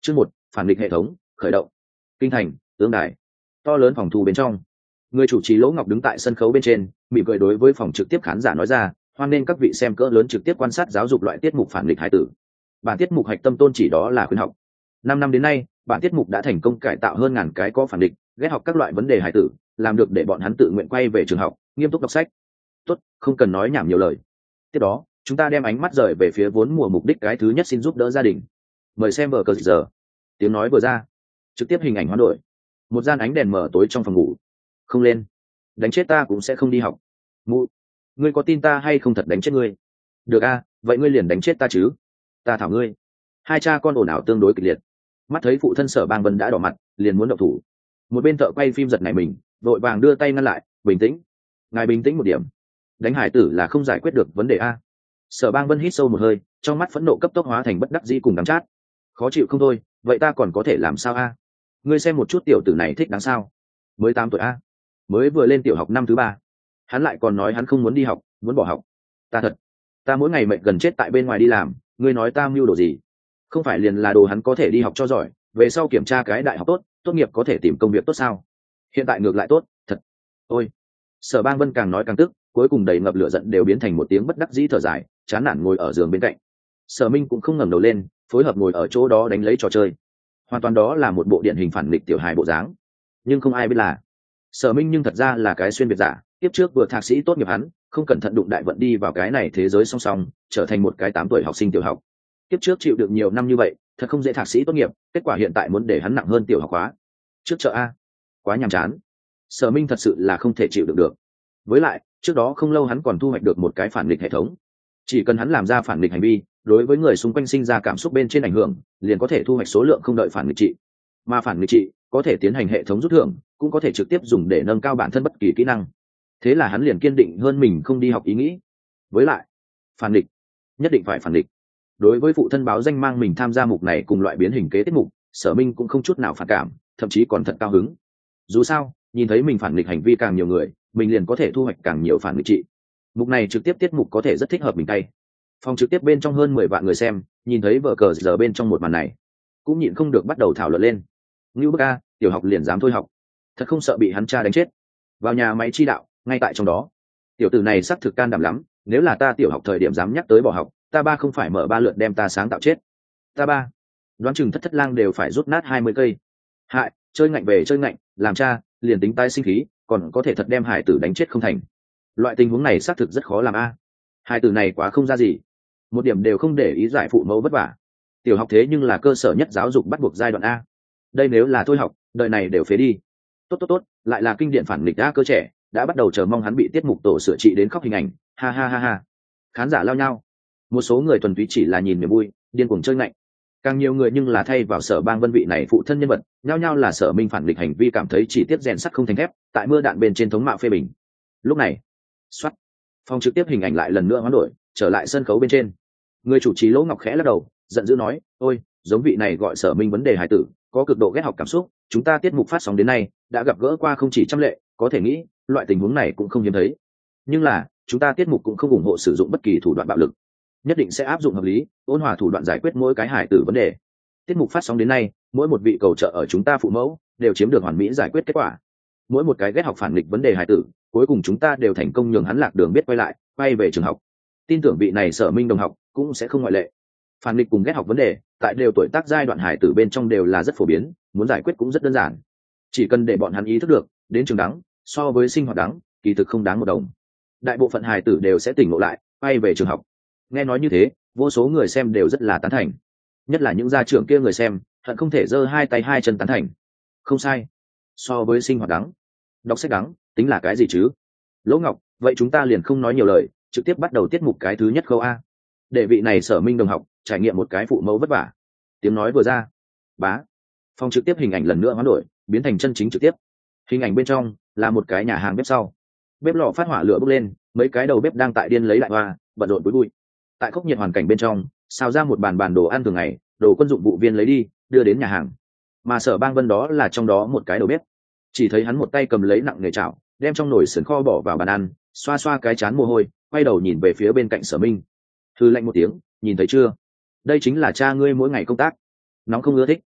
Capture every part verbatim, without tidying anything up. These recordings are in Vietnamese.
Chương một, phản nghịch hệ thống khởi động. Kinh thành, tướng đài, to lớn phòng thu bên trong, người chủ trì Lỗ Ngọc đứng tại sân khấu bên trên, mỉm cười đối với phòng trực tiếp khán giả nói ra, hoan nên các vị xem cỡ lớn trực tiếp quan sát giáo dục loại tiết mục phản nghịch hải tử. Bản tiết mục hạch tâm tôn chỉ đó là khuyến học. Năm năm đến nay, bản tiết mục đã thành công cải tạo hơn ngàn cái có phản nghịch, ghét học các loại vấn đề hải tử, làm được để bọn hắn tự nguyện quay về trường học, nghiêm túc đọc sách. Tốt, không cần nói nhảm nhiều lời. Tiếp đó, chúng ta đem ánh mắt rời về phía vốn mùa mục đích cái thứ nhất, xin giúp đỡ gia đình. Mời xem vở cờ giờ. Tiếng nói vừa ra, trực tiếp hình ảnh hoán đổi. Một gian ánh đèn mở tối trong phòng ngủ. Không lên, đánh chết ta cũng sẽ không đi học. Mụ, ngươi có tin ta hay không thật đánh chết ngươi? Được a, vậy ngươi liền đánh chết ta chứ? Ta thảo ngươi. Hai cha con ồn ào tương đối kịch liệt. Mắt thấy phụ thân Sở Bang Vân đã đỏ mặt, liền muốn động thủ. Một bên thợ quay phim giật nảy mình, vội vàng đưa tay ngăn lại, bình tĩnh. Ngài bình tĩnh một điểm. Đánh hải tử là không giải quyết được vấn đề a. Sở Bang Vân hít sâu một hơi, trong mắt phẫn nộ cấp tốc hóa thành bất đắc dĩ cùng đắng chát. Khó chịu không thôi, vậy ta còn có thể làm sao a? Ngươi xem một chút tiểu tử này thích đáng sao? Mới tám tuổi a, mới vừa lên tiểu học năm thứ ba, hắn lại còn nói hắn không muốn đi học, muốn bỏ học. Ta thật, ta mỗi ngày mệt gần chết tại bên ngoài đi làm, ngươi nói ta mưu đồ gì? Không phải liền là đồ hắn có thể đi học cho giỏi, về sau kiểm tra cái đại học tốt, tốt nghiệp có thể tìm công việc tốt sao? Hiện tại ngược lại tốt, thật. Ôi. Sở Bang Vân càng nói càng tức, cuối cùng đầy ngập lửa giận đều biến thành một tiếng bất đắc dĩ thở dài, chán nản ngồi ở giường bên cạnh. Sở Minh cũng không ngẩng đầu lên, phối hợp ngồi ở chỗ đó đánh lấy trò chơi. Hoàn toàn đó là một bộ điển hình phản nghịch tiểu hài bộ dáng. Nhưng không ai biết là Sở Minh nhưng thật ra là cái xuyên việt giả, tiếp trước vừa thạc sĩ tốt nghiệp hắn, không cẩn thận đụng đại vận đi vào cái này thế giới song song, trở thành một cái tám tuổi học sinh tiểu học. Tiếp trước chịu được nhiều năm như vậy, thật không dễ thạc sĩ tốt nghiệp, kết quả hiện tại muốn để hắn nặng hơn tiểu học khóa. Trước chợ a, quá nhàm chán. Sở Minh thật sự là không thể chịu được được. Với lại, trước đó không lâu hắn còn thu hoạch được một cái phản nghịch hệ thống. Chỉ cần hắn làm ra phản nghịch hành vi, đối với người xung quanh sinh ra cảm xúc bên trên ảnh hưởng, liền có thể thu hoạch số lượng không đợi phản nghịch trị. Mà phản nghịch trị có thể tiến hành hệ thống rút thưởng, cũng có thể trực tiếp dùng để nâng cao bản thân bất kỳ kỹ năng. Thế là hắn liền kiên định hơn mình không đi học ý nghĩ. Với lại, phản nghịch, nhất định phải phản nghịch. Đối với phụ thân báo danh mang mình tham gia mục này cùng loại biến hình kế tiết mục, Sở Minh cũng không chút nào phản cảm, thậm chí còn thật cao hứng. Dù sao, nhìn thấy mình phản nghịch hành vi càng nhiều người, mình liền có thể thu hoạch càng nhiều phản nghịch trị. Mục này trực tiếp tiết mục có thể rất thích hợp mình tay. Phòng trực tiếp bên trong hơn mười vạn người xem, nhìn thấy vở cờ giờ bên trong một màn này, cũng nhịn không được bắt đầu thảo luận lên. Ngưu Bức a, tiểu học liền dám thôi học, thật không sợ bị hắn cha đánh chết. Vào nhà máy chi đạo, ngay tại trong đó. Tiểu tử này xác thực can đảm lắm, nếu là ta tiểu học thời điểm dám nhắc tới bỏ học, ta ba không phải mở ba lượt đem ta sáng tạo chết. Ta ba, đoán chừng thất thất lang đều phải rút nát hai mươi cây. Hại, chơi ngạnh về chơi ngạnh, làm cha, liền tính tai sinh khí, còn có thể thật đem hải tử đánh chết không thành. Loại tình huống này xác thực rất khó làm a. Hải tử này quá không ra gì, một điểm đều không để ý giải phụ mẫu vất vả. Tiểu học thế nhưng là cơ sở nhất giáo dục bắt buộc giai đoạn a. Đây nếu là thôi học, đời này đều phế đi. Tốt tốt tốt, lại là kinh điển phản nghịch đã cơ trẻ, đã bắt đầu chờ mong hắn bị tiết mục tổ sửa trị đến khóc hình ảnh. Ha ha ha ha. Khán giả lao nhau. Một số người thuần túy chỉ là nhìn niềm vui, điên cuồng chơi ngạnh. Càng nhiều người nhưng là thay vào Sở Bang Vân vị này phụ thân nhân vật, nhao nhao là Sở Minh phản nghịch hành vi cảm thấy chỉ tiết rèn sắt không thành thép, tại mưa đạn bên trên thống mạo phê bình. Lúc này, xoát, phòng trực tiếp hình ảnh lại lần nữa hoán đổi, trở lại sân khấu bên trên. Người chủ trì Lỗ Ngọc khẽ lắc đầu, giận dữ nói, ôi, giống vị này gọi Sở Minh vấn đề hài tử, có cực độ ghét học cảm xúc, chúng ta tiết mục phát sóng đến nay đã gặp gỡ qua không chỉ trăm lệ, có thể nghĩ loại tình huống này cũng không hiếm thấy. Nhưng là chúng ta tiết mục cũng không ủng hộ sử dụng bất kỳ thủ đoạn bạo lực, nhất định sẽ áp dụng hợp lý ôn hòa thủ đoạn giải quyết mỗi cái hài tử vấn đề. Tiết mục phát sóng đến nay, mỗi một vị cầu trợ ở chúng ta phụ mẫu đều chiếm được hoàn mỹ giải quyết kết quả. Mỗi một cái ghét học phản nghịch vấn đề hài tử, cuối cùng chúng ta đều thành công nhường hắn lạc đường biết quay lại, quay về trường học. Tin tưởng vị này Sở Minh đồng học cũng sẽ không ngoại lệ. Phản nghịch cùng ghét học vấn đề, tại đều tuổi tác giai đoạn hài tử bên trong đều là rất phổ biến, muốn giải quyết cũng rất đơn giản. Chỉ cần để bọn hắn ý thức được, đến trường đắng, so với sinh hoạt đắng, kỳ thực không đáng một đồng. Đại bộ phận hài tử đều sẽ tỉnh ngộ lại, quay về trường học. Nghe nói như thế, vô số người xem đều rất là tán thành. Nhất là những gia trưởng kia người xem, hận không thể giơ hai tay hai chân tán thành. Không sai. So với sinh hoạt đắng, đọc sách đắng, tính là cái gì chứ? Lỗ Ngọc, vậy chúng ta liền không nói nhiều lời, trực tiếp bắt đầu tiết mục cái thứ nhất khâu a. Để vị này Sở Minh đồng học trải nghiệm một cái phụ mẫu vất vả. Tiếng nói vừa ra, bá, phòng trực tiếp hình ảnh lần nữa hoán đổi, biến thành chân chính trực tiếp. Hình ảnh bên trong là một cái nhà hàng bếp sau, bếp lò phát hỏa lửa bốc lên, mấy cái đầu bếp đang tại điên lấy lại hoa, bận rộn bụi bụi. Tại khốc nhiệt hoàn cảnh bên trong, xào ra một bàn bàn đồ ăn thường ngày, đồ quân dụng vụ viên lấy đi, đưa đến nhà hàng. Mà Sở Bang Vân đó là trong đó một cái đầu bếp. Chỉ thấy hắn một tay cầm lấy nặng nghề chảo, đem trong nồi sườn kho bỏ vào bàn ăn, xoa xoa cái chán mồ hôi, quay đầu nhìn về phía bên cạnh Sở Minh. Thư lạnh một tiếng, nhìn thấy chưa? Đây chính là cha ngươi mỗi ngày công tác. Nóng không ưa thích,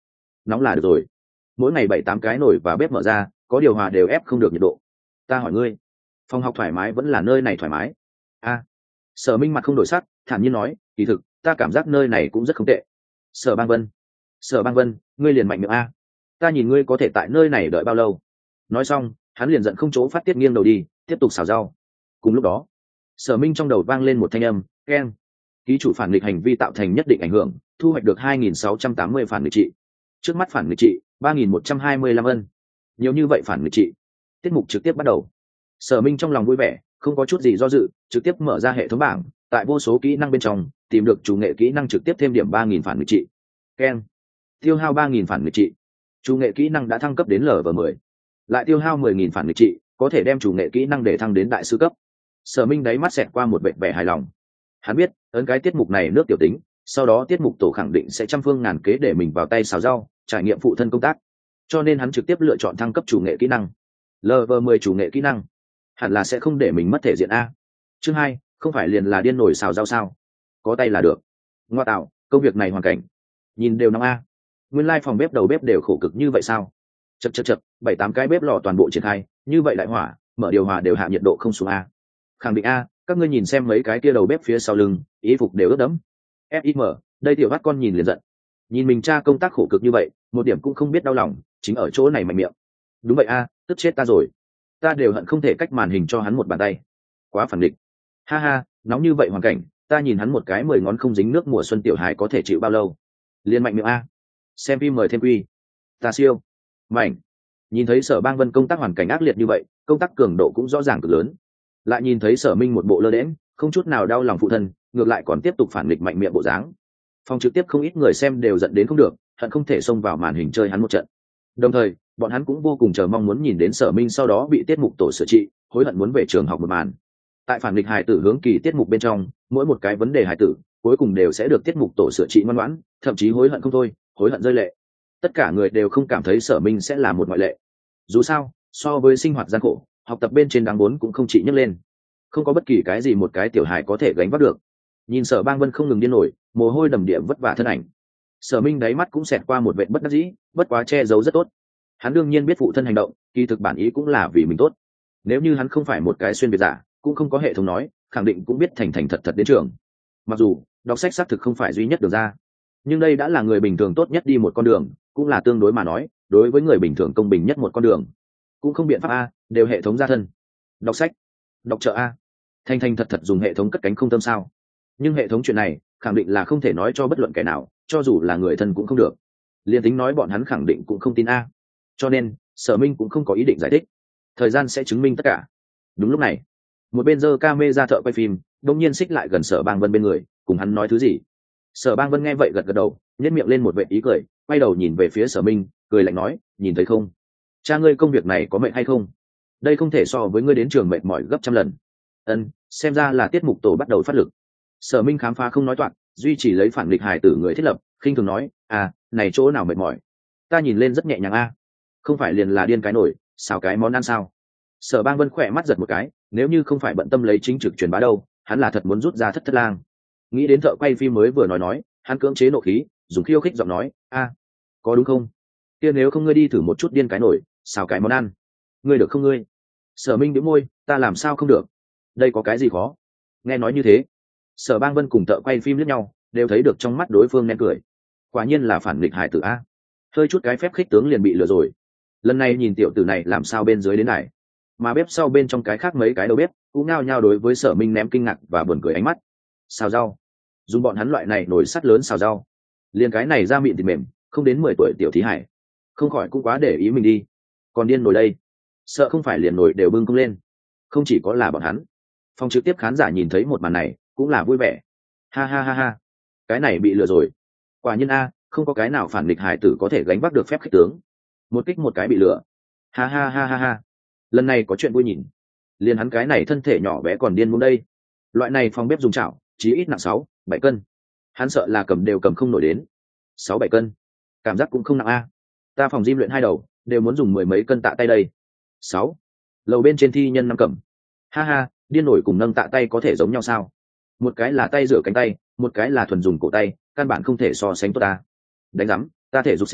nóng là được rồi. Mỗi ngày bảy tám cái nồi và bếp mở ra, có điều hòa đều ép không được nhiệt độ. Ta hỏi ngươi, phòng học thoải mái vẫn là nơi này thoải mái? A. Sở Minh mặt không đổi sắc, thản nhiên nói, kỳ thực ta cảm giác nơi này cũng rất không tệ. Sở Bang Vân, Sở Bang Vân, ngươi liền mạnh miệng a, ta nhìn ngươi có thể tại nơi này đợi bao lâu. Nói xong hắn liền giận không chỗ phát tiết, nghiêng đầu đi tiếp tục xào rau. Cùng lúc đó Sở Minh trong đầu vang lên một thanh âm, keng, ký chủ phản nghịch hành vi tạo thành nhất định ảnh hưởng, thu hoạch được hai nghìn sáu trăm tám mươi phản nghịch trị. Trước mắt phản nghịch trị ba nghìn một trăm hai mươi lăm ân. Nhiều như vậy phản nghịch trị. Tiết mục trực tiếp bắt đầu. Sở Minh trong lòng vui vẻ, không có chút gì do dự, trực tiếp mở ra hệ thống bảng, tại vô số kỹ năng bên trong tìm được chủ nghệ kỹ năng, trực tiếp thêm điểm ba nghìn phản nghịch trị. Keng, tiêu hao ba nghìn phản nghịch trị. Chủ nghệ kỹ năng đã thăng cấp đến L V mười, lại tiêu hao mười nghìn phản nghịch trị, có thể đem chủ nghệ kỹ năng để thăng đến đại sư cấp. Sở Minh đáy mắt xẹt qua một vẻ vẻ hài lòng. Hắn biết ấn cái tiết mục này nước tiểu tính, sau đó tiết mục tổ khẳng định sẽ trăm phương ngàn kế để mình vào tay xào rau, trải nghiệm phụ thân công tác, cho nên hắn trực tiếp lựa chọn thăng cấp chủ nghệ kỹ năng. L V mười chủ nghệ kỹ năng hẳn là sẽ không để mình mất thể diện a. Chương hai, không phải liền là điên nổi xào rau sao? Có tay là được. Ngoa tạo, công việc này hoàn cảnh nhìn đều nóng a. Nguyên lai phòng bếp đầu bếp đều khổ cực như vậy sao? Chậc chậc chậc, bảy tám cái bếp lò toàn bộ triển khai, như vậy đại hỏa, mở điều hòa đều hạ nhiệt độ không xuống a. Khẳng định a, các ngươi nhìn xem mấy cái kia đầu bếp phía sau lưng, y phục đều ướt đẫm. Fim, đây tiểu bắt con nhìn liền giận. Nhìn mình cha công tác khổ cực như vậy, một điểm cũng không biết đau lòng, chính ở chỗ này mạnh miệng. Đúng vậy a, tức chết ta rồi. Ta đều hận không thể cách màn hình cho hắn một bàn tay. Quá phản địch. Ha ha, nóng như vậy hoàn cảnh, ta nhìn hắn một cái mười ngón không dính nước mùa xuân tiểu hài có thể chịu bao lâu. Liên mạnh miệng a. Xem phim mời thêm quy. Ta siêu. Mạnh. Nhìn thấy Sở Bang Vân công tác hoàn cảnh ác liệt như vậy, công tác cường độ cũng rõ ràng cực lớn. Lại nhìn thấy Sở Minh một bộ lơ đễnh, không chút nào đau lòng phụ thân, ngược lại còn tiếp tục phản nghịch mạnh miệng bộ dáng. Phòng trực tiếp không ít người xem đều giận đến không được, hận không thể xông vào màn hình chơi hắn một trận. Đồng thời bọn hắn cũng vô cùng chờ mong muốn nhìn đến Sở Minh sau đó bị tiết mục tổ sửa trị, hối hận muốn về trường học một màn. Tại phản nghịch hài tử hướng kỳ tiết mục bên trong, mỗi một cái vấn đề hài tử cuối cùng đều sẽ được tiết mục tổ sửa trị ngoan ngoãn, thậm chí hối hận không thôi, hối hận rơi lệ. Tất cả người đều không cảm thấy Sở Minh sẽ là một ngoại lệ. Dù sao, so với sinh hoạt gian khổ, học tập bên trên đáng bốn cũng không chỉ nhấc lên. Không có bất kỳ cái gì một cái tiểu hài có thể gánh vác được. Nhìn Sở Bang Vân không ngừng điên nổi, mồ hôi đầm địa vất vả thân ảnh, Sở Minh đáy mắt cũng xẹt qua một vệt bất đắc dĩ, bất quá che giấu rất tốt. Hắn đương nhiên biết phụ thân hành động, kỳ thực bản ý cũng là vì mình tốt. Nếu như hắn không phải một cái xuyên việt giả, cũng không có hệ thống nói, khẳng định cũng biết thành thành thật thật đến trường. Mặc dù đọc sách xác thực không phải duy nhất đường ra, nhưng đây đã là người bình thường tốt nhất đi một con đường, cũng là tương đối mà nói, đối với người bình thường công bình nhất một con đường. Cũng không biện pháp a, đều hệ thống ra thân. Đọc sách, đọc trợ a, thành thành thật thật dùng hệ thống cất cánh không tâm sao? Nhưng hệ thống chuyện này, khẳng định là không thể nói cho bất luận kẻ nào, cho dù là người thân cũng không được. Liên tính nói bọn hắn khẳng định cũng không tin a. Cho nên Sở Minh cũng không có ý định giải thích, thời gian sẽ chứng minh tất cả. Đúng lúc này, một bên giơ camera thợ quay phim đông nhiên xích lại gần Sở Bang Vân bên người, cùng hắn nói thứ gì. Sở Bang Vân nghe vậy gật gật đầu, nhếch miệng lên một vệt ý cười, quay đầu nhìn về phía Sở Minh, cười lạnh nói, nhìn thấy không, cha ngươi công việc này có mệt hay không? Đây không thể so với ngươi đến trường mệt mỏi gấp trăm lần. Ân, xem ra là tiết mục tổ bắt đầu phát lực. Sở Minh khám phá không nói toạc, duy chỉ lấy phản nghịch hài tử người thiết lập, khinh thường nói, à, này chỗ nào mệt mỏi, ta nhìn lên rất nhẹ nhàng a. Không phải liền là điên cái nổi, xào cái món ăn sao? Sở Bang Vân khỏe mắt giật một cái, nếu như không phải bận tâm lấy chính trực truyền bá đâu, hắn là thật muốn rút ra thất thất lang. Nghĩ đến thợ quay phim mới vừa nói nói, hắn cưỡng chế nộ khí, dùng khiêu khích giọng nói, a, có đúng không? Kia nếu không ngươi đi thử một chút điên cái nổi, xào cái món ăn, ngươi được không ngươi? Sở Minh nhếch môi, ta làm sao không được? Đây có cái gì khó? Nghe nói như thế, Sở Bang Vân cùng thợ quay phim liếc nhau, đều thấy được trong mắt đối phương nén cười. Quả nhiên là phản nghịch hải tử a. Hơi chút cái phép khích tướng liền bị lừa rồi. Lần này nhìn tiểu tử này làm sao bên dưới đến này, mà bếp sau bên trong cái khác mấy cái đầu bếp cũng ngao nhao đối với Sở Minh ném kinh ngạc và buồn cười ánh mắt. Xào rau, dùng bọn hắn loại này nồi sắt lớn xào rau, liền cái này ra miệng thịt mềm, không đến mười tuổi tiểu thí hải, không khỏi cũng quá để ý mình đi. Còn điên nồi đây, sợ không phải liền nồi đều bưng không lên. Không chỉ có là bọn hắn, phòng trực tiếp khán giả nhìn thấy một màn này cũng là vui vẻ. Ha ha ha ha, cái này bị lừa rồi. Quả nhiên a, không có cái nào phản nghịch hài tử có thể gánh vác được phép khích tướng. Một kích một cái bị lừa. Ha ha ha ha ha, lần này có chuyện vui nhìn. Liền hắn cái này thân thể nhỏ bé còn điên muốn đây. Loại này phòng bếp dùng chảo, chí ít nặng sáu, bảy cân. Hắn sợ là cầm đều cầm không nổi đến. Sáu bảy cân, cảm giác cũng không nặng a. Ta phòng gym luyện hai đầu, đều muốn dùng mười mấy cân tạ tay đây. Sáu, lầu bên trên thi nhân năm cầm. Ha ha, điên nổi cùng nâng tạ tay có thể giống nhau sao? Một cái là tay rửa cánh tay, một cái là thuần dùng cổ tay, căn bản không thể so sánh tốt ta. Đánh rắm, ta thể dục sinh,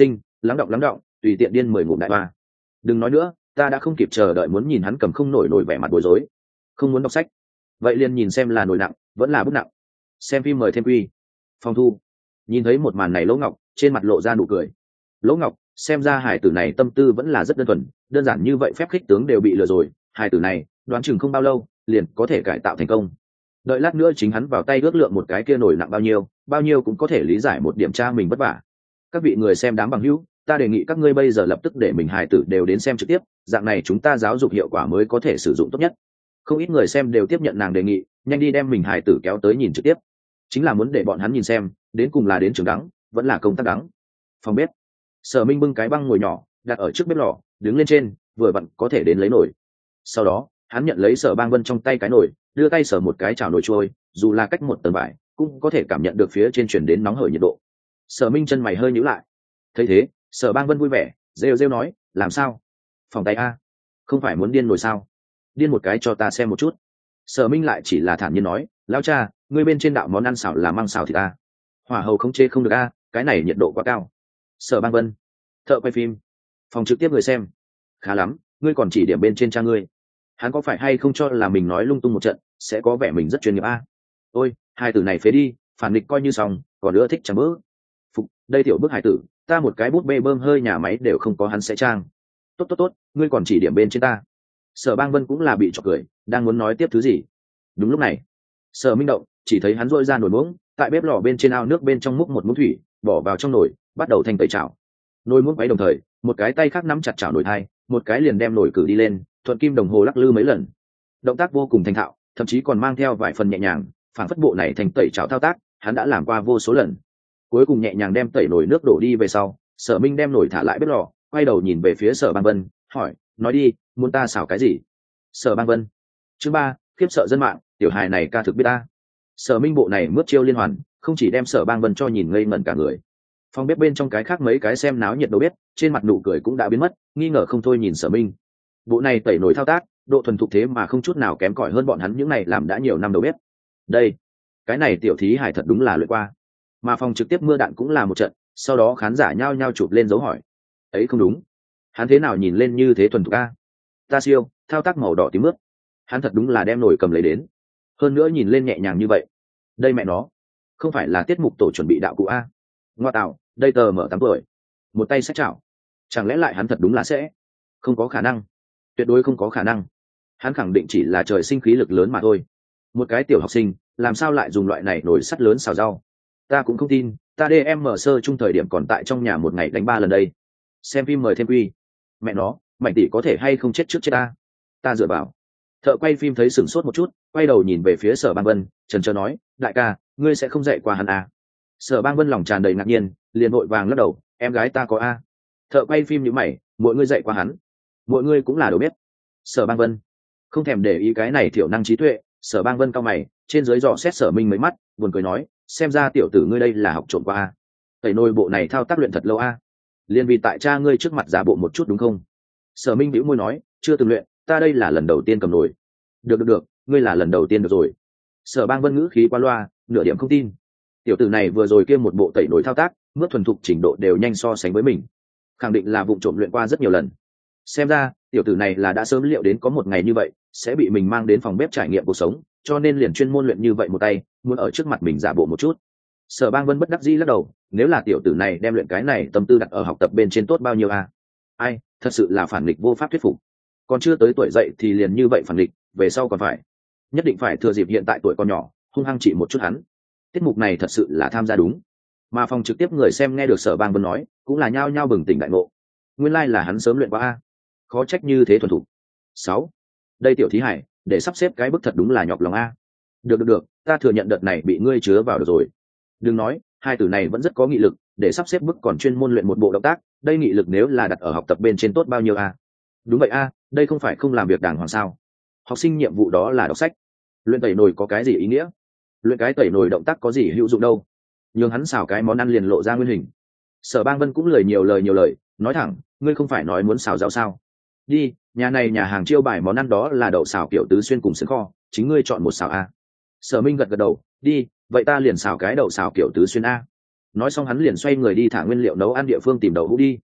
lắng động lắng động tùy tiện điên mười ngụm đại ba. Đừng nói nữa, ta đã không kịp chờ đợi muốn nhìn hắn cầm không nổi nổi vẻ mặt bối rối. Không muốn đọc sách, vậy liền nhìn xem là nổi nặng vẫn là bút nặng. Xem phim mời thêm quy. Phòng thu nhìn thấy một màn này, Lỗ Ngọc trên mặt lộ ra nụ cười. Lỗ Ngọc, xem ra hải tử này tâm tư vẫn là rất đơn thuần, đơn giản như vậy phép khích tướng đều bị lừa rồi. Hải tử này đoán chừng không bao lâu liền có thể cải tạo thành công. Đợi lát nữa chính hắn vào tay ước lượng một cái kia nổi nặng bao nhiêu, bao nhiêu cũng có thể lý giải một điểm tra mình vất vả. Các vị người xem đám bằng hữu, ta đề nghị các ngươi bây giờ lập tức để mình hài tử đều đến xem trực tiếp, dạng này chúng ta giáo dục hiệu quả mới có thể sử dụng tốt nhất. Không ít người xem đều tiếp nhận nàng đề nghị, nhanh đi đem mình hài tử kéo tới nhìn trực tiếp, chính là muốn để bọn hắn nhìn xem đến cùng là đến trường đắng vẫn là công tác đắng. Phòng bếp, Sở Minh bưng cái băng ngồi nhỏ đặt ở trước bếp lò, đứng lên trên vừa vặn có thể đến lấy nồi. Sau đó hắn nhận lấy Sở Bang Vân trong tay cái nồi, đưa tay sờ một cái chảo nồi trôi, dù là cách một tầng vải cũng có thể cảm nhận được phía trên truyền đến nóng hởi nhiệt độ. Sở Minh chân mày hơi nhíu lại. Thấy thế, Sở Bang Vân vui vẻ rêu rêu nói, làm sao? Phòng tay a? Không phải muốn điên nổi sao? Điên một cái cho ta xem một chút. Sở Minh lại chỉ là thản nhiên nói, lão cha, ngươi bên trên đạo món ăn xào là măng xào thịt a. Hỏa hầu không chê không được a, cái này nhiệt độ quá cao. Sở Bang Vân, thợ quay phim, phòng trực tiếp người xem. Khá lắm, ngươi còn chỉ điểm bên trên cha ngươi. Hắn có phải hay không cho là mình nói lung tung một trận sẽ có vẻ mình rất chuyên nghiệp a? Ôi, hai từ này phế đi, phản nghịch coi như xong, còn nữa thích chẳng bữa. Phục, đây tiểu bức hải tử, ta một cái bút bê bơm hơi nhà máy đều không có hắn sẽ trang. Tốt tốt tốt, ngươi còn chỉ điểm bên trên ta. Sở Bang Vân cũng là bị chọc cười, đang muốn nói tiếp thứ gì. Đúng lúc này, Sở Minh động, chỉ thấy hắn rôi ra nồi muỗng, tại bếp lò bên trên ao nước bên trong múc một muỗng thủy, bỏ vào trong nồi, bắt đầu thành tẩy chảo. Nồi muỗng quấy đồng thời, một cái tay khác nắm chặt chảo nồi thai, một cái liền đem nồi cử đi lên, thuận kim đồng hồ lắc lư mấy lần. Động tác vô cùng thành thạo, thậm chí còn mang theo vài phần nhẹ nhàng, phản phất bộ này thành tẩy chảo thao tác, hắn đã làm qua vô số lần. Cuối cùng nhẹ nhàng đem tẩy nồi nước đổ đi về sau, Sở Minh đem nồi thả lại bếp lò, quay đầu nhìn về phía Sở Bang Vân, hỏi, nói đi, muốn ta xảo cái gì? Sở Bang Vân, chương ba, khiếp sợ dân mạng, tiểu hài này ca thực biết ta. Sở Minh bộ này mướt chiêu liên hoàn, không chỉ đem Sở Bang Vân cho nhìn ngây ngẩn cả người. Phòng bếp bên trong cái khác mấy cái xem náo nhiệt đầu bếp, trên mặt nụ cười cũng đã biến mất, nghi ngờ không thôi nhìn Sở Minh. Bộ này tẩy nồi thao tác, độ thuần thục thế mà không chút nào kém cỏi hơn bọn hắn những này làm đã nhiều năm đầu bếp. Đây, cái này tiểu thí hài thật đúng là luyện qua. Mà phòng trực tiếp mưa đạn cũng là một trận, sau đó khán giả nhao nhao chụp lên dấu hỏi. Ấy không đúng, hắn thế nào nhìn lên như thế thuần thục a? Ta siêu, thao tác màu đỏ tím mướt. Hắn thật đúng là đem nồi cầm lấy đến. Hơn nữa nhìn lên nhẹ nhàng như vậy. Đây mẹ nó, không phải là tiết mục tổ chuẩn bị đạo cụ a? Ngoa tạo, đây tờ mở tám tuổi, một tay sách chảo. Chẳng lẽ lại hắn thật đúng là sẽ? Không có khả năng, tuyệt đối không có khả năng. Hắn khẳng định chỉ là trời sinh khí lực lớn mà thôi. Một cái tiểu học sinh làm sao lại dùng loại này nồi sắt lớn xào rau? Ta cũng không tin, ta đê em mở sơ chung thời điểm còn tại trong nhà một ngày đánh ba lần đây. Xem phim mời thêm quy. Mẹ nó, Mạnh tỷ có thể hay không chết trước chết ta? Ta dựa vào. Thợ quay phim thấy sửng sốt một chút, quay đầu nhìn về phía Sở Bang Vân, chần chờ nói, đại ca, ngươi sẽ không dạy qua hắn à? Sở Bang Vân lòng tràn đầy ngạc nhiên, liền vội vàng lắc đầu, em gái ta có a. Thợ quay phim như mày, mọi ngươi dạy qua hắn, mọi ngươi cũng là đầu bếp. Sở Bang Vân không thèm để ý cái này thiểu năng trí tuệ. Sở Bang Vân cao mày, trên dưới dò xét Sở Minh mấy mắt, buồn cười nói, xem ra tiểu tử ngươi đây là học trộm qua a. Tẩy nồi bộ này thao tác luyện thật lâu a. Liên vì tại cha ngươi trước mặt giả bộ một chút đúng không? Sở Minh bĩu môi nói, chưa từng luyện, ta đây là lần đầu tiên cầm nồi. Được được được, ngươi là lần đầu tiên được rồi. Sở Bang Vân ngữ khí qua loa, nửa điểm không tin. Tiểu tử này vừa rồi kia một bộ tẩy nồi thao tác, mức thuần thục trình độ đều nhanh so sánh với mình, khẳng định là vụng trộm luyện qua rất nhiều lần. Xem ra tiểu tử này là đã sớm liệu đến có một ngày như vậy sẽ bị mình mang đến phòng bếp trải nghiệm cuộc sống, cho nên liền chuyên môn luyện như vậy một tay, muốn ở trước mặt mình giả bộ một chút. Sở Bang Vân bất đắc dĩ lắc đầu, nếu là tiểu tử này đem luyện cái này tâm tư đặt ở học tập bên trên tốt bao nhiêu a. Ai, thật sự là phản nghịch vô pháp thuyết phục. Còn chưa tới tuổi dậy thì liền như vậy phản nghịch, về sau còn phải nhất định phải thừa dịp hiện tại tuổi còn nhỏ hung hăng trị một chút hắn. Tiết mục này thật sự là tham gia đúng. Mà phòng trực tiếp người xem nghe được Sở Bang Vân nói cũng là nhao nhao bừng tỉnh đại ngộ, nguyên lai là hắn sớm luyện qua a, khó trách như thế thuần thủ. Sáu, đây tiểu thí hải để sắp xếp cái bức thật đúng là nhọc lòng a. Được được được, ta thừa nhận đợt này bị ngươi chứa vào được rồi. Đừng nói, hai tử này vẫn rất có nghị lực, để sắp xếp bức còn chuyên môn luyện một bộ động tác, đây nghị lực nếu là đặt ở học tập bên trên tốt bao nhiêu a. Đúng vậy a, đây không phải không làm việc đàng hoàng sao? Học sinh nhiệm vụ đó là đọc sách, luyện tẩy nồi có cái gì ý nghĩa? Luyện cái tẩy nồi động tác có gì hữu dụng đâu, nhưng hắn xào cái món ăn liền lộ ra nguyên hình. Sở Bang Vân cũng lời nhiều lời nhiều lời, nói thẳng, ngươi không phải nói muốn xào rau sao? Đi, nhà này nhà hàng chiêu bài món ăn đó là đậu xào kiểu tứ xuyên cùng sườn kho, chính ngươi chọn một xào a. Sở Minh gật gật đầu, đi, vậy ta liền xào cái đậu xào kiểu tứ xuyên a. Nói xong hắn liền xoay người đi thả nguyên liệu nấu ăn địa phương tìm đậu hũ đi.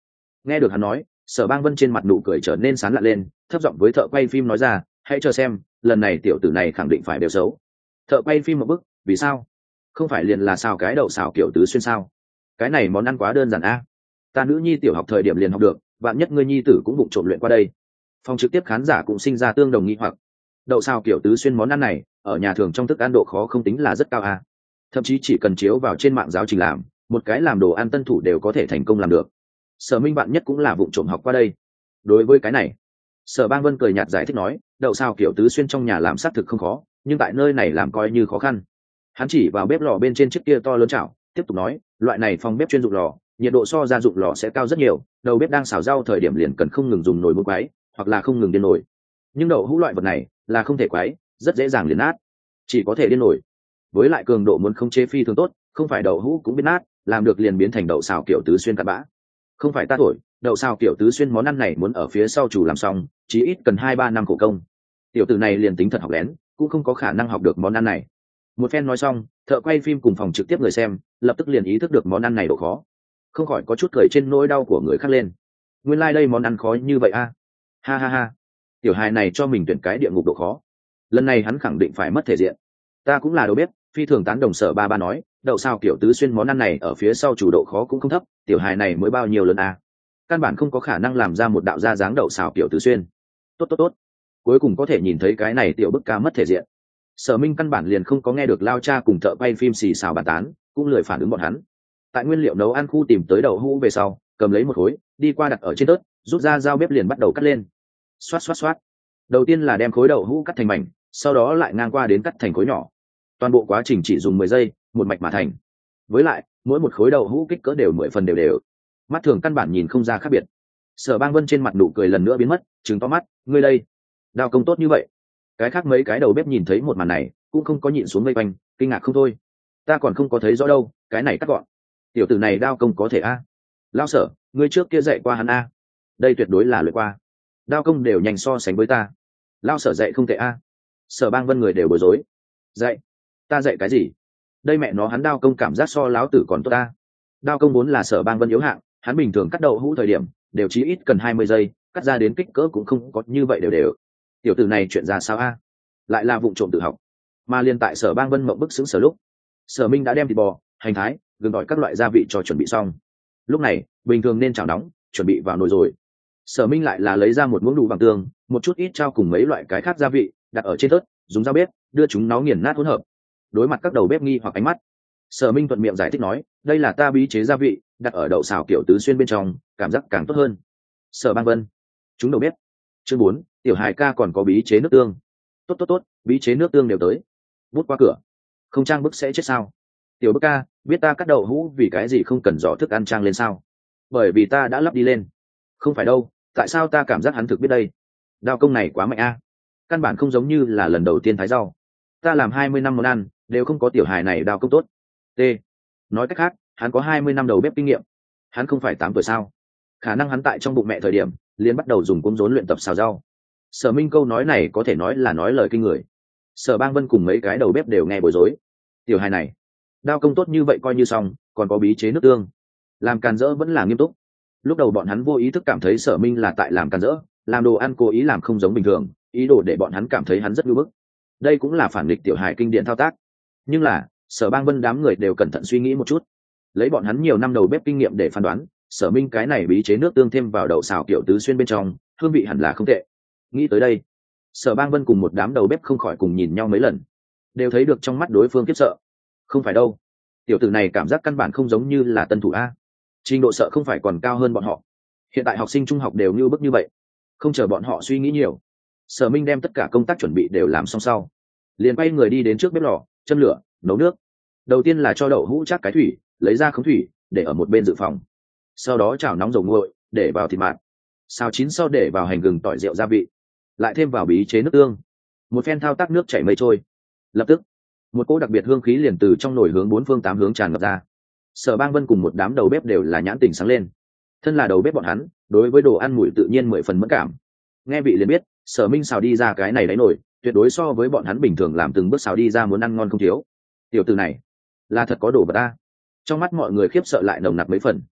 Nghe được hắn nói, Sở Bang Vân trên mặt nụ cười trở nên sán lạ lên, thấp giọng với thợ quay phim nói ra, hãy chờ xem, lần này tiểu tử này khẳng định phải đều xấu. Thợ quay phim một bức, vì sao? Không phải liền là xào cái đậu xào kiểu tứ xuyên sao? Cái này món ăn quá đơn giản a. Ta nữ nhi tiểu học thời điểm liền học được, vạn nhất ngươi nhi tử cũng vụng trộm luyện qua đây. Phòng trực tiếp khán giả cũng sinh ra tương đồng nghi hoặc. Đậu xào kiểu tứ xuyên món ăn này, ở nhà thường trong thức ăn độ khó không tính là rất cao a. Thậm chí chỉ cần chiếu vào trên mạng giáo trình làm, một cái làm đồ ăn tân thủ đều có thể thành công làm được. Sở Minh bạn nhất cũng là vụng trộm học qua đây. Đối với cái này, Sở Bang Vân cười nhạt giải thích nói, đậu xào kiểu tứ xuyên trong nhà làm xác thực không khó, nhưng tại nơi này làm coi như khó khăn. Hắn chỉ vào bếp lò bên trên chiếc kia to lớn chảo, tiếp tục nói, loại này phòng bếp chuyên dụng lò, nhiệt độ so ra dụng lò sẽ cao rất nhiều, đầu bếp đang xào rau thời điểm liền cần không ngừng dùng nồi muốn quấy, hoặc là không ngừng điên nồi. Nhưng đậu hũ loại vật này là không thể quấy, rất dễ dàng liền nát, chỉ có thể điên nồi. Với lại cường độ muốn không chế phi thường tốt, không phải đậu hũ cũng biết nát, làm được liền biến thành đậu xào kiểu tứ xuyên cặn bã. Không phải ta thổi, đậu xào kiểu tứ xuyên món ăn này muốn ở phía sau chủ làm xong, chí ít cần hai ba năm khổ công. Tiểu tử này liền tính thật học lén, cũng không có khả năng học được món ăn này. Một phen nói xong, thợ quay phim cùng phòng trực tiếp người xem lập tức liền ý thức được món ăn này độ khó, không khỏi có chút cười trên nỗi đau của người khác lên. Nguyên lai、like、đây món ăn khó như vậy a. À? Ha ha ha, tiểu hài này cho mình tuyển cái địa ngục độ khó, lần này hắn khẳng định phải mất thể diện. Ta cũng là đầu bếp, phi thường tán đồng Sở ba ba nói, đậu xào kiểu tứ xuyên món ăn này ở phía sau chủ độ khó cũng không thấp, tiểu hài này mới bao nhiêu lớn a, căn bản không có khả năng làm ra một đạo gia dáng đậu xào kiểu tứ xuyên. Tốt tốt tốt, cuối cùng có thể nhìn thấy cái này tiểu bức ca mất thể diện. Sở Minh căn bản liền không có nghe được lao cha cùng thợ quay phim xì xào bàn tán, cũng lười phản ứng bọn hắn. Tại nguyên liệu nấu ăn khu tìm tới đậu hũ về sau, cầm lấy một khối, đi qua đặt ở trên tớt, rút ra dao bếp liền bắt đầu cắt lên. Xoát xoát xoát. Đầu tiên là đem khối đậu hũ cắt thành mảnh, sau đó lại ngang qua đến cắt thành khối nhỏ. Toàn bộ quá trình chỉ dùng mười giây, một mạch mà thành. Với lại, mỗi một khối đậu hũ kích cỡ đều mười phần đều đều. Mắt thường căn bản nhìn không ra khác biệt. Sở Bang Vân trên mặt nụ cười lần nữa biến mất, trừng to mắt, ngươi đây, đao công tốt như vậy. Cái khác mấy cái đầu bếp nhìn thấy một màn này cũng không có nhịn xuống vây quanh, kinh ngạc không thôi. Ta còn không có thấy rõ đâu, cái này cắt gọn. Tiểu tử này đao công có thể a. Lao Sở, ngươi trước kia dạy qua hắn a. Đây tuyệt đối là luyện qua. Đao công đều nhanh so sánh với ta. Lao Sở dạy không tệ a. Sở Bang Vân người đều bối rối. Dạy? Ta dạy cái gì? Đây mẹ nó hắn đao công cảm giác so láo tử còn tốt ta. Đao công vốn là Sở Bang Vân yếu hạng, hắn bình thường cắt đậu hũ thời điểm đều chí ít cần hai mươi giây, cắt ra đến kích cỡ cũng không có như vậy đều đều. Tiểu tử này chuyện ra sao a? Lại là vụng trộm tự học. Mà liên tại Sở Bang Vân mộng bức xứng sở lúc, Sở Minh đã đem thịt bò, hành thái, gừng tỏi các loại gia vị cho chuẩn bị xong. Lúc này bình thường nên chảo nóng, chuẩn bị vào nồi rồi. Sở Minh lại là lấy ra một muỗng đủ bằng tương, một chút ít trao cùng mấy loại cái khác gia vị đặt ở trên tớt, dùng dao bếp đưa chúng nó nghiền nát hỗn hợp. Đối mặt các đầu bếp nghi hoặc ánh mắt, Sở Minh thuận miệng giải thích nói, đây là ta bí chế gia vị, đặt ở đậu xào kiểu tứ xuyên bên trong, cảm giác càng tốt hơn. Sở Bang Vân, chúng đầu bếp. Chương bốn, tiểu hài ca còn có bí chế nước tương. Tốt tốt tốt, bí chế nước tương đều tới. Bút qua cửa. Không trang bức sẽ chết sao? Tiểu bức ca, biết ta cắt đậu hũ vì cái gì không cần giỏ thức ăn trang lên sao? Bởi vì ta đã lắp đi lên. Không phải đâu, tại sao ta cảm giác hắn thực biết đây? Đao công này quá mạnh a. Căn bản không giống như là lần đầu tiên thái rau. Ta làm hai mươi năm món ăn, đều không có tiểu hài này đao công tốt. T. Nói cách khác, hắn có hai mươi năm đầu bếp kinh nghiệm. Hắn không phải tám tuổi sao? Khả năng hắn tại trong bụng mẹ thời điểm, liền bắt đầu dùng cúng rốn luyện tập xào rau. Sở Minh câu nói này có thể nói là nói lời kinh người. Sở Bang Vân cùng mấy cái đầu bếp đều nghe bối rối. Tiểu hài này, đao công tốt như vậy coi như xong, còn có bí chế nước tương. Làm càn rỡ vẫn là nghiêm túc. Lúc đầu bọn hắn vô ý thức cảm thấy Sở Minh là tại làm càn rỡ, làm đồ ăn cố ý làm không giống bình thường, ý đồ để bọn hắn cảm thấy hắn rất ngu bức. Đây cũng là phản nghịch tiểu hài kinh điển thao tác. Nhưng là, Sở Bang Vân đám người đều cẩn thận suy nghĩ một chút. Lấy bọn hắn nhiều năm đầu bếp kinh nghiệm để phán đoán, Sở Minh cái này bí chế nước tương thêm vào đậu xào kiểu tứ xuyên bên trong, hương vị hẳn là không tệ. Nghĩ tới đây, Sở Bang Vân cùng một đám đầu bếp không khỏi cùng nhìn nhau mấy lần, đều thấy được trong mắt đối phương khiếp sợ. Không phải đâu, tiểu tử này cảm giác căn bản không giống như là tân thủ a, trình độ sợ không phải còn cao hơn bọn họ. Hiện tại học sinh trung học đều như bức như vậy. Không chờ bọn họ suy nghĩ nhiều, Sở Minh đem tất cả công tác chuẩn bị đều làm xong sau, liền quay người đi đến trước bếp lò, châm lửa, nấu nước. Đầu tiên là cho đậu hũ chắc cái thủy, lấy ra khống thủy, để ở một bên dự phòng. Sau đó chảo nóng dầu nguội, để vào thịt mạt. Xào chín sau để vào hành gừng tỏi rượu gia vị, lại thêm vào bí chế nước tương. Một phen thao tác nước chảy mây trôi. Lập tức, một cỗ đặc biệt hương khí liền từ trong nồi hướng bốn phương tám hướng tràn ngập ra. Sở Bang Vân cùng một đám đầu bếp đều là nhãn tình sáng lên. Thân là đầu bếp bọn hắn, đối với đồ ăn mùi tự nhiên mười phần mẫn cảm. Nghe vị liền biết, Sở Minh xào đi ra cái này đáy nồi, tuyệt đối so với bọn hắn bình thường làm từng bước xào đi ra muốn ăn ngon không thiếu. Tiểu tử này, là thật có đồ vật ta. Trong mắt mọi người khiếp sợ lại nồng nặc mấy phần.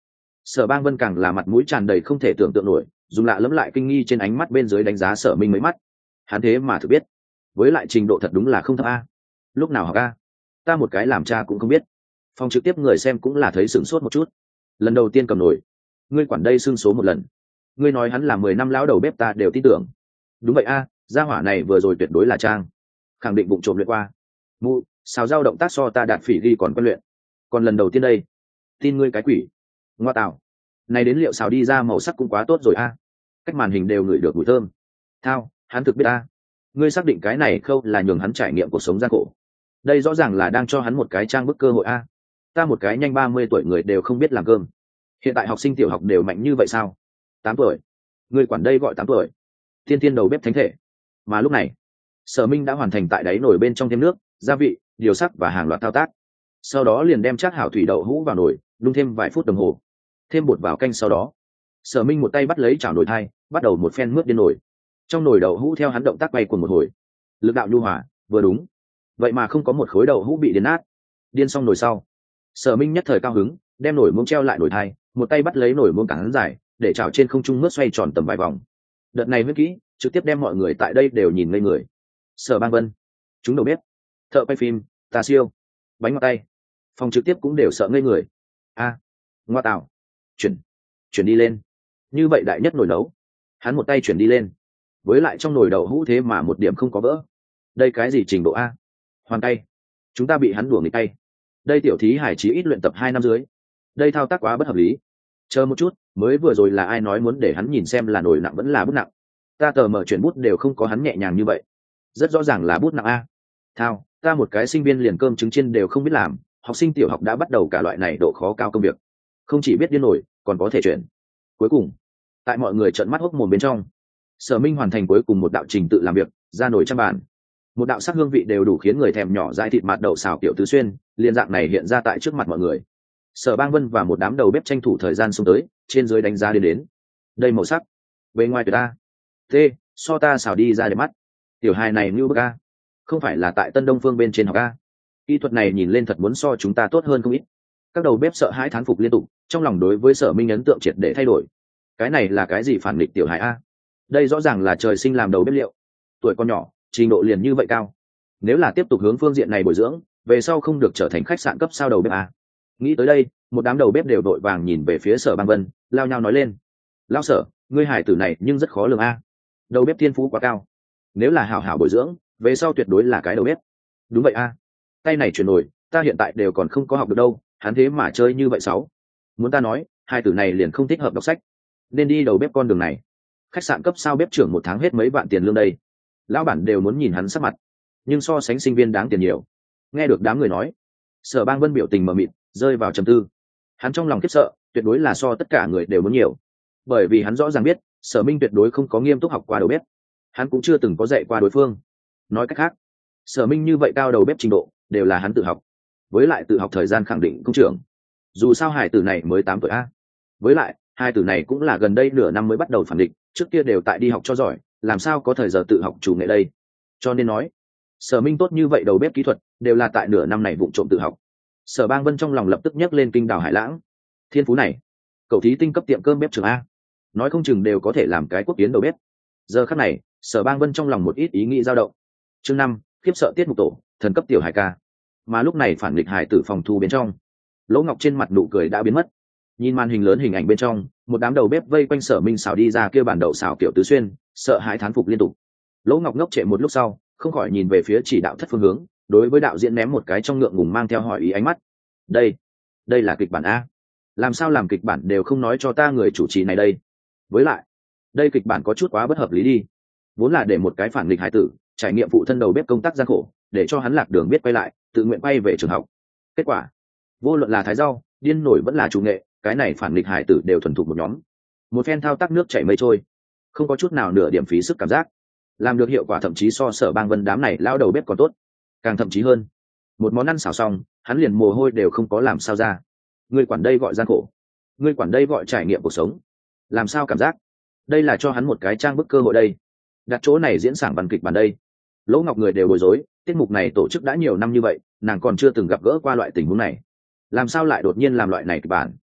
Sở Bang Vân càng là mặt mũi tràn đầy không thể tưởng tượng nổi, dùng lạ lẫm lại kinh nghi trên ánh mắt bên dưới đánh giá Sở Minh mấy mắt. Hắn thế mà thực biết, với lại trình độ thật đúng là không thấp a. Lúc nào học a? Ta một cái làm cha cũng không biết. Phòng trực tiếp người xem cũng là thấy sửng sốt một chút. Lần đầu tiên cầm nổi, ngươi quản đây xưng số một lần. Ngươi nói hắn là mười năm lão đầu bếp ta đều tin tưởng. Đúng vậy a, gia hỏa này vừa rồi tuyệt đối là trang, khẳng định bụng trộm luyện qua. Mu, xào rau động tác so ta đạt phỉ ghi còn quen luyện. Còn lần đầu tiên đây, tin ngươi cái quỷ. Ngoa tạo, này đến liệu xào đi ra màu sắc cũng quá tốt rồi a. Cách màn hình đều ngửi được mùi thơm. Thao, hắn thực biết a. Ngươi xác định cái này không là nhường hắn trải nghiệm cuộc sống gian khổ. Đây rõ ràng là đang cho hắn một cái trang bức cơ hội a. Ta một cái nhanh ba mươi tuổi người đều không biết làm cơm. Hiện tại học sinh tiểu học đều mạnh như vậy sao? Tám tuổi. Ngươi quản đây gọi tám tuổi. Tiên tiên đầu bếp thánh thể. Mà lúc này, Sở Minh đã hoàn thành tại đáy nồi bên trong thêm nước, gia vị, điều sắc và hàng loạt thao tác. Sau đó liền đem chát hảo thủy đậu hũ vào nồi, đun thêm vài phút đồng hồ. Thêm bột vào canh sau đó, Sở Minh một tay bắt lấy chảo nồi thay, bắt đầu một phen mướt điên nồi. Trong nồi đậu hũ theo hắn động tác quay cuồng một hồi, lực đạo nhu hòa, vừa đúng. Vậy mà không có một khối đậu hũ bị điên nát. Điên xong nồi sau, Sở Minh nhất thời cao hứng, đem nồi muỗng treo lại nồi thay, một tay bắt lấy nồi muỗng cán dài, để chảo trên không trung mướt xoay tròn tầm vài vòng. Đợt này huyết kỹ, trực tiếp đem mọi người tại đây đều nhìn ngây người. Sở Bang Vân, chúng đầu bếp, thợ quay phim, tà siêu, bánh ngọt tay, phòng trực tiếp cũng đều sợ ngây người. A, à, ngoa tạo, chuyển, chuyển đi lên. Như vậy đại nhất nồi nấu, hắn một tay chuyển đi lên, với lại trong nồi đậu hũ thế mà một điểm không có vỡ. Đây cái gì trình độ a? Hoàn tay, chúng ta bị hắn đuổi nghịch tay. Đây tiểu thí hải chí ít luyện tập hai năm dưới. Đây thao tác quá bất hợp lý. Chờ một chút, mới vừa rồi là ai nói muốn để hắn nhìn xem là nồi nặng vẫn là bút nặng? Ta tờ mở chuyển bút đều không có hắn nhẹ nhàng như vậy. Rất rõ ràng là bút nặng a. Thao, ta một cái sinh viên liền cơm trứng chiên đều không biết làm, học sinh tiểu học đã bắt đầu cả loại này độ khó cao công việc. Không chỉ biết điên nổi, còn có thể chuyển. Cuối cùng, tại mọi người trợn mắt hốc mồm bên trong, Sở Minh hoàn thành cuối cùng một đạo trình tự làm việc, ra nồi trăm bàn. Một đạo sắc hương vị đều đủ khiến người thèm nhỏ dãi thịt mạt đậu xào kiểu tứ xuyên, liên dạng này hiện ra tại trước mặt mọi người. Sở Bang Vân và một đám đầu bếp tranh thủ thời gian xông tới, trên dưới đánh giá đến đến. Đây màu sắc, bề ngoài tuyệt ta. T, so ta xào đi ra để mắt. Tiểu hài này như bức a, không phải là tại Tân Đông Phương bên trên học a. Kỹ thuật này nhìn lên thật muốn so chúng ta tốt hơn không ít. Các đầu bếp sợ hãi thán phục liên tục, trong lòng đối với Sở Minh ấn tượng triệt để thay đổi. Cái này là cái gì phản nghịch tiểu hài a? Đây rõ ràng là trời sinh làm đầu bếp liệu. Tuổi con nhỏ, trình độ liền như vậy cao. Nếu là tiếp tục hướng phương diện này bồi dưỡng, về sau không được trở thành khách sạn cấp sao đầu bếp a. Nghĩ tới đây, một đám đầu bếp đều đội vàng nhìn về phía Sở Bang Vân, lao nhau nói lên: lao Sở, ngươi hải tử này nhưng rất khó lường a. Đầu bếp thiên phú quá cao, nếu là hảo hảo bồi dưỡng, về sau tuyệt đối là cái đầu bếp. Đúng vậy a, tay này chuyển nổi, ta hiện tại đều còn không có học được đâu, hắn thế mà chơi như vậy sáu. Muốn ta nói, hai tử này liền không thích hợp đọc sách, nên đi đầu bếp con đường này. Khách sạn cấp sao bếp trưởng một tháng hết mấy vạn tiền lương đây, lão bản đều muốn nhìn hắn sắc mặt, nhưng so sánh sinh viên đáng tiền nhiều. Nghe được đám người nói, Sở Bang Vân biểu tình mờ mịt, rơi vào trầm tư. Hắn trong lòng khiếp sợ, tuyệt đối là so tất cả người đều muốn nhiều, bởi vì hắn rõ ràng biết Sở Minh tuyệt đối không có nghiêm túc học qua đầu bếp, hắn cũng chưa từng có dạy qua đối phương. Nói cách khác, Sở Minh như vậy cao đầu bếp trình độ đều là hắn tự học, với lại tự học thời gian khẳng định công trưởng. Dù sao hải tử này mới tám tuổi a, với lại hai tử này cũng là gần đây nửa năm mới bắt đầu phản định, trước kia đều tại đi học cho giỏi, làm sao có thời giờ tự học chủ nghệ đây. Cho nên nói, Sở Minh tốt như vậy đầu bếp kỹ thuật đều là tại nửa năm này vụng trộm tự học. Sở Bang Vân trong lòng lập tức nhấc lên kinh đào hải lãng. Thiên phú này, cậu thí tinh cấp tiệm cơm bếp trường a, nói không chừng đều có thể làm cái quốc tiến đầu bếp. Giờ khắc này, Sở Bang Vân trong lòng một ít ý nghĩ dao động. Chương năm, khiếp sợ tiết mục tổ, thần cấp tiểu hải ca. Mà lúc này phản nghịch hải tử phòng thu bên trong, Lỗ Ngọc trên mặt nụ cười đã biến mất. Nhìn màn hình lớn hình ảnh bên trong, một đám đầu bếp vây quanh Sở Minh xào đi ra kia bản đậu xào kiểu tứ xuyên, sợ hãi thán phục liên tục. Lỗ Ngọc ngốc trệ một lúc sau, không khỏi nhìn về phía chỉ đạo thất phương hướng, đối với đạo diễn ném một cái trong ngượng ngùng mang theo hỏi ý ánh mắt. Đây, đây là kịch bản a? Làm sao làm kịch bản đều không nói cho ta người chủ trì này đây? Với lại, đây kịch bản có chút quá bất hợp lý đi. Vốn là để một cái phản nghịch hải tử trải nghiệm phụ thân đầu bếp công tác gian khổ, để cho hắn lạc đường biết quay lại, tự nguyện quay về trường học. Kết quả, vô luận là thái rau, điên nổi vẫn là chủ nghệ, cái này phản nghịch hải tử đều thuần thục một nhóm. Một phen thao tác nước chảy mây trôi, không có chút nào nửa điểm phí sức cảm giác, làm được hiệu quả thậm chí so Sở Bang Vân đám này lao đầu bếp còn tốt, càng thậm chí hơn. Một món ăn xào xong, hắn liền mồ hôi đều không có làm sao ra. Ngươi quản đây gọi gian khổ, ngươi quản đây gọi trải nghiệm cuộc sống, làm sao cảm giác đây là cho hắn một cái trang bức cơ hội đây. Đặt chỗ này diễn sảng văn kịch bản đây. Lỗ Ngọc người đều bối rối, tiết mục này tổ chức đã nhiều năm như vậy, nàng còn chưa từng gặp gỡ qua loại tình huống này, làm sao lại đột nhiên làm loại này kịch bản.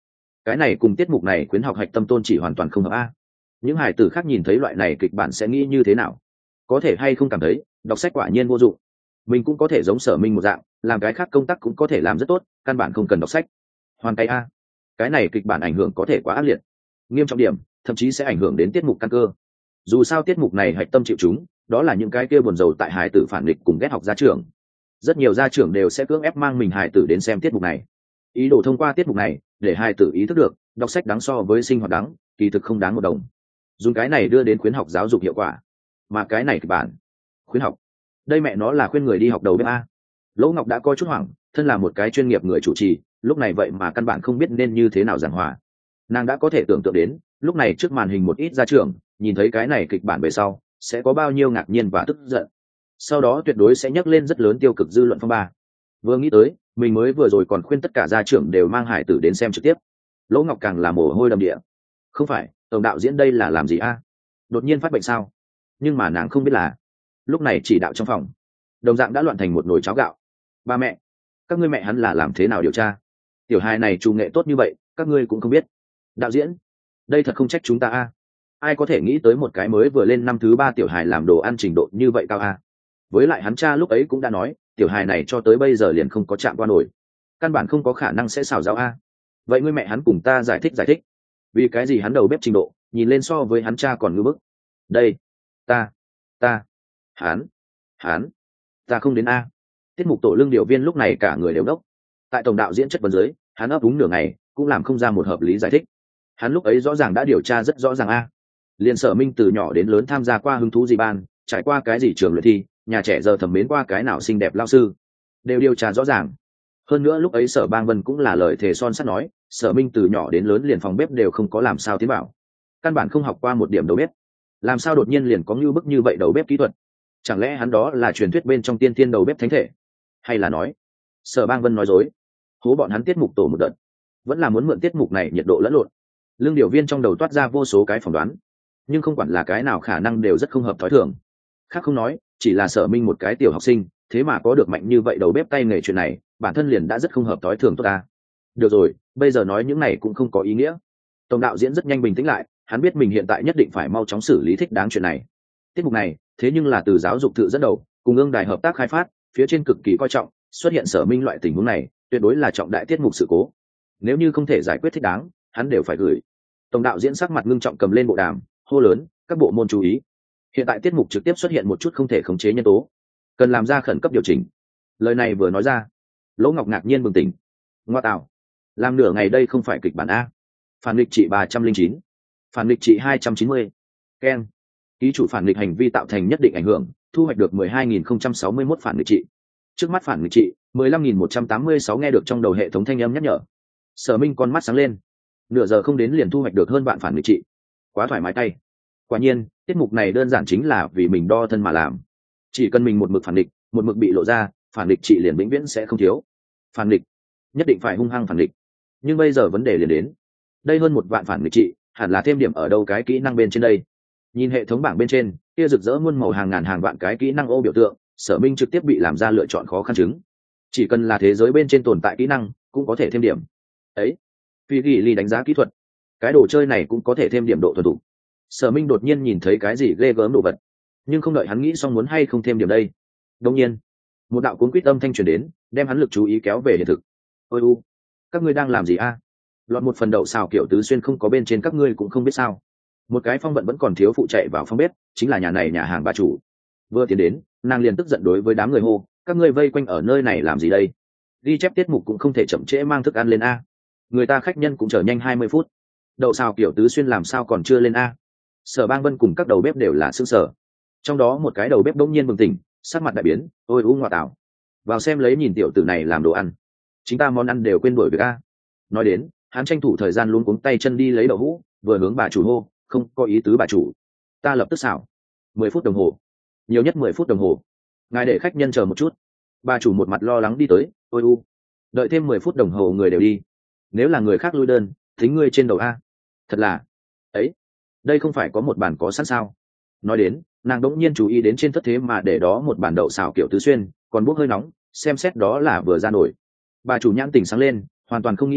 cái này cùng tiết mục này khuyến học hạch tâm tôn chỉ hoàn toàn không hợp a. Những hải tử khác nhìn thấy loại này kịch bản sẽ nghĩ như thế nào? Có thể hay không cảm thấy đọc sách quả nhiên vô dụng, mình cũng có thể giống Sở Minh một dạng làm cái khác công tác cũng có thể làm rất tốt, căn bản không cần đọc sách. Hoàn tay a, cái này kịch bản ảnh hưởng có thể quá ác liệt, nghiêm trọng điểm thậm chí sẽ ảnh hưởng đến tiết mục căn cơ. Dù sao tiết mục này hạch tâm chịu chúng đó là những cái kia buồn rầu tại hải tử phản nghịch cùng ghét học gia trưởng, rất nhiều gia trưởng đều sẽ cưỡng ép mang mình hải tử đến xem tiết mục này, ý đồ thông qua tiết mục này để hải tử ý thức được đọc sách đáng so với sinh hoạt đáng, kỳ thực không đáng một đồng, dùng cái này đưa đến khuyến học giáo dục hiệu quả. Mà cái này kịch bản khuyến học, đây mẹ nó là khuyên người đi học đầu bếp a. Lỗ Ngọc đã có chút hoảng, thân là một cái chuyên nghiệp người chủ trì lúc này vậy mà căn bản không biết nên như thế nào giảng hòa. Nàng đã có thể tưởng tượng đến lúc này trước màn hình một ít gia trưởng nhìn thấy cái này kịch bản về sau sẽ có bao nhiêu ngạc nhiên và tức giận, sau đó tuyệt đối sẽ nhắc lên rất lớn tiêu cực dư luận phong ba. Vừa nghĩ tới mình mới vừa rồi còn khuyên tất cả gia trưởng đều mang hải tử đến xem trực tiếp, Lỗ Ngọc càng là mồ hôi đầm địa. Không phải tổng đạo diễn đây là làm gì a? Đột nhiên phát bệnh sao? Nhưng mà nàng không biết là lúc này chỉ đạo trong phòng đồng dạng đã loạn thành một nồi cháo gạo. Ba mẹ, các ngươi mẹ hắn là làm thế nào điều tra? Tiểu hài này trù nghệ tốt như vậy các ngươi cũng không biết? Đạo diễn, đây thật không trách chúng ta a. Ai có thể nghĩ tới một cái mới vừa lên năm thứ ba tiểu hài làm đồ ăn trình độ như vậy cao a? Với lại hắn cha lúc ấy cũng đã nói tiểu hài này cho tới bây giờ liền không có chạm qua nổi, căn bản không có khả năng sẽ xào rau a. Vậy ngươi mẹ hắn cùng ta giải thích giải thích, vì cái gì hắn đầu bếp trình độ nhìn lên so với hắn cha còn ngưỡng bức? Đây, ta ta hắn hắn ta không đến a. Tiết mục tổ lương điều viên lúc này cả người đều đốc, tại tổng đạo diễn chất vấn dưới hắn ấp úng nửa ngày cũng làm không ra một hợp lý giải thích. Hắn lúc ấy rõ ràng đã điều tra rất rõ ràng a. Liên Sở Minh từ nhỏ đến lớn tham gia qua hứng thú gì ban, trải qua cái gì trường luyện thi, nhà trẻ giờ thẩm mến qua cái nào xinh đẹp lao sư, đều điều tra rõ ràng. Hơn nữa lúc ấy Sở Bang Vân cũng là lời thề son sắt nói Sở Minh từ nhỏ đến lớn liền phòng bếp đều không có làm sao tiến bảo, căn bản không học qua một điểm đầu bếp, làm sao đột nhiên liền có như bức như vậy đầu bếp kỹ thuật? Chẳng lẽ hắn đó là truyền thuyết bên trong tiên tiên đầu bếp thánh thể, hay là nói Sở Bang Vân nói dối hố bọn hắn tiết mục tổ một đợt, vẫn là muốn mượn tiết mục này nhiệt độ lẫn lộn? Lương điều viên trong đầu toát ra vô số cái phỏng đoán, nhưng không quản là cái nào khả năng đều rất không hợp thói thường. Khác không nói, chỉ là Sở Minh một cái tiểu học sinh thế mà có được mạnh như vậy đầu bếp tay nghề, chuyện này bản thân liền đã rất không hợp thói thường tốt ta. Được rồi, bây giờ nói những này cũng không có ý nghĩa. Tổng đạo diễn rất nhanh bình tĩnh lại, hắn biết mình hiện tại nhất định phải mau chóng xử lý thích đáng chuyện này. Tiết mục này thế nhưng là từ giáo dục tự dẫn đầu cùng ương đài hợp tác khai phát, phía trên cực kỳ coi trọng xuất hiện Sở Minh loại tình huống này tuyệt đối là trọng đại tiết mục sự cố, nếu như không thể giải quyết thích đáng hắn đều phải gửi. Tổng đạo diễn sắc mặt ngưng trọng cầm lên bộ đàm hô lớn các bộ môn chú ý, hiện tại tiết mục trực tiếp xuất hiện một chút không thể khống chế nhân tố, cần làm ra khẩn cấp điều chỉnh. Lời này vừa nói ra Lỗ Ngọc ngạc nhiên bừng tỉnh, ngoa tạo, làm nửa ngày đây không phải kịch bản a. Phản nghịch trị ba trăm linh chín, phản nghịch trị hai trăm chín mươi. Ken, ký chủ phản nghịch hành vi tạo thành nhất định ảnh hưởng, thu hoạch được mười hai nghìn không trăm sáu mươi mốt phản nghịch trị. Trước mắt phản nghịch trị mười lăm nghìn một trăm tám mươi sáu. Nghe được trong đầu hệ thống thanh âm nhắc nhở, Sở Minh con mắt sáng lên, nửa giờ không đến liền thu hoạch được hơn vạn phản nghịch trị, quá thoải mái tay. Quả nhiên tiết mục này đơn giản chính là vì mình đo thân mà làm, chỉ cần mình một mực phản nghịch, một mực bị lộ ra, phản nghịch trị liền vĩnh viễn sẽ không thiếu. Phản nghịch nhất định phải hung hăng phản nghịch, nhưng bây giờ vấn đề liền đến, đây hơn một vạn phản nghịch trị hẳn là thêm điểm ở đâu cái kỹ năng bên trên đây? Nhìn hệ thống bảng bên trên kia rực rỡ muôn màu hàng ngàn hàng vạn cái kỹ năng ô biểu tượng, Sở Minh trực tiếp bị làm ra lựa chọn khó khăn chứng. Chỉ cần là thế giới bên trên tồn tại kỹ năng cũng có thể thêm điểm ấy. Phi ghi ly đánh giá kỹ thuật, cái đồ chơi này cũng có thể thêm điểm độ thuần thục. Sở Minh đột nhiên nhìn thấy cái gì ghê gớm đồ vật, nhưng không đợi hắn nghĩ xong muốn hay không thêm điểm đây, đột nhiên một đạo cuốn quýt âm thanh truyền đến, đem hắn lực chú ý kéo về hiện thực. Ôi u, các ngươi đang làm gì a? À? Lọt một phần đậu xào kiểu tứ xuyên không có bên trên các ngươi cũng không biết sao? Một cái phong vận vẫn còn thiếu phụ chạy vào phòng bếp, chính là nhà này nhà hàng bà chủ. Vừa tiến đến nàng liền tức giận đối với đám người hô, các ngươi vây quanh ở nơi này làm gì đây? Ghi chép tiết mục cũng không thể chậm trễ mang thức ăn lên a. Người ta khách nhân cũng chờ nhanh hai mươi phút, đậu xào kiểu tứ xuyên làm sao còn chưa lên a? Sở Bang Vân cùng các đầu bếp đều là sững sờ, trong đó một cái đầu bếp đống nhiên bừng tỉnh, sắc mặt đại biến, ôi u ngoại tảo, vào xem lấy nhìn tiểu tử này làm đồ ăn, chính ta món ăn đều quên đuổi việc a. Nói đến hắn tranh thủ thời gian luống cuống tay chân đi lấy đậu hũ, vừa hướng bà chủ hô, không có ý tứ bà chủ, ta lập tức xào. Mười phút đồng hồ, nhiều nhất mười phút đồng hồ, ngài để khách nhân chờ một chút. Bà chủ một mặt lo lắng đi tới, ôi u, đợi thêm mười phút đồng hồ người đều đi, nếu là người khác lui đơn thính ngươi trên đầu a. Thật là ấy, đây không phải có một bàn có sẵn sao? Nói đến nàng đống nhiên chú ý đến trên thất thế mà để đó một bàn đậu xào kiểu tứ xuyên còn bốc hơi nóng, xem xét đó là vừa ra nổi. Bà chủ nhãn tỉnh sáng lên, hoàn toàn không nghĩ nhiều,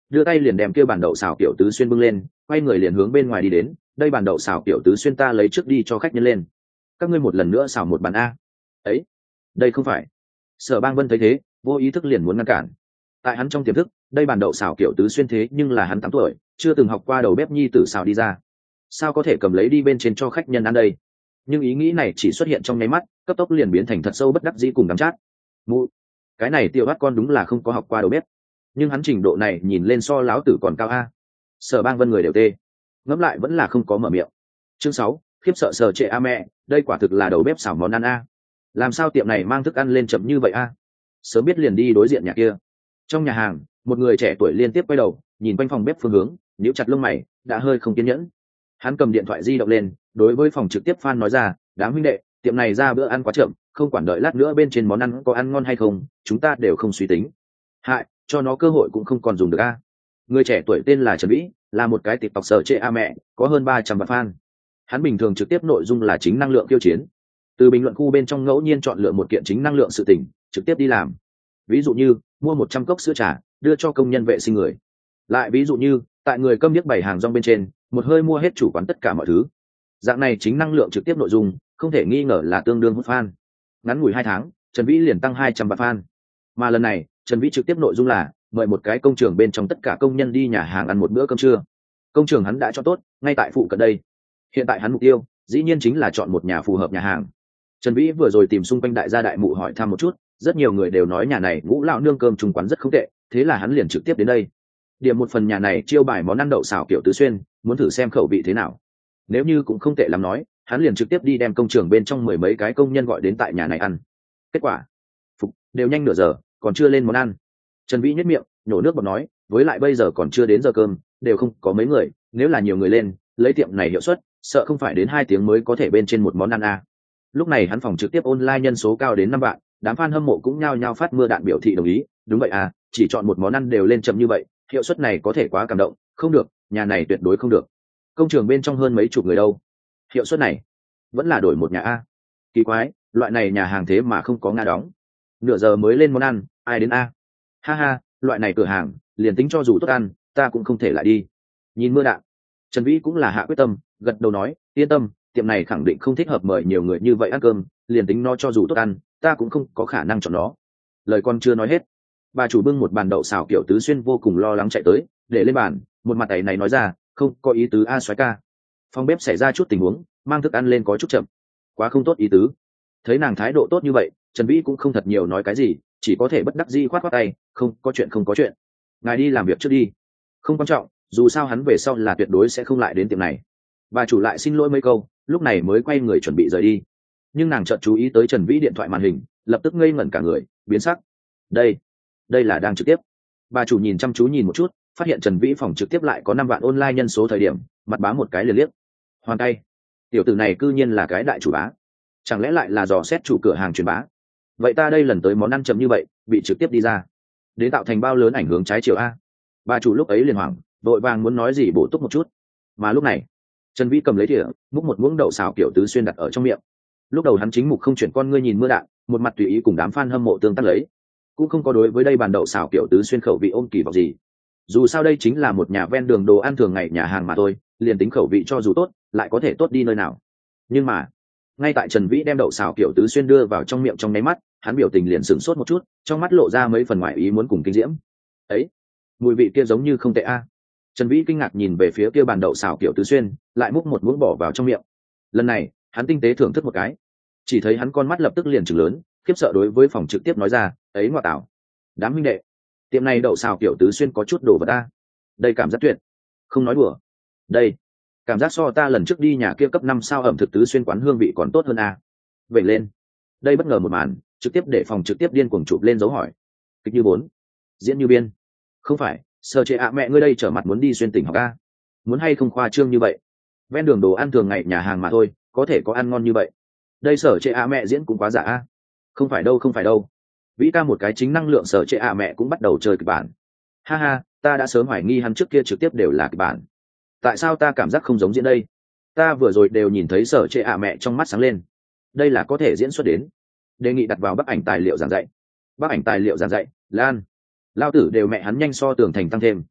đưa tay liền đem kia bàn đậu xào kiểu tứ xuyên bưng lên, quay người liền hướng bên ngoài đi đến. Đây bàn đậu xào kiểu tứ xuyên ta lấy trước đi cho khách nhân lên, các ngươi một lần nữa xào một bàn a. Ấy, đây không phải. Sở Bang Vân thấy thế, vô ý thức liền muốn ngăn cản. Tại hắn trong tiềm thức, đây bàn đậu xào kiểu tứ xuyên thế nhưng là hắn tám tuổi, chưa từng học qua đầu bếp nhi tử xào đi ra, sao có thể cầm lấy đi bên trên cho khách nhân ăn đây. Nhưng ý nghĩ này chỉ xuất hiện trong nháy mắt, cấp tốc liền biến thành thật sâu bất đắc dĩ cùng đắm chát. Mụ, cái này tiểu bắt con đúng là không có học qua đầu bếp, nhưng hắn trình độ này nhìn lên so láo tử còn cao a. Sở Bang Vân người đều tê, ngẫm lại vẫn là không có mở miệng. Chương sáu, khiếp sợ sở trệ a mẹ, đây quả thực là đầu bếp xào món ăn a. Làm sao tiệm này mang thức ăn lên chậm như vậy a? Sớm biết liền đi đối diện nhà kia. Trong nhà hàng, một người trẻ tuổi liên tiếp quay đầu nhìn quanh phòng bếp phương hướng, nhíu chặt lông mày, đã hơi không kiên nhẫn. Hắn cầm điện thoại di động lên, đối với phòng trực tiếp fan nói ra, đám huynh đệ, tiệm này ra bữa ăn quá chậm, không quản đợi lát nữa bên trên món ăn có ăn ngon hay không, chúng ta đều không suy tính. Hại, cho nó cơ hội cũng không còn dùng được a. Người trẻ tuổi tên là Trần Vĩ, là một cái TikTok sở trệ a mẹ, có hơn ba trăm vạn fan. Hắn bình thường trực tiếp nội dung là chính năng lượng tiêu chiến, từ bình luận khu bên trong ngẫu nhiên chọn lựa một kiện chính năng lượng sự tình, trực tiếp đi làm. Ví dụ như mua một trăm cốc sữa trà đưa cho công nhân vệ sinh người, lại ví dụ như tại người câm điếc bày hàng rong bên trên một hơi mua hết chủ quán tất cả mọi thứ. Dạng này chính năng lượng trực tiếp nội dung không thể nghi ngờ là tương đương hút fan. Ngắn ngủi hai tháng, Trần Vĩ liền tăng hai trăm vạn fan. Mà lần này Trần Vĩ trực tiếp nội dung là mời một cái công trường bên trong tất cả công nhân đi nhà hàng ăn một bữa cơm trưa. Công trường hắn đã cho tốt, ngay tại phụ cận đây. Hiện tại hắn mục tiêu dĩ nhiên chính là chọn một nhà phù hợp nhà hàng. Trần Vĩ vừa rồi tìm xung quanh đại gia đại mụ hỏi thăm một chút, rất nhiều người đều nói nhà này Ngũ lão nương cơm trung quán rất không tệ, thế là hắn liền trực tiếp đến đây. Điểm một phần nhà này chiêu bài món ăn đậu xào kiểu tứ xuyên, muốn thử xem khẩu vị thế nào. Nếu như cũng không tệ lắm nói, hắn liền trực tiếp đi đem công trường bên trong mười mấy cái công nhân gọi đến tại nhà này ăn. Kết quả, phục, đều nhanh nửa giờ, còn chưa lên món ăn. Trần Vĩ nhếch miệng, nhổ nước bọt nói, với lại bây giờ còn chưa đến giờ cơm, đều không có mấy người, nếu là nhiều người lên, lấy tiệm này hiệu suất, sợ không phải đến hai tiếng mới có thể bên trên một món ăn a. Lúc này hắn phòng trực tiếp online nhân số cao đến năm vạn, đám fan hâm mộ cũng nhao nhao phát mưa đạn biểu thị đồng ý. Đúng vậy à, chỉ chọn một món ăn đều lên chậm như vậy, hiệu suất này có thể quá cảm động. Không được, nhà này tuyệt đối không được. Công trường bên trong hơn mấy chục người đâu, hiệu suất này vẫn là đổi một nhà a. Kỳ quái, loại này nhà hàng thế mà không có nga đóng, nửa giờ mới lên món ăn, ai đến a? Ha ha, loại này cửa hàng liền tính cho dù tốt ăn, ta cũng không thể lại đi. Nhìn mưa đạn, Trần Vĩ cũng là hạ quyết tâm, gật đầu nói, yên tâm, tiệm này khẳng định không thích hợp mời nhiều người như vậy ăn cơm, liền tính nó cho dù tốt ăn, ta cũng không có khả năng chọn nó. Lời con chưa nói hết, bà chủ bưng một bàn đậu xào kiểu tứ xuyên vô cùng lo lắng chạy tới, để lên bàn, một mặt tay này nói ra, không có ý tứ a soái ca. Phòng bếp xảy ra chút tình huống, mang thức ăn lên có chút chậm, quá không tốt ý tứ. Thấy nàng thái độ tốt như vậy, Trần Vĩ cũng không thật nhiều nói cái gì, chỉ có thể bất đắc dĩ khoát khoát tay, không có chuyện không có chuyện, ngài đi làm việc trước đi, không quan trọng, dù sao hắn về sau là tuyệt đối sẽ không lại đến tiệm này. Bà chủ lại xin lỗi mấy câu, lúc này mới quay người chuẩn bị rời đi. Nhưng nàng chợt chú ý tới Trần Vĩ điện thoại màn hình, lập tức ngây ngẩn cả người, biến sắc. Đây, đây là đang trực tiếp. Bà chủ nhìn chăm chú nhìn một chút, phát hiện Trần Vĩ phòng trực tiếp lại có năm vạn online nhân số thời điểm, mặt bá một cái liền liếc. Hoàn tay, tiểu tử này cư nhiên là cái đại chủ bá, chẳng lẽ lại là dò xét chủ cửa hàng truyền bá? Vậy ta đây lần tới món ăn chậm như vậy, bị trực tiếp đi ra, đến tạo thành bao lớn ảnh hưởng trái chiều a? Bà chủ lúc ấy liền hoảng, đội vàng muốn nói gì bổ túc một chút. Mà lúc này, Trần Vĩ cầm lấy thìa, múc một muỗng đậu xào kiểu tứ xuyên đặt ở trong miệng. Lúc đầu hắn chính mục không chuyển con ngươi nhìn mưa đạn, một mặt tùy ý cùng đám fan hâm mộ tương tác lấy, cũng không có đối với đây bàn đậu xào kiểu tứ xuyên khẩu vị ôm kỳ vọng gì. Dù sao đây chính là một nhà ven đường đồ ăn thường ngày nhà hàng mà thôi, liền tính khẩu vị cho dù tốt, lại có thể tốt đi nơi nào. Nhưng mà, ngay tại Trần Vĩ đem đậu xào kiểu tứ xuyên đưa vào trong miệng trong nháy mắt, hắn biểu tình liền sửng sốt một chút, trong mắt lộ ra mấy phần ngoại ý muốn cùng kinh diễm. Ấy, mùi vị kia giống như không tệ a. Trần Vĩ kinh ngạc nhìn về phía kia bàn đậu xào kiểu tứ xuyên, lại múc một muỗng bỏ vào trong miệng. Lần này, hắn tinh tế thưởng thức một cái, chỉ thấy hắn con mắt lập tức liền trừng lớn, khiếp sợ đối với phòng trực tiếp nói ra, ấy ngoại tảo, đám huynh đệ, tiệm này đậu xào kiểu tứ xuyên có chút đồ vật ta. Đây cảm giác tuyệt, không nói đùa. Đây, cảm giác so ta lần trước đi nhà kia cấp năm sao ẩm thực tứ xuyên quán hương vị còn tốt hơn a. Vậy lên, đây bất ngờ một màn, trực tiếp để phòng trực tiếp điên cuồng chụp lên dấu hỏi. Kịch như bốn, diễn như biên. Không phải, sở trệ ạ mẹ ngươi đây trở mặt muốn đi xuyên tỉnh học a? Muốn hay không khoa trương như vậy? Ven đường đồ ăn thường ngày nhà hàng mà thôi, có thể có ăn ngon như vậy? Đây sở trệ ạ mẹ diễn cũng quá giả a. Không phải đâu, không phải đâu. Vĩ ca một cái chính năng lượng sở trệ ạ mẹ cũng bắt đầu chơi kịch bản. Ha ha, ta đã sớm hoài nghi hắn trước kia trực tiếp đều là kịch bản. Tại sao ta cảm giác không giống diễn đây? Ta vừa rồi đều nhìn thấy sở trệ ạ mẹ trong mắt sáng lên. Đây là có thể diễn xuất đến. Đề nghị đặt vào bức ảnh tài liệu giảng dạy. Bức ảnh tài liệu giảng dạy, Lan. Lao tử đều mẹ hắn nhanh so tường thành tăng thêm.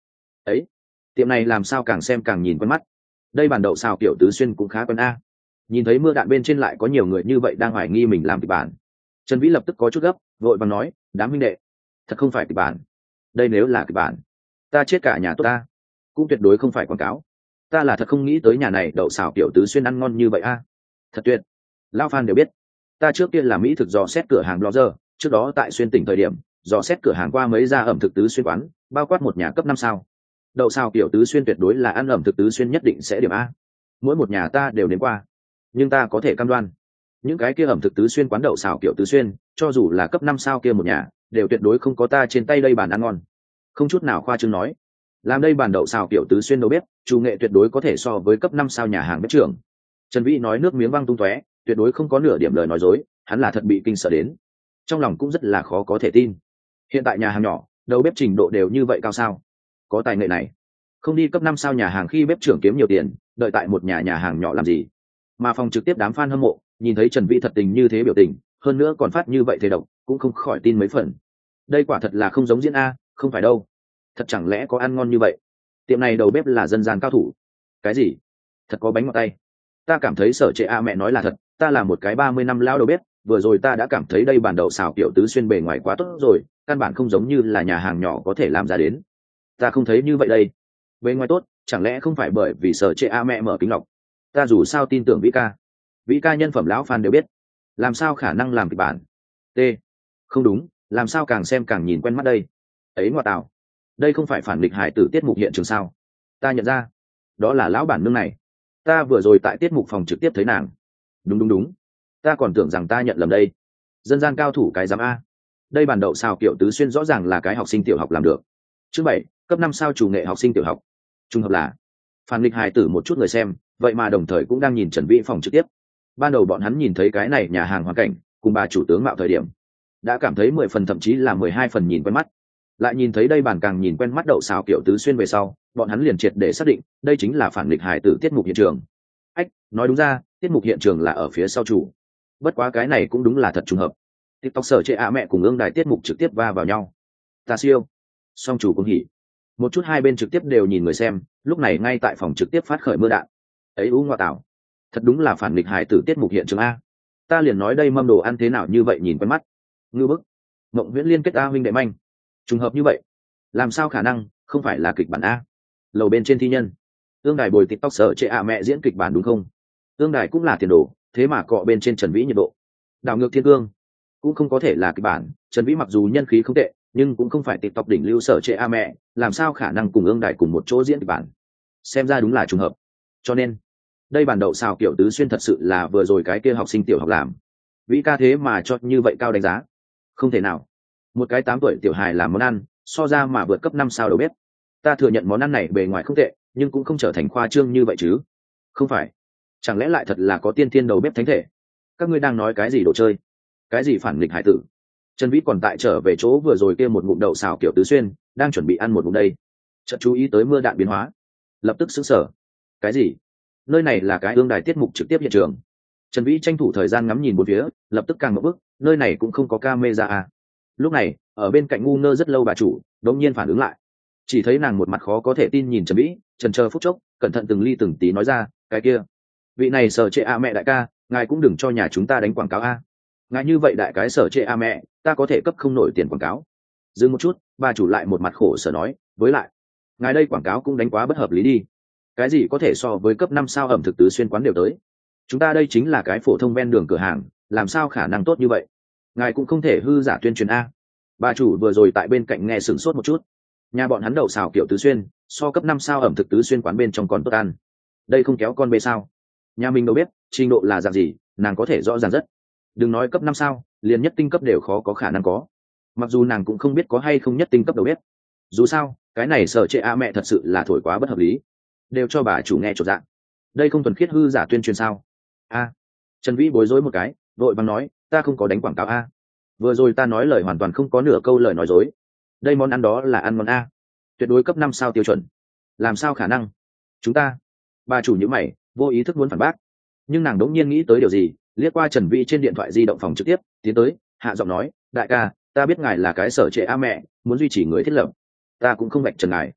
ấy, tiệm này làm sao càng xem càng nhìn quen mắt. Đây bản đậu xào kiểu tứ xuyên cũng khá quen a. Nhìn thấy mưa đạn bên trên lại có nhiều người như vậy đang hoài nghi mình làm kịch bản, Trần Vĩ lập tức có chút gấp, vội vàng nói, đám huynh đệ, thật không phải kịch bản. Đây nếu là kịch bản, ta chết cả nhà tốt ta. Cũng tuyệt đối không phải quảng cáo. Ta là thật không nghĩ tới nhà này đậu xào kiểu tứ xuyên ăn ngon như vậy a. Thật tuyệt. Lão fan đều biết, ta trước kia là mỹ thực dò xét cửa hàng blogger, trước đó tại xuyên tỉnh thời điểm, dò xét cửa hàng qua mấy gia ẩm thực tứ xuyên quán, bao quát một nhà cấp năm sao. Đậu xào kiểu tứ xuyên tuyệt đối là ăn ẩm thực tứ xuyên nhất định sẽ điểm a. Mỗi một nhà ta đều đến qua, nhưng ta có thể cam đoan, những cái kia ẩm thực tứ xuyên quán đậu xào kiểu tứ xuyên, cho dù là cấp năm sao kia một nhà, đều tuyệt đối không có ta trên tay đây bàn ăn ngon. Không chút nào khoa trương nói, làm đây bàn đậu xào kiểu tứ xuyên đâu biết, chủ nghệ tuyệt đối có thể so với cấp năm sao nhà hàng bếp trưởng. Trần Vĩ nói nước miếng văng tung tóe, tuyệt đối không có nửa điểm lời nói dối, hắn là thật bị kinh sợ đến, trong lòng cũng rất là khó có thể tin. Hiện tại nhà hàng nhỏ, đầu bếp trình độ đều như vậy cao sao? Có tài nghệ này, không đi cấp năm sao nhà hàng khi bếp trưởng kiếm nhiều tiền, đợi tại một nhà nhà hàng nhỏ làm gì? Mà phòng trực tiếp đám fan hâm mộ, nhìn thấy Trần Vĩ thật tình như thế biểu tình, hơn nữa còn phát như vậy thế độc, cũng không khỏi tin mấy phần. Đây quả thật là không giống diễn a, không phải đâu. Thật chẳng lẽ có ăn ngon như vậy? Tiệm này đầu bếp là dân gian cao thủ. Cái gì? Thật có bánh ngọt tay. Ta cảm thấy Sở Trệ A mẹ nói là thật, ta là một cái ba mươi năm lao đầu bếp, vừa rồi ta đã cảm thấy đây bản đậu xào kiểu tứ xuyên bề ngoài quá tốt rồi, căn bản không giống như là nhà hàng nhỏ có thể làm ra đến. Ta không thấy như vậy đây. Bề ngoài tốt, chẳng lẽ không phải bởi vì Sở Trệ A mẹ mở kính lọc? Ta dù sao tin tưởng Vĩ ca. Vĩ ca nhân phẩm lão fan đều biết, làm sao khả năng làm kịch bản? T. Không đúng, làm sao càng xem càng nhìn quen mắt đây? Ấy ngoại tạo, đây không phải phản nghịch hải tử tiết mục hiện trường sao? Ta nhận ra, đó là lão bản nương này. Ta vừa rồi tại tiết mục phòng trực tiếp thấy nàng. Đúng đúng đúng, ta còn tưởng rằng ta nhận lầm đây. Dân gian cao thủ cái giám a. Đây bản đậu xào kiểu tứ xuyên rõ ràng là cái học sinh tiểu học làm được. Chương bảy, cấp năm sao chủ nghệ học sinh tiểu học. Trùng hợp là phản nghịch hải tử một chút người xem, vậy mà đồng thời cũng đang nhìn Trần Vĩ phòng trực tiếp. Ban đầu bọn hắn nhìn thấy cái này nhà hàng hoàn cảnh cùng bà chủ tướng mạo thời điểm, đã cảm thấy mười phần thậm chí là mười hai phần nhìn quen mắt. Lại nhìn thấy đây bản càng nhìn quen mắt đậu xào kiểu tứ xuyên về sau, bọn hắn liền triệt để xác định đây chính là phản nghịch hải tử tiết mục hiện trường. Ách, nói đúng ra, tiết mục hiện trường là ở phía sau chủ. Bất quá cái này cũng đúng là thật trùng hợp. TikTok Sở Trệ A mẹ cùng ương đài tiết mục trực tiếp va vào nhau. Ta siêu, song chủ cũng hỉ. Một chút hai bên trực tiếp đều nhìn người xem, lúc này ngay tại phòng trực tiếp phát khởi mưa đạn. Ấy u ngoại tảo, thật đúng là phản nghịch hải tử tiết mục hiện trường a. Ta liền nói đây mâm đồ ăn thế nào như vậy nhìn quen mắt. Ngư bức. Mộng Viễn liên kết a huynh đệ manh. Trùng hợp như vậy, làm sao khả năng không phải là kịch bản a? Lầu bên trên thi nhân, ương đài bồi TikTok Sở Trệ A mẹ diễn kịch bản đúng không? Ương đài cũng là tiền đồ, thế mà cọ bên trên Trần Vĩ nhiệt độ. Đảo ngược thiên cương cũng không có thể là kịch bản. Trần Vĩ mặc dù nhân khí không tệ, nhưng cũng không phải TikTok đỉnh lưu Sở Trệ A mẹ, làm sao khả năng cùng ương đài cùng một chỗ diễn kịch bản? Xem ra đúng là trùng hợp. Cho nên đây bản đậu xào kiểu tứ xuyên thật sự là vừa rồi cái kia học sinh tiểu học làm. Vĩ ca thế mà cho như vậy cao đánh giá, không thể nào. Một cái tám tuổi tiểu hài làm món ăn, so ra mà vượt cấp năm sao đầu bếp. Ta thừa nhận món ăn này bề ngoài không tệ, nhưng cũng không trở thành khoa trương như vậy chứ. Không phải, chẳng lẽ lại thật là có tiên thiên đầu bếp thánh thể? Các ngươi đang nói cái gì đồ chơi? Cái gì phản nghịch hải tử? Trần Vĩ còn tại trở về chỗ vừa rồi kia một ngụm đậu xào kiểu tứ xuyên, đang chuẩn bị ăn một ngụm đây. Chợt chú ý tới mưa đạn biến hóa, lập tức sững sờ. Cái gì? Nơi này là cái ương đài tiết mục trực tiếp hiện trường. Trần Vĩ tranh thủ thời gian ngắm nhìn bốn phía, lập tức càng ngộp bức, nơi này cũng không có camera à? Lúc này, ở bên cạnh ngu ngơ rất lâu bà chủ, đột nhiên phản ứng lại. Chỉ thấy nàng một mặt khó có thể tin nhìn Trần Vĩ, chần chờ phút chốc, cẩn thận từng ly từng tí nói ra, cái kia, vị này Sở Trệ A mẹ đại ca, ngài cũng đừng cho nhà chúng ta đánh quảng cáo a. Ngài như vậy đại cái Sở Trệ A mẹ, ta có thể cấp không nổi tiền quảng cáo. Dừng một chút, bà chủ lại một mặt khổ sở nói, với lại, ngài đây quảng cáo cũng đánh quá bất hợp lý đi. Cái gì có thể so với cấp năm sao ẩm thực tứ xuyên quán đều tới. Chúng ta đây chính là cái phổ thông ven đường cửa hàng, làm sao khả năng tốt như vậy? Ngài cũng không thể hư giả tuyên truyền a. Bà chủ vừa rồi tại bên cạnh nghe sửng sốt một chút. Nhà bọn hắn đậu xào kiểu tứ xuyên, so cấp năm sao ẩm thực tứ xuyên quán bên trong còn tốt ăn. Đây không kéo con bê sao? Nhà mình đâu biết, trình độ là dạng gì, nàng có thể rõ ràng rất. Đừng nói cấp năm sao, liền nhất tinh cấp đều khó có khả năng có. Mặc dù nàng cũng không biết có hay không nhất tinh cấp đầu bếp. Dù sao, cái này Sở Trệ A mẹ thật sự là thổi quá bất hợp lý. Đều cho bà chủ nghe chột dạ. Đây không thuần khiết hư giả tuyên truyền sao? A. Trần Vĩ bối rối một cái, vội vàng nói, ta không có đánh quảng cáo a. Vừa rồi ta nói lời hoàn toàn không có nửa câu lời nói dối. Đây món ăn đó là ăn món a, tuyệt đối cấp năm sao tiêu chuẩn. Làm sao khả năng? Chúng ta, bà chủ như mày, vô ý thức muốn phản bác, nhưng nàng đống nhiên nghĩ tới điều gì, liếc qua Trần Vĩ trên điện thoại di động phòng trực tiếp, tiến tới, hạ giọng nói, đại ca, ta biết ngài là cái Sở Trệ A mẹ, muốn duy trì người thiết lập, ta cũng không vạch trần ngài.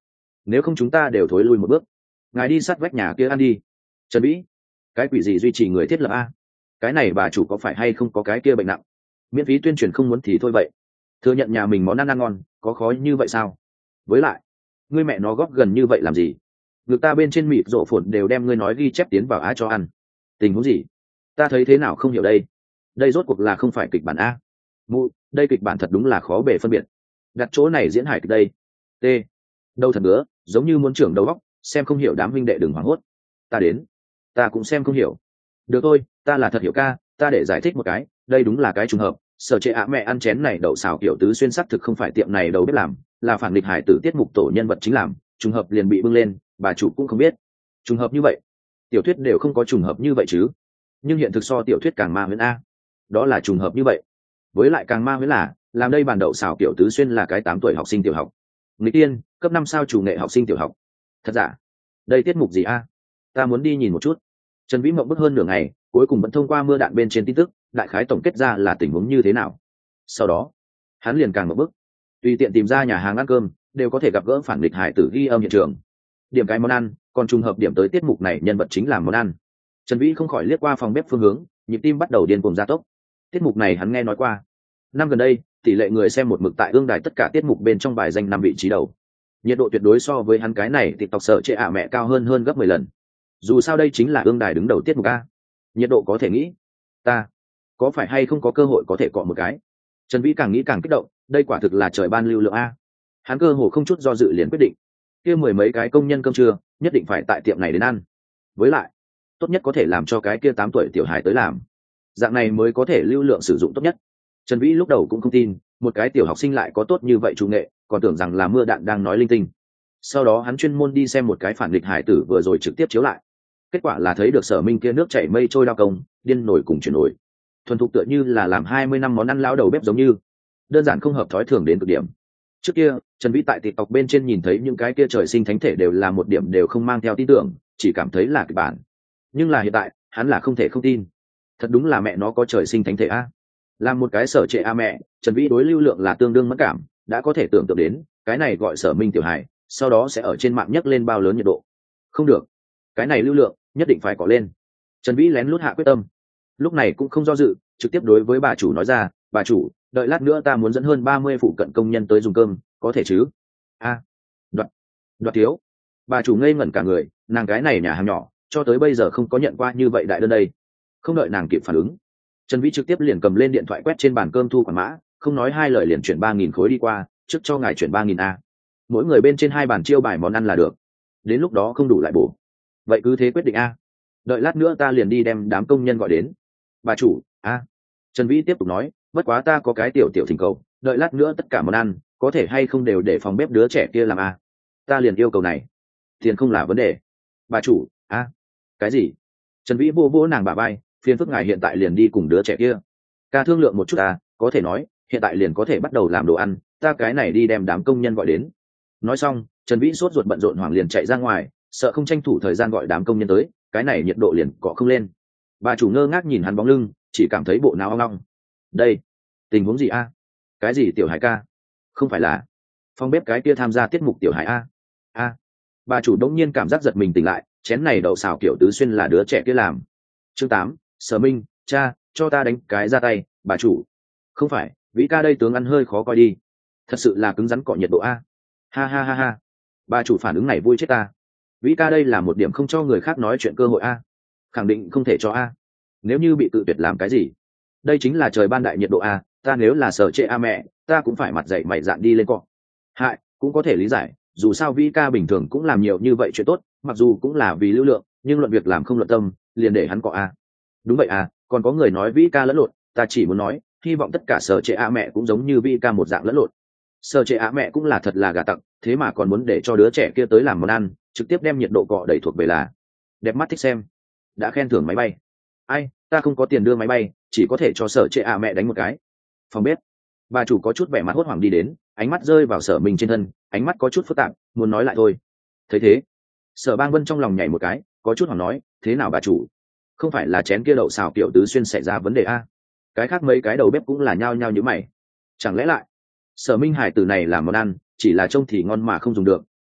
nếu không chúng ta đều thối lui một bước. Ngài đi sát vách nhà kia ăn đi. Trần Vĩ, cái quỷ gì duy trì người thiết lập a? Cái này bà chủ có phải hay không có cái kia bệnh nặng? Miễn phí tuyên truyền không muốn thì thôi vậy, thừa nhận nhà mình món ăn ăn ngon có khó như vậy sao? Với lại ngươi mẹ nó góp gần như vậy làm gì? Ngực ta bên trên mịt rộ phồn đều đem ngươi nói ghi chép tiến vào á cho ăn. Tình huống gì? Ta thấy thế nào không hiểu đây. Đây rốt cuộc là không phải kịch bản a? Mụ, đây kịch bản thật đúng là khó bề phân biệt. Đặt chỗ này diễn hài kịch đây. T. Đâu thật ngứa, giống như muốn trưởng đầu óc, xem không hiểu đám huynh đệ đừng hoảng hốt. Ta đến. Ta cũng xem không hiểu. Được thôi, ta là thật hiểu ca, ta để giải thích một cái, đây đúng là cái trùng hợp. Sở Trệ ạ mẹ ăn chén này đậu xào kiểu tứ xuyên sắc thực không phải tiệm này đầu bếp làm, là phản địch hải tử tiết mục tổ nhân vật chính làm, trùng hợp liền bị bưng lên, bà chủ cũng không biết. Trùng hợp như vậy, tiểu thuyết đều không có trùng hợp như vậy chứ. Nhưng hiện thực so tiểu thuyết càng ma huyễn a. Đó là trùng hợp như vậy. Với lại càng ma huyễn là, làm đây bàn đậu xào kiểu tứ xuyên là cái tám tuổi học sinh tiểu học. Nghịch tiên, cấp năm sao chủ nghệ học sinh tiểu học. Thật giả? Đây tiết mục gì a? Ta muốn đi nhìn một chút. Trần Vĩ mộng bức hơn nửa ngày, cuối cùng vẫn thông qua mưa đạn bên trên tin tức, đại khái tổng kết ra là tình huống như thế nào. Sau đó, hắn liền càng mộng bức. Tùy tiện tìm ra nhà hàng ăn cơm, đều có thể gặp gỡ phản địch hải tử ghi âm hiện trường. Điểm cái món ăn, còn trùng hợp điểm tới tiết mục này nhân vật chính làm món ăn. Trần Vĩ không khỏi liếc qua phòng bếp phương hướng, nhịp tim bắt đầu điên cuồng gia tốc. Tiết mục này hắn nghe nói qua. Năm gần đây, tỷ lệ người xem một mực tại ương đài tất cả tiết mục bên trong bài danh năm vị trí đầu. Nhiệt độ tuyệt đối so với hắn cái này TikTok Sở Trệ ạ mẹ cao hơn hơn gấp mười lần. Dù sao đây chính là ương đài đứng đầu tiết mục a. Nhiệt độ có thể nghĩ, ta có phải hay không có cơ hội có thể cọ một cái. Trần Vĩ càng nghĩ càng kích động, đây quả thực là trời ban lưu lượng a. Hắn cơ hồ không chút do dự liền quyết định, kia mười mấy cái công nhân cơm trưa nhất định phải tại tiệm này đến ăn. Với lại, tốt nhất có thể làm cho cái kia tám tuổi tiểu hài tới làm, dạng này mới có thể lưu lượng sử dụng tốt nhất. Trần Vĩ lúc đầu cũng không tin một cái tiểu học sinh lại có tốt như vậy chủ nghệ, còn tưởng rằng là mưa đạn đang nói linh tinh. Sau đó hắn chuyên môn đi xem một cái phản địch hải tử vừa rồi trực tiếp chiếu lại, kết quả là thấy được Sở Minh kia nước chảy mây trôi đao công, điên nổi cùng chuyển nổi, thuần thục tựa như là làm hai mươi năm món ăn lão đầu bếp giống như, đơn giản không hợp thói thường đến cực điểm. Trước kia Trần Vĩ tại TikTok bên trên nhìn thấy những cái kia trời sinh thánh thể đều là một điểm đều không mang theo tin tưởng, chỉ cảm thấy là kịch bản. Nhưng là hiện tại hắn là không thể không tin, thật đúng là mẹ nó có trời sinh thánh thể a. Làm một cái Sở Trệ a mẹ, Trần Vĩ đối lưu lượng là tương đương mẫn cảm, đã có thể tưởng tượng đến cái này gọi Sở Minh tiểu hài, sau đó sẽ ở trên mạng nhấc lên bao lớn nhiệt độ. Không được, cái này lưu lượng nhất định phải có lên. Trần Vĩ lén lút hạ quyết tâm, lúc này cũng không do dự, trực tiếp đối với bà chủ nói ra, bà chủ, đợi lát nữa ta muốn dẫn hơn ba mươi phụ cận công nhân tới dùng cơm, có thể chứ? A, à, đoạt đoạt thiếu. Bà chủ ngây ngẩn cả người, nàng cái này nhà hàng nhỏ cho tới bây giờ không có nhận qua như vậy đại đơn đây. Không đợi nàng kịp phản ứng, Trần Vĩ trực tiếp liền cầm lên điện thoại quét trên bàn cơm thu khoản mã, không nói hai lời liền chuyển ba nghìn khối đi qua, trước cho ngài chuyển ba nghìn a. Mỗi người bên trên hai bàn chiêu bài món ăn là được, đến lúc đó không đủ lại bổ. Vậy cứ thế quyết định a. Đợi lát nữa ta liền đi đem đám công nhân gọi đến. Bà chủ, a. Trần Vĩ tiếp tục nói, bất quá ta có cái tiểu tiểu thỉnh cầu, đợi lát nữa tất cả món ăn có thể hay không đều để phòng bếp đứa trẻ kia làm a. Ta liền yêu cầu này, tiền không là vấn đề. Bà chủ, a. Cái gì? Trần Vĩ vô vỗ nàng bả vai, phiền phức ngài hiện tại liền đi cùng đứa trẻ kia ca thương lượng một chút à, có thể nói hiện tại liền có thể bắt đầu làm đồ ăn, ta cái này đi đem đám công nhân gọi đến. Nói xong Trần Vĩ sốt ruột bận rộn hoảng liền chạy ra ngoài, sợ không tranh thủ thời gian gọi đám công nhân tới, cái này nhiệt độ liền cọ không lên. Bà chủ ngơ ngác nhìn hắn bóng lưng, chỉ cảm thấy bộ não ong ong. Đây tình huống gì a? Cái gì tiểu hải ca? Không phải là phòng bếp cái kia tham gia tiết mục tiểu hải a? A. Bà chủ đống nhiên cảm giác giật mình tỉnh lại, chén này đậu xào kiểu tứ xuyên là đứa trẻ kia làm. Chương tám, Sở Minh, cha, cho ta đánh cái ra tay. Bà chủ, không phải, Vĩ ca đây tướng ăn hơi khó coi đi, thật sự là cứng rắn cọ nhiệt độ a. Ha ha ha ha. Bà chủ phản ứng này vui chết ta. Vĩ ca đây là một điểm không cho người khác nói chuyện cơ hội a, khẳng định không thể cho a. Nếu như bị tự tuyệt làm cái gì? Đây chính là trời ban đại nhiệt độ a, ta nếu là Sở Trệ a mẹ, ta cũng phải mặt dậy mày dạn đi lên cọ. Hại, cũng có thể lý giải, dù sao Vĩ ca bình thường cũng làm nhiều như vậy chuyện tốt, mặc dù cũng là vì lưu lượng, nhưng luận việc làm không luận tâm, liền để hắn cọ a. Đúng vậy à, còn có người nói Vĩ ca lẫn lộn, ta chỉ muốn nói hy vọng tất cả Sở Trệ a mẹ cũng giống như Vĩ ca một dạng lẫn lộn. Sở Trệ a mẹ cũng là thật là gà tặc, thế mà còn muốn để cho đứa trẻ kia tới làm món ăn, trực tiếp đem nhiệt độ cọ đẩy thuộc về là đẹp mắt thích xem, đã khen thưởng máy bay. Ai, ta không có tiền đưa máy bay, chỉ có thể cho Sở Trệ a mẹ đánh một cái. Phòng bếp, bà chủ có chút vẻ mặt hốt hoảng đi đến, ánh mắt rơi vào Sở Minh trên thân, ánh mắt có chút phức tạp, muốn nói lại thôi. Thấy thế, Sở Bang Vân trong lòng nhảy một cái, có chút hoảng nói, thế nào bà chủ? Không phải là chén kia đậu xào kiểu tứ xuyên xảy ra vấn đề a? Cái khác mấy cái đầu bếp cũng là nhao nhao như mày. Chẳng lẽ lại Sở Minh hải tử này làm món ăn chỉ là trông thì ngon mà không dùng được,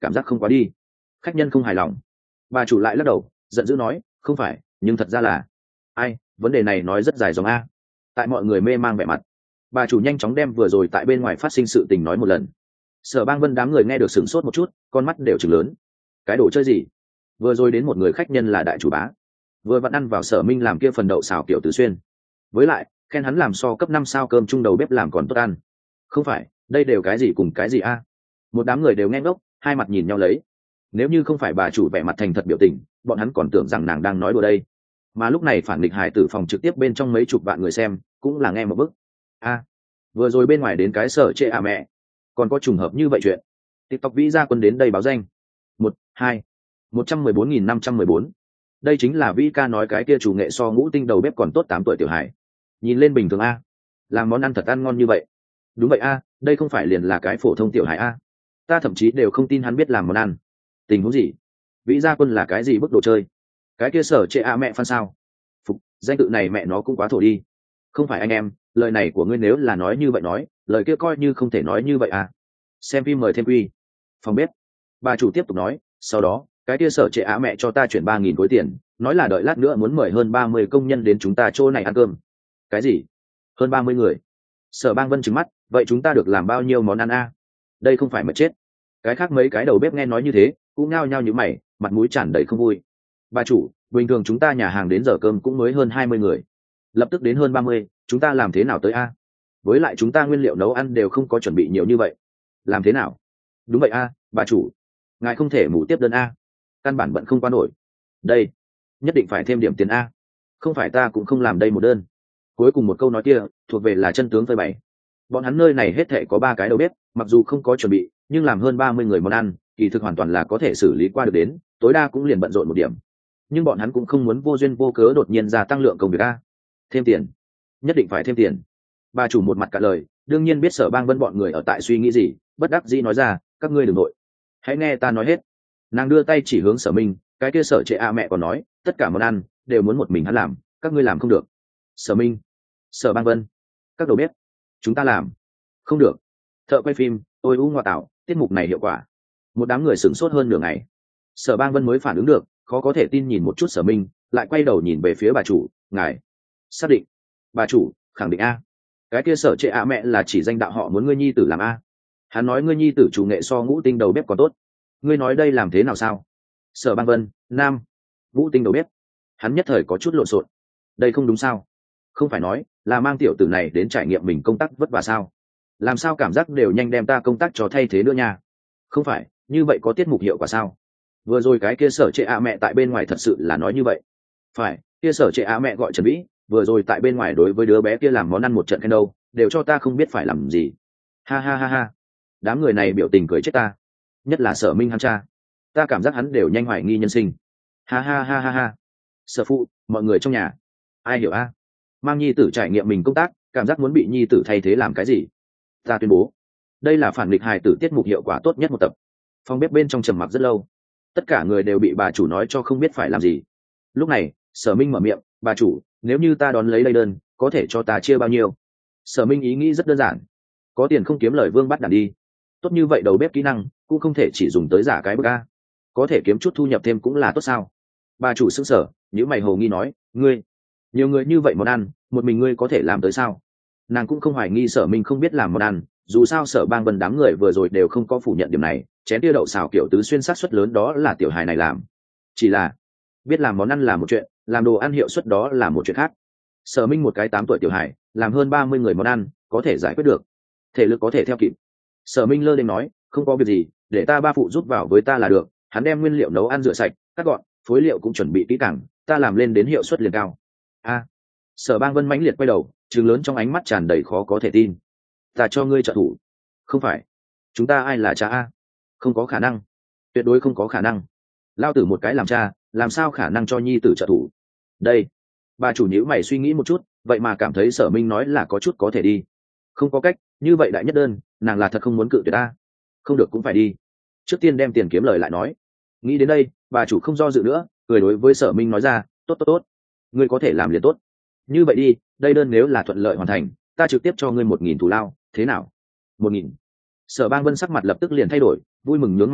cảm giác không quá đi. Khách nhân không hài lòng. Bà chủ lại lắc đầu giận dữ nói không phải, nhưng thật ra là ai, vấn đề này nói rất dài dòng a. Tại mọi người mê mang vẻ mặt, bà chủ nhanh chóng đem vừa rồi tại bên ngoài phát sinh sự tình nói một lần. Sở Bang Vân đám người nghe được sửng sốt một chút, con mắt đều trừng lớn. Cái đồ chơi gì? Vừa rồi đến một người khách nhân là đại chủ bá, vừa vặn ăn vào Sở Minh làm kia phần đậu xào kiểu Tứ Xuyên, với lại khen hắn làm so cấp năm sao cơm trung đầu bếp làm còn tốt ăn. Không phải, đây đều cái gì cùng cái gì a? Một đám người đều nghe ngốc, hai mặt nhìn nhau lấy. Nếu như không phải bà chủ vẻ mặt thành thật biểu tình, bọn hắn còn tưởng rằng nàng đang nói đùa đây. Mà lúc này phản nghịch hài tử phòng trực tiếp bên trong mấy chục vạn người xem cũng là nghe một bức. A, vừa rồi bên ngoài đến cái sở trệ à mẹ, còn có trùng hợp như vậy chuyện. TikTok vĩ gia quân đến đây báo danh. Một, hai, một trăm mười bốn nghìn năm trăm mười bốn. Đây chính là vĩ ca nói cái kia chủ nghệ so ngũ tinh đầu bếp còn tốt tám tuổi tiểu hải. Nhìn lên bình thường a, làm món ăn thật ăn ngon như vậy. Đúng vậy a, đây không phải liền là cái phổ thông tiểu hải a. Ta thậm chí đều không tin hắn biết làm món ăn. Tình huống gì? Vĩ gia quân là cái gì bức đồ chơi? Cái kia sở trệ a mẹ phan sao? Phục, danh tự này mẹ nó cũng quá thổ đi. Không phải anh em, lời này của ngươi nếu là nói như vậy nói, lời kia coi như không thể nói như vậy à. Xem phim mời thêm quy. Phòng bếp. Bà chủ tiếp tục nói, sau đó cái kia sở trệ á mẹ cho ta chuyển ba nghìn khối tiền, nói là đợi lát nữa muốn mời hơn ba mươi công nhân đến chúng ta chỗ này ăn cơm. Cái gì? Hơn ba mươi người? Sở Bang Vân trừng mắt, vậy chúng ta được làm bao nhiêu món ăn a? Đây không phải mà chết. Cái khác mấy cái đầu bếp nghe nói như thế cũng ngao nhao như mày, mặt mũi tràn đầy không vui. Bà chủ, bình thường chúng ta nhà hàng đến giờ cơm cũng mới hơn hai mươi người, lập tức đến hơn ba mươi, chúng ta làm thế nào tới a? Với lại chúng ta nguyên liệu nấu ăn đều không có chuẩn bị nhiều như vậy, làm thế nào? Đúng vậy a, bà chủ, ngài không thể mù tiếp đơn a, căn bản bận không qua nổi. Đây nhất định phải thêm điểm tiền a, không phải ta cũng không làm đây một đơn. Cuối cùng một câu nói kia thuộc về là chân tướng phơi bày. Bọn hắn nơi này hết thệ có ba cái đầu bếp, mặc dù không có chuẩn bị nhưng làm hơn ba mươi người món ăn kỳ thực hoàn toàn là có thể xử lý qua được, đến tối đa cũng liền bận rộn một điểm. Nhưng bọn hắn cũng không muốn vô duyên vô cớ đột nhiên gia tăng lượng công việc a. Thêm tiền, nhất định phải thêm tiền. Bà chủ một mặt cả lời, đương nhiên biết Sở Bang Vân bọn người ở tại suy nghĩ gì, bất đắc dĩ nói ra, các ngươi đừng nội, hãy nghe ta nói hết. Nàng đưa tay chỉ hướng Sở Minh, cái kia Sở trệ a mẹ còn nói, tất cả món ăn đều muốn một mình hắn làm, các ngươi làm không được. Sở Minh, Sở Bang Vân, các đầu bếp, chúng ta làm không được. Thợ quay phim, ôi u ngoa tạo, tiết mục này hiệu quả. Một đám người sửng sốt hơn nửa ngày. Sở Bang Vân mới phản ứng được, khó có thể tin nhìn một chút Sở Minh, lại quay đầu nhìn về phía bà chủ, ngài xác định? Bà chủ khẳng định a. Cái kia Sở trệ a mẹ là chỉ danh đạo họ muốn ngươi nhi tử làm a. Hắn nói ngươi nhi tử chủ nghệ so ngũ tinh đầu bếp còn tốt. Ngươi nói đây làm thế nào sao? Sở Bang Vân, nam, ngũ tinh đầu bếp. Hắn nhất thời có chút lộn xộn. Đây không đúng sao? Không phải nói là mang tiểu tử này đến trải nghiệm mình công tác vất vả sao? Làm sao cảm giác đều nhanh đem ta công tác cho thay thế nữa nha? Không phải, như vậy có tiết mục hiệu quả sao? Vừa rồi cái kia Sở trệ a mẹ tại bên ngoài thật sự là nói như vậy. Phải, kia Sở trệ a mẹ gọi Trần Vĩ, vừa rồi tại bên ngoài đối với đứa bé kia làm món ăn một trận khen đâu, đều cho ta không biết phải làm gì. Ha ha ha ha. Đám người này biểu tình cười chết ta. Nhất là Sở Minh hắn cha, ta cảm giác hắn đều nhanh hoài nghi nhân sinh. Ha ha ha ha ha. Sở phụ, mọi người trong nhà, ai hiểu a? Mang nhi tử trải nghiệm mình công tác, cảm giác muốn bị nhi tử thay thế làm cái gì? Ta tuyên bố, đây là phản nghịch hài tử tiết mục hiệu quả tốt nhất một tập. Phòng bếp bên trong trầm mặc rất lâu, tất cả người đều bị bà chủ nói cho không biết phải làm gì. Lúc này Sở Minh mở miệng, bà chủ, nếu như ta đón lấy đây đơn, có thể cho ta chia bao nhiêu? Sở Minh ý nghĩ rất đơn giản, có tiền không kiếm lời vương bắt đàn đi. Tốt như vậy đầu bếp kỹ năng cũng không thể chỉ dùng tới giả cái bức a, có thể kiếm chút thu nhập thêm cũng là tốt sao? Bà chủ sững sờ, nhíu mày hồ nghi nói, ngươi nhiều người như vậy món ăn, một mình ngươi có thể làm tới sao? Nàng cũng không hoài nghi Sở Minh không biết làm món ăn, dù sao Sở Bang Vân đám người vừa rồi đều không có phủ nhận điểm này, chén tia đậu xào kiểu Tứ Xuyên xác suất lớn đó là tiểu hài này làm. Chỉ là biết làm món ăn là một chuyện, làm đồ ăn hiệu suất đó là một chuyện khác. Sở Minh một cái tám tuổi tiểu hài làm hơn ba mươi người món ăn, có thể giải quyết được, thể lực có thể theo kịp. Sở Minh lơ đến nói, không có việc gì, để ta ba phụ giúp vào với ta là được. Hắn đem nguyên liệu nấu ăn rửa sạch, cắt gọn, phối liệu cũng chuẩn bị kỹ càng, ta làm lên đến hiệu suất liền cao. A. Sở Bang Vân mãnh liệt quay đầu, trừng lớn trong ánh mắt tràn đầy khó có thể tin. Ta cho ngươi trợ thủ? Không phải, chúng ta ai là cha a? Không có khả năng, tuyệt đối không có khả năng. Lao tử một cái làm cha, làm sao khả năng cho nhi tử trợ thủ? Đây, bà chủ nhíu mày suy nghĩ một chút, vậy mà cảm thấy Sở Minh nói là có chút có thể đi. Không có cách, như vậy đại nhất đơn, nàng là thật không muốn cự tuyệt ta. Không được cũng phải đi. Trước tiên đem tiền kiếm lời lại nói. Nghĩ đến đây, bà chủ không do dự nữa, cười đối với Sở Minh nói ra, tốt tốt tốt, ngươi có thể làm liền tốt. Như vậy đi, đây đơn nếu là thuận lợi hoàn thành, ta trực tiếp cho ngươi một nghìn thù lao, thế nào? Một nghìn. Sở Bang Vân sắc mặt lập tức liền thay đổi, vui mừng nhướng mày nói,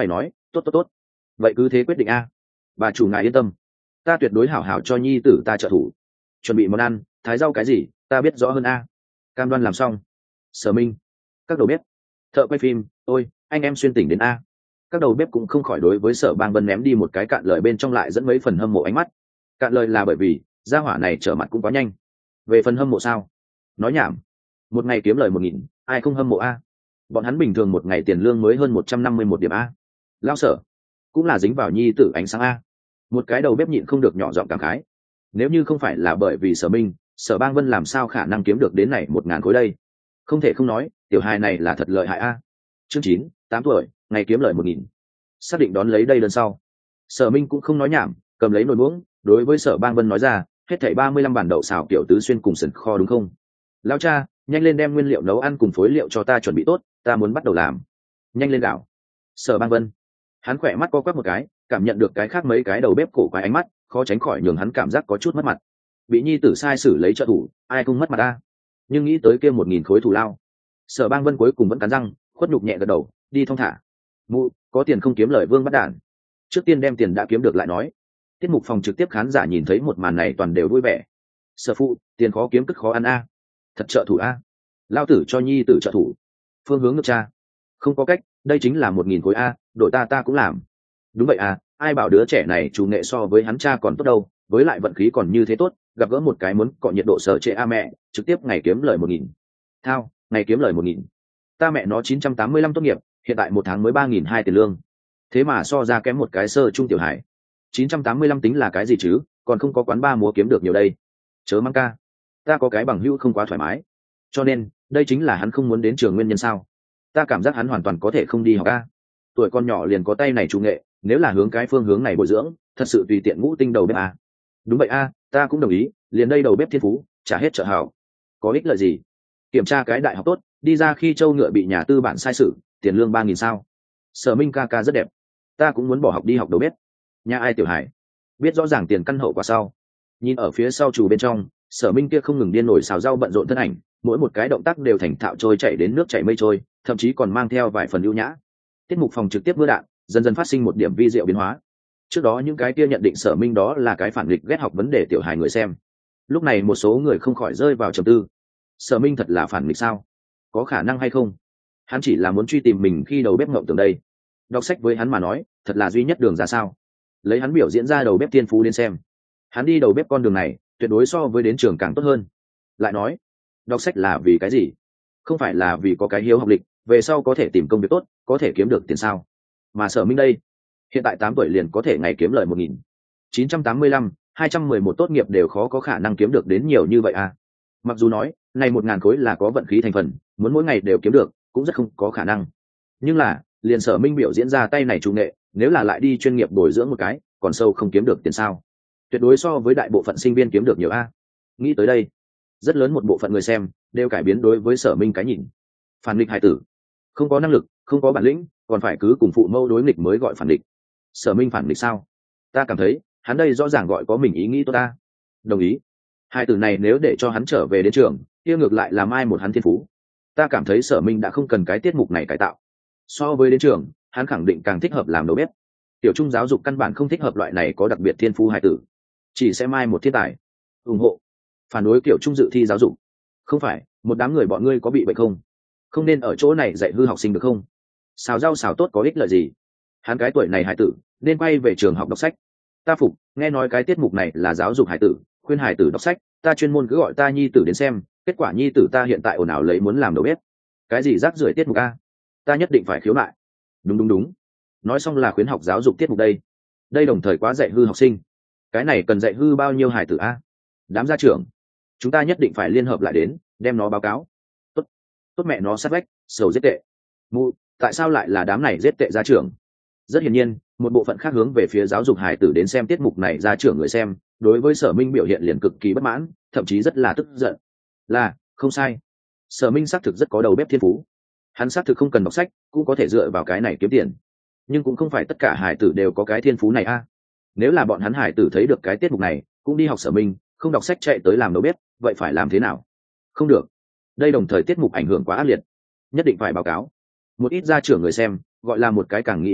tốt tốt tốt, vậy cứ thế quyết định a. Bà chủ ngài yên tâm, ta tuyệt đối hảo hảo cho nhi tử ta trợ thủ. Chuẩn bị món ăn, thái rau cái gì ta biết rõ hơn a. Cam đoan làm xong. Sở Minh, các đầu bếp, thợ quay phim, ôi anh em xuyên tỉnh đến a. Các đầu bếp cũng không khỏi đối với Sở Bang Vân ném đi một cái cạn lời, bên trong lại dẫn mấy phần hâm mộ ánh mắt. Cạn lời là bởi vì gia hỏa này trở mặt cũng quá nhanh. Về phần hâm mộ sao, nói nhảm, một ngày kiếm lời một nghìn, ai không hâm mộ a. Bọn hắn bình thường một ngày tiền lương mới hơn một trăm năm mươi một điểm a. Lao Sở cũng là dính vào nhi tử ánh sáng a. Một cái đầu bếp nhịn không được nhỏ giọng cảm khái. Nếu như không phải là bởi vì Sở Minh, Sở Bang Vân làm sao khả năng kiếm được đến này một ngàn khối đây. Không thể không nói, tiểu hài này là thật lợi hại a. Chương chín, tám tuổi, ngày kiếm lời một nghìn. Xác định đón lấy đây lần sau, Sở Minh cũng không nói nhảm, cầm lấy nồi muỗng, đối với Sở Bang Vân nói ra, hết thảy ba mươi lăm bản đậu xào kiểu tứ xuyên cùng sườn kho đúng không? Lão cha, nhanh lên đem nguyên liệu nấu ăn cùng phối liệu cho ta chuẩn bị tốt, ta muốn bắt đầu làm. Nhanh lên gạo. Sở Bang Vân, hắn khỏe mắt co quắp một cái, cảm nhận được cái khác mấy cái đầu bếp cổ quái ánh mắt, khó tránh khỏi nhường hắn cảm giác có chút mất mặt. Bị nhi tử sai xử lấy trợ thủ, ai không mất mặt ta? Nhưng nghĩ tới kia một nghìn khối thù lao, Sở Bang Vân cuối cùng vẫn cắn răng, khuất nhục nhẹ gật đầu, đi thong thả. Mụ, có tiền không kiếm lời vương bắt đản. Trước tiên đem tiền đã kiếm được lại nói. Tiết mục phòng trực tiếp khán giả nhìn thấy một màn này toàn đều vui vẻ. Sở phụ, tiền khó kiếm cất khó ăn a. Thật trợ thủ a. Lao tử cho nhi tử trợ thủ. Phương hướng nước cha. Không có cách, đây chính là một nghìn khối a, đội ta ta cũng làm. Đúng vậy à, ai bảo đứa trẻ này chủ nghệ so với hắn cha còn tốt đâu, với lại vận khí còn như thế tốt, gặp gỡ một cái muốn cọ nhiệt độ sở trệ a mẹ, trực tiếp ngày kiếm lời một nghìn. Thao, ngày kiếm lời một nghìn. Ta mẹ nó chín trăm tám mươi lăm tốt nghiệp, hiện tại một tháng mới ba nghìn hai tiền lương. Thế mà so ra kém một cái sơ trung tiểu hải. chín trăm tám mươi lăm tính là cái gì chứ, còn không có quán ba múa kiếm được nhiều đây. Chớ mang ca, ta có cái bằng hữu không quá thoải mái. Cho nên, đây chính là hắn không muốn đến trường nguyên nhân sao? Ta cảm giác hắn hoàn toàn có thể không đi học ca. Tuổi con nhỏ liền có tay này chủ nghệ, nếu là hướng cái phương hướng này bồi dưỡng, thật sự tùy tiện ngũ tinh đầu bếp à. Đúng vậy a, à, ta cũng đồng ý, liền đây đầu bếp thiên phú, trả hết trợ hảo. Có ích lợi gì? Kiểm tra cái đại học tốt, đi ra khi châu ngựa bị nhà tư bản sai sự, tiền lương ba nghìn sao? Sở Minh ca ca rất đẹp, ta cũng muốn bỏ học đi học đầu bếp. Nhà ai tiểu hải, biết rõ ràng tiền căn hậu quả sau. Nhìn ở phía sau chủ bên trong, Sở Minh kia không ngừng điên nổi xào rau bận rộn thân ảnh, mỗi một cái động tác đều thành thạo trôi chảy đến nước chảy mây trôi, thậm chí còn mang theo vài phần ưu nhã. Tiết mục phòng trực tiếp mưa đạn, dần dần phát sinh một điểm vi diệu biến hóa. Trước đó những cái kia nhận định Sở Minh đó là cái phản nghịch ghét học vấn đề tiểu hài người xem, lúc này một số người không khỏi rơi vào trầm tư. Sở Minh thật là phản nghịch sao? Có khả năng hay không? Hắn chỉ là muốn truy tìm mình khi đầu bếp ngộng tưởng đây. Đọc sách với hắn mà nói, thật là duy nhất đường ra sao? Lấy hắn biểu diễn ra đầu bếp tiên phú đến xem, hắn đi đầu bếp con đường này, tuyệt đối so với đến trường càng tốt hơn. Lại nói, đọc sách là vì cái gì? Không phải là vì có cái hiếu học lịch, về sau có thể tìm công việc tốt, có thể kiếm được tiền sao? Mà Sở Minh đây, hiện tại tám tuổi liền có thể ngày kiếm lời một nghìn chín trăm tám mươi lăm, hai trăm mười một tốt nghiệp đều khó có khả năng kiếm được đến nhiều như vậy à? Mặc dù nói, này một ngàn khối là có vận khí thành phần, muốn mỗi ngày đều kiếm được, cũng rất không có khả năng. Nhưng là, liền Sở Minh biểu diễn ra tay này chủ nghệ, nếu là lại đi chuyên nghiệp bồi dưỡng một cái, còn sâu không kiếm được tiền sao? Tuyệt đối so với đại bộ phận sinh viên kiếm được nhiều a. Nghĩ tới đây, rất lớn một bộ phận người xem đều cải biến đối với Sở Minh cái nhìn. Phản nghịch hải tử, không có năng lực, không có bản lĩnh, còn phải cứ cùng phụ mâu đối nghịch mới gọi phản nghịch. Sở Minh phản nghịch sao? Ta cảm thấy, hắn đây rõ ràng gọi có mình ý nghĩ tốt ta. Đồng ý. Hai từ này nếu để cho hắn trở về đến trường, kia ngược lại làm ai một hắn thiên phú. Ta cảm thấy Sở Minh đã không cần cái tiết mục này cải tạo. So với đến trường, hắn khẳng định càng thích hợp làm đầu bếp. Tiểu trung giáo dục căn bản không thích hợp loại này có đặc biệt thiên phú hài tử, chỉ sẽ mai một thiên tài. Ủng hộ. Phản đối kiểu trung dự thi giáo dục. Không phải, một đám người bọn ngươi có bị bệnh không? Không nên ở chỗ này dạy hư học sinh được không? Xào rau xào tốt có ích lợi gì? Hắn cái tuổi này hài tử, nên quay về trường học đọc sách. Ta phục, nghe nói cái tiết mục này là giáo dục hài tử, khuyên hài tử đọc sách, ta chuyên môn cứ gọi ta nhi tử đến xem, kết quả nhi tử ta hiện tại ồn ào lấy muốn làm đầu bếp. Cái gì rác rưởi tiết mục a? Ta nhất định phải khiếu nại. Đúng đúng đúng. Nói xong là khuyến học giáo dục tiết mục đây. Đây đồng thời quá dạy hư học sinh. Cái này cần dạy hư bao nhiêu hài tử a? Đám gia trưởng, chúng ta nhất định phải liên hợp lại đến, đem nó báo cáo. Tốt, tốt mẹ nó sát vách, sầu giết tệ. Mụ, tại sao lại là đám này giết tệ gia trưởng? Rất hiển nhiên, một bộ phận khác hướng về phía giáo dục hài tử đến xem tiết mục này gia trưởng người xem, đối với Sở Minh biểu hiện liền cực kỳ bất mãn, thậm chí rất là tức giận. Là, không sai. Sở Minh xác thực rất có đầu bếp thiên phú. Hắn xác thực không cần đọc sách, cũng có thể dựa vào cái này kiếm tiền. Nhưng cũng không phải tất cả hài tử đều có cái thiên phú này a. Nếu là bọn hắn hài tử thấy được cái tiết mục này, cũng đi học Sở Minh, không đọc sách chạy tới làm đầu bếp, vậy phải làm thế nào? Không được. Đây đồng thời tiết mục ảnh hưởng quá ác liệt, nhất định phải báo cáo. Một ít gia trưởng người xem, gọi là một cái càng nghĩ càng giận,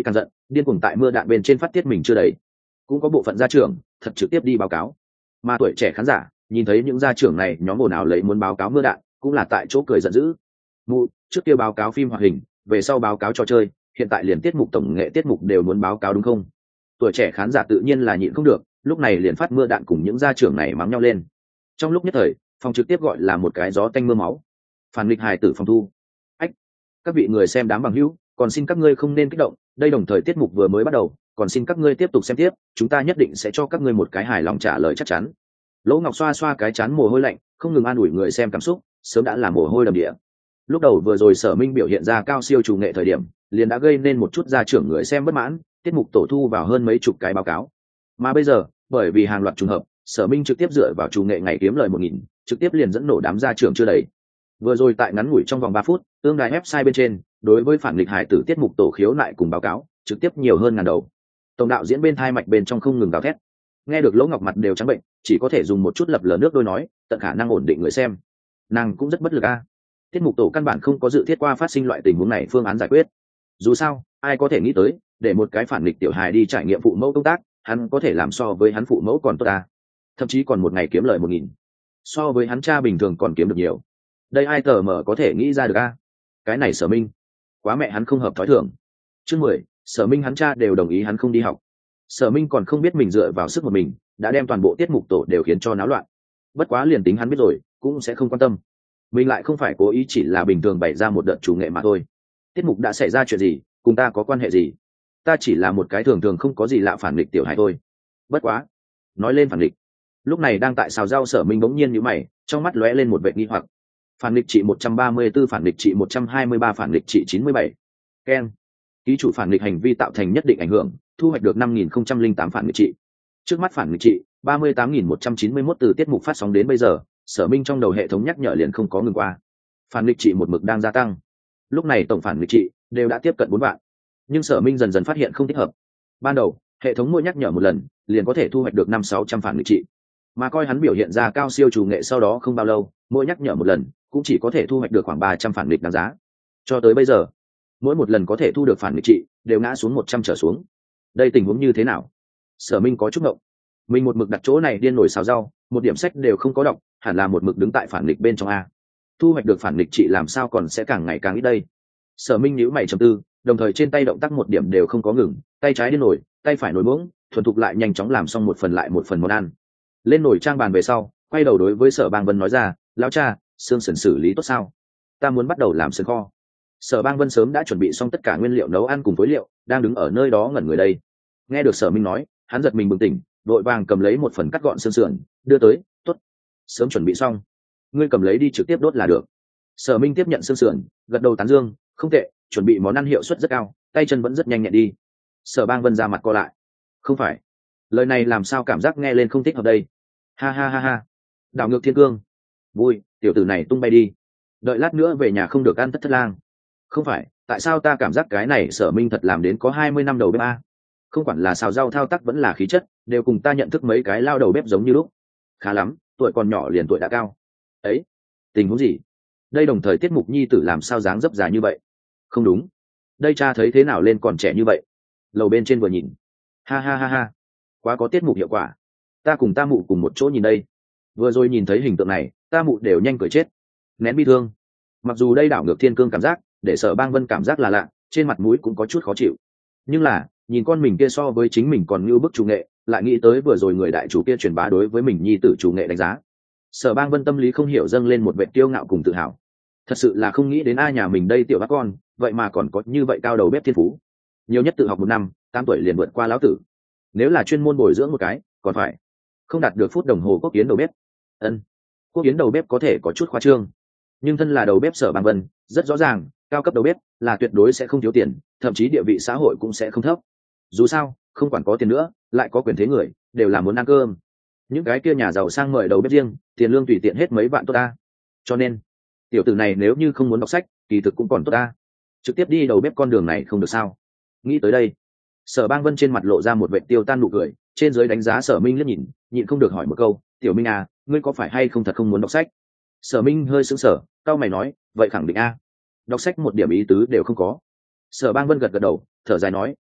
điên cuồng tại mưa đạn bên trên phát tiết mình chưa đầy. Cũng có bộ phận gia trưởng thật trực tiếp đi báo cáo, mà tuổi trẻ khán giả nhìn thấy những gia trưởng này nhóm ồn ào lấy muốn báo cáo mưa đạn, cũng là tại chỗ cười giận dữ. Mụ, trước kia báo cáo phim hoạt hình, về sau báo cáo trò chơi, hiện tại liền tiết mục tổng nghệ tiết mục đều muốn báo cáo đúng không? Tuổi trẻ khán giả tự nhiên là nhịn không được, lúc này liền phát mưa đạn cùng những gia trưởng này mắng nhau lên. Trong lúc nhất thời, phòng trực tiếp gọi là một cái gió tanh mưa máu. Phản nghịch hài tử phòng thu. Ách, các vị người xem đám bằng hữu, còn xin các ngươi không nên kích động, đây đồng thời tiết mục vừa mới bắt đầu, còn xin các ngươi tiếp tục xem tiếp, chúng ta nhất định sẽ cho các ngươi một cái hài lòng trả lời chắc chắn. Lỗ Ngọc xoa xoa cái chán mồ hôi lạnh, không ngừng an ủi người xem cảm xúc, sớm đã là mồ hôi đầm địa. Lúc đầu vừa rồi Sở Minh biểu hiện ra cao siêu chủ nghệ thời điểm, liền đã gây nên một chút gia trưởng người xem bất mãn, tiết mục tổ thu vào hơn mấy chục cái báo cáo. Mà bây giờ, bởi vì hàng loạt trùng hợp, Sở Minh trực tiếp dựa vào chủ nghệ ngày kiếm lời một nghìn, trực tiếp liền dẫn nổ đám gia trưởng chưa đầy. Vừa rồi tại ngắn ngủi trong vòng ba phút, tương đài website bên trên, đối với phản nghịch hài tử tiết mục tổ khiếu nại cùng báo cáo, trực tiếp nhiều hơn ngàn đầu. Tổng đạo diễn bên thai mạch bên trong không ngừng gào thét. Nghe được Lỗ Ngọc mặt đều trắng bệnh, chỉ có thể dùng một chút lập lờ nước đôi nói, tận khả năng ổn định người xem. Nàng cũng rất bất lực a. Tiết mục tổ căn bản không có dự thiết qua phát sinh loại tình huống này phương án giải quyết. Dù sao, ai có thể nghĩ tới, để một cái phản nghịch tiểu hài đi trải nghiệm phụ mẫu công tác, hắn có thể làm so với hắn phụ mẫu còn tốt à? Thậm chí còn một ngày kiếm lời một nghìn, so với hắn cha bình thường còn kiếm được nhiều. Đây ai tờ mở có thể nghĩ ra được a? Cái này Sở Minh, quá mẹ hắn không hợp thói thường. Chương mười, Sở Minh hắn cha đều đồng ý hắn không đi học. Sở Minh còn không biết mình dựa vào sức một mình, đã đem toàn bộ tiết mục tổ đều khiến cho náo loạn. Bất quá liền tính hắn biết rồi, cũng sẽ không quan tâm. Mình lại không phải cố ý, chỉ là bình thường bày ra một đợt chủ nghệ mà thôi. Tiết mục đã xảy ra chuyện gì, cùng ta có quan hệ gì? Ta chỉ là một cái thường thường không có gì lạ phản nghịch tiểu hài thôi. Bất quá, nói lên phản nghịch, lúc này đang tại xào rau Sở Minh bỗng nhiên nhíu mày, trong mắt lóe lên một vẻ nghi hoặc. Phản nghịch trị một trăm ba mươi tư, phản nghịch trị một trăm hai mươi ba, phản nghịch trị chín mươi bảy. Ken, ký chủ phản nghịch hành vi tạo thành nhất định ảnh hưởng, thu hoạch được năm nghìn không trăm lẻ tám phản nghịch trị. Trước mắt phản nghịch trị ba mươi tám nghìn một trăm chín mươi mốt. Từ tiết mục phát sóng đến bây giờ, Sở Minh trong đầu hệ thống nhắc nhở liền không có ngừng qua. Phản nghịch trị một mực đang gia tăng. Lúc này tổng phản nghịch trị đều đã tiếp cận bốn vạn. Nhưng Sở Minh dần dần phát hiện không thích hợp. Ban đầu, hệ thống mỗi nhắc nhở một lần, liền có thể thu hoạch được năm sáu trăm phản nghịch trị. Mà coi hắn biểu hiện ra cao siêu chủ nghệ sau đó không bao lâu, mỗi nhắc nhở một lần, cũng chỉ có thể thu hoạch được khoảng ba trăm phản nghịch đáng giá. Cho tới bây giờ, mỗi một lần có thể thu được phản nghịch trị đều ngã xuống một trăm trở xuống. Đây tình huống như thế nào? Sở Minh có chút ngộng. Mình một mực đặt chỗ này điên nổi xào rau, một điểm sách đều không có đọc, hẳn là một mực đứng tại phản nghịch bên trong a. Thu hoạch được phản nghịch trị làm sao còn sẽ càng ngày càng ít đây? Sở Minh nhíu mày trầm tư, đồng thời trên tay động tác một điểm đều không có ngừng, tay trái điên nổi, tay phải nổi muỗng, thuần thục lại nhanh chóng làm xong một phần lại một phần món ăn. Lên nổi trang bàn về sau, quay đầu đối với Sở Bang Vân nói ra, lão cha, xương sườn xử lý tốt sao? Ta muốn bắt đầu làm sườn kho. Sở Bang Vân sớm đã chuẩn bị xong tất cả nguyên liệu nấu ăn cùng phối liệu, đang đứng ở nơi đó ngẩn người đây. Nghe được Sở Minh nói, hắn giật mình bừng tỉnh, vội vàng cầm lấy một phần cắt gọn xương sườn, đưa tới, tốt, sớm chuẩn bị xong, ngươi cầm lấy đi trực tiếp đốt là được. Sở Minh tiếp nhận xương sườn, gật đầu tán dương, không tệ, chuẩn bị món ăn hiệu suất rất cao, tay chân vẫn rất nhanh nhẹn đi. Sở Bang Vân ra mặt co lại, không phải, lời này làm sao cảm giác nghe lên không thích hợp đây? Ha ha ha ha, đảo ngược thiên cương, vui, tiểu tử này tung bay đi, đợi lát nữa về nhà không được ăn thất thất lang. Không phải, tại sao ta cảm giác cái này Sở Minh thật làm đến có hai mươi năm đầu bếp a? Không quản là xào rau thao tác vẫn là khí chất, đều cùng ta nhận thức mấy cái lao đầu bếp giống như lúc. Khá lắm, tuổi còn nhỏ liền tuổi đã cao. Ấy, tình huống gì? Đây đồng thời tiết mục nhi tử làm sao dáng dấp già như vậy? Không đúng, đây cha thấy thế nào lên còn trẻ như vậy? Lầu bên trên vừa nhìn, ha ha ha ha, quá có tiết mục hiệu quả. Ta cùng ta mụ cùng một chỗ nhìn đây, vừa rồi nhìn thấy hình tượng này, ta mụ đều nhanh cười chết. Nén bi thương. Mặc dù đây đảo ngược thiên cương cảm giác, để Sở Bang Vân cảm giác là lạ, trên mặt mũi cũng có chút khó chịu. Nhưng là, nhìn con mình kia so với chính mình còn như bức chủ nghệ, lại nghĩ tới vừa rồi người đại chủ kia truyền bá đối với mình nhi tử chủ nghệ đánh giá. Sở Bang Vân tâm lý không hiểu dâng lên một vẻ kiêu ngạo cùng tự hào. Thật sự là không nghĩ đến ai nhà mình đây tiểu bác con, vậy mà còn có như vậy cao đầu bếp thiên phú. Nhiều nhất tự học một năm, tám tuổi liền vượt qua lão tử. Nếu là chuyên môn bồi dưỡng một cái, còn phải không đạt được phút đồng hồ quốc kiến đầu bếp. Ân, quốc kiến đầu bếp có thể có chút khoa trương, nhưng thân là đầu bếp Sở Bang Vân, rất rõ ràng, cao cấp đầu bếp là tuyệt đối sẽ không thiếu tiền, thậm chí địa vị xã hội cũng sẽ không thấp. Dù sao, không quản có tiền nữa, lại có quyền thế người, đều là muốn ăn cơm. Những cái kia nhà giàu sang mời đầu bếp riêng, tiền lương tùy tiện hết mấy vạn tốt ta. Cho nên, tiểu tử này nếu như không muốn đọc sách, kỳ thực cũng còn tốt ta. Trực tiếp đi đầu bếp con đường này không được sao? Nghĩ tới đây, Sở Bang Vân trên mặt lộ ra một vẻ tiêu tan nụ cười, trên dưới đánh giá Sở Minh liếc nhìn, nhịn không được hỏi một câu, "Tiểu Minh à, ngươi có phải hay không thật không muốn đọc sách?" Sở Minh hơi sững sờ, cau mày nói, "Vậy khẳng định a, đọc sách một điểm ý tứ đều không có." Sở Bang Vân gật gật đầu, thở dài nói,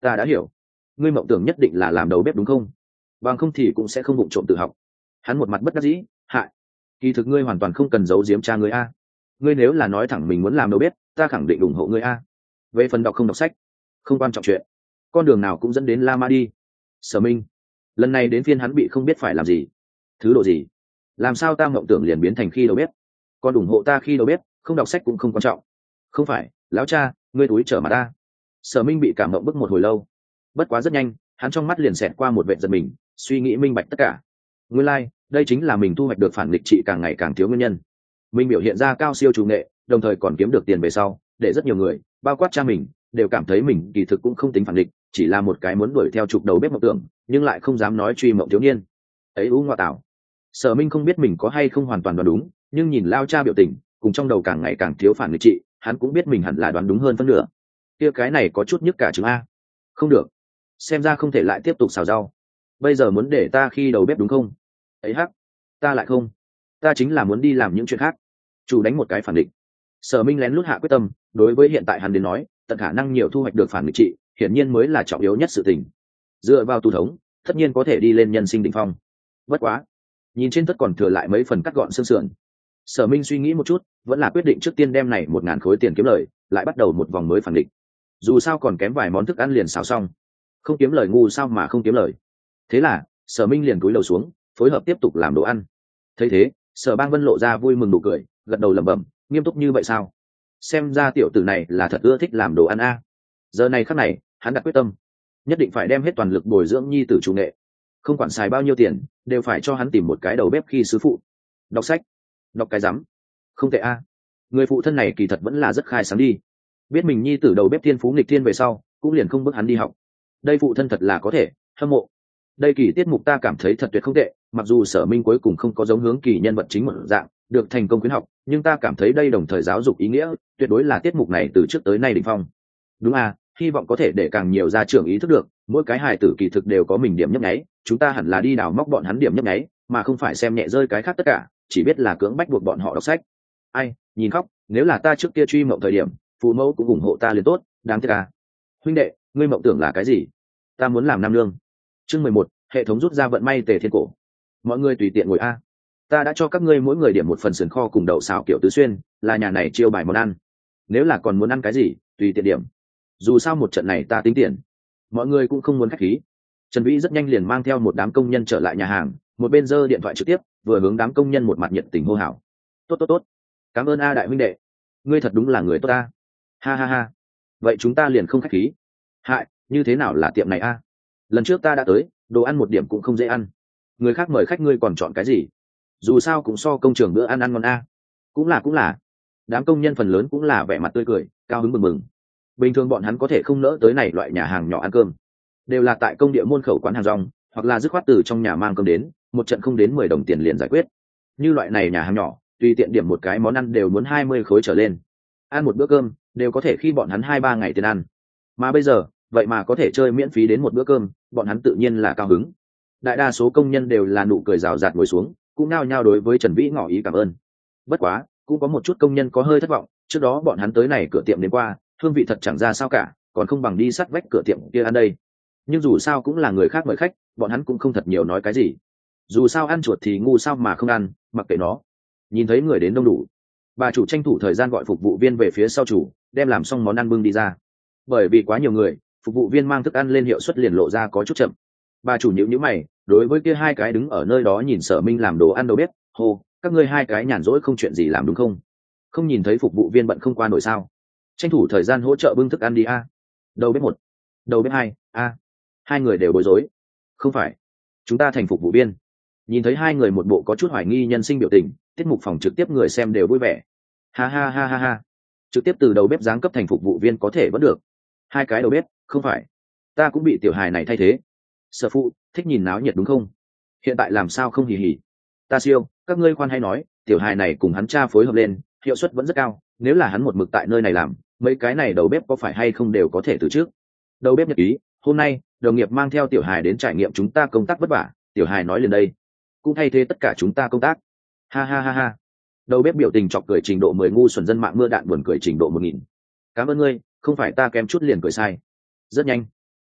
Ta đã hiểu, ngươi mộng tưởng nhất định là làm đầu bếp đúng không? Bằng không thì cũng sẽ không vụng trộm tự học. Hắn một mặt bất đắc dĩ, hại, kỳ thực ngươi hoàn toàn không cần giấu giếm cha ngươi a. Ngươi nếu là nói thẳng mình muốn làm đầu bếp, ta khẳng định ủng hộ ngươi a. Về phần đọc không đọc sách, không quan trọng chuyện, con đường nào cũng dẫn đến La Ma đi. Sở Minh, lần này đến phiên hắn bị không biết phải làm gì. Thứ độ gì? Làm sao ta mộng tưởng liền biến thành khi đầu bếp? Con ủng hộ ta khi đầu bếp, không đọc sách cũng không quan trọng. Không phải, lão cha, ngươi túi trở mà ta. Sở Minh bị cảm động bức một hồi lâu, bất quá rất nhanh, hắn trong mắt liền xẹt qua một vệ giật mình, suy nghĩ minh bạch tất cả. Nguyên lai, like, đây chính là mình thu hoạch được phản nghịch trị càng ngày càng thiếu nguyên nhân. Mình biểu hiện ra cao siêu chủ nghệ, đồng thời còn kiếm được tiền về sau, để rất nhiều người, bao quát cha mình, đều cảm thấy mình kỳ thực cũng không tính phản nghịch, chỉ là một cái muốn đuổi theo trục đầu bếp mộng tưởng, nhưng lại không dám nói truy mộng thiếu niên. Ấy u ngoại tảo. Sở Minh không biết mình có hay không hoàn toàn đoán đúng, nhưng nhìn lao cha biểu tình, cùng trong đầu càng ngày càng thiếu phản nghịch trị, hắn cũng biết mình hẳn là đoán đúng hơn phân nửa. Kia cái này có chút nhức cả trứng a. Không được, xem ra không thể lại tiếp tục xào rau. Bây giờ muốn để ta khi đầu bếp đúng không? Ấy hắc, ta lại không, ta chính là muốn đi làm những chuyện khác. Chủ đánh một cái phản định. Sở Minh lén lút hạ quyết tâm, đối với hiện tại hắn đến nói, tận khả năng nhiều thu hoạch được phản nghịch trị, hiển nhiên mới là trọng yếu nhất sự tình. Dựa vào tu thống, tất nhiên có thể đi lên nhân sinh đỉnh phong. Bất quá, nhìn trên tất còn thừa lại mấy phần cắt gọn xương sườn. Sở Minh suy nghĩ một chút, vẫn là quyết định trước tiên đem này một ngàn khối tiền kiếm lời, lại bắt đầu một vòng mới phản định. Dù sao còn kém vài món thức ăn liền xào xong, không kiếm lời ngu sao mà không kiếm lời. Thế là, Sở Minh liền cúi đầu xuống, phối hợp tiếp tục làm đồ ăn. Thấy thế, Sở Bang Vân lộ ra vui mừng nụ cười, gật đầu lẩm bẩm, nghiêm túc như vậy sao? Xem ra tiểu tử này là thật ưa thích làm đồ ăn a. Giờ này khắc này, hắn đặt quyết tâm, nhất định phải đem hết toàn lực bồi dưỡng nhi tử chủ nghệ, không quản xài bao nhiêu tiền, đều phải cho hắn tìm một cái đầu bếp khi sư phụ. Đọc sách, đọc cái rắm, không tệ a. Người phụ thân này kỳ thật vẫn là rất khai sáng đi, biết mình nhi tử đầu bếp thiên phú nghịch thiên về sau, cũng liền không bức hắn đi học. Đây phụ thân thật là có thể hâm mộ. Đây kỳ tiết mục ta cảm thấy thật tuyệt không tệ, mặc dù Sở Minh cuối cùng không có giống hướng kỳ nhân vật chính một dạng được thành công khuyến học, nhưng ta cảm thấy đây đồng thời giáo dục ý nghĩa, tuyệt đối là tiết mục này từ trước tới nay đỉnh phong. Đúng à, hy vọng có thể để càng nhiều gia trưởng ý thức được, mỗi cái hài tử kỳ thực đều có mình điểm nhấp nháy, chúng ta hẳn là đi đào móc bọn hắn điểm nhấp nháy, mà không phải xem nhẹ rơi cái khác tất cả, chỉ biết là cưỡng bách buộc bọn họ đọc sách. Ai, nhìn khóc, nếu là ta trước kia truy mộng thời điểm, phụ mẫu cũng ủng hộ ta liền tốt, đáng tiếc à. Huynh đệ, ngươi mộng tưởng là cái gì? Ta muốn làm nam lương. Chương mười một, hệ thống rút ra vận may tề thiên cổ. Mọi người tùy tiện ngồi a. Ta đã cho các ngươi mỗi người điểm một phần sườn kho cùng đậu xào kiểu tứ xuyên, là nhà này chiêu bài món ăn. Nếu là còn muốn ăn cái gì, tùy tiện điểm. Dù sao một trận này ta tính tiền. Mọi người cũng không muốn khách khí. Trần Vĩ rất nhanh liền mang theo một đám công nhân trở lại nhà hàng, một bên giơ điện thoại trực tiếp, vừa hướng đám công nhân một mặt nhiệt tình hô hào. Tốt tốt tốt, cảm ơn a đại huynh đệ, ngươi thật đúng là người tốt ta. Ha ha ha, vậy chúng ta liền không khách khí. Hại, như thế nào là tiệm này a? Lần trước ta đã tới, đồ ăn một điểm cũng không dễ ăn. Người khác mời khách ngươi còn chọn cái gì? Dù sao cũng so công trường bữa ăn ăn ngon a. Cũng là cũng là. Đám công nhân phần lớn cũng là vẻ mặt tươi cười, cao hứng mừng mừng. Bình thường bọn hắn có thể không nỡ tới này loại nhà hàng nhỏ ăn cơm, đều là tại công địa môn khẩu quán hàng rong, hoặc là dứt khoát từ trong nhà mang cơm đến, một trận không đến mười đồng tiền liền giải quyết. Như loại này nhà hàng nhỏ, tùy tiện điểm một cái món ăn đều muốn hai mươi khối trở lên. Ăn một bữa cơm, đều có thể khi bọn hắn hai ba ngày tiền ăn. Mà bây giờ, vậy mà có thể chơi miễn phí đến một bữa cơm, bọn hắn tự nhiên là cao hứng. Đại đa số công nhân đều là nụ cười rào rạt ngồi xuống, cũng nao nhao đối với Trần Vĩ ngỏ ý cảm ơn. Bất quá, cũng có một chút công nhân có hơi thất vọng, trước đó bọn hắn tới này cửa tiệm đến qua, hương vị thật chẳng ra sao cả, còn không bằng đi sát vách cửa tiệm kia ăn đây. Nhưng dù sao cũng là người khác mời khách, bọn hắn cũng không thật nhiều nói cái gì. Dù sao ăn chuột thì ngu sao mà không ăn, mặc kệ nó. Nhìn thấy người đến đông đủ, bà chủ tranh thủ thời gian gọi phục vụ viên về phía sau chủ, đem làm xong món ăn bưng đi ra. Bởi vì quá nhiều người, phục vụ viên mang thức ăn lên hiệu suất liền lộ ra có chút chậm. Bà chủ nhíu nhíu mày, đối với kia hai cái đứng ở nơi đó nhìn Sở Minh làm đồ ăn đâu biết, hô, các ngươi hai cái nhàn rỗi không chuyện gì làm đúng không? Không nhìn thấy phục vụ viên bận không qua nổi sao? Tranh thủ thời gian hỗ trợ bưng thức ăn đi a. Đầu bếp một, đầu bếp hai, a. Hai người đều bối rối. Không phải, chúng ta thành phục vụ viên. Nhìn thấy hai người một bộ có chút hoài nghi nhân sinh biểu tình, tiết mục phòng trực tiếp người xem đều vui vẻ. Ha ha ha ha ha. Trực tiếp từ đầu bếp giáng cấp thành phục vụ viên có thể vẫn được. Hai cái đầu bếp, không phải. Ta cũng bị tiểu hài này thay thế. Sở phụ, thích nhìn náo nhiệt đúng không? Hiện tại làm sao không hì hì? Ta siêu, các ngươi khoan hay nói, tiểu hài này cùng hắn cha phối hợp lên, hiệu suất vẫn rất cao. Nếu là hắn một mực tại nơi này làm, mấy cái này đầu bếp có phải hay không đều có thể từ trước. Đầu bếp nhật ký, hôm nay, đồng nghiệp mang theo tiểu hài đến trải nghiệm chúng ta công tác vất vả. Tiểu hài nói liền đây, cũng thay thế tất cả chúng ta công tác. Ha ha ha ha. Đầu bếp biểu tình chọc cười trình độ mười ngu xuẩn dân mạng mưa đạn buồn cười trình độ một nghìn. Cảm ơn ngươi, không phải ta kém chút liền cười sai. Rất nhanh,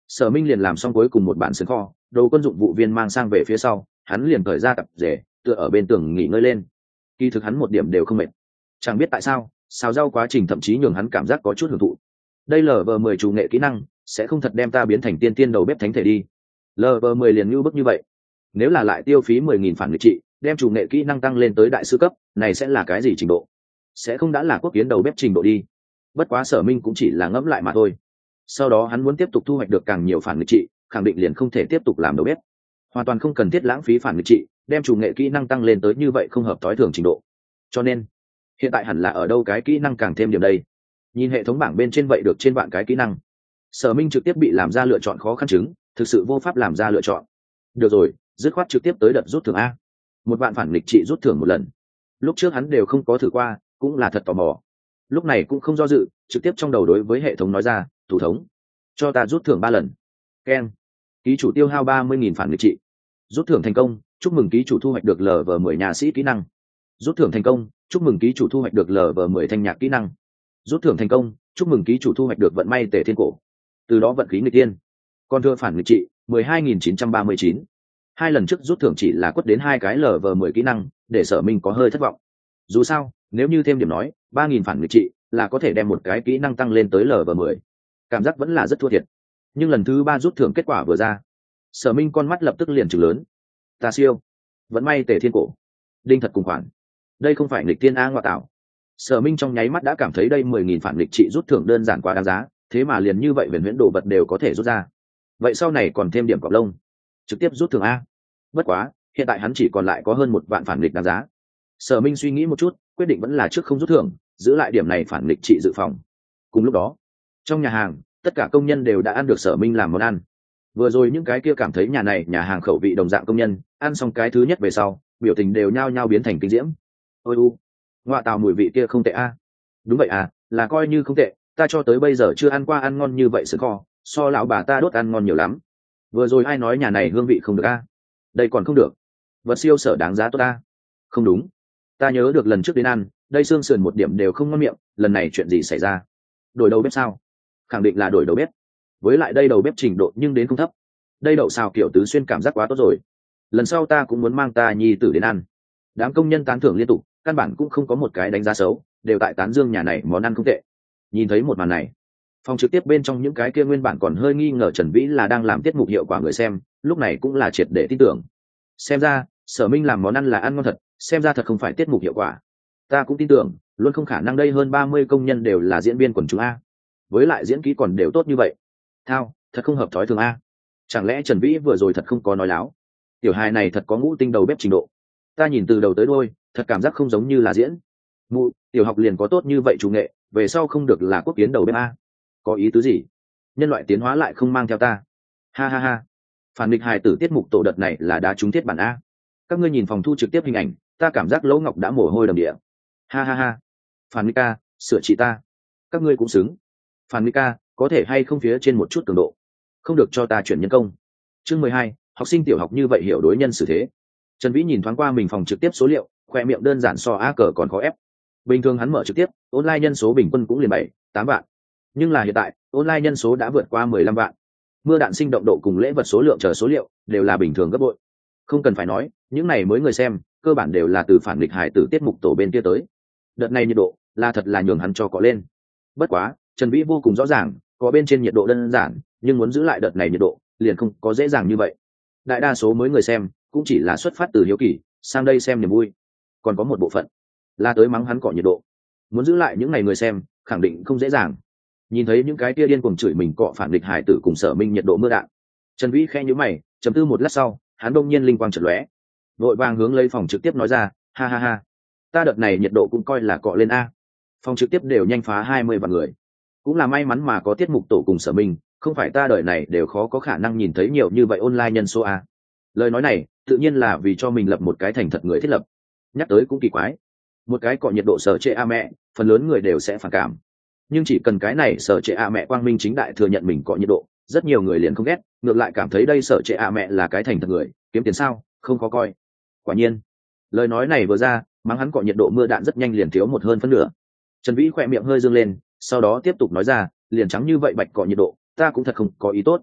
Sở Minh liền làm xong cuối cùng một bản sườn kho, đồ quân dụng vụ viên mang sang về phía sau, hắn liền cởi ra tập rể, tựa ở bên tường nghỉ ngơi lên. Kỳ thực hắn một điểm đều không mệt. Chẳng biết tại sao, xào rau quá trình thậm chí nhường hắn cảm giác có chút hưởng thụ. Đây lờ vờ mười chủ nghệ kỹ năng, sẽ không thật đem ta biến thành tiên tiên đầu bếp thánh thể đi. lờ vờ mười liền như bức như vậy. Nếu là lại tiêu phí mười nghìn phản nghịch trị, đem chủ nghệ kỹ năng tăng lên tới đại sư cấp, này sẽ là cái gì trình độ? Sẽ không đã là quốc kiến đầu bếp trình độ đi. Bất quá Sở Minh cũng chỉ là ngẫm lại mà thôi. Sau đó hắn muốn tiếp tục thu hoạch được càng nhiều phản nghịch trị, khẳng định liền không thể tiếp tục làm đầu bếp. Hoàn toàn không cần thiết lãng phí phản nghịch trị, đem chủ nghệ kỹ năng tăng lên tới như vậy không hợp tối thường trình độ. Cho nên, hiện tại hẳn là ở đâu cái kỹ năng càng thêm điểm đây? Nhìn hệ thống bảng bên trên vậy được trên vạn cái kỹ năng. Sở Minh trực tiếp bị làm ra lựa chọn khó khăn chứng, thực sự vô pháp làm ra lựa chọn. Được rồi, dứt khoát trực tiếp tới đợt rút thưởng a. Một vạn phản nghịch trị rút thưởng một lần. Lúc trước hắn đều không có thử qua, cũng là thật tò mò. Lúc này cũng không do dự, trực tiếp trong đầu đối với hệ thống nói ra, "Thủ thống, cho ta rút thưởng ba lần." Keng. Ký chủ tiêu hao ba mươi nghìn phản nghịch trị. Rút thưởng thành công, chúc mừng ký chủ thu hoạch được lv mười nhà sĩ kỹ năng. Rút thưởng thành công, chúc mừng ký chủ thu hoạch được lv mười thanh nhạc kỹ năng. Rút thưởng thành công, chúc mừng ký chủ thu hoạch được vận may tề thiên cổ. Từ đó vận khí nghịch tiên. Còn thừa phản nghịch trị mười hai nghìn chín trăm ba mươi chín. Hai lần trước rút thưởng chỉ là quất đến hai cái lv mười kỹ năng, để Sở Minh có hơi thất vọng. Dù sao, nếu như thêm điểm nói, ba nghìn phản nghịch trị là có thể đem một cái kỹ năng tăng lên tới lv mười. Cảm giác vẫn là rất thua thiệt. Nhưng lần thứ ba rút thưởng kết quả vừa ra, Sở Minh con mắt lập tức liền trừng lớn. Ta siêu, vẫn may tề thiên cổ, đinh thật cùng khoản. Đây không phải nghịch tiên a ngoại tạo. Sở Minh trong nháy mắt đã cảm thấy đây mười nghìn phản nghịch trị rút thưởng đơn giản quá đáng giá, thế mà liền như vậy huyền huyễn đồ vật đều có thể rút ra. Vậy sau này còn thêm điểm cọp lông, trực tiếp rút thưởng a. Bất quá, hiện tại hắn chỉ còn lại có hơn một vạn phản nghịch đáng giá. Sở Minh suy nghĩ một chút, quyết định vẫn là trước không rút thưởng, giữ lại điểm này phản nghịch trị dự phòng. Cùng lúc đó, trong nhà hàng, tất cả công nhân đều đã ăn được Sở Minh làm món ăn. Vừa rồi những cái kia cảm thấy nhà này nhà hàng khẩu vị đồng dạng công nhân, ăn xong cái thứ nhất về sau, biểu tình đều nhao nhao biến thành kinh diễm. Ôi u, ngoại tào mùi vị kia không tệ a. Đúng vậy à, là coi như không tệ, ta cho tới bây giờ chưa ăn qua ăn ngon như vậy sữa kho, so lão bà ta đốt ăn ngon nhiều lắm. Vừa rồi ai nói nhà này hương vị không được a? Đây còn không được. Vật siêu sở đáng giá tốt ta. Không đúng, ta nhớ được lần trước đến ăn, đây xương sườn một điểm đều không ngon miệng, lần này chuyện gì xảy ra? Đổi đầu bếp sao? Khẳng định là đổi đầu bếp. Với lại đây đầu bếp trình độ nhưng đến không thấp. Đây đậu xào kiểu tứ xuyên cảm giác quá tốt rồi. Lần sau ta cũng muốn mang ta nhi tử đến ăn. Đám công nhân tán thưởng liên tục, căn bản cũng không có một cái đánh giá xấu, đều tại tán dương nhà này món ăn không tệ. Nhìn thấy một màn này, phòng trực tiếp bên trong những cái kia nguyên bản còn hơi nghi ngờ Trần Vĩ là đang làm tiết mục hiệu quả người xem, lúc này cũng là triệt để tin tưởng. Xem ra, Sở Minh làm món ăn là ăn ngon thật, xem ra thật không phải tiết mục hiệu quả. Ta cũng tin tưởng, luôn không khả năng đây hơn ba mươi công nhân đều là diễn viên quần chúng a. Với lại diễn kỹ còn đều tốt như vậy. Thao, thật không hợp thói thường a. Chẳng lẽ Trần Vĩ vừa rồi thật không có nói láo? Tiểu hài này thật có ngũ tinh đầu bếp trình độ. Ta nhìn từ đầu tới đuôi, thật cảm giác không giống như là diễn. Mụ, tiểu học liền có tốt như vậy chủ nghệ, về sau không được là quốc kiến đầu bếp a. Có ý tứ gì? Nhân loại tiến hóa lại không mang theo ta. Ha ha ha. Phản nghịch hài tử tiết mục tổ đợt này là đá trúng thiết bản a. Các ngươi nhìn phòng thu trực tiếp hình ảnh, ta cảm giác Lỗ Ngọc đã mồ hôi đầm địa. Ha ha ha. Phản nghịch ca, sửa trị ta. Các ngươi cũng xứng. Phản nghịch ca, có thể hay không phía trên một chút cường độ, không được cho ta chuyển nhân công. Chương mười hai, học sinh tiểu học như vậy hiểu đối nhân xử thế. Trần Vĩ nhìn thoáng qua mình phòng trực tiếp số liệu, khoe miệng đơn giản so a cờ còn khó ép. Bình thường hắn mở trực tiếp, online nhân số bình quân cũng liền bảy, tám vạn. Nhưng là hiện tại, online nhân số đã vượt qua mười lăm vạn. Mưa đạn sinh động độ cùng lễ vật số lượng chờ số liệu đều là bình thường gấp bội. Không cần phải nói, những này mới người xem, cơ bản đều là từ phản nghịch hài tử tiết mục tổ bên kia tới. Đợt này nhiệt độ là thật là nhường hắn cho có lên. Bất quá, Trần Vĩ vô cùng rõ ràng, có bên trên nhiệt độ đơn giản, nhưng muốn giữ lại đợt này nhiệt độ, liền không có dễ dàng như vậy. Đại đa số mới người xem cũng chỉ là xuất phát từ hiếu kỳ, sang đây xem niềm vui. Còn có một bộ phận là tới mắng hắn cọ nhiệt độ. Muốn giữ lại những ngày người xem, khẳng định không dễ dàng. Nhìn thấy những cái kia điên cuồng chửi mình cọ phản nghịch hải tử cùng Sở Minh nhiệt độ mưa đạn, Trần Vĩ khẽ nhíu mày, trầm tư một lát sau, hắn đông nhiên linh quang chợt lóe, vội vàng hướng lấy phòng trực tiếp nói ra, ha ha ha, ta đợt này nhiệt độ cũng coi là cọ lên a. Phòng trực tiếp đều nhanh phá hai mươi vạn người, cũng là may mắn mà có tiết mục tổ cùng Sở Minh, không phải ta đời này đều khó có khả năng nhìn thấy nhiều như vậy online nhân số a. Lời nói này tự nhiên là vì cho mình lập một cái thành thật người thiết lập. Nhắc tới cũng kỳ quái, một cái cọ nhiệt độ sở trệ a mẹ, phần lớn người đều sẽ phản cảm, nhưng chỉ cần cái này sở trệ a mẹ quang minh chính đại thừa nhận mình cọ nhiệt độ, rất nhiều người liền không ghét, ngược lại cảm thấy đây sở trệ a mẹ là cái thành thật người, kiếm tiền sao không có coi. Quả nhiên, lời nói này vừa ra, mắng hắn cọ nhiệt độ mưa đạn rất nhanh liền thiếu một hơn phân nửa. Trần Vĩ khỏe miệng hơi dương lên, sau đó tiếp tục nói ra, liền trắng như vậy bạch cọ nhiệt độ, ta cũng thật không có ý tốt.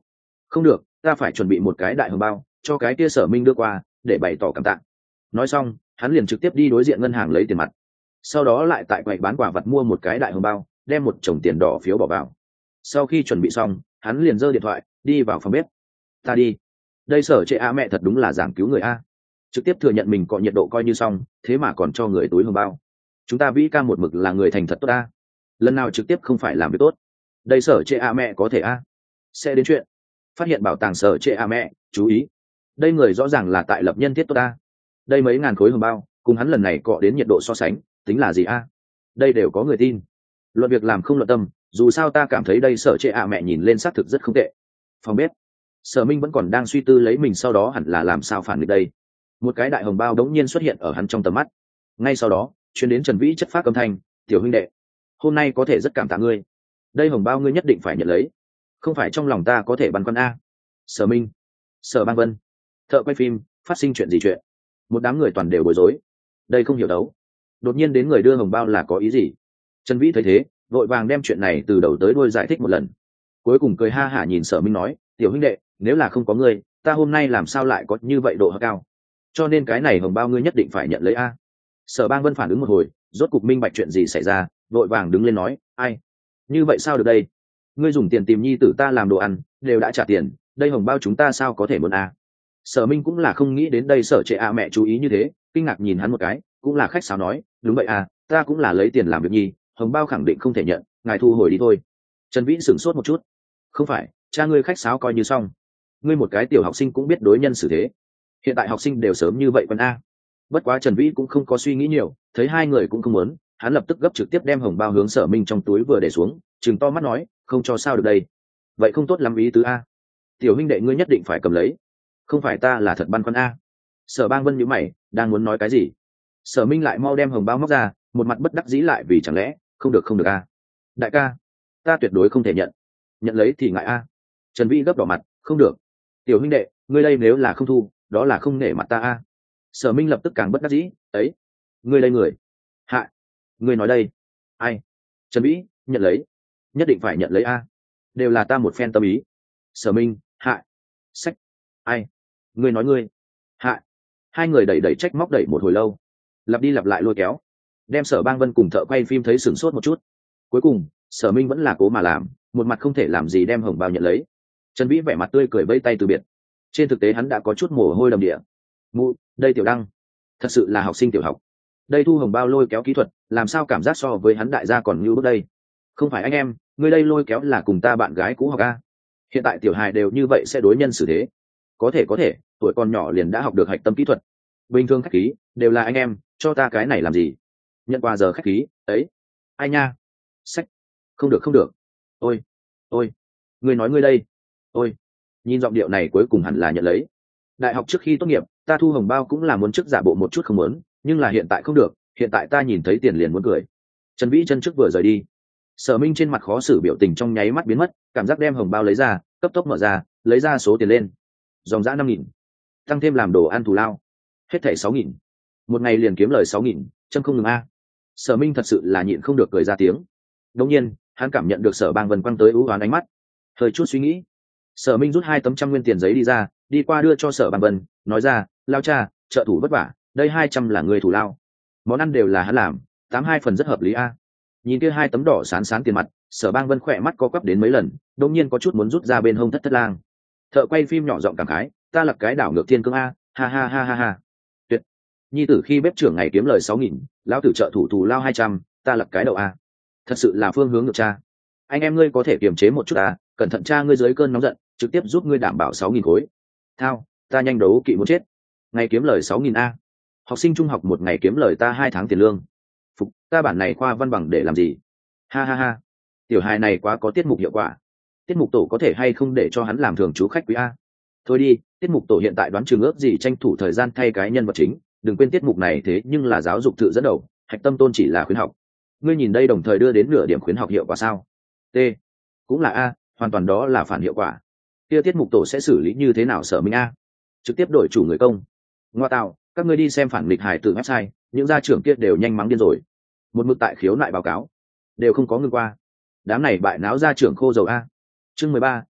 không được, ta phải chuẩn bị một cái đại hồng bao cho cái kia Sở Minh đưa qua để bày tỏ cảm tạ. Nói xong hắn liền trực tiếp đi đối diện ngân hàng lấy tiền mặt, sau đó lại tại quầy bán quả vật mua một cái đại hồng bao, đem một chồng tiền đỏ phiếu bỏ vào. Sau khi chuẩn bị xong hắn liền giơ điện thoại đi vào phòng bếp. Ta đi. Đây Sở Trệ A mẹ thật đúng là giảng cứu người a, trực tiếp thừa nhận mình cọ nhiệt độ coi như xong, thế mà còn cho người túi hồng bao. Chúng ta vĩ ca một mực là người thành thật tốt a, lần nào trực tiếp không phải làm việc tốt. Đây Sở Trệ A mẹ có thể a, sẽ đến chuyện phát hiện bảo tàng Sở Trệ A mẹ, chú ý, đây người rõ ràng là tại lập nhân thiết tốt a. Đây mấy ngàn khối hồng bao cùng hắn lần này cọ đến nhiệt độ so sánh tính là gì a? Đây đều có người tin. Luận việc làm không luận tâm, dù sao ta cảm thấy đây Sở Trệ A mẹ nhìn lên xác thực rất không tệ. Phòng bếp, Sở Minh vẫn còn đang suy tư lấy mình sau đó hẳn là làm sao phản nghịch đây. Một cái đại hồng bao đống nhiên xuất hiện ở hắn trong tầm mắt. Ngay sau đó chuyến đến Trần Vĩ chất phác âm thanh, tiểu huynh đệ, hôm nay có thể rất cảm tạ ngươi, đây hồng bao ngươi nhất định phải nhận lấy, không phải trong lòng ta có thể băn khoăn a. Sở Minh, Sở Bang Vân, thợ quay phim, phát sinh chuyện gì chuyện? Một đám người toàn đều bối rối, đây không hiểu đấu, đột nhiên đến người đưa hồng bao là có ý gì? Trần Vĩ thấy thế vội vàng đem chuyện này từ đầu tới đuôi giải thích một lần, cuối cùng cười ha hả nhìn Sở Minh nói, tiểu huynh đệ, nếu là không có ngươi ta hôm nay làm sao lại có như vậy độ hợp cao, cho nên cái này hồng bao ngươi nhất định phải nhận lấy a. Sở Bang Vân phản ứng một hồi rốt cục minh bạch chuyện gì xảy ra, vội vàng đứng lên nói, ai, như vậy sao được đây, ngươi dùng tiền tìm nhi tử ta làm đồ ăn đều đã trả tiền, đây hồng bao chúng ta sao có thể muốn a. Sở Minh cũng là không nghĩ đến đây Sở Trệ A mẹ chú ý như thế, kinh ngạc nhìn hắn một cái, cũng là khách sáo nói, đúng vậy à, ta cũng là lấy tiền làm việc nhi, hồng bao khẳng định không thể nhận, ngài thu hồi đi thôi. Trần Vĩ sửng sốt một chút, không phải, cha ngươi khách sáo coi như xong, ngươi một cái tiểu học sinh cũng biết đối nhân xử thế, hiện tại học sinh đều sớm như vậy quân a. Bất quá Trần Vĩ cũng không có suy nghĩ nhiều, thấy hai người cũng không muốn, hắn lập tức gấp trực tiếp đem hồng bao hướng Sở Minh trong túi vừa để xuống, trừng to mắt nói, không cho sao được đây, vậy không tốt lắm ý tứ a, tiểu huynh đệ ngươi nhất định phải cầm lấy, không phải ta là thật băn khoăn a. Sở Bang Vân nhíu mày, đang muốn nói cái gì, Sở Minh lại mau đem hồng bao móc ra, một mặt bất đắc dĩ lại vì chẳng lẽ không được không được a. Đại ca, ta tuyệt đối không thể nhận, nhận lấy thì ngại a. Trần Vĩ gấp đỏ mặt, không được, tiểu huynh đệ ngươi đây nếu là không thu đó là không nể mặt ta a. Sở Minh lập tức càng bất đắc dĩ, ấy, ngươi đây người hạ, ngươi nói đây ai? Trần Vĩ, nhận lấy, nhất định phải nhận lấy a, đều là ta một phen tâm ý. Sở Minh, hạ, sách, ai, ngươi nói ngươi hạ. Hai người đẩy đẩy trách móc đẩy một hồi lâu, lặp đi lặp lại lôi kéo, đem Sở Bang Vân cùng thợ quay phim thấy sửng sốt một chút. Cuối cùng Sở Minh vẫn là cố mà làm, một mặt không thể làm gì đem hồng bao nhận lấy. Trần Vĩ vẻ mặt tươi cười vẫy tay từ biệt, trên thực tế hắn đã có chút mồ hôi đầm địa. Mụ, đây tiểu đăng thật sự là học sinh tiểu học, đây thu hồng bao lôi kéo kỹ thuật làm sao cảm giác so với hắn đại gia còn như bước đây. Không phải anh em, ngươi đây lôi kéo là cùng ta bạn gái cũ học a, hiện tại tiểu hài đều như vậy sẽ đối nhân xử thế, có thể có thể tuổi còn nhỏ liền đã học được hạch tâm kỹ thuật, bình thường khách khí đều là anh em, cho ta cái này làm gì, nhận qua giờ khách khí ấy, ai nha, sách, không được không được, ôi ôi, ngươi nói ngươi đây, ôi, nhìn giọng điệu này cuối cùng hẳn là nhận lấy. Đại học trước khi tốt nghiệp ta thu hồng bao cũng là muốn trước giả bộ một chút không muốn, nhưng là hiện tại không được, hiện tại ta nhìn thấy tiền liền muốn cười. Trần Vĩ chân trước vừa rời đi, Sở Minh trên mặt khó xử biểu tình trong nháy mắt biến mất, cảm giác đem hồng bao lấy ra, cấp tốc mở ra, lấy ra số tiền lên, dòng dã năm nghìn, tăng thêm làm đồ ăn thù lao, hết thảy sáu nghìn, một ngày liền kiếm lời sáu nghìn, chân không ngừng a. Sở Minh thật sự là nhịn không được cười ra tiếng. Đột nhiên hắn cảm nhận được Sở Bang Vân quăng tới ưu oán ánh mắt, hơi chút suy nghĩ, Sở Minh rút hai tấm trăm nguyên tiền giấy đi ra, đi qua đưa cho Sở Bang Vân, nói ra, lao cha, trợ thủ vất vả, đây hai trăm là người thủ lao, món ăn đều là hắn làm, tám hai phần rất hợp lý a. Nhìn kia hai tấm đỏ sán sán tiền mặt, Sở Bang Vân khỏe mắt co quắp đến mấy lần, đột nhiên có chút muốn rút ra bên hông thất thất lang. Thợ quay phim nhỏ giọng cảm khái, ta lập cái đảo ngược thiên cương a, ha ha ha ha ha. Tuyệt. Nhi tử khi bếp trưởng ngày kiếm lời sáu nghìn, lão tử trợ thủ thù lao hai trăm, ta lập cái đầu a. Thật sự là phương hướng ngược cha. Anh em ngươi có thể kiềm chế một chút à, cẩn thận cha ngươi dưới cơn nóng giận, trực tiếp giúp ngươi đảm bảo sáu nghìn khối. Thao, ta nhanh đấu kỵ muốn chết. Ngày kiếm lời sáu nghìn a. Học sinh trung học một ngày kiếm lời ta hai tháng tiền lương. Phục, ta bản này khoa văn bằng để làm gì? Ha ha ha. Tiểu hài này quá có tiết mục hiệu quả. Tiết mục tổ có thể hay không để cho hắn làm thường trú khách quý a? Thôi đi, tiết mục tổ hiện tại đoán chừng ước gì tranh thủ thời gian thay cái nhân vật chính, đừng quên tiết mục này thế nhưng là giáo dục tự dẫn đầu, hạch tâm tôn chỉ là khuyến học. Ngươi nhìn đây đồng thời đưa đến nửa điểm khuyến học hiệu quả sao? T, cũng là a, hoàn toàn đó là phản hiệu quả. Kia tiết mục tổ sẽ xử lý như thế nào Sở Minh a? Trực tiếp đổi chủ người công. Ngoa tạo, các ngươi đi xem phản nghịch hài từ website, những gia trưởng kia đều nhanh mắng điên rồi. Một mực tại khiếu nại báo cáo, đều không có ngừng qua. Đám này bại náo gia trưởng khô dầu a. Chương mười ba,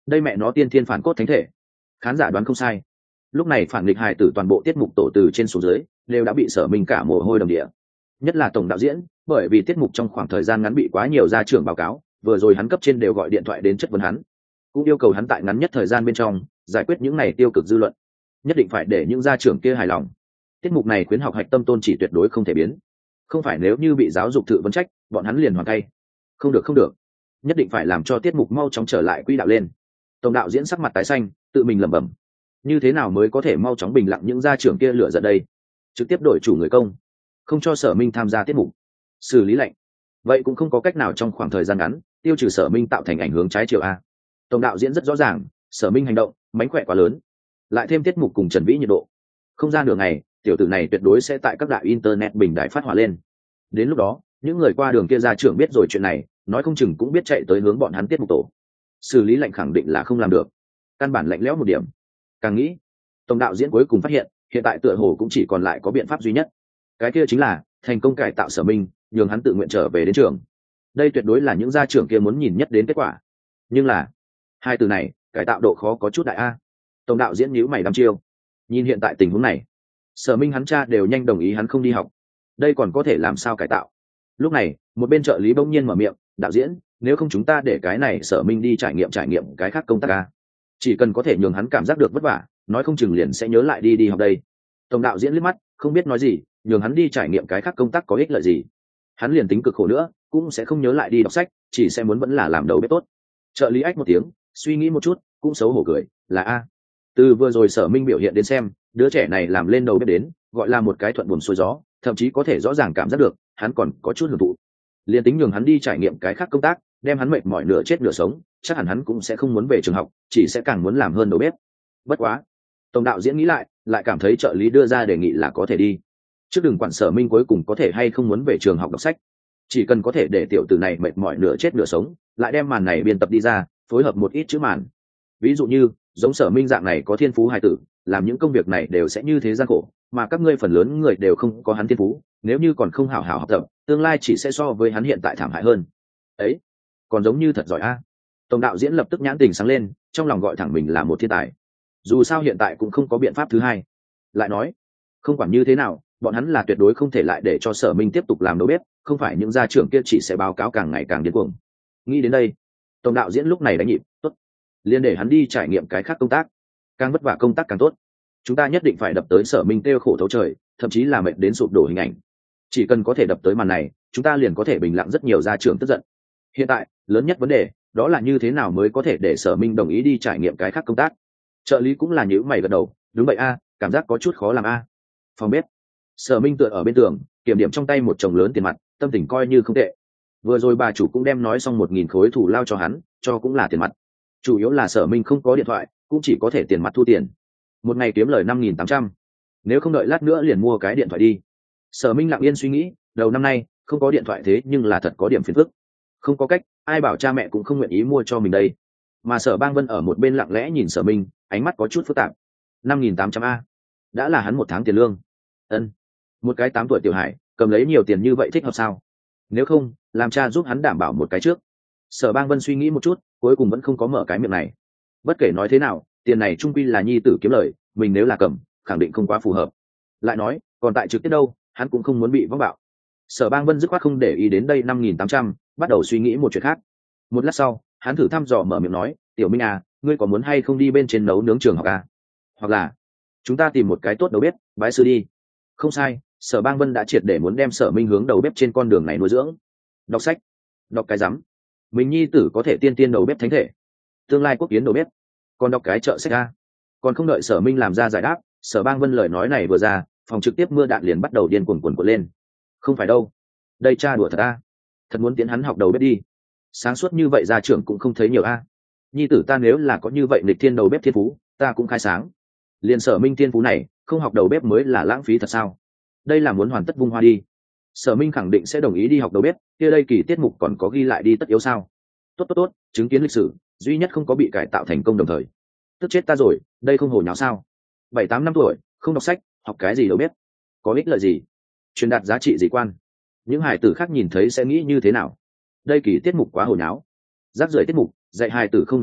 đây mẹ nó tiên thiên phản cốt thánh thể. Khán giả đoán không sai, lúc này phản nghịch hài tử toàn bộ tiết mục tổ từ trên xuống dưới đều đã bị Sở Minh cả mồ hôi đầm địa, nhất là tổng đạo diễn, bởi vì tiết mục trong khoảng thời gian ngắn bị quá nhiều gia trưởng báo cáo, vừa rồi hắn cấp trên đều gọi điện thoại đến chất vấn hắn, cũng yêu cầu hắn tại ngắn nhất thời gian bên trong giải quyết những này tiêu cực dư luận, nhất định phải để những gia trưởng kia hài lòng. Tiết mục này khuyến học hạch tâm tôn chỉ tuyệt đối không thể biến, không phải nếu như bị giáo dục tự vấn trách bọn hắn liền hoàn tay. Không được không được, nhất định phải làm cho tiết mục mau chóng trở lại quỹ đạo lên. Tổng đạo diễn sắc mặt tái xanh, tự mình lẩm bẩm, như thế nào mới có thể mau chóng bình lặng những gia trưởng kia lửa giận đây. Trực tiếp đổi chủ người công, không cho Sở Minh tham gia tiết mục, xử lý lệnh. Vậy cũng không có cách nào trong khoảng thời gian ngắn tiêu trừ Sở Minh tạo thành ảnh hưởng trái chiều a. Tổng đạo diễn rất rõ ràng, Sở Minh hành động mánh khỏe quá lớn, lại thêm tiết mục cùng Trần Vĩ nhiệt độ, không ra nửa ngày tiểu tử này tuyệt đối sẽ tại các đại internet bình đại phát hỏa lên. Đến lúc đó những người qua đường kia gia trưởng biết rồi chuyện này, nói không chừng cũng biết chạy tới hướng bọn hắn tiết mục tổ. Xử lý lệnh khẳng định là không làm được, căn bản lạnh lẽo một điểm. Càng nghĩ, tổng đạo diễn cuối cùng phát hiện hiện tại tựa hồ cũng chỉ còn lại có biện pháp duy nhất, cái kia chính là thành công cải tạo Sở Minh, nhường hắn tự nguyện trở về đến trường. Đây tuyệt đối là những gia trưởng kia muốn nhìn nhất đến kết quả. Nhưng là hai từ này cải tạo độ khó có chút đại a. Tổng đạo diễn nhíu mày đăm chiêu, nhìn hiện tại tình huống này, Sở Minh hắn cha đều nhanh đồng ý hắn không đi học, đây còn có thể làm sao cải tạo. Lúc này một bên trợ lý bỗng nhiên mở miệng, đạo diễn, nếu không chúng ta để cái này Sở Minh đi trải nghiệm trải nghiệm cái khác công tác a, chỉ cần có thể nhường hắn cảm giác được vất vả, nói không chừng liền sẽ nhớ lại đi đi học đây. Tổng đạo diễn liếc mắt không biết nói gì, nhường hắn đi trải nghiệm cái khác công tác có ích lợi gì, hắn liền tính cực khổ nữa cũng sẽ không nhớ lại đi đọc sách, chỉ sẽ muốn vẫn là làm đầu bếp tốt. Trợ lý ách một tiếng, suy nghĩ một chút cũng xấu hổ cười, là a. Từ vừa rồi Sở Minh biểu hiện đến xem, đứa trẻ này làm lên đầu bếp đến gọi là một cái thuận buồm xuôi gió, thậm chí có thể rõ ràng cảm giác được hắn còn có chút hưởng thụ. Liền tính nhường hắn đi trải nghiệm cái khác công tác, đem hắn mệt mỏi nửa chết nửa sống, chắc hẳn hắn cũng sẽ không muốn về trường học, chỉ sẽ càng muốn làm hơn đầu bếp. Bất quá tổng đạo diễn nghĩ lại lại cảm thấy trợ lý đưa ra đề nghị là có thể đi, chứ đừng quản Sở Minh cuối cùng có thể hay không muốn về trường học đọc sách, chỉ cần có thể để tiểu tử này mệt mỏi nửa chết nửa sống, lại đem màn này biên tập đi ra, phối hợp một ít chữ màn. Ví dụ như giống Sở Minh dạng này có thiên phú hài tử, làm những công việc này đều sẽ như thế gian khổ, mà các ngươi phần lớn người đều không có hắn thiên phú, nếu như còn không hảo hảo học tập, tương lai chỉ sẽ so với hắn hiện tại thảm hại hơn. Ấy, còn giống như thật giỏi a. Tổng đạo diễn lập tức nhãn tình sáng lên, trong lòng gọi thẳng mình là một thiên tài. Dù sao hiện tại cũng không có biện pháp thứ hai. Lại nói, không quản như thế nào, bọn hắn là tuyệt đối không thể lại để cho Sở Minh tiếp tục làm đầu bếp, không phải những gia trưởng kia chỉ sẽ báo cáo càng ngày càng điên cuồng. Nghĩ đến đây, tổng đạo diễn lúc này đánh nhịp, tốt, liền để hắn đi trải nghiệm cái khác công tác, càng vất vả công tác càng tốt. Chúng ta nhất định phải đập tới Sở Minh kêu khổ thấu trời, thậm chí là mệt đến sụp đổ hình ảnh. Chỉ cần có thể đập tới màn này, chúng ta liền có thể bình lặng rất nhiều gia trưởng tức giận. Hiện tại lớn nhất vấn đề đó là như thế nào mới có thể để Sở Minh đồng ý đi trải nghiệm cái khác công tác. Trợ lý cũng là nhíu mày gật đầu, đúng vậy a, cảm giác có chút khó làm a. Phòng bếp, Sở Minh tựa ở bên tường, kiểm điểm trong tay một chồng lớn tiền mặt, tâm tình coi như không tệ. Vừa rồi bà chủ cũng đem nói xong một nghìn khối thủ lao cho hắn, cho cũng là tiền mặt. Chủ yếu là Sở Minh không có điện thoại, cũng chỉ có thể tiền mặt thu tiền. Một ngày kiếm lời năm nghìn tám trăm, nếu không đợi lát nữa liền mua cái điện thoại đi. Sở Minh lặng yên suy nghĩ, đầu năm nay không có điện thoại thế nhưng là thật có điểm phiền phức. Không có cách, ai bảo cha mẹ cũng không nguyện ý mua cho mình đây. Mà Sở Bang Vân ở một bên lặng lẽ nhìn Sở Minh, ánh mắt có chút phức tạp. năm nghìn tám trăm a, đã là hắn một tháng tiền lương. Ân, một cái tám tuổi tiểu hải cầm lấy nhiều tiền như vậy thích hợp sao? Nếu không làm cha giúp hắn đảm bảo một cái trước. Sở Bang Vân suy nghĩ một chút, cuối cùng vẫn không có mở cái miệng này. Bất kể nói thế nào, tiền này trung quy là nhi tử kiếm lời, mình nếu là cầm khẳng định không quá phù hợp. Lại nói còn tại trực tiếp đâu, hắn cũng không muốn bị vắng bạo. Sở Bang Vân dứt khoát không để ý đến đây năm nghìn tám trăm, bắt đầu suy nghĩ một chuyện khác. Một lát sau hắn thử thăm dò mở miệng nói, tiểu Minh à, ngươi có muốn hay không đi bên trên nấu nướng trường học à? Hoặc là chúng ta tìm một cái tốt đầu bếp bái sư đi. Không sai, Sở Bang Vân đã triệt để muốn đem Sở Minh hướng đầu bếp trên con đường này nuôi dưỡng. Đọc sách, đọc cái rắm, mình nhi tử có thể tiên tiên đầu bếp thánh thể, tương lai quốc kiến đầu bếp, còn đọc cái chợ sách a. Còn không đợi Sở Minh làm ra giải đáp, Sở Bang Vân lời nói này vừa ra, phòng trực tiếp mưa đạn liền bắt đầu điên cuồng cuồn cuộn lên. Không phải đâu, đây cha đùa thật a, thật muốn tiến hắn học đầu bếp đi. Sáng suốt như vậy gia trưởng cũng không thấy nhiều a. Nhi tử ta nếu là có như vậy nghịch thiên đầu bếp thiên phú, ta cũng khai sáng. Liền Sở Minh thiên phú này, không học đầu bếp mới là lãng phí thật sao? Đây là muốn hoàn tất vung hoa đi. Sở Minh khẳng định sẽ đồng ý đi học đầu bếp, kia đây kỳ tiết mục còn có ghi lại đi tất yếu sao? Tốt tốt tốt, chứng kiến lịch sử, duy nhất không có bị cải tạo thành công đồng thời. Tức chết ta rồi, đây không hồ nháo sao? Bảy tám năm tuổi, không đọc sách, học cái gì đâu biết? Có ích lợi gì? Truyền đạt giá trị gì quan? Những hài tử khác nhìn thấy sẽ nghĩ như thế nào? Đây kỳ tiết mục quá hồ nháo. Rác rưởi tiết mục, dạy hài tử không đọc sách,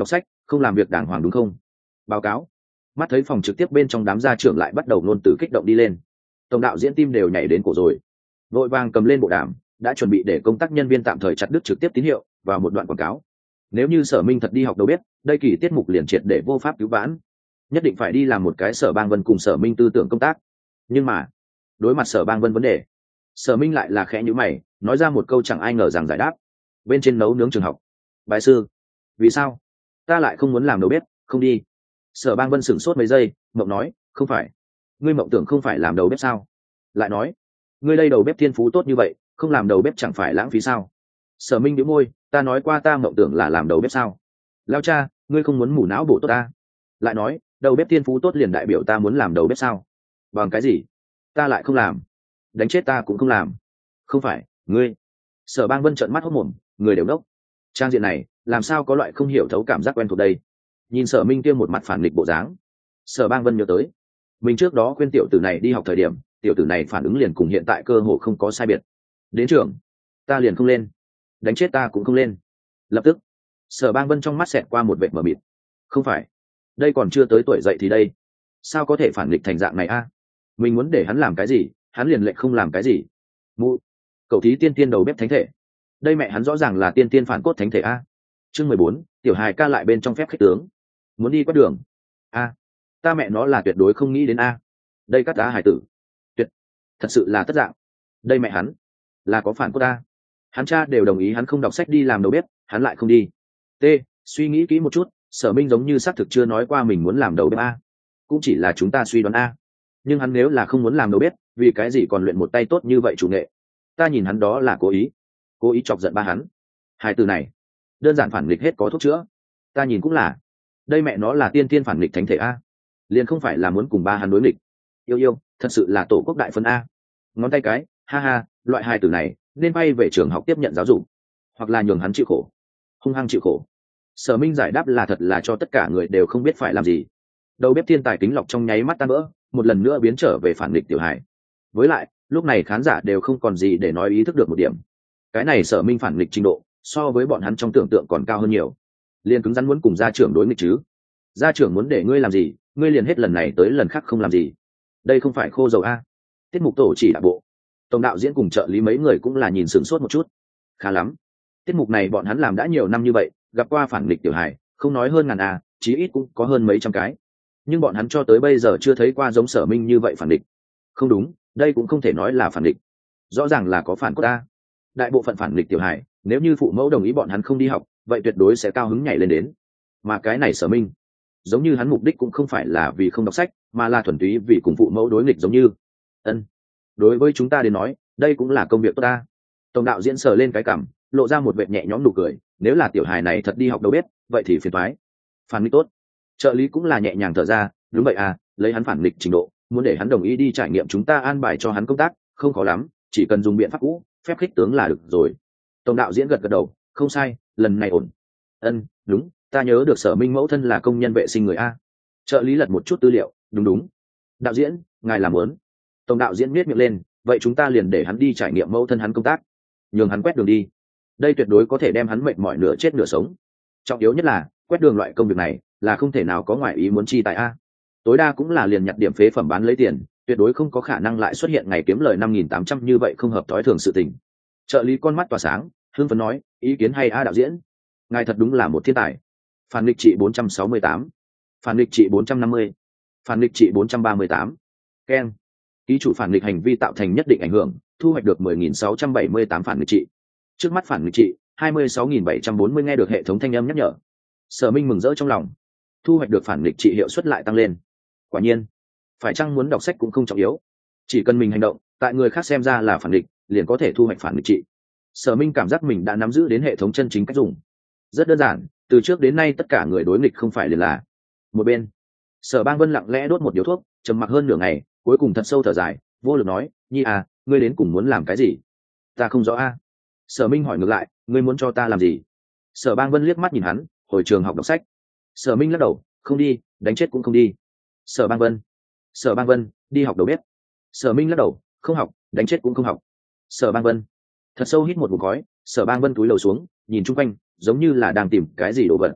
không làm việc đàng hoàng đúng không? Báo cáo. Mắt thấy phòng trực tiếp bên trong đám gia trưởng lại bắt đầu nôn từ kích động đi lên, tổng đạo diễn tim đều nhảy đến cổ rồi, vội vàng cầm lên bộ đàm, đã chuẩn bị để công tác nhân viên tạm thời chặt đứt trực tiếp tín hiệu vào một đoạn quảng cáo. Nếu như Sở Minh thật đi học đầu bếp, đây kỳ tiết mục liền triệt để vô pháp cứu vãn, nhất định phải đi làm một cái Sở Bang Vân cùng Sở Minh tư tưởng công tác. Nhưng mà đối mặt Sở Bang Vân vấn đề, Sở Minh lại là khẽ nhíu mày, nói ra một câu chẳng ai ngờ rằng giải đáp. Bên trên nấu nướng trường học. Bài sư, vì sao ta lại không muốn làm đầu bếp? Không đi. Sở Bang Vân sửng sốt mấy giây, mộng nói, không phải ngươi mộng tưởng không phải làm đầu bếp sao? Lại nói, ngươi đây đầu bếp thiên phú tốt như vậy, không làm đầu bếp chẳng phải lãng phí sao? Sở Minh nhíu môi, ta nói qua ta mộng tưởng là làm đầu bếp sao? Lao cha, ngươi không muốn mù não bổ tốt ta? Lại nói, đầu bếp thiên phú tốt liền đại biểu ta muốn làm đầu bếp sao? Bằng cái gì? Ta lại không làm. Đánh chết ta cũng không làm. Không phải ngươi. Sở Bang Vân trợn mắt hốt mồm, người đều đốc. Trang diện này làm sao có loại không hiểu thấu cảm giác quen thuộc đây? Nhìn Sở Minh kia một mặt phản nghịch bộ dáng, Sở Bang Vân nhớ tới mình trước đó khuyên tiểu tử này đi học thời điểm, tiểu tử này phản ứng liền cùng hiện tại cơ hồ không có sai biệt. Đến trường ta liền không lên, đánh chết ta cũng không lên. Lập tức Sở Bang Vân trong mắt xẹt qua một vệt mờ mịt. Không phải, đây còn chưa tới tuổi dậy thì đây, sao có thể phản nghịch thành dạng này a? Mình muốn để hắn làm cái gì, hắn liền lệnh không làm cái gì. Mụ, cậu thí tiên tiên đầu bếp thánh thể, đây mẹ hắn rõ ràng là tiên tiên phản cốt thánh thể a. Chương mười bốn, tiểu hài ca lại bên trong phép khích tướng, muốn đi quét đường a. Ta mẹ nó là tuyệt đối không nghĩ đến a. Đây cắt đá hải tử, tuyệt, thật sự là tất dạng. Đây mẹ hắn là có phản cốt a. Hắn cha đều đồng ý hắn không đọc sách đi làm đầu bếp, hắn lại không đi. T, suy nghĩ kỹ một chút, Sở Minh giống như xác thực chưa nói qua mình muốn làm đầu bếp a. Cũng chỉ là chúng ta suy đoán a. Nhưng hắn nếu là không muốn làm đầu bếp, vì cái gì còn luyện một tay tốt như vậy chủ nghệ? Ta nhìn hắn đó là cố ý, cố ý chọc giận ba hắn. Hai từ này đơn giản phản nghịch hết có thuốc chữa. Ta nhìn cũng là, đây mẹ nó là tiên tiên phản nghịch thánh thể a, liền không phải là muốn cùng ba hắn đối nghịch. Yêu yêu, thật sự là tổ quốc đại phân a. Ngón tay cái, ha ha, loại hai từ này nên bay về trường học tiếp nhận giáo dục, hoặc là nhường hắn chịu khổ, hung hăng chịu khổ. Sở Minh giải đáp là thật là cho tất cả người đều không biết phải làm gì. Đầu bếp thiên tài kính lọc trong nháy mắt tan vỡ, một lần nữa biến trở về phản nghịch tiểu hài. Với lại lúc này khán giả đều không còn gì để nói, ý thức được một điểm, cái này Sở Minh phản nghịch trình độ so với bọn hắn trong tưởng tượng còn cao hơn nhiều. Liên cứng rắn muốn cùng gia trưởng đối nghịch chứ? Gia trưởng muốn để ngươi làm gì, ngươi liền hết lần này tới lần khác không làm gì. Đây không phải khô dầu a. Tiết mục tổ chỉ đạo bộ, tổng đạo diễn cùng trợ lý mấy người cũng là nhìn sửng sốt một chút. Khá lắm, tiết mục này bọn hắn làm đã nhiều năm như vậy, gặp qua phản nghịch tiểu hài không nói hơn ngàn a, chí ít cũng có hơn mấy trăm cái, nhưng bọn hắn cho tới bây giờ chưa thấy qua giống Sở Minh như vậy phản địch. Không đúng, đây cũng không thể nói là phản địch, rõ ràng là có phản cốt ta. Đại bộ phận phản địch tiểu hài, nếu như phụ mẫu đồng ý bọn hắn không đi học, vậy tuyệt đối sẽ cao hứng nhảy lên đến. Mà cái này Sở Minh, giống như hắn mục đích cũng không phải là vì không đọc sách, mà là thuần túy vì cùng phụ mẫu đối nghịch giống như. Ân, đối với chúng ta đến nói, đây cũng là công việc tốt ta. Tổng đạo diễn sờ lên cái cằm, lộ ra một vệt nhẹ nhõm nụ cười. Nếu là tiểu hài này thật đi học đầu bếp, vậy thì phiền toái. Phản nghịch tốt. Trợ lý cũng là nhẹ nhàng thở ra, đúng vậy à, lấy hắn phản nghịch trình độ, muốn để hắn đồng ý đi trải nghiệm chúng ta an bài cho hắn công tác, không khó lắm, chỉ cần dùng biện pháp cũ, phép khích tướng là được rồi. Tổng đạo diễn gật gật đầu, không sai, lần này ổn. Ân, đúng, ta nhớ được Sở Minh mẫu thân là công nhân vệ sinh người a. Trợ lý lật một chút tư liệu, đúng đúng. Đạo diễn, ngài làm muốn. Tổng đạo diễn miết miệng lên, vậy chúng ta liền để hắn đi trải nghiệm mẫu thân hắn công tác, nhường hắn quét đường đi. Đây tuyệt đối có thể đem hắn mệt mỏi nửa chết nửa sống. Trọng yếu nhất là quét đường loại công việc này là không thể nào có ngoại ý muốn chi tại a. Tối đa cũng là liền nhặt điểm phế phẩm bán lấy tiền, tuyệt đối không có khả năng lại xuất hiện ngày kiếm lời năm nghìn tám trăm như vậy không hợp thói thường sự tình. Trợ lý con mắt tỏa sáng, hưng phấn nói, ý kiến hay a đạo diễn, ngài thật đúng là một thiên tài. Phản nghịch trị bốn trăm sáu mươi tám, phản nghịch trị bốn trăm năm mươi, phản nghịch trị bốn trăm ba mươi tám. Ken, ký chủ phản nghịch hành vi tạo thành nhất định ảnh hưởng, thu hoạch được mười nghìn sáu trăm bảy mươi tám phản nghịch trị. Trước mắt phản nghịch trị hai mươi sáu nghìn bảy trăm bốn mươi. Nghe được hệ thống thanh âm nhắc nhở, Sở Minh mừng rỡ trong lòng, thu hoạch được phản nghịch trị hiệu suất lại tăng lên. Quả nhiên, phải chăng muốn đọc sách cũng không trọng yếu, chỉ cần mình hành động, tại người khác xem ra là phản nghịch, liền có thể thu hoạch phản nghịch trị. Sở Minh cảm giác mình đã nắm giữ đến hệ thống chân chính cách dùng. Rất đơn giản, từ trước đến nay tất cả người đối nghịch không phải liền là. Một bên, Sở Bang Vân lặng lẽ đốt một điếu thuốc, trầm mặc hơn nửa ngày, cuối cùng thật sâu thở dài, vô lực nói, nhi à, ngươi đến cùng muốn làm cái gì? Ta không rõ a. Sở Minh hỏi ngược lại, ngươi muốn cho ta làm gì? Sở Bang Vân liếc mắt nhìn hắn, hồi trường học đọc sách. Sở Minh lắc đầu, không đi, đánh chết cũng không đi. Sở Bang Vân, Sở Bang Vân, đi học đầu bếp. Sở Minh lắc đầu, không học, đánh chết cũng không học. Sở Bang Vân thật sâu hít một ngụm khói. Sở Bang Vân cúi đầu xuống, nhìn chung quanh, giống như là đang tìm cái gì đồ vật.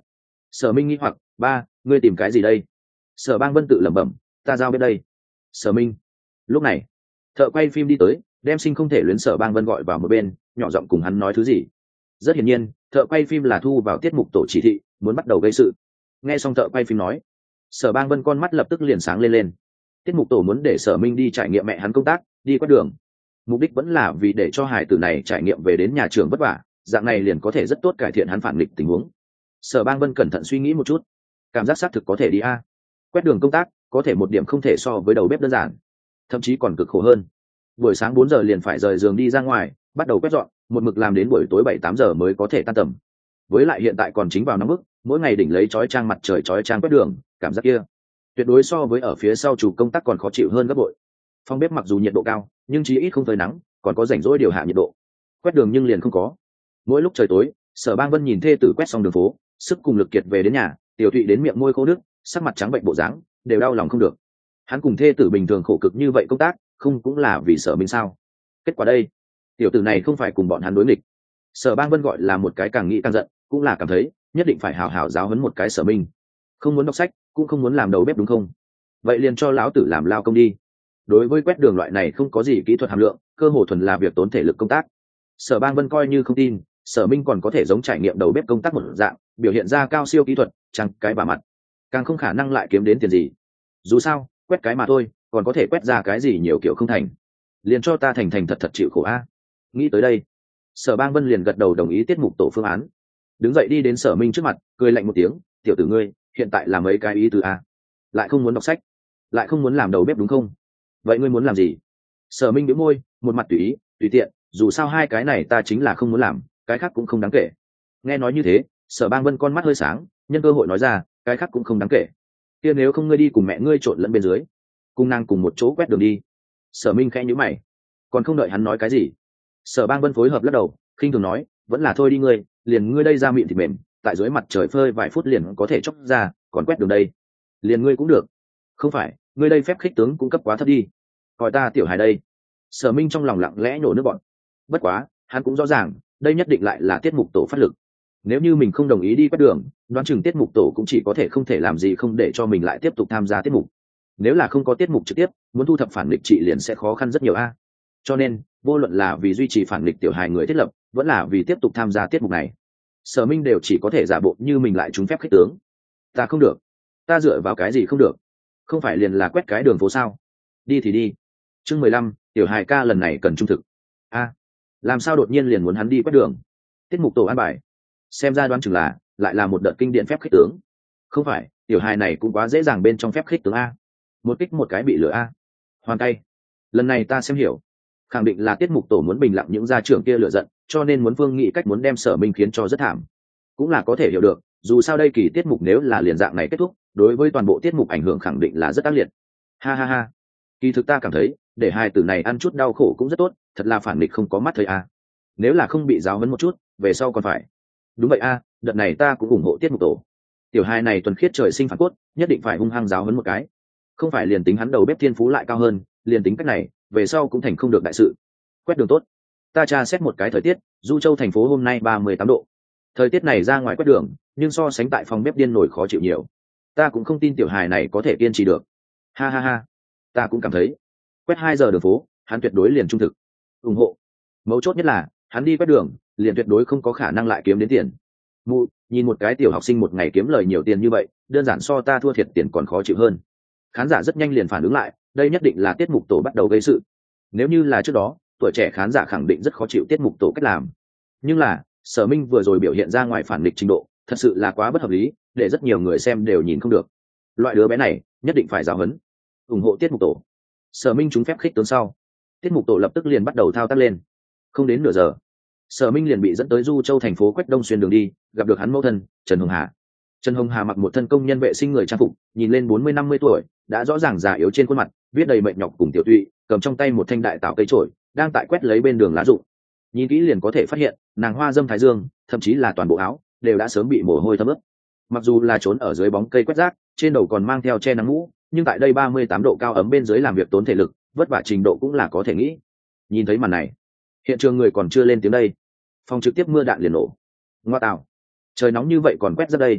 Sở Minh nghi hoặc, ba, ngươi tìm cái gì đây? Sở Bang Vân tự lẩm bẩm, ta giao biết đây. Sở Minh. Lúc này, thợ quay phim đi tới, đem Sinh Không Thể Luyến Sở Bang Vân gọi vào một bên, nhỏ giọng cùng hắn nói thứ gì. Rất hiển nhiên, thợ quay phim là thu vào tiết mục tổ chỉ thị, muốn bắt đầu gây sự. Nghe xong thợ quay phim nói, Sở Bang Vân con mắt lập tức liền sáng lên lên. Tiết mục tổ muốn để Sở Minh đi trải nghiệm mẹ hắn công tác, đi quét đường. Mục đích vẫn là vì để cho hải tử này trải nghiệm về đến nhà trường vất vả, dạng này liền có thể rất tốt cải thiện hắn phản nghịch tình huống. Sở Bang Vân cẩn thận suy nghĩ một chút, cảm giác xác thực có thể đi a. Quét đường công tác có thể một điểm không thể so với đầu bếp đơn giản, thậm chí còn cực khổ hơn. Buổi sáng bốn giờ liền phải rời giường đi ra ngoài, bắt đầu quét dọn, một mực làm đến buổi tối bảy tám giờ mới có thể tan tầm. Với lại hiện tại còn chính vào nóng bức, mỗi ngày đỉnh lấy chói trang mặt trời chói trang quét đường, cảm giác kia tuyệt đối so với ở phía sau chủ công tác còn khó chịu hơn gấp bội. Phòng bếp mặc dù nhiệt độ cao, nhưng chí ít không phơi nắng, còn có rảnh rỗi điều hạ nhiệt độ. Quét đường nhưng liền không có. Mỗi lúc trời tối, Sở Bang Vân nhìn thê tử quét xong đường phố, sức cùng lực kiệt về đến nhà, Tiểu Thụy đến miệng môi khô nước, sắc mặt trắng bệnh bộ dáng, đều đau lòng không được. Hắn cùng thê tử bình thường khổ cực như vậy công tác, không cũng là vì Sở Minh sao? Kết quả đây, tiểu tử này không phải cùng bọn hắn đối nghịch. Sở Bang Vân gọi là một cái càng nghĩ càng giận, cũng là cảm thấy nhất định phải hào hào giáo huấn một cái Sở Minh. Không muốn đọc sách, cũng không muốn làm đầu bếp đúng không? Vậy liền cho lão tử làm lao công đi. Đối với quét đường loại này không có gì kỹ thuật hàm lượng, cơ hồ thuần là việc tốn thể lực công tác. Sở Bang Vân coi như không tin, Sở Minh còn có thể giống trải nghiệm đầu bếp công tác một dạng, biểu hiện ra cao siêu kỹ thuật, chẳng cái bà mặt, càng không khả năng lại kiếm đến tiền gì. Dù sao, quét cái mà thôi, còn có thể quét ra cái gì nhiều kiểu không thành. Liền cho ta thành thành thật thật chịu khổ a. Nghĩ tới đây, Sở Bang Vân liền gật đầu đồng ý tiết mục tổ phương án, đứng dậy đi đến Sở Minh trước mặt, cười lạnh một tiếng, tiểu tử ngươi, hiện tại là mấy cái ý tứ a? Lại không muốn đọc sách, lại không muốn làm đầu bếp đúng không? Vậy ngươi muốn làm gì? Sở Minh nhếch môi, một mặt tùy ý, tùy tiện, dù sao hai cái này ta chính là không muốn làm, cái khác cũng không đáng kể. Nghe nói như thế, Sở Bang Vân con mắt hơi sáng, nhân cơ hội nói ra, cái khác cũng không đáng kể. Kia nếu không ngươi đi cùng mẹ ngươi trộn lẫn bên dưới, cùng nàng cùng một chỗ quét đường đi. Sở Minh khẽ nhíu mày, còn không đợi hắn nói cái gì, Sở Bang Vân phối hợp lắc đầu, khinh thường nói, vẫn là thôi đi ngươi, liền ngươi đây ra miệng thịt mềm, tại dưới mặt trời phơi vài phút liền có thể chốc ra, còn quét đường đây, liền ngươi cũng được. Không phải, ngươi đây phép khích tướng cũng cấp quá thấp đi, hỏi ta tiểu hài đây. Sở Minh trong lòng lặng lẽ nổ nước bọn, bất quá hắn cũng rõ ràng đây nhất định lại là tiết mục tổ phát lực. Nếu như mình không đồng ý đi quét đường, đoán chừng tiết mục tổ cũng chỉ có thể không thể làm gì không để cho mình lại tiếp tục tham gia tiết mục. Nếu là không có tiết mục trực tiếp, muốn thu thập phản nghịch trị liền sẽ khó khăn rất nhiều a. Cho nên vô luận là vì duy trì phản nghịch tiểu hài người thiết lập, vẫn là vì tiếp tục tham gia tiết mục này, Sở Minh đều chỉ có thể giả bộ như mình lại trúng phép khích tướng. Ta không được, ta dựa vào cái gì không được? Không phải liền là quét cái đường phố sao? Đi thì đi. Chương mười lăm, tiểu hài ca lần này cần trung thực. A, làm sao đột nhiên liền muốn hắn đi quét đường? Tiết mục tổ an bài, xem ra đoán chừng là lại là một đợt kinh điển phép khích tướng. Không phải, tiểu hài này cũng quá dễ dàng bên trong phép khích tướng a. Một kích một cái bị lửa a. Hoàn tay. Lần này ta xem hiểu, khẳng định là tiết mục tổ muốn bình lặng những gia trưởng kia lựa giận, cho nên muốn Vương nghĩ cách muốn đem Sở Minh khiến cho rất thảm. Cũng là có thể hiểu được, dù sao đây kỳ tiết mục nếu là liền dạng này kết thúc, đối với toàn bộ tiết mục ảnh hưởng khẳng định là rất ác liệt. Ha ha ha, kỳ thực ta cảm thấy để hai tử này ăn chút đau khổ cũng rất tốt, thật là phản nghịch không có mắt thấy a. Nếu là không bị giáo huấn một chút, về sau còn phải. Đúng vậy a, đợt này ta cũng ủng hộ tiết mục tổ. Tiểu hai này tuần khiết trời sinh phản cốt, nhất định phải hung hăng giáo huấn một cái. Không phải liền tính hắn đầu bếp thiên phú lại cao hơn, liền tính cách này, về sau cũng thành không được đại sự. Quét đường tốt. Ta tra xét một cái thời tiết, Du Châu thành phố hôm nay ba mươi tám độ. Thời tiết này ra ngoài quét đường, nhưng so sánh tại phòng bếp điên nổi khó chịu nhiều. Ta cũng không tin tiểu hài này có thể kiên trì được. Ha ha ha, ta cũng cảm thấy. Quét hai giờ đường phố, hắn tuyệt đối liền trung thực. Ủng hộ. Mấu chốt nhất là, hắn đi quét đường, liền tuyệt đối không có khả năng lại kiếm đến tiền. Mụ, nhìn một cái tiểu học sinh một ngày kiếm lời nhiều tiền như vậy, đơn giản so ta thua thiệt tiền còn khó chịu hơn. Khán giả rất nhanh liền phản ứng lại, đây nhất định là tiết mục tổ bắt đầu gây sự. Nếu như là trước đó, tuổi trẻ khán giả khẳng định rất khó chịu tiết mục tổ cách làm. Nhưng là, Sở Minh vừa rồi biểu hiện ra ngoài phản nghịch trình độ, thật sự là quá bất hợp lý, để rất nhiều người xem đều nhìn không được. Loại đứa bé này, nhất định phải giáo huấn. Ủng hộ tiết mục tổ. Sở Minh trúng phép khích tướng sau, tiết mục tổ lập tức liền bắt đầu thao tác lên. Không đến nửa giờ, Sở Minh liền bị dẫn tới Du Châu thành phố Quách Đông xuyên đường đi, gặp được hắn mẫu thân, Trần Hồng Hà. Trần Hồng Hà mặc một thân công nhân vệ sinh người trang phục, nhìn lên bốn mươi năm mươi tuổi, đã rõ ràng già yếu trên khuôn mặt, viết đầy mệt nhọc cùng tiểu tụy, cầm trong tay một thanh đại tảo cây trổi, đang tại quét lấy bên đường lá rụng. Nhìn kỹ liền có thể phát hiện, nàng hoa dâm thái dương, thậm chí là toàn bộ áo đều đã sớm bị mồ hôi thấm ướt. Mặc dù là trốn ở dưới bóng cây quét rác, trên đầu còn mang theo che nắng mũ, nhưng tại đây ba mươi tám độ cao ấm bên dưới làm việc tốn thể lực, vất vả trình độ cũng là có thể nghĩ. Nhìn thấy màn này, hiện trường người còn chưa lên tiếng đây, phòng trực tiếp mưa đạn liền nổ. Ngoa tạo, trời nóng như vậy còn quét ra đây.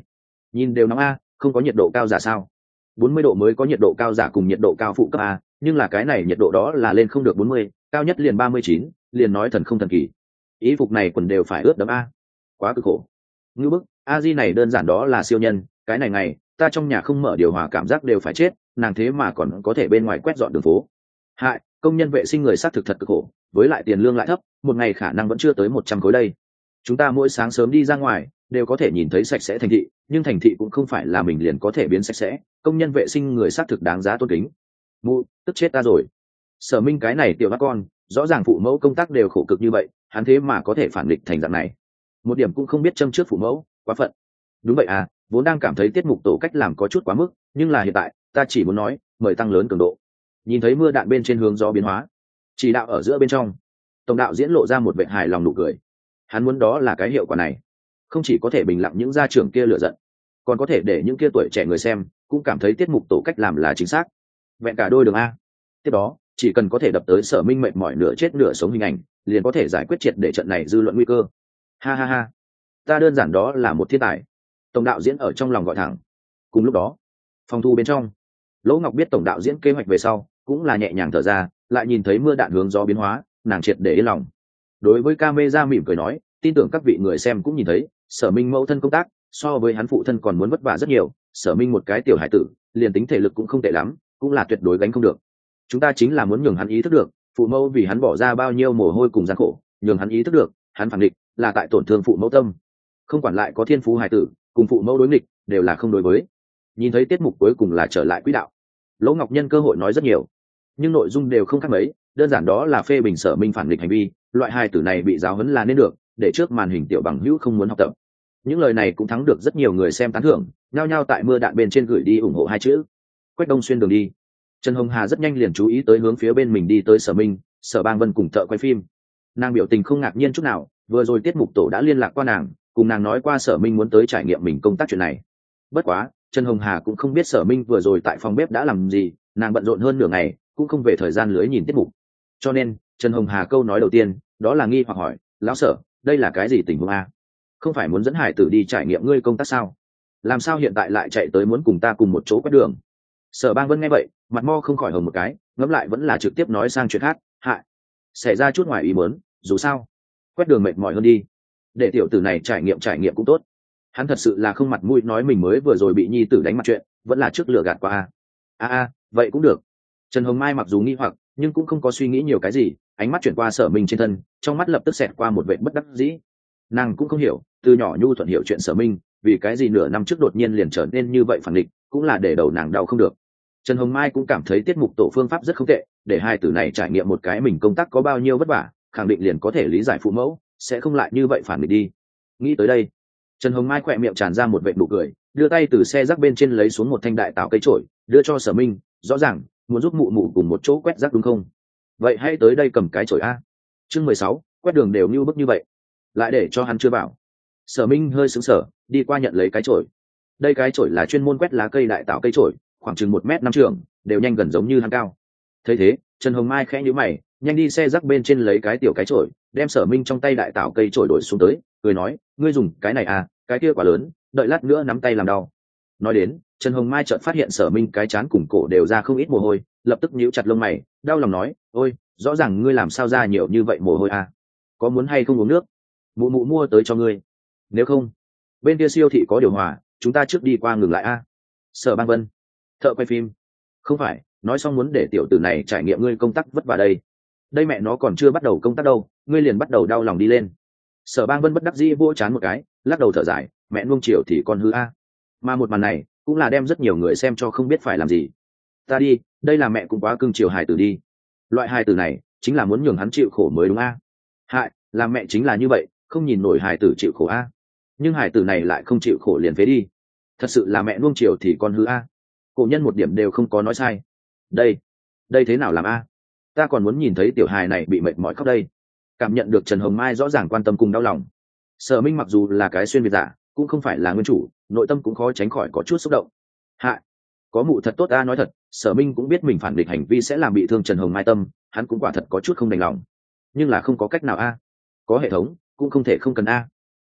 nhìn đều nóng a, không có nhiệt độ cao giả sao? Bốn mươi độ mới có nhiệt độ cao giả cùng nhiệt độ cao phụ cấp a, nhưng là cái này nhiệt độ đó là lên không được bốn mươi, cao nhất liền ba mươi chín, liền nói thần không thần kỳ. Ý phục này quần đều phải ướt đẫm a, quá cực khổ. Ngư bức, a di này đơn giản đó là siêu nhân, cái này ngày ta trong nhà không mở điều hòa cảm giác đều phải chết, nàng thế mà còn có thể bên ngoài quét dọn đường phố. Hại, công nhân vệ sinh người xác thực thật cực khổ, với lại tiền lương lại thấp, một ngày khả năng vẫn chưa tới một trăm khối đây. Chúng ta mỗi sáng sớm đi ra ngoài đều có thể nhìn thấy sạch sẽ thành thị, nhưng thành thị cũng không phải là mình liền có thể biến sạch sẽ, công nhân vệ sinh người xác thực đáng giá tôn kính. Mụ, tức chết ta rồi. Sở Minh cái này tiểu bác con, rõ ràng phụ mẫu công tác đều khổ cực như vậy, hắn thế mà có thể phản nghịch thành dạng này, một điểm cũng không biết châm trước phụ mẫu, quá phận. Đúng vậy à, vốn đang cảm thấy tiết mục tổ cách làm có chút quá mức, nhưng là hiện tại ta chỉ muốn nói mời tăng lớn cường độ. Nhìn thấy mưa đạn bên trên hướng gió biến hóa, chỉ đạo ở giữa bên trong, tổng đạo diễn lộ ra một vẻ hài lòng nụ cười. Hắn muốn đó là cái hiệu quả này, không chỉ có thể bình lặng những gia trưởng kia lựa giận, còn có thể để những kia tuổi trẻ người xem cũng cảm thấy tiết mục tổ cách làm là chính xác, vẹn cả đôi đường a. Tiếp đó chỉ cần có thể đập tới Sở Minh mệt mỏi nửa chết nửa sống hình ảnh, liền có thể giải quyết triệt để trận này dư luận nguy cơ. Ha ha ha, ta đơn giản đó là một thiên tài, tổng đạo diễn ở trong lòng gọi thẳng. Cùng lúc đó, phòng thu bên trong, Lỗ Ngọc biết tổng đạo diễn kế hoạch về sau cũng là nhẹ nhàng thở ra, lại nhìn thấy mưa đạn hướng gió biến hóa, nàng triệt để yên lòng. Đối với camera mỉm cười nói, tin tưởng các vị người xem cũng nhìn thấy, Sở Minh mẫu thân công tác so với hắn phụ thân còn muốn vất vả rất nhiều. Sở Minh một cái tiểu hải tử, liền tính thể lực cũng không tệ lắm, cũng là tuyệt đối gánh không được. Chúng ta chính là muốn nhường hắn ý thức được, phụ mẫu vì hắn bỏ ra bao nhiêu mồ hôi cùng gian khổ, nhường hắn ý thức được, hắn phản địch là tại tổn thương phụ mẫu tâm. Không quản lại có thiên phú hải tử, cùng phụ mẫu đối nghịch, đều là không đối với. Nhìn thấy tiết mục cuối cùng là trở lại quỹ đạo, Lỗ Ngọc nhân cơ hội nói rất nhiều, nhưng nội dung đều không khác mấy, đơn giản đó là phê bình Sở Minh phản nghịch hành vi, loại hài tử này bị giáo huấn là nên được, để trước màn hình tiểu bằng hữu không muốn học tập. Những lời này cũng thắng được rất nhiều người xem tán thưởng, nhao nhao tại mưa đạn bên trên gửi đi ủng hộ hai chữ. Quách Đông Xuyên đường đi, Trần Hồng Hà rất nhanh liền chú ý tới hướng phía bên mình đi tới Sở Minh, Sở Bang Vân cùng thợ quay phim. Nàng biểu tình không ngạc nhiên chút nào, vừa rồi tiết mục tổ đã liên lạc qua nàng, cùng nàng nói qua Sở Minh muốn tới trải nghiệm mình công tác chuyện này. Bất quá, Trần Hồng Hà cũng không biết Sở Minh vừa rồi tại phòng bếp đã làm gì, nàng bận rộn hơn nửa ngày, cũng không về thời gian lưới nhìn tiết mục. Cho nên, Trần Hồng Hà câu nói đầu tiên, đó là nghi hoặc hỏi, lão Sở, đây là cái gì tình huống a? Không phải muốn dẫn hải tử đi trải nghiệm ngươi công tác sao? Làm sao hiện tại lại chạy tới muốn cùng ta cùng một chỗ quét đường? Sở Bang Vân nghe vậy, mặt mo không khỏi hồng một cái, ngẫm lại vẫn là trực tiếp nói sang chuyện khác, hại, xảy ra chút ngoài ý muốn, dù sao, quét đường mệt mỏi hơn đi, để tiểu tử này trải nghiệm trải nghiệm cũng tốt. Hắn thật sự là không mặt mũi nói mình mới vừa rồi bị nhi tử đánh mặt chuyện, vẫn là trước lửa gạt qua a. A a, vậy cũng được. Trần Hồng Mai mặc dù nghi hoặc, nhưng cũng không có suy nghĩ nhiều cái gì, ánh mắt chuyển qua Sở Minh trên thân, trong mắt lập tức xẹt qua một vẻ bất đắc dĩ. Nàng cũng không hiểu, từ nhỏ nhu thuận hiểu chuyện Sở Minh, vì cái gì nửa năm trước đột nhiên liền trở nên như vậy phản nghịch, cũng là để đầu nàng đau không được. Trần Hồng Mai cũng cảm thấy tiết mục tổ phương pháp rất không tệ, để hai tử này trải nghiệm một cái mình công tác có bao nhiêu vất vả, khẳng định liền có thể lý giải phụ mẫu, sẽ không lại như vậy phản nghịch đi. Nghĩ tới đây, Trần Hồng Mai khỏe miệng tràn ra một vệt nụ cười, đưa tay từ xe rác bên trên lấy xuống một thanh đại tạo cây chổi, đưa cho Sở Minh, rõ ràng muốn giúp mụ mụ cùng một chỗ quét rác đúng không? Vậy hãy tới đây cầm cái chổi a. Chương mười sáu, quét đường đều như bức như vậy, lại để cho hắn chưa bảo. Sở Minh hơi sững sờ, đi qua nhận lấy cái chổi. Đây cái chổi là chuyên môn quét lá cây đại tạo cây chổi, khoảng chừng một mét năm trường, đều nhanh gần giống như hắn cao. Thấy thế, Trần Hồng Mai khẽ nhíu mày, nhanh đi xe rác bên trên lấy cái tiểu cái chổi, đem Sở Minh trong tay đại tạo cây chổi đổi xuống tới, cười nói, ngươi dùng cái này à, cái kia quá lớn, đợi lát nữa nắm tay làm đau. Nói đến, Trần Hồng Mai chợt phát hiện Sở Minh cái trán cùng cổ đều ra không ít mồ hôi, lập tức nhíu chặt lông mày, đau lòng nói, ôi, rõ ràng ngươi làm sao ra nhiều như vậy mồ hôi à? Có muốn hay không uống nước? Mụ mụ mua tới cho ngươi. Nếu không, bên kia siêu thị có điều hòa, chúng ta trước đi qua ngừng lại a. À? Sở Bang Vân, thợ quay phim, không phải, nói xong muốn để tiểu tử này trải nghiệm ngươi công tác vất vả đây. Đây mẹ nó còn chưa bắt đầu công tác đâu, ngươi liền bắt đầu đau lòng đi lên. Sở Bang Vân bất đắc dĩ vỗ chán một cái, lắc đầu thở dài, mẹ nuông chiều thì con hư a. Mà một màn này cũng là đem rất nhiều người xem cho không biết phải làm gì. Ta đi, đây là mẹ cũng quá cưng chiều hài tử đi. Loại hài tử này chính là muốn nhường hắn chịu khổ mới đúng a. Hại, làm mẹ chính là như vậy, không nhìn nổi hài tử chịu khổ a. Nhưng hài tử này lại không chịu khổ liền phế đi. Thật sự là mẹ nuông chiều thì con hư a. Cổ nhân một điểm đều không có nói sai. Đây, đây thế nào làm a? Ta còn muốn nhìn thấy tiểu hài này bị mệt mỏi khóc đây. Cảm nhận được Trần Hồng Mai rõ ràng quan tâm cùng đau lòng. Sở Minh mặc dù là cái xuyên việt giả, cũng không phải là nguyên chủ, nội tâm cũng khó tránh khỏi có chút xúc động. Hại, có mụ thật tốt a. Nói thật, Sở Minh cũng biết mình phản địch hành vi sẽ làm bị thương Trần Hồng Mai tâm, hắn cũng quả thật có chút không đành lòng, nhưng là không có cách nào a. Có hệ thống cũng không thể không cần a.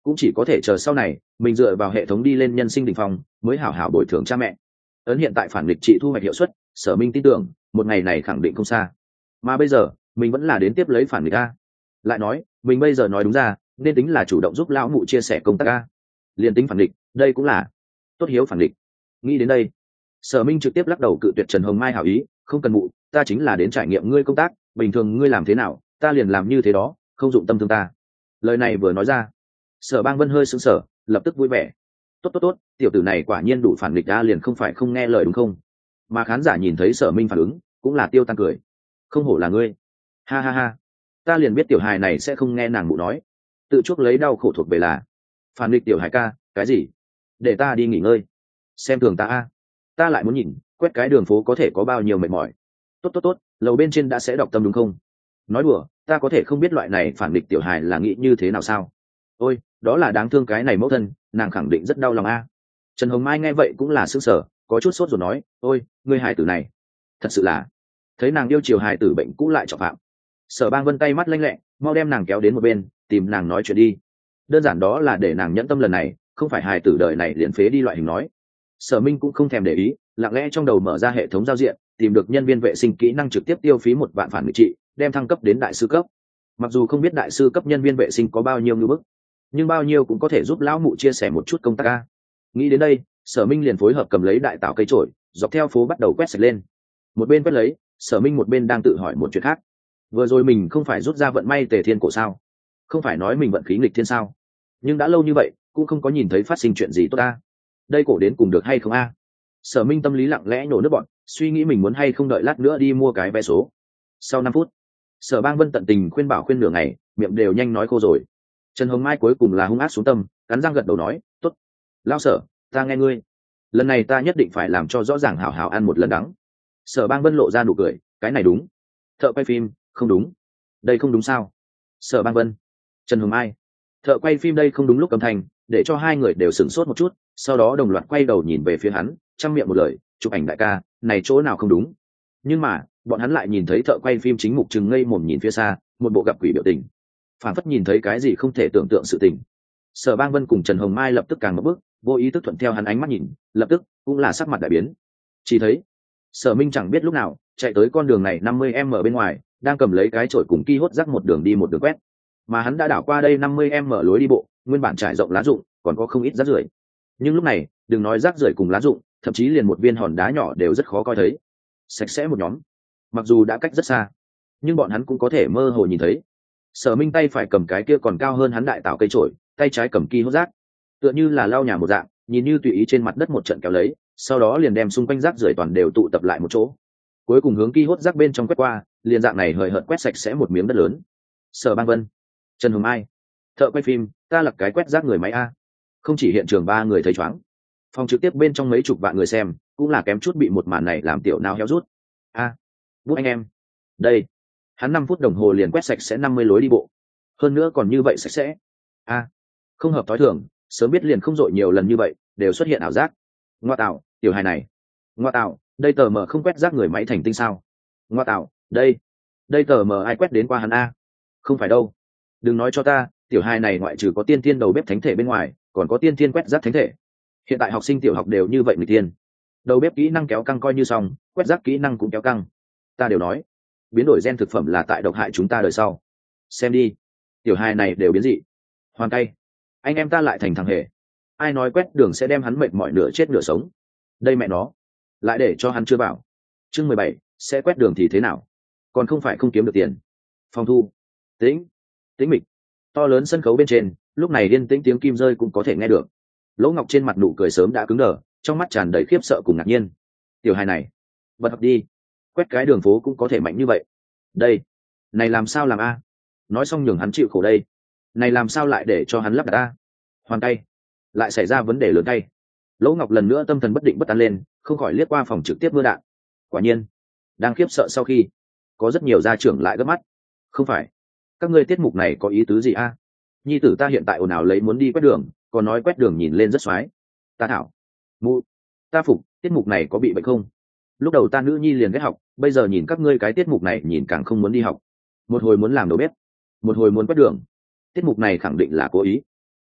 cũng chỉ có thể chờ sau này mình dựa vào hệ thống đi lên nhân sinh đỉnh phong mới hảo hảo bồi thường cha mẹ. Ấn hiện tại phản nghịch trị thu hoạch hiệu suất, Sở Minh tin tưởng một ngày này khẳng định không xa. Mà bây giờ mình vẫn là đến tiếp lấy phản nghịch a. Lại nói mình bây giờ nói đúng ra nên tính là chủ động giúp lão mụ chia sẻ công tác a. Liên tính phản nghịch đây cũng là tốt hiếu phản nghịch. Nghĩ đến đây Sở Minh trực tiếp lắc đầu cự tuyệt Trần Hồng Mai hảo ý, không cần mụ, ta chính là đến trải nghiệm ngươi công tác, bình thường ngươi làm thế nào ta liền làm như thế đó, không dụng tâm thương ta. Lời này vừa nói ra Sở Bang Vân hơi sững sờ, lập tức vui vẻ. Tốt tốt tốt, tiểu tử này quả nhiên đủ phản nghịch a, liền không phải không nghe lời đúng không? Mà khán giả nhìn thấy Sở Minh phản ứng cũng là tiêu tan cười. Không hổ là ngươi, ha ha ha, ta liền biết tiểu hài này sẽ không nghe nàng mụ nói, tự chuốc lấy đau khổ thuộc về là phản nghịch tiểu hài ca, cái gì? Để ta đi nghỉ ngơi, xem thường ta a, ta lại muốn nhìn quét cái đường phố có thể có bao nhiêu mệt mỏi. Tốt tốt tốt, lầu bên trên đã sẽ đọc tâm đúng không? Nói đùa, ta có thể không biết loại này phản nghịch tiểu hài là nghĩ như thế nào sao? Ôi, đó là đáng thương cái này mẫu thân, nàng khẳng định rất đau lòng a. Trần Hồng Mai nghe vậy cũng là sững sờ, có chút sốt rồi nói, ôi, ngươi hài tử này thật sự là, thấy nàng yêu chiều hài tử bệnh cũ lại trọng phạm. Sở Bang Vân tay mắt lanh lẹ, mau đem nàng kéo đến một bên, tìm nàng nói chuyện đi. Đơn giản đó là để nàng nhẫn tâm lần này, không phải hài tử đời này liền phế đi loại hình nói. Sở Minh cũng không thèm để ý, lặng lẽ trong đầu mở ra hệ thống giao diện, tìm được nhân viên vệ sinh kỹ năng trực tiếp tiêu phí một vạn phản nghịch trị, đem thăng cấp đến đại sư cấp. Mặc dù không biết đại sư cấp nhân viên vệ sinh có bao nhiêu ngưỡng bức, nhưng bao nhiêu cũng có thể giúp lão mụ chia sẻ một chút công tác a. Nghĩ đến đây Sở Minh liền phối hợp cầm lấy đại tạo cây trổi, dọc theo phố bắt đầu quét sạch lên. Một bên quét lấy Sở Minh một bên đang tự hỏi một chuyện khác. Vừa rồi mình không phải rút ra vận may tề thiên cổ sao, không phải nói mình vận khí nghịch thiên sao, nhưng đã lâu như vậy cũng không có nhìn thấy phát sinh chuyện gì tốt a. Đây cổ đến cùng được hay không a? Sở Minh tâm lý lặng lẽ nổ nước bọn, suy nghĩ mình muốn hay không đợi lát nữa đi mua cái vé số. Sau năm phút Sở Bang Vân tận tình khuyên bảo khuyên nửa ngày, miệng đều nhanh nói khô rồi. Trần Hồng Mai cuối cùng là hung ác xuống tâm, cắn răng gật đầu nói, tốt, lao Sở, ta nghe ngươi, lần này ta nhất định phải làm cho rõ ràng hảo hảo ăn một lần đắng. Sở Bang Vân lộ ra nụ cười, cái này đúng. Thợ quay phim, không đúng. Đây không đúng sao? Sở Bang Vân, Trần Hồng Mai, thợ quay phim đây không đúng lúc âm thanh, để cho hai người đều sửng sốt một chút, sau đó đồng loạt quay đầu nhìn về phía hắn, trong miệng một lời, chụp ảnh đại ca, này chỗ nào không đúng. Nhưng mà bọn hắn lại nhìn thấy thợ quay phim chính mục trừng ngây mồm nhìn phía xa, một bộ gặp quỷ biểu tình, phản phất nhìn thấy cái gì không thể tưởng tượng sự tình. Sở Bang Vân cùng Trần Hồng Mai lập tức càng một bước, vô ý thức thuận theo hắn ánh mắt nhìn, lập tức cũng là sắc mặt đại biến. Chỉ thấy Sở Minh chẳng biết lúc nào chạy tới con đường này năm mươi mét bên ngoài, đang cầm lấy cái chổi cùng ki hốt rác một đường đi một đường quét. Mà hắn đã đảo qua đây năm mươi mét lối đi bộ, nguyên bản trải rộng lá rụng, còn có không ít rác rưởi. Nhưng lúc này, đừng nói rác rưởi cùng lá rụng, thậm chí liền một viên hòn đá nhỏ đều rất khó coi thấy. Sạch sẽ một nhóm. Mặc dù đã cách rất xa, nhưng bọn hắn cũng có thể mơ hồ nhìn thấy. Sở Minh tay phải cầm cái kia còn cao hơn hắn đại tạo cây trổi, tay trái cầm ki hốt rác, tựa như là lau nhà một dạng, nhìn như tùy ý trên mặt đất một trận kéo lấy, sau đó liền đem xung quanh rác rưởi toàn đều tụ tập lại một chỗ, cuối cùng hướng ki hốt rác bên trong quét qua, liền dạng này hời hợt quét sạch sẽ một miếng đất lớn. Sở Bang Vân, Trần Hồng Mai, thợ quay phim, ta lập cái quét rác người máy a. Không chỉ hiện trường ba người thấy choáng, phòng trực tiếp bên trong mấy chục vạn người xem cũng là kém chút bị một màn này làm tiểu não héo rút. A, à, bút anh em, đây, hắn năm phút đồng hồ liền quét sạch sẽ năm mươi lối đi bộ, hơn nữa còn như vậy sạch sẽ. A, à, không hợp thói thường, sớm biết liền không dội nhiều lần như vậy, đều xuất hiện ảo giác. Ngoa tạo, tiểu hài này, ngoa tạo, đây tờ mờ không quét rác người máy thành tinh sao? Ngoa tạo, đây, đây tờ mờ ai quét đến qua hắn a? Không phải đâu, đừng nói cho ta, tiểu hài này ngoại trừ có tiên thiên đầu bếp thánh thể bên ngoài, còn có tiên thiên quét rác thánh thể. Hiện tại học sinh tiểu học đều như vậy người tiên, đầu bếp kỹ năng kéo căng coi như xong, quét rác kỹ năng cũng kéo căng. Ta đều nói, biến đổi gen thực phẩm là tại độc hại chúng ta đời sau. Xem đi, tiểu hài này đều biến dị, hoàn tay, anh em ta lại thành thằng hề. Ai nói quét đường sẽ đem hắn mệt mỏi nửa chết nửa sống? Đây mẹ nó, lại để cho hắn chưa bảo. Chương mười bảy, sẽ quét đường thì thế nào? Còn không phải không kiếm được tiền. Phòng thu, tĩnh, tĩnh mịch, to lớn sân khấu bên trên, lúc này yên tĩnh tiếng kim rơi cũng có thể nghe được. Lỗ Ngọc trên mặt nụ cười sớm đã cứng đờ, trong mắt tràn đầy khiếp sợ cùng ngạc nhiên. Tiểu hài này, bật học đi, quét cái đường phố cũng có thể mạnh như vậy. Đây, này làm sao làm a? Nói xong nhường hắn chịu khổ đây. Này làm sao lại để cho hắn lắp đặt a? Hoàn tay, lại xảy ra vấn đề lớn tay. Lỗ Ngọc lần nữa tâm thần bất định bất an lên, không khỏi liếc qua phòng trực tiếp mưa đạn. Quả nhiên, đang khiếp sợ sau khi, có rất nhiều gia trưởng lại gấp mắt. Không phải, các ngươi tiết mục này có ý tứ gì a? Nhi tử ta hiện tại ồn ào lấy muốn đi quét đường, còn nói quét đường nhìn lên rất xoái. Ta thảo, mụ, ta phục, tiết mục này có bị bệnh không? Lúc đầu ta nữ nhi liền ghét học, bây giờ nhìn các ngươi cái tiết mục này nhìn càng không muốn đi học. Một hồi muốn làm đầu bếp, một hồi muốn quét đường. Tiết mục này khẳng định là cố ý.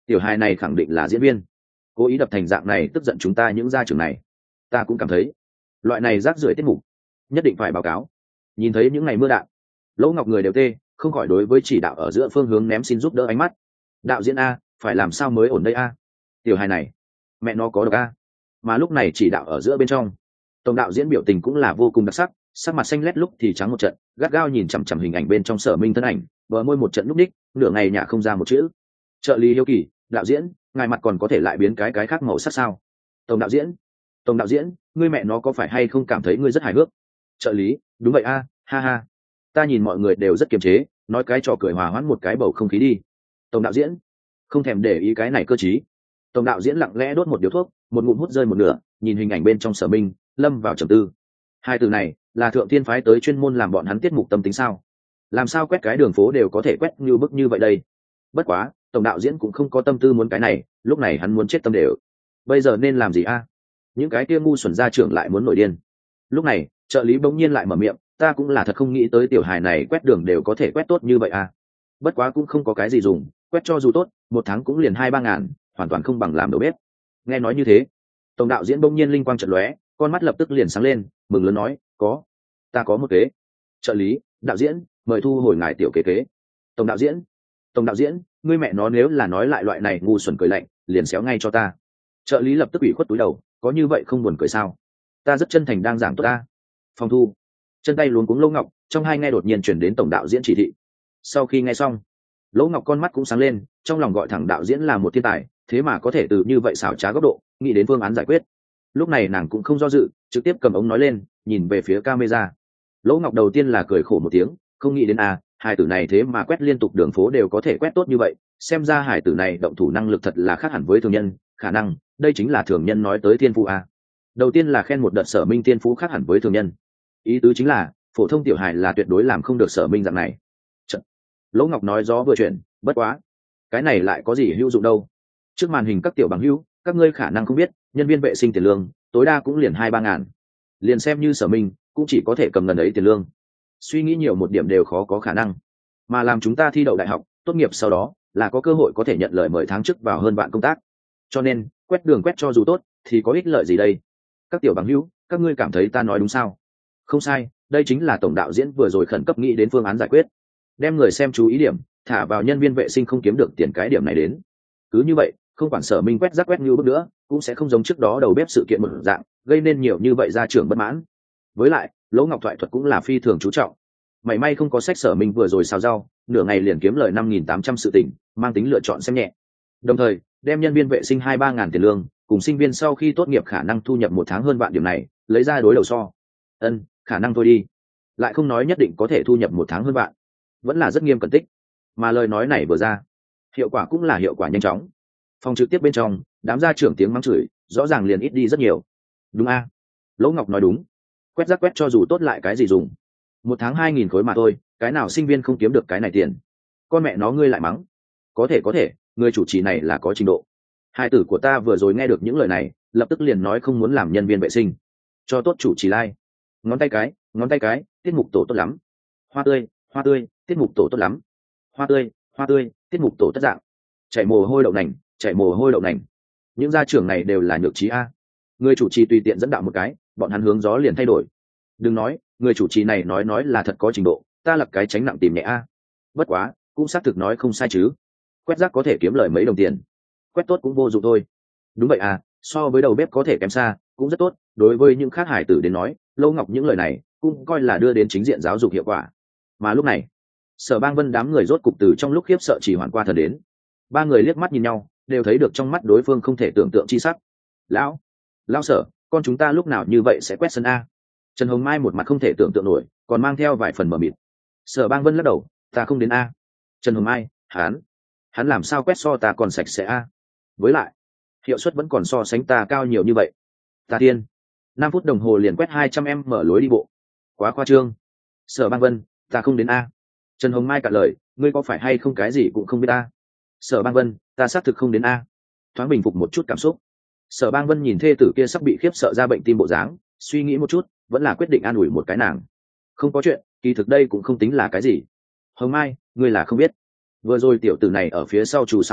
tiểu hài này khẳng định là diễn viên, cố ý đập thành dạng này tức giận chúng ta những gia trưởng này. Ta cũng cảm thấy loại này rác rưởi tiết mục nhất định phải báo cáo. Nhìn thấy những ngày mưa đạn, Lỗ Ngọc người đều tê, không khỏi đối với chỉ đạo ở giữa phương hướng ném xin giúp đỡ ánh mắt. Đạo diễn a, phải làm sao mới ổn đây a? Tiểu hài này mẹ nó có độc a. Mà lúc này chỉ đạo ở giữa bên trong, tổng đạo diễn biểu tình cũng là vô cùng đặc sắc, sắc mặt xanh lét lúc thì trắng một trận, gắt gao nhìn chằm chằm hình ảnh bên trong Sở Minh thân ảnh, bờ môi một trận núp ních, nửa ngày nhả không ra một chữ. Trợ lý hiếu kỳ, đạo diễn, ngài mặt còn có thể lại biến cái cái khác màu sắc sao? Tổng đạo diễn, tổng đạo diễn, ngươi mẹ nó có phải hay không cảm thấy ngươi rất hài hước? Trợ lý, đúng vậy a, ha ha. Ta nhìn mọi người đều rất kiềm chế, nói cái trò cười hòa hoãn một cái bầu không khí đi. Tổng đạo diễn, không thèm để ý cái này cơ chí. Tổng đạo diễn lặng lẽ đốt một điếu thuốc, một ngụm hút rơi một nửa, nhìn hình ảnh bên trong Sở Minh, lâm vào trầm tư. Hai từ này là thượng thiên phái tới chuyên môn làm bọn hắn tiết mục tâm tính sao? Làm sao quét cái đường phố đều có thể quét như bức như vậy đây? Bất quá, tổng đạo diễn cũng không có tâm tư muốn cái này, lúc này hắn muốn chết tâm đều. Bây giờ nên làm gì a? Những cái kia ngu xuẩn gia trưởng lại muốn nổi điên. Lúc này, trợ lý bỗng nhiên lại mở miệng, ta cũng là thật không nghĩ tới tiểu hài này quét đường đều có thể quét tốt như vậy a. Bất quá cũng không có cái gì dùng, quét cho dù tốt, một tháng cũng liền hai ba ngàn, hoàn toàn không bằng làm đầu bếp. Nghe nói như thế, tổng đạo diễn bỗng nhiên linh quang chợt lóe, con mắt lập tức liền sáng lên, mừng lớn nói, có, ta có một kế. Trợ lý, đạo diễn, mời thu hồi ngài tiểu kế kế. Tổng đạo diễn, tổng đạo diễn, ngươi mẹ nó nếu là nói lại loại này ngu xuẩn cười lạnh, liền xéo ngay cho ta. Trợ lý lập tức ủy khuất túi đầu, có như vậy không buồn cười sao? Ta rất chân thành đang giảng tốt ta. Phòng thu, chân tay luống cuống Lỗ Ngọc, trong hai nghe đột nhiên chuyển đến tổng đạo diễn chỉ thị. Sau khi nghe xong, Lỗ Ngọc con mắt cũng sáng lên, trong lòng gọi thẳng đạo diễn là một thiên tài, thế mà có thể từ như vậy xảo trá góc độ nghĩ đến phương án giải quyết. Lúc này nàng cũng không do dự, trực tiếp cầm ống nói lên, nhìn về phía camera. Lỗ Ngọc đầu tiên là cười khổ một tiếng, không nghĩ đến à, hải tử này thế mà quét liên tục đường phố đều có thể quét tốt như vậy, xem ra hải tử này động thủ năng lực thật là khác hẳn với thường nhân, khả năng đây chính là thường nhân nói tới thiên phú à. Đầu tiên là khen một đợt Sở Minh thiên phú khác hẳn với thường nhân, ý tứ chính là phổ thông tiểu hài là tuyệt đối làm không được Sở Minh dạng này. Chật. Lỗ Ngọc nói gió vừa chuyển, bất quá, cái này lại có gì hữu dụng đâu. Trước màn hình các tiểu bằng hữu, các ngươi khả năng không biết, nhân viên vệ sinh tiền lương tối đa cũng liền hai ba ngàn, liền xem như Sở Minh cũng chỉ có thể cầm gần ấy tiền lương, suy nghĩ nhiều một điểm đều khó có khả năng. Mà làm chúng ta thi đậu đại học tốt nghiệp sau đó là có cơ hội có thể nhận lời mời tháng trước vào hơn bạn công tác, cho nên quét đường quét cho dù tốt thì có ích lợi gì đây? Các tiểu bằng hữu, các ngươi cảm thấy ta nói đúng sao? Không sai, đây chính là tổng đạo diễn vừa rồi khẩn cấp nghĩ đến phương án giải quyết, đem người xem chú ý điểm thả vào nhân viên vệ sinh không kiếm được tiền cái điểm này đến. Cứ như vậy, không quản Sở Minh quét rác quét như bước nữa cũng sẽ không giống trước đó đầu bếp sự kiện một dạng gây nên nhiều như vậy gia trưởng bất mãn. Với lại, Lỗ Ngọc thoại thuật cũng là phi thường chú trọng, mảy may không có sách Sở Minh vừa rồi xào rau nửa ngày liền kiếm lời năm nghìn tám trăm sự tỉnh, mang tính lựa chọn xem nhẹ. Đồng thời đem nhân viên vệ sinh hai ba ngàn tiền lương cùng sinh viên sau khi tốt nghiệp khả năng thu nhập một tháng hơn vạn điểm này lấy ra đối đầu so. Ân, khả năng thôi đi, lại không nói nhất định có thể thu nhập một tháng hơn vạn, vẫn là rất nghiêm cẩn tích. Mà lời nói này vừa ra, hiệu quả cũng là hiệu quả nhanh chóng. Phòng trực tiếp bên trong, đám gia trưởng tiếng mắng chửi rõ ràng liền ít đi rất nhiều. Đúng a, Lỗ Ngọc nói đúng, quét rác quét cho dù tốt lại cái gì dùng, một tháng hai nghìn khối mà thôi, cái nào sinh viên không kiếm được cái này tiền. Con mẹ nó ngươi lại mắng, có thể có thể, người chủ trì này là có trình độ. Hai tử của ta vừa rồi nghe được những lời này lập tức liền nói không muốn làm nhân viên vệ sinh, cho tốt chủ trì like. Ngón tay cái, ngón tay cái, tiết mục tổ tốt lắm. Hoa tươi, hoa tươi, tiết mục tổ tốt lắm. Hoa tươi, hoa tươi, tiết mục tổ tất dạng. Chảy mồ hôi đậu nành, chảy mồ hôi đậu nành. Những gia trưởng này đều là nhược trí a. Người chủ trì tùy tiện dẫn đạo một cái, bọn hắn hướng gió liền thay đổi. Đừng nói, người chủ trì này nói nói là thật có trình độ, ta lập cái tránh nặng tìm nhẹ a. Bất quá, cũng xác thực nói không sai chứ. Quét rác có thể kiếm lời mấy đồng tiền, quét tốt cũng vô dụng thôi. Đúng vậy à, so với đầu bếp có thể kém xa, cũng rất tốt. Đối với những khác hải tử đến nói, Lỗ Ngọc những lời này cũng coi là đưa đến chính diện giáo dục hiệu quả. Mà lúc này, Sở Bang Vân đám người rốt cục từ trong lúc khiếp sợ chỉ hoàn qua thần đến. Ba người liếc mắt nhìn nhau, đều thấy được trong mắt đối phương không thể tưởng tượng chi sắc. Lão, lão Sở, con chúng ta lúc nào như vậy sẽ quét sân a? Trần Hồng Mai một mặt không thể tưởng tượng nổi, còn mang theo vài phần mờ mịt. Sở Bang Vân lắc đầu, ta không đến a. Trần Hồng Mai, hắn, hắn làm sao quét so ta còn sạch sẽ a? Với lại, hiệu suất vẫn còn so sánh ta cao nhiều như vậy. Ta tiên, năm phút đồng hồ liền quét hai trăm em mở lối đi bộ, quá khoa trương. Sở Bang Vân, ta không đến a. Trần Hồng Mai cạn lời, ngươi có phải hay không cái gì cũng không biết a? Sở Bang Vân, ta xác thực không đến a. Thoáng bình phục một chút cảm xúc, Sở Bang Vân nhìn thê tử kia sắp bị khiếp sợ ra bệnh tim bộ dáng, suy nghĩ một chút, vẫn là quyết định an ủi một cái nàng. Không có chuyện, kỳ thực đây cũng không tính là cái gì. Hồng Mai, ngươi là không biết, vừa rồi tiểu tử này ở phía sau chủ xào rau,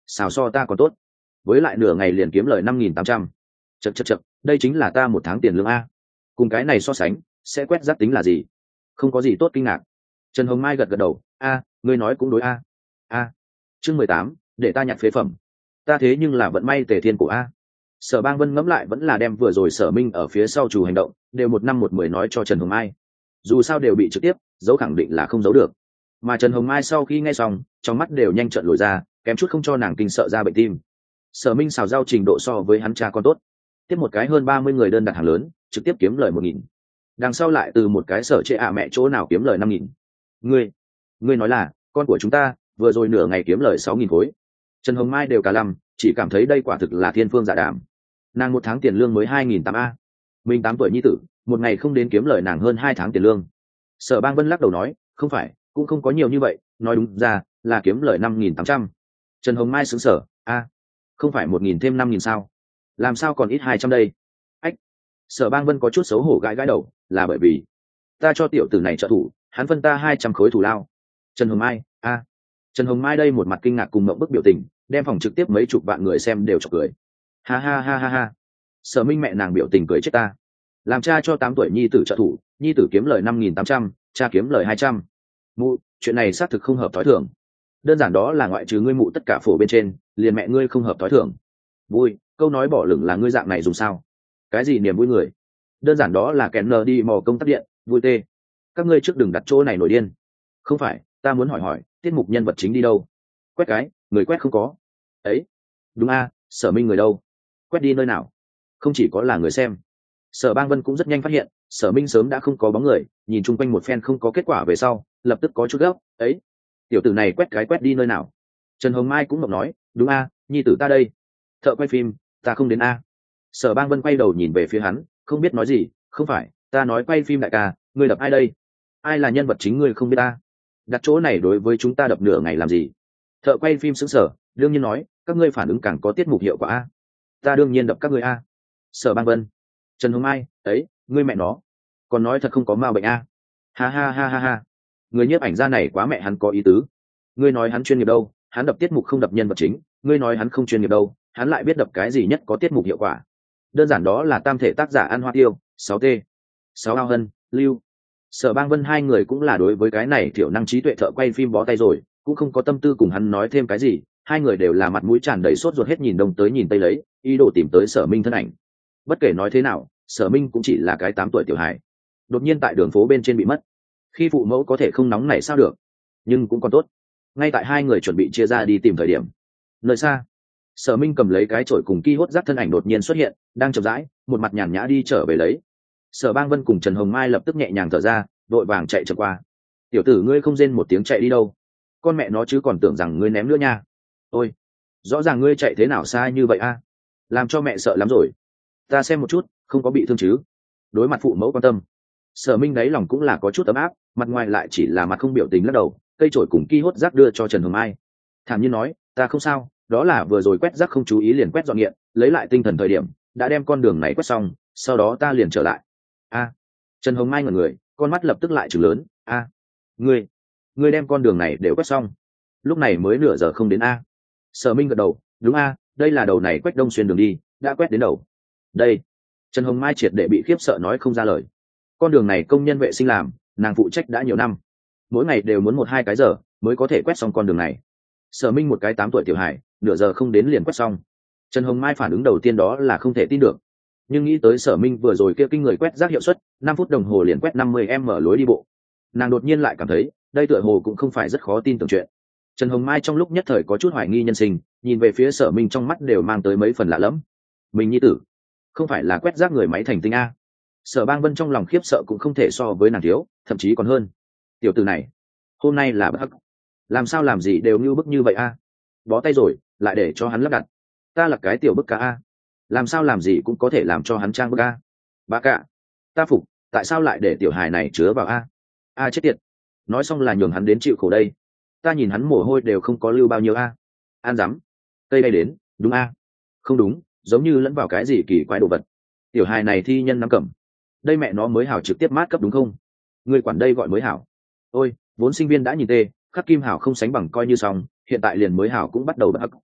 xào so ta còn tốt, với lại nửa ngày liền kiếm lời năm nghìn tám trăm. Chật chật chật, đây chính là ta một tháng tiền lương a. Cùng cái này so sánh, sẽ quét rác tính là gì? Không có gì tốt kinh ngạc. Trần Hồng Mai gật gật đầu, a, ngươi nói cũng đối a. A. Chương mười tám, để ta nhặt phế phẩm. Ta thế nhưng là vận may tề thiên của a. Sở Bang Vân ngẫm lại vẫn là đem vừa rồi Sở Minh ở phía sau chủ hành động, đều một năm một mười nói cho Trần Hồng Mai. Dù sao đều bị trực tiếp, giấu khẳng định là không giấu được. Mà Trần Hồng Mai sau khi nghe xong, trong mắt đều nhanh trợn lồi ra, kém chút không cho nàng kinh sợ ra bệnh tim. Sở Minh xào rau trình độ so với hắn cha con tốt, tiếp một cái hơn ba mươi người đơn đặt hàng lớn, trực tiếp kiếm lời một nghìn. Đằng sau lại từ một cái sở trệ ạ mẹ chỗ nào kiếm lời năm nghìn. Ngươi, ngươi nói là con của chúng ta vừa rồi nửa ngày kiếm lời sáu nghìn khối. Trần Hồng Mai đều cả lăm, chỉ cảm thấy đây quả thực là thiên phương dạ đàm. Nàng một tháng tiền lương mới hai nghìn tám a, mình tám tuổi nhi tử, một ngày không đến kiếm lời nàng hơn hai tháng tiền lương. Sở Bang Vân lắc đầu nói, không phải, cũng không có nhiều như vậy, nói đúng ra là kiếm lời năm nghìn tám trăm. Trần Hồng Mai sững sờ, a, không phải một nghìn thêm năm nghìn sao? Làm sao còn ít hai trăm đây? Ách. Sở Bang Vân có chút xấu hổ gãi gãi đầu, là bởi vì ta cho tiểu tử này trợ thủ, hắn phân ta hai trăm khối thù lao. Trần Hồng Mai, a. Trần Hồng Mai đây một mặt kinh ngạc cùng mộng bức biểu tình, đem phòng trực tiếp mấy chục vạn người xem đều chọc cười. Ha ha ha ha ha. Sở Minh mẹ nàng biểu tình cười chết ta. Làm cha cho tám tuổi nhi tử trợ thủ, nhi tử kiếm lời năm nghìn tám trăm, cha kiếm lời hai trăm. Mụ, chuyện này xác thực không hợp thói thường. Đơn giản đó là ngoại trừ ngươi mụ tất cả phổ bên trên, liền mẹ ngươi không hợp thói thường. Vui, câu nói bỏ lửng là ngươi dạng này dùng sao? Cái gì niềm vui người? Đơn giản đó là kèn nờ đi mò công tắc điện, vui tê. Các ngươi trước đừng đặt chỗ này nổi điên. Không phải, ta muốn hỏi hỏi, tiết mục nhân vật chính đi đâu? Quét cái, người quét không có. Ấy, đúng a, Sở Minh người đâu? Quét đi nơi nào? Không chỉ có là người xem. Sở Bang Vân cũng rất nhanh phát hiện, Sở Minh sớm đã không có bóng người, nhìn chung quanh một phen không có kết quả về sau, lập tức có chút gấp. Ấy, tiểu tử này quét cái quét đi nơi nào? Trần Hồng Mai cũng ngọc nói, đúng a, nhi tử ta đây. Thợ quay phim, ta không đến a. Sở Bang Vân quay đầu nhìn về phía hắn, không biết nói gì. Không phải, ta nói quay phim đại ca, ngươi đập ai đây? Ai là nhân vật chính ngươi không biết ta? Đặt chỗ này đối với chúng ta đập nửa ngày làm gì? Thợ quay phim sững sờ, đương nhiên nói, các ngươi phản ứng càng có tiết mục hiệu quả a. Ta đương nhiên đập các ngươi a. Sở Bang Vân. Trần Hồng Mai, ấy, ngươi mẹ nó, còn nói thật không có ma bệnh a. Ha ha ha ha ha. Người nhiếp ảnh gia này quá mẹ hắn có ý tứ. Ngươi nói hắn chuyên nghiệp đâu, hắn đập tiết mục không đập nhân vật chính, ngươi nói hắn không chuyên nghiệp đâu, hắn lại biết đập cái gì nhất có tiết mục hiệu quả. Đơn giản đó là tam thể tác giả ăn hoa tiêu, sáu t, sáu ao hân, lưu. Sở Bang Vân hai người cũng là đối với cái này thiểu năng trí tuệ thợ quay phim bó tay rồi, cũng không có tâm tư cùng hắn nói thêm cái gì, hai người đều là mặt mũi tràn đầy sốt ruột hết nhìn đông tới nhìn tây lấy, ý đồ tìm tới Sở Minh thân ảnh. Bất kể nói thế nào, Sở Minh cũng chỉ là cái tám tuổi tiểu hài, đột nhiên tại đường phố bên trên bị mất. Khi phụ mẫu có thể không nóng này sao được, nhưng cũng còn tốt. Ngay tại hai người chuẩn bị chia ra đi tìm thời điểm, nơi xa, Sở Minh cầm lấy cái chổi cùng ki hốt rác thân ảnh đột nhiên xuất hiện, đang chậm rãi, một mặt nhàn nhã đi trở về lấy. Sở Bang Vân cùng Trần Hồng Mai lập tức nhẹ nhàng thở ra, đội vàng chạy chậm qua. Tiểu tử ngươi không rên một tiếng chạy đi đâu? Con mẹ nó chứ còn tưởng rằng ngươi ném nữa nha. Ôi, rõ ràng ngươi chạy thế nào xa như vậy a? Làm cho mẹ sợ lắm rồi. Ta xem một chút, không có bị thương chứ? Đối mặt phụ mẫu quan tâm, Sở Minh đáy lòng cũng là có chút ấm áp, mặt ngoài lại chỉ là mặt không biểu tình lắc đầu, cây chổi cùng ki hốt rác đưa cho Trần Hồng Mai. Thản nhiên nói, ta không sao, đó là vừa rồi quét rác không chú ý liền quét dọn nghiện, lấy lại tinh thần thời điểm, đã đem con đường này quét xong, sau đó ta liền trở lại. A. Trần Hồng Mai ngẩn người, con mắt lập tức lại trừng lớn, a, ngươi, ngươi đem con đường này đều quét xong? Lúc này mới nửa giờ không đến a. Sở Minh gật đầu, đúng a, đây là đầu này quét đông xuyên đường đi, đã quét đến đầu. Đây. Trần Hồng Mai triệt để bị khiếp sợ nói không ra lời. Con đường này công nhân vệ sinh làm, nàng phụ trách đã nhiều năm, mỗi ngày đều muốn một hai cái giờ mới có thể quét xong con đường này. Sở Minh một cái tám tuổi tiểu hải, nửa giờ không đến liền quét xong. Trần Hồng Mai phản ứng đầu tiên đó là không thể tin được, nhưng nghĩ tới Sở Minh vừa rồi kia kinh người quét rác hiệu suất, năm phút đồng hồ liền quét năm mươi em mở lối đi bộ, nàng đột nhiên lại cảm thấy đây tựa hồ cũng không phải rất khó tin tưởng chuyện. Trần Hồng Mai trong lúc nhất thời có chút hoài nghi nhân sinh, nhìn về phía Sở Minh trong mắt đều mang tới mấy phần lạ lẫm. Mình nhi tử không phải là quét rác người máy thành tinh a? Sở Bang Vân trong lòng khiếp sợ cũng không thể so với nàng thiếu, thậm chí còn hơn. Tiểu tử này hôm nay là bất hắc, làm sao làm gì đều như bức như vậy a? Bó tay rồi lại để cho hắn lắp đặt, ta là cái tiểu bức cả a, làm sao làm gì cũng có thể làm cho hắn trang bức a. Bà cả, ta phục, tại sao lại để tiểu hài này chứa vào a? A chết tiệt, nói xong là nhường hắn đến chịu khổ đây, ta nhìn hắn mồ hôi đều không có lưu bao nhiêu a. An dám, cây đây đến, đúng a? Không đúng, giống như lẫn vào cái gì kỳ quái đồ vật. Tiểu hài này thi nhân nắm cầm, đây mẹ nó mới hảo trực tiếp mát cấp đúng không? Người quản đây gọi mới hảo. Ôi, vốn sinh viên đã nhìn tê, khắc kim hảo không sánh bằng coi như xong, hiện tại liền mới hảo cũng bắt đầu bật hắc.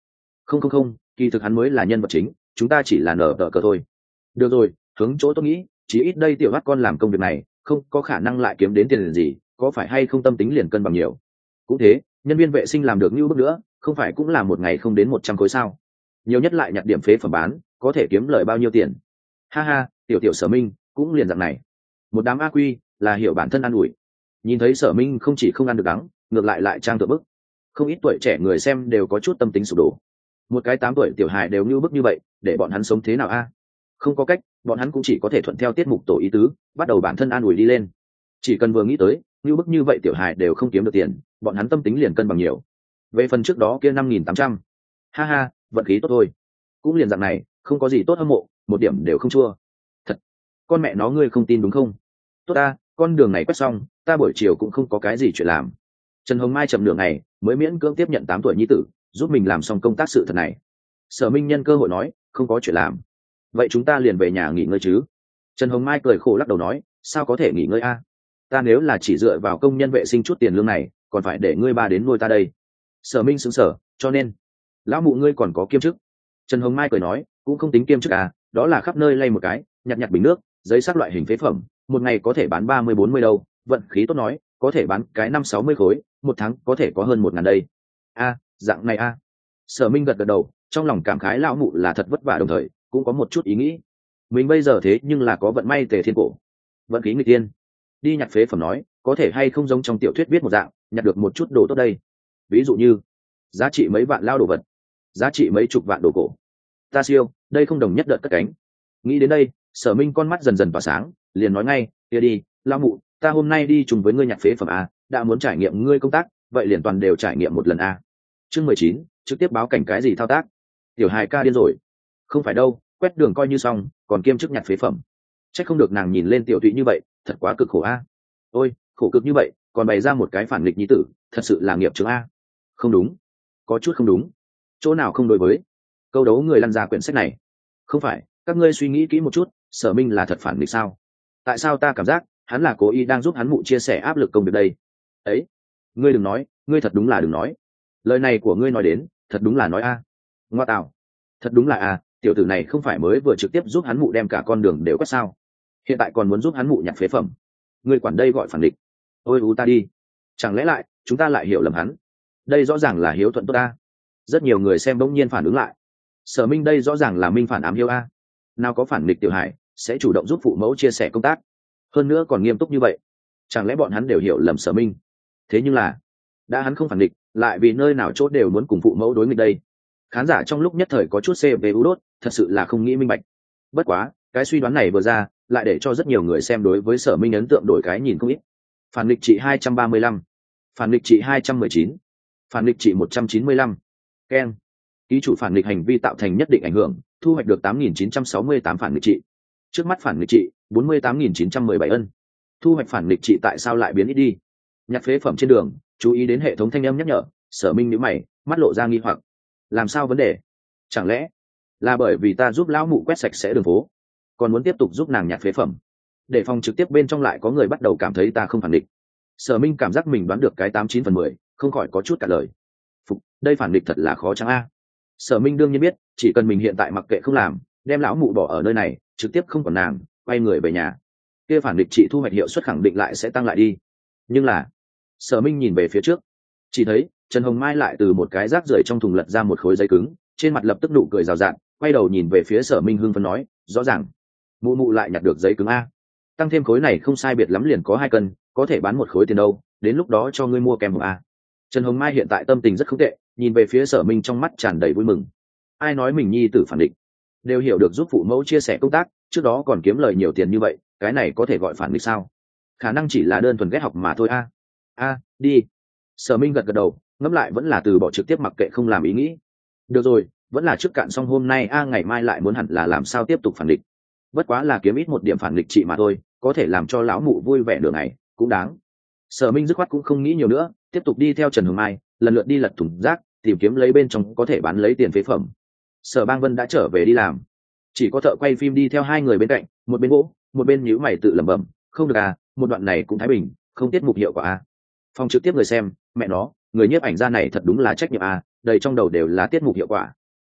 Không không không, kỳ thực hắn mới là nhân vật chính, chúng ta chỉ là nở tờ cờ thôi. Được rồi, hướng chỗ tôi nghĩ, chỉ ít đây tiểu hát con làm công việc này không có khả năng lại kiếm đến tiền gì, có phải hay không tâm tính liền cân bằng nhiều. Cũng thế, nhân viên vệ sinh làm được như bước nữa, không phải cũng là một ngày không đến một trăm khối sao? Nhiều nhất lại nhặt điểm phế phẩm bán, có thể kiếm lời bao nhiêu tiền? Ha ha, tiểu tiểu Sở Minh cũng liền dạng này. Một đám a quy là hiểu bản thân ăn ủi. Nhìn thấy Sở Minh không chỉ không ăn được đắng, ngược lại lại trang tự bức. Không ít tuổi trẻ người xem đều có chút tâm tính sụp đổ. Một cái tám tuổi tiểu hài đều như bức như vậy, để bọn hắn sống thế nào a? Không có cách, bọn hắn cũng chỉ có thể thuận theo tiết mục tổ ý tứ, bắt đầu bản thân an ủi đi lên. Chỉ cần vừa nghĩ tới như bức như vậy tiểu hài đều không kiếm được tiền, bọn hắn tâm tính liền cân bằng nhiều. Về phần trước đó kia năm nghìn tám trăm, ha ha, vận khí tốt thôi, cũng liền dạng này, không có gì tốt hâm mộ, một điểm đều không chua. Thật, con mẹ nó ngươi không tin đúng không? Tốt ta, con đường này quét xong, ta buổi chiều cũng không có cái gì chuyện làm. Trần Hồng Mai chậm nửa ngày mới miễn cưỡng tiếp nhận tám tuổi nhi tử, giúp mình làm xong công tác sự thật này. Sở Minh nhân cơ hội nói, không có chuyện làm, vậy chúng ta liền về nhà nghỉ ngơi chứ? Trần Hồng Mai cười khổ lắc đầu nói, sao có thể nghỉ ngơi a? Ta nếu là chỉ dựa vào công nhân vệ sinh chút tiền lương này, còn phải để ngươi ba đến nuôi ta đây. Sở Minh sững sờ, cho nên lão mụ ngươi còn có kiêm chức? Trần Hồng Mai cười nói, cũng không tính kiêm chức à, đó là khắp nơi lay một cái, nhặt nhặt bình nước, giấy sắc loại hình phế phẩm, một ngày có thể bán ba mươi bốn mươi đâu, vận khí tốt nói có thể bán cái năm sáu mươi khối, một tháng có thể có hơn một ngàn đây. A, dạng này a. Sở Minh gật gật đầu, trong lòng cảm khái lão mụ là thật vất vả, đồng thời cũng có một chút ý nghĩ, mình bây giờ thế nhưng là có vận may tề thiên cổ, vận khí người tiên. Đi nhặt phế phẩm nói có thể hay không giống trong tiểu thuyết viết một dạng, nhặt được một chút đồ tốt đây, ví dụ như giá trị mấy vạn lao đồ vật, giá trị mấy chục vạn đồ cổ. Ta siêu, đây không đồng nhất đợt cất cánh. Nghĩ đến đây, Sở Minh con mắt dần dần tỏa sáng, liền nói ngay, kia đi, lao mụ, ta hôm nay đi chung với ngươi nhặt phế phẩm a, đã muốn trải nghiệm ngươi công tác, vậy liền toàn đều trải nghiệm một lần a. Chương mười chín, trực tiếp báo cảnh cái gì thao tác? Tiểu hài ca điên rồi. Không phải đâu, quét đường coi như xong, còn kiêm chức nhặt phế phẩm. Chắc không được nàng nhìn lên tiểu tụy như vậy, thật quá cực khổ a. Ôi, khổ cực như vậy, còn bày ra một cái phản nghịch nhi tử, thật sự là nghiệp chướng a. Không đúng, có chút không đúng. Chỗ nào không đối với? Câu đấu người lăn ra quyển sách này. Không phải, các ngươi suy nghĩ kỹ một chút, Sở Minh là thật phản nghịch sao? Tại sao ta cảm giác hắn là cố ý đang giúp hắn mụ chia sẻ áp lực công việc đây? Ấy, ngươi đừng nói, ngươi thật đúng là đừng nói. Lời này của ngươi nói đến, thật đúng là nói a. Ngoa tạo, thật đúng là a, tiểu tử này không phải mới vừa trực tiếp giúp hắn mụ đem cả con đường đều quét sao? Hiện tại còn muốn giúp hắn mụ nhặt phế phẩm. Ngươi quản đây gọi phản nghịch? Ôi u ta đi, chẳng lẽ lại chúng ta lại hiểu lầm hắn? Đây rõ ràng là hiếu thuận tốt ta. Rất nhiều người xem bỗng nhiên phản ứng lại. Sở Minh đây rõ ràng là minh phản ám hiếu a. Nào có phản nghịch tiểu hải sẽ chủ động giúp phụ mẫu chia sẻ công tác, hơn nữa còn nghiêm túc như vậy. Chẳng lẽ bọn hắn đều hiểu lầm Sở Minh? Thế nhưng là đã hắn không phản nghịch, lại vì nơi nào chốt đều muốn cùng phụ mẫu đối nghịch đây. Khán giả trong lúc nhất thời có chút xê vê u đốt, thật sự là không nghĩ minh bạch. Bất quá cái suy đoán này vừa ra, lại để cho rất nhiều người xem đối với Sở Minh ấn tượng đổi cái nhìn không ít. Phản nghịch trị hai trăm ba mươi lăm, phản nghịch trị hai trăm mười chín, phản nghịch trị một trăm chín mươi lăm. Ken, ký chủ phản nghịch hành vi tạo thành nhất định ảnh hưởng, thu hoạch được tám nghìn chín trăm sáu mươi tám phản nghịch trị. Trước mắt phản nghịch trị bốn mươi tám nghìn chín trăm mười bảy ân. Thu hoạch phản nghịch trị tại sao lại biến ít đi? Nhặt phế phẩm trên đường, chú ý đến hệ thống thanh âm nhắc nhở. Sở Minh nhíu mày, mắt lộ ra nghi hoặc. Làm sao vấn đề? Chẳng lẽ là bởi vì ta giúp lão mụ quét sạch sẽ đường phố, còn muốn tiếp tục giúp nàng nhặt phế phẩm, để phòng trực tiếp bên trong lại có người bắt đầu cảm thấy ta không phản nghịch? Sở Minh cảm giác mình đoán được cái tám chín phần mười, không khỏi có chút cả lời. Phục, đây phản nghịch thật là khó chăng a. Sở Minh đương nhiên biết, chỉ cần mình hiện tại mặc kệ không làm, đem lão mụ bỏ ở nơi này, trực tiếp không còn nàng, quay người về nhà, kia phản địch trị thu hoạch hiệu suất khẳng định lại sẽ tăng lại đi. Nhưng là Sở Minh nhìn về phía trước, chỉ thấy Trần Hồng Mai lại từ một cái rác rưởi trong thùng lật ra một khối giấy cứng, trên mặt lập tức nụ cười rào rạt, quay đầu nhìn về phía Sở Minh hưng phấn nói, rõ ràng mụ mụ lại nhặt được giấy cứng a, tăng thêm khối này không sai biệt lắm liền có hai cân, có thể bán một khối tiền đâu, đến lúc đó cho ngươi mua kem hộp a. Trần Hồng Mai hiện tại tâm tình rất không tệ, nhìn về phía Sở Minh trong mắt tràn đầy vui mừng. Ai nói mình nhi tử phản định, đều hiểu được giúp phụ mẫu chia sẻ công tác, trước đó còn kiếm lời nhiều tiền như vậy, cái này có thể gọi phản nghịch sao? Khả năng chỉ là đơn thuần ghét học mà thôi a. A, đi. Sở Minh gật gật đầu, ngẫm lại vẫn là từ bỏ trực tiếp mặc kệ không làm ý nghĩ. Được rồi, vẫn là trước cạn xong hôm nay a, ngày mai lại muốn hẳn là làm sao tiếp tục phản nghịch. Bất quá là kiếm ít một điểm phản nghịch trị mà thôi, có thể làm cho lão mụ vui vẻ nửa ngày, cũng đáng. Sở Minh dứt khoát cũng không nghĩ nhiều nữa, tiếp tục đi theo Trần Hồng Mai, lần lượt đi lật thùng rác, tìm kiếm lấy bên trong có thể bán lấy tiền phế phẩm. Sở Bang Vân đã trở về đi làm, chỉ có thợ quay phim đi theo hai người bên cạnh, một bên gỗ, một bên nhíu mày tự lẩm bẩm, không được à, một đoạn này cũng thái bình, không tiết mục hiệu quả à. Phòng trực tiếp người xem, mẹ nó, người nhiếp ảnh gia này thật đúng là trách nhiệm à, đầy trong đầu đều là tiết mục hiệu quả.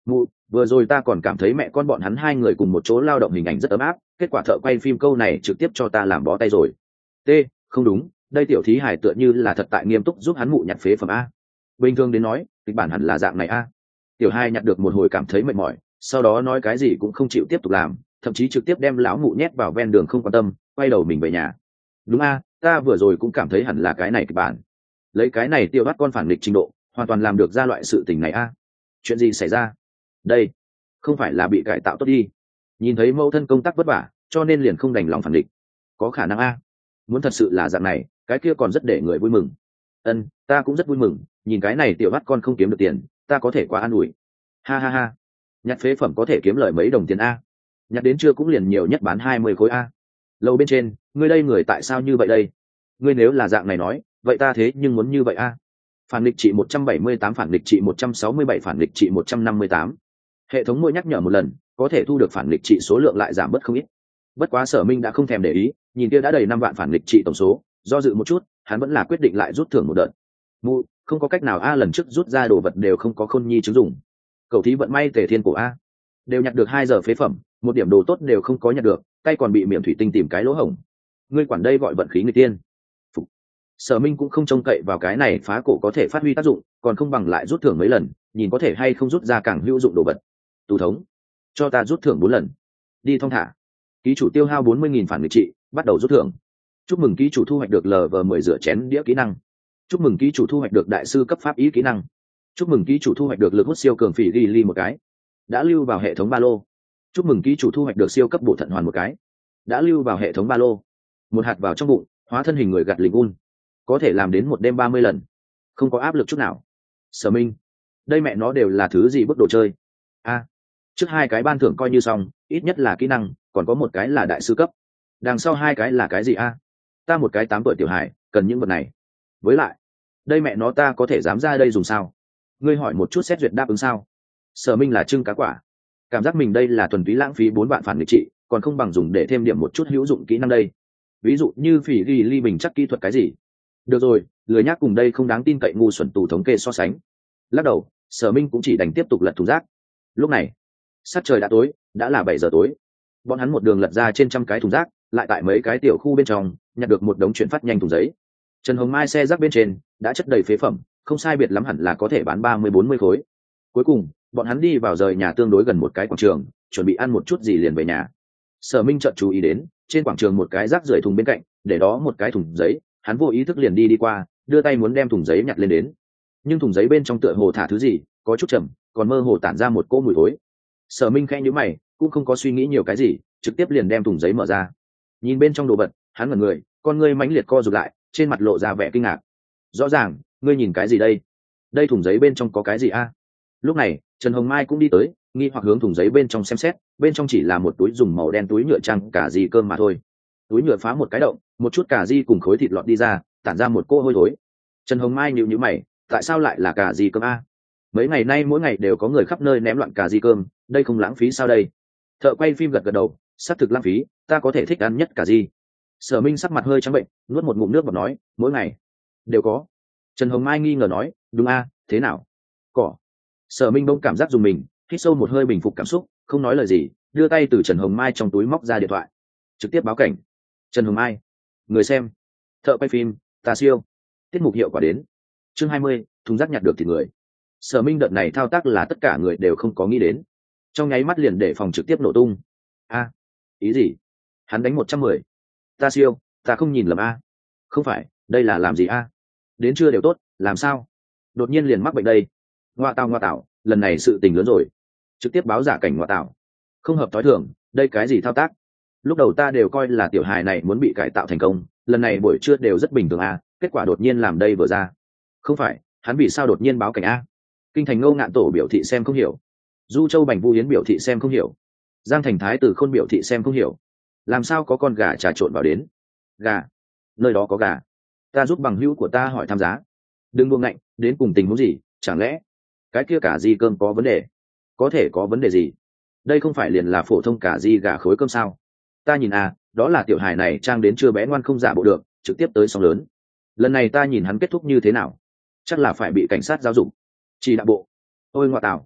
Mụ, vừa rồi ta còn cảm thấy mẹ con bọn hắn hai người cùng một chỗ lao động hình ảnh rất ấm áp, kết quả thợ quay phim câu này trực tiếp cho ta làm bó tay rồi. T, không đúng, đây tiểu thí hải tựa như là thật tại nghiêm túc giúp hắn mụ nhặt phế phẩm a. Bình thường đến nói kịch bản hẳn là dạng này a. Tiểu hai nhặt được một hồi cảm thấy mệt mỏi, sau đó nói cái gì cũng không chịu tiếp tục làm, thậm chí trực tiếp đem lão mụ nhét vào ven đường không quan tâm, quay đầu mình về nhà. Đúng a, ta vừa rồi cũng cảm thấy hẳn là cái này kịch bản. Lấy cái này tiêu bắt con phản nghịch trình độ, hoàn toàn làm được ra loại sự tình này a. Chuyện gì xảy ra? Đây, không phải là bị cải tạo tốt đi. Nhìn thấy mẫu thân công tác vất vả, cho nên liền không đành lòng phản nghịch. Có khả năng a. Muốn thật sự là dạng này, cái kia còn rất để người vui mừng. Ân, ta cũng rất vui mừng, nhìn cái này tiểu bắt con không kiếm được tiền, ta có thể quá an ủi. Ha ha ha, nhặt phế phẩm có thể kiếm lời mấy đồng tiền a. Nhặt đến chưa cũng liền nhiều nhất bán hai mươi khối a. Lâu bên trên, ngươi đây người tại sao như vậy đây? Ngươi nếu là dạng này nói, vậy ta thế nhưng muốn như vậy a. Phản nghịch trị một trăm bảy mươi tám, phản nghịch trị một trăm sáu mươi bảy, phản nghịch trị một trăm năm mươi tám. Hệ thống mỗi nhắc nhở một lần, có thể thu được phản nghịch trị số lượng lại giảm bớt không ít. Bất quá Sở Minh đã không thèm để ý, nhìn kia đã đầy năm vạn phản nghịch trị tổng số, do dự một chút, hắn vẫn là quyết định lại rút thưởng một đợt. Mụ, không có cách nào a, lần trước rút ra đồ vật đều không có khôn nhi chứng dùng. Cậu thí vận may tề thiên cổ a, đều nhặt được hai giờ phế phẩm, một điểm đồ tốt đều không có nhặt được, tay còn bị miệng thủy tinh tìm cái lỗ hổng. Ngươi quản đây gọi vận khí người tiên. Phục. Sở Minh cũng không trông cậy vào cái này phá cổ có thể phát huy tác dụng, còn không bằng lại rút thưởng mấy lần, nhìn có thể hay không rút ra càng hữu dụng đồ vật. Tù thống, cho ta rút thưởng bốn lần. Đi thong thả. Ký chủ tiêu hao bốn mươi nghìn phản nghịch trị, bắt đầu rút thưởng. Chúc mừng ký chủ thu hoạch được lờ vờ mười rửa chén đĩa kỹ năng. Chúc mừng ký chủ thu hoạch được đại sư cấp pháp ý kỹ năng. Chúc mừng ký chủ thu hoạch được lực hút siêu cường phỉ ghi ly một cái, đã lưu vào hệ thống ba lô. Chúc mừng ký chủ thu hoạch được siêu cấp bộ thận hoàn một cái, đã lưu vào hệ thống ba lô. Một hạt vào trong bụng, hóa thân hình người gặt linh un, có thể làm đến một đêm ba mươi lần, không có áp lực chút nào. Sở Minh, đây mẹ nó đều là thứ gì bức đồ chơi a. Trước hai cái ban thưởng coi như xong, ít nhất là kỹ năng, còn có một cái là đại sư cấp, đằng sau hai cái là cái gì a? Ta một cái tám tuổi tiểu hải cần những vật này. Với lại, đây mẹ nó ta có thể dám ra đây dùng sao? Ngươi hỏi một chút xét duyệt đáp ứng sao? Sở Minh là trưng cá quả, cảm giác mình đây là thuần túy lãng phí bốn vạn phản nghịch trị, còn không bằng dùng để thêm điểm một chút hữu dụng kỹ năng đây. Ví dụ như phỉ ghi ly bình chắc kỹ thuật cái gì. Được rồi, lười nhác cùng đây không đáng tin cậy ngu xuẩn tù thống kê so sánh. Lắc đầu, Sở Minh cũng chỉ đành tiếp tục lật thùng rác. Lúc này, sát trời đã tối, đã là bảy giờ tối. Bọn hắn một đường lật ra trên trăm cái thùng rác, lại tại mấy cái tiểu khu bên trong nhặt được một đống chuyển phát nhanh thùng giấy. Trần Hồng Mai xe rác bên trên đã chất đầy phế phẩm, không sai biệt lắm hẳn là có thể bán ba mươi bốn mươi khối. Cuối cùng, bọn hắn đi vào rời nhà tương đối gần một cái quảng trường, chuẩn bị ăn một chút gì liền về nhà. Sở Minh chợt chú ý đến, trên quảng trường một cái rác rưởi thùng bên cạnh, để đó một cái thùng giấy, hắn vô ý thức liền đi đi qua, đưa tay muốn đem thùng giấy nhặt lên đến. Nhưng thùng giấy bên trong tựa hồ thả thứ gì, có chút chậm, còn mơ hồ tản ra một cỗ mùi thối. Sở Minh khẽ nhíu mày, cũng không có suy nghĩ nhiều cái gì, trực tiếp liền đem thùng giấy mở ra. Nhìn bên trong đồ vật, hắn ngẩn người, con ngươi mãnh liệt co rụt lại, trên mặt lộ ra vẻ kinh ngạc. Rõ ràng, ngươi nhìn cái gì đây? Đây thùng giấy bên trong có cái gì a? Lúc này, Trần Hồng Mai cũng đi tới, nghi hoặc hướng thùng giấy bên trong xem xét, bên trong chỉ là một túi dùng màu đen túi nhựa trang cả gì cơm mà thôi. Túi nhựa phá một cái động, một chút cà ri cùng khối thịt lọt đi ra, tản ra một cỗ hôi thối. Trần Hồng Mai nhíu nhíu mày, tại sao lại là cà ri cơm a? Mấy ngày nay mỗi ngày đều có người khắp nơi ném loạn cà ri cơm, đây không lãng phí sao đây? Thợ quay phim gật gật đầu, xác thực lãng phí, ta có thể thích ăn nhất cà ri. Sở Minh sắc mặt hơi trắng bệnh, nuốt một ngụm nước và nói, mỗi ngày đều có. Trần Hồng Mai nghi ngờ nói, đúng a, thế nào? Cỏ. Sở Minh bỗng cảm giác dùng mình, hít sâu một hơi bình phục cảm xúc, không nói lời gì, đưa tay từ Trần Hồng Mai trong túi móc ra điện thoại, trực tiếp báo cảnh. Trần Hồng Mai, người xem, thợ quay phim, tà siêu, tiết mục hiệu quả đến. Chương hai mươi, thùng rác nhặt được thì người. Sở Minh đợt này thao tác là tất cả người đều không có nghĩ đến, trong nháy mắt liền để phòng trực tiếp nổ tung. A, ý gì? Hắn đánh một trăm mười. Ta siêu, ta không nhìn lầm a. Không phải, đây là làm gì a? Đến chưa đều tốt, làm sao? Đột nhiên liền mắc bệnh đây. Ngoa tào ngoa tào, lần này sự tình lớn rồi. Trực tiếp báo giả cảnh ngoa tào. Không hợp tối thường, đây cái gì thao tác? Lúc đầu ta đều coi là tiểu hài này muốn bị cải tạo thành công, lần này buổi trưa đều rất bình thường a, kết quả đột nhiên làm đây vừa ra. Không phải, hắn vì sao đột nhiên báo cảnh a? Kinh Thành Ngô Ngạn Tổ biểu thị xem không hiểu. Du Châu Bành Vu Yến biểu thị xem không hiểu. Giang Thành Thái Tử Khôn biểu thị xem không hiểu. Làm sao có con gà trà trộn vào đến? Gà? Nơi đó có gà? Ta giúp bằng hữu của ta hỏi tham giá. Đừng buông ngạnh, đến cùng tình huống gì? Chẳng lẽ cái kia cả di cơm có vấn đề? Có thể có vấn đề gì? Đây không phải liền là phổ thông cả di gà khối cơm sao? Ta nhìn à, đó là tiểu hài này trang đến chưa bé ngoan không giả bộ được, trực tiếp tới sóng lớn. Lần này ta nhìn hắn kết thúc như thế nào? Chắc là phải bị cảnh sát giáo dục. Chỉ đạo bộ. Ôi ngoại tảo.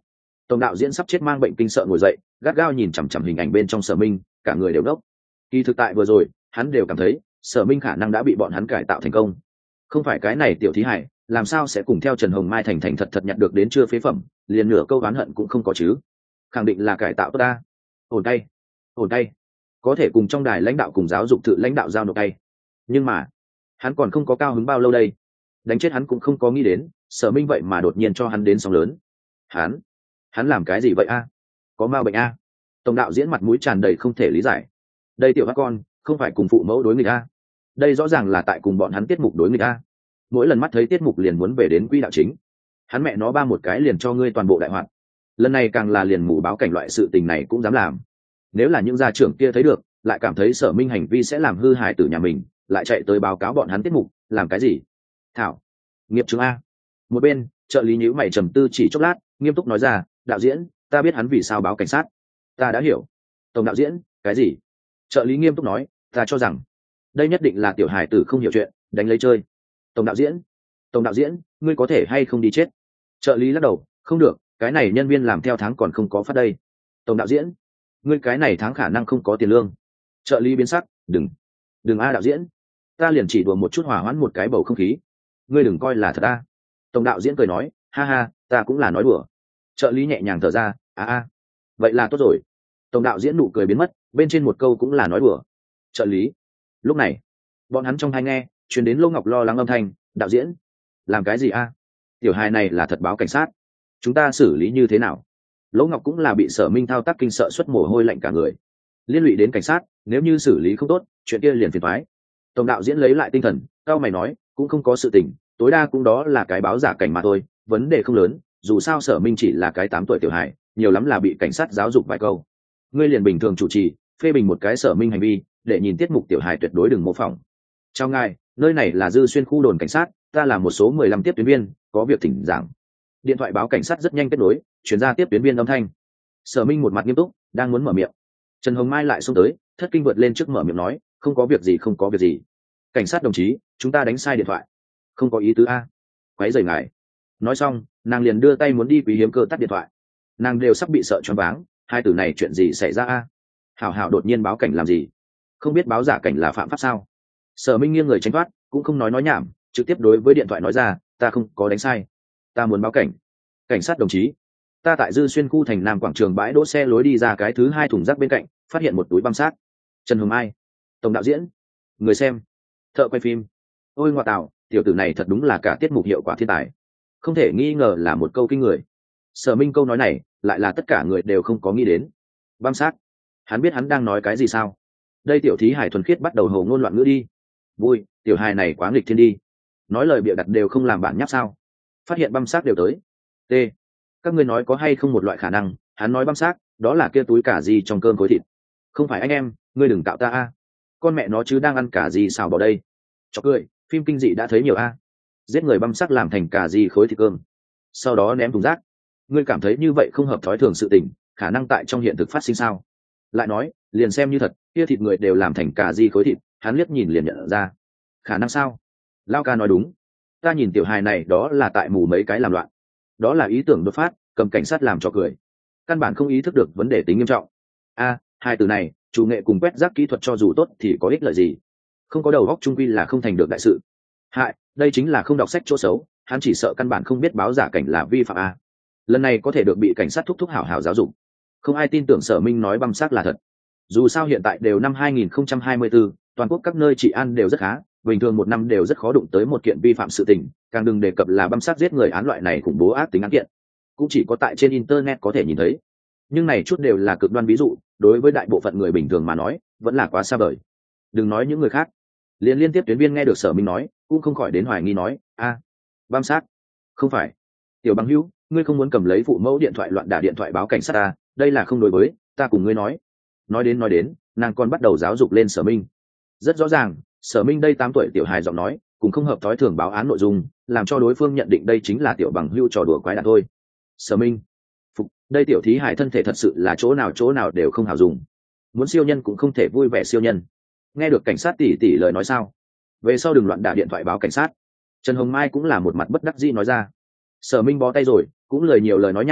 Tổng đạo diễn sắp chết mang bệnh kinh sợ ngồi dậy, gắt gao nhìn chằm chằm hình ảnh bên trong Sở Minh, cả người đều đốc. Kỳ thực tại vừa rồi hắn đều cảm thấy Sở Minh khả năng đã bị bọn hắn cải tạo thành công. Không phải cái này tiểu thí hải làm sao sẽ cùng theo Trần Hồng Mai thành thành thật thật nhặt được đến chưa phế phẩm, liền nửa câu oán hận cũng không có chứ. Khẳng định là cải tạo tốt ta. Ổn tay, ổn tay, có thể cùng trong đài lãnh đạo cùng giáo dục tự lãnh đạo giao nộp tay. Nhưng mà hắn còn không có cao hứng bao lâu đây, đánh chết hắn cũng không có nghĩ đến Sở Minh vậy mà đột nhiên cho hắn đến sóng lớn. Hắn, hắn làm cái gì vậy a? Có ma bệnh a? Tổng đạo diễn mặt mũi tràn đầy không thể lý giải. Đây tiểu các con không phải cùng phụ mẫu đối nghịch a? Đây rõ ràng là tại cùng bọn hắn tiết mục đối nghịch a. Mỗi lần mắt thấy tiết mục liền muốn về đến quỹ đạo chính. Hắn mẹ nó ba một cái liền cho ngươi toàn bộ đại hoạt. Lần này càng là liền mù báo cảnh loại sự tình này cũng dám làm. Nếu là những gia trưởng kia thấy được, lại cảm thấy Sở Minh hành vi sẽ làm hư hại tử nhà mình, lại chạy tới báo cáo bọn hắn tiết mục, làm cái gì? Thảo, nghiệp chứng a. Một bên trợ lý nhíu mày trầm tư chỉ chốc lát, nghiêm túc nói ra, đạo diễn, ta biết hắn vì sao báo cảnh sát. Ta đã hiểu. Tổng đạo diễn, cái gì? Trợ lý nghiêm túc nói, ta cho rằng đây nhất định là tiểu hài tử không hiểu chuyện, đánh lấy chơi. Tổng đạo diễn, tổng đạo diễn, ngươi có thể hay không đi chết? Trợ lý lắc đầu, không được, cái này nhân viên làm theo tháng còn không có phát đây. Tổng đạo diễn, ngươi cái này tháng khả năng không có tiền lương. Trợ lý biến sắc, đừng, đừng a đạo diễn, ta liền chỉ đùa một chút hòa hoãn một cái bầu không khí, ngươi đừng coi là thật a. Tổng đạo diễn cười nói, ha ha, ta cũng là nói đùa. Trợ lý nhẹ nhàng thở ra, a a, vậy là tốt rồi. Tổng đạo diễn nụ cười biến mất, bên trên một câu cũng là nói đùa. Trợ lý. Lúc này bọn hắn trong tai nghe truyền đến Lô Ngọc lo lắng âm thanh, đạo diễn, làm cái gì a? Tiểu hài này là thật báo cảnh sát, chúng ta xử lý như thế nào? Lỗ Ngọc cũng là bị Sở Minh thao tác kinh sợ xuất mồ hôi lạnh cả người, liên lụy đến cảnh sát, nếu như xử lý không tốt chuyện kia liền phiền toái. Tổng đạo diễn lấy lại tinh thần, cao mày nói, cũng không có sự tình, tối đa cũng đó là cái báo giả cảnh mà thôi, vấn đề không lớn, dù sao Sở Minh chỉ là cái tám tuổi tiểu hài, nhiều lắm là bị cảnh sát giáo dục vài câu. Ngươi liền bình thường chủ trì phê bình một cái Sở Minh hành vi, để nhìn tiết mục tiểu hài tuyệt đối đừng mô phỏng. Chào ngài, nơi này là Dư Xuyên khu đồn cảnh sát, ta là một số mười lăm tiếp tuyến viên, có việc thỉnh giảng. Điện thoại báo cảnh sát rất nhanh kết nối, chuyển ra tiếp tuyến viên âm thanh. Sở Minh một mặt nghiêm túc, đang muốn mở miệng, Trần Hồng Mai lại xông tới, thất kinh vượt lên trước mở miệng nói, không có việc gì, không có việc gì. Cảnh sát đồng chí, chúng ta đánh sai điện thoại. Không có ý tứ a. Quấy rầy ngài. Nói xong, nàng liền đưa tay muốn đi quý hiếm cơ tắt điện thoại. Nàng đều sắp bị sợ choáng váng, hai từ này chuyện gì xảy ra a? Hảo Hảo đột nhiên báo cảnh làm gì? Không biết báo giả cảnh là phạm pháp sao? Sở Minh nghiêng người tránh thoát, cũng không nói nói nhảm, trực tiếp đối với điện thoại nói ra, ta không có đánh sai, ta muốn báo cảnh. Cảnh sát đồng chí, ta tại Dư Xuyên khu thành Nam quảng trường bãi đỗ xe lối đi ra cái thứ hai thùng rác bên cạnh, phát hiện một túi băng xác. Trần Hồng Mai, tổng đạo diễn, người xem, thợ quay phim. Ôi ngoại tạo, tiểu tử này thật đúng là cả tiết mục hiệu quả thiên tài, không thể nghi ngờ là một câu kinh người. Sở Minh câu nói này lại là tất cả người đều không có nghĩ đến. Băng xác, hắn biết hắn đang nói cái gì sao? Đây tiểu thí hải thuần khiết bắt đầu hồ ngôn loạn ngữ đi. Vui, tiểu hài này quá nghịch thiên đi, nói lời bịa đặt đều không làm bản nháp sao? Phát hiện băm xác đều tới. T, các ngươi nói có hay không một loại khả năng, hắn nói băm xác đó là kia túi cả gì trong cơm khối thịt? Không phải anh em, ngươi đừng tạo ta a. Con mẹ nó chứ đang ăn cả gì xào vào đây? Cho cười, phim kinh dị đã thấy nhiều a. Giết người băm xác làm thành cả gì khối thịt cơm, sau đó ném thùng rác. Ngươi cảm thấy như vậy không hợp thói thường sự tình, khả năng tại trong hiện thực phát sinh sao? Lại nói, liền xem như thật, kia thịt người đều làm thành cả gì khối thịt, hắn liếc nhìn liền nhận ra. Khả năng sao? Lao ca nói đúng, ta nhìn tiểu hài này đó là tại mù mấy cái làm loạn, đó là ý tưởng đột phát, cầm cảnh sát làm cho cười, căn bản không ý thức được vấn đề tính nghiêm trọng. A, hai từ này, chủ nghệ cùng quét rác kỹ thuật cho dù tốt thì có ích lợi gì? Không có đầu óc trung quy là không thành được đại sự. Hại, đây chính là không đọc sách chỗ xấu, hắn chỉ sợ căn bản không biết báo giả cảnh là vi phạm a. Lần này có thể được bị cảnh sát thúc thúc hảo hảo giáo dục. Không ai tin tưởng Sở Minh nói băm xác là thật. Dù sao hiện tại đều năm hai nghìn không trăm hai mươi tư, toàn quốc các nơi trị an đều rất khá, bình thường một năm đều rất khó đụng tới một kiện vi phạm sự tình, càng đừng đề cập là băm xác giết người án loại này khủng bố ác tính án kiện, cũng chỉ có tại trên internet có thể nhìn thấy. Nhưng này chút đều là cực đoan ví dụ, đối với đại bộ phận người bình thường mà nói vẫn là quá xa vời. Đừng nói những người khác, liên liên tiếp tuyến viên nghe được Sở Minh nói cũng không khỏi đến hoài nghi nói, a, băm xác, không phải. Tiểu Bằng Hữu, ngươi không muốn cầm lấy phụ mẫu điện thoại loạn đả điện thoại báo cảnh sát ta, đây là không đối với, ta cùng ngươi nói. Nói đến nói đến, nàng còn bắt đầu giáo dục lên Sở Minh. Rất rõ ràng, Sở Minh đây tám tuổi tiểu hài giọng nói cũng không hợp thói thường báo án nội dung, làm cho đối phương nhận định đây chính là Tiểu Bằng Hữu trò đùa quái đản thôi. Sở Minh, phục, đây tiểu thí hài thân thể thật sự là chỗ nào chỗ nào đều không hảo dùng, muốn siêu nhân cũng không thể vui vẻ siêu nhân. Nghe được cảnh sát tỉ tỉ lời nói sao? Về sau đừng loạn đả điện thoại báo cảnh sát. Trần Hồng Mai cũng là một mặt bất đắc dĩ nói ra. Sở Minh bó tay rồi, cũng lời nhiều lời nói nhảm,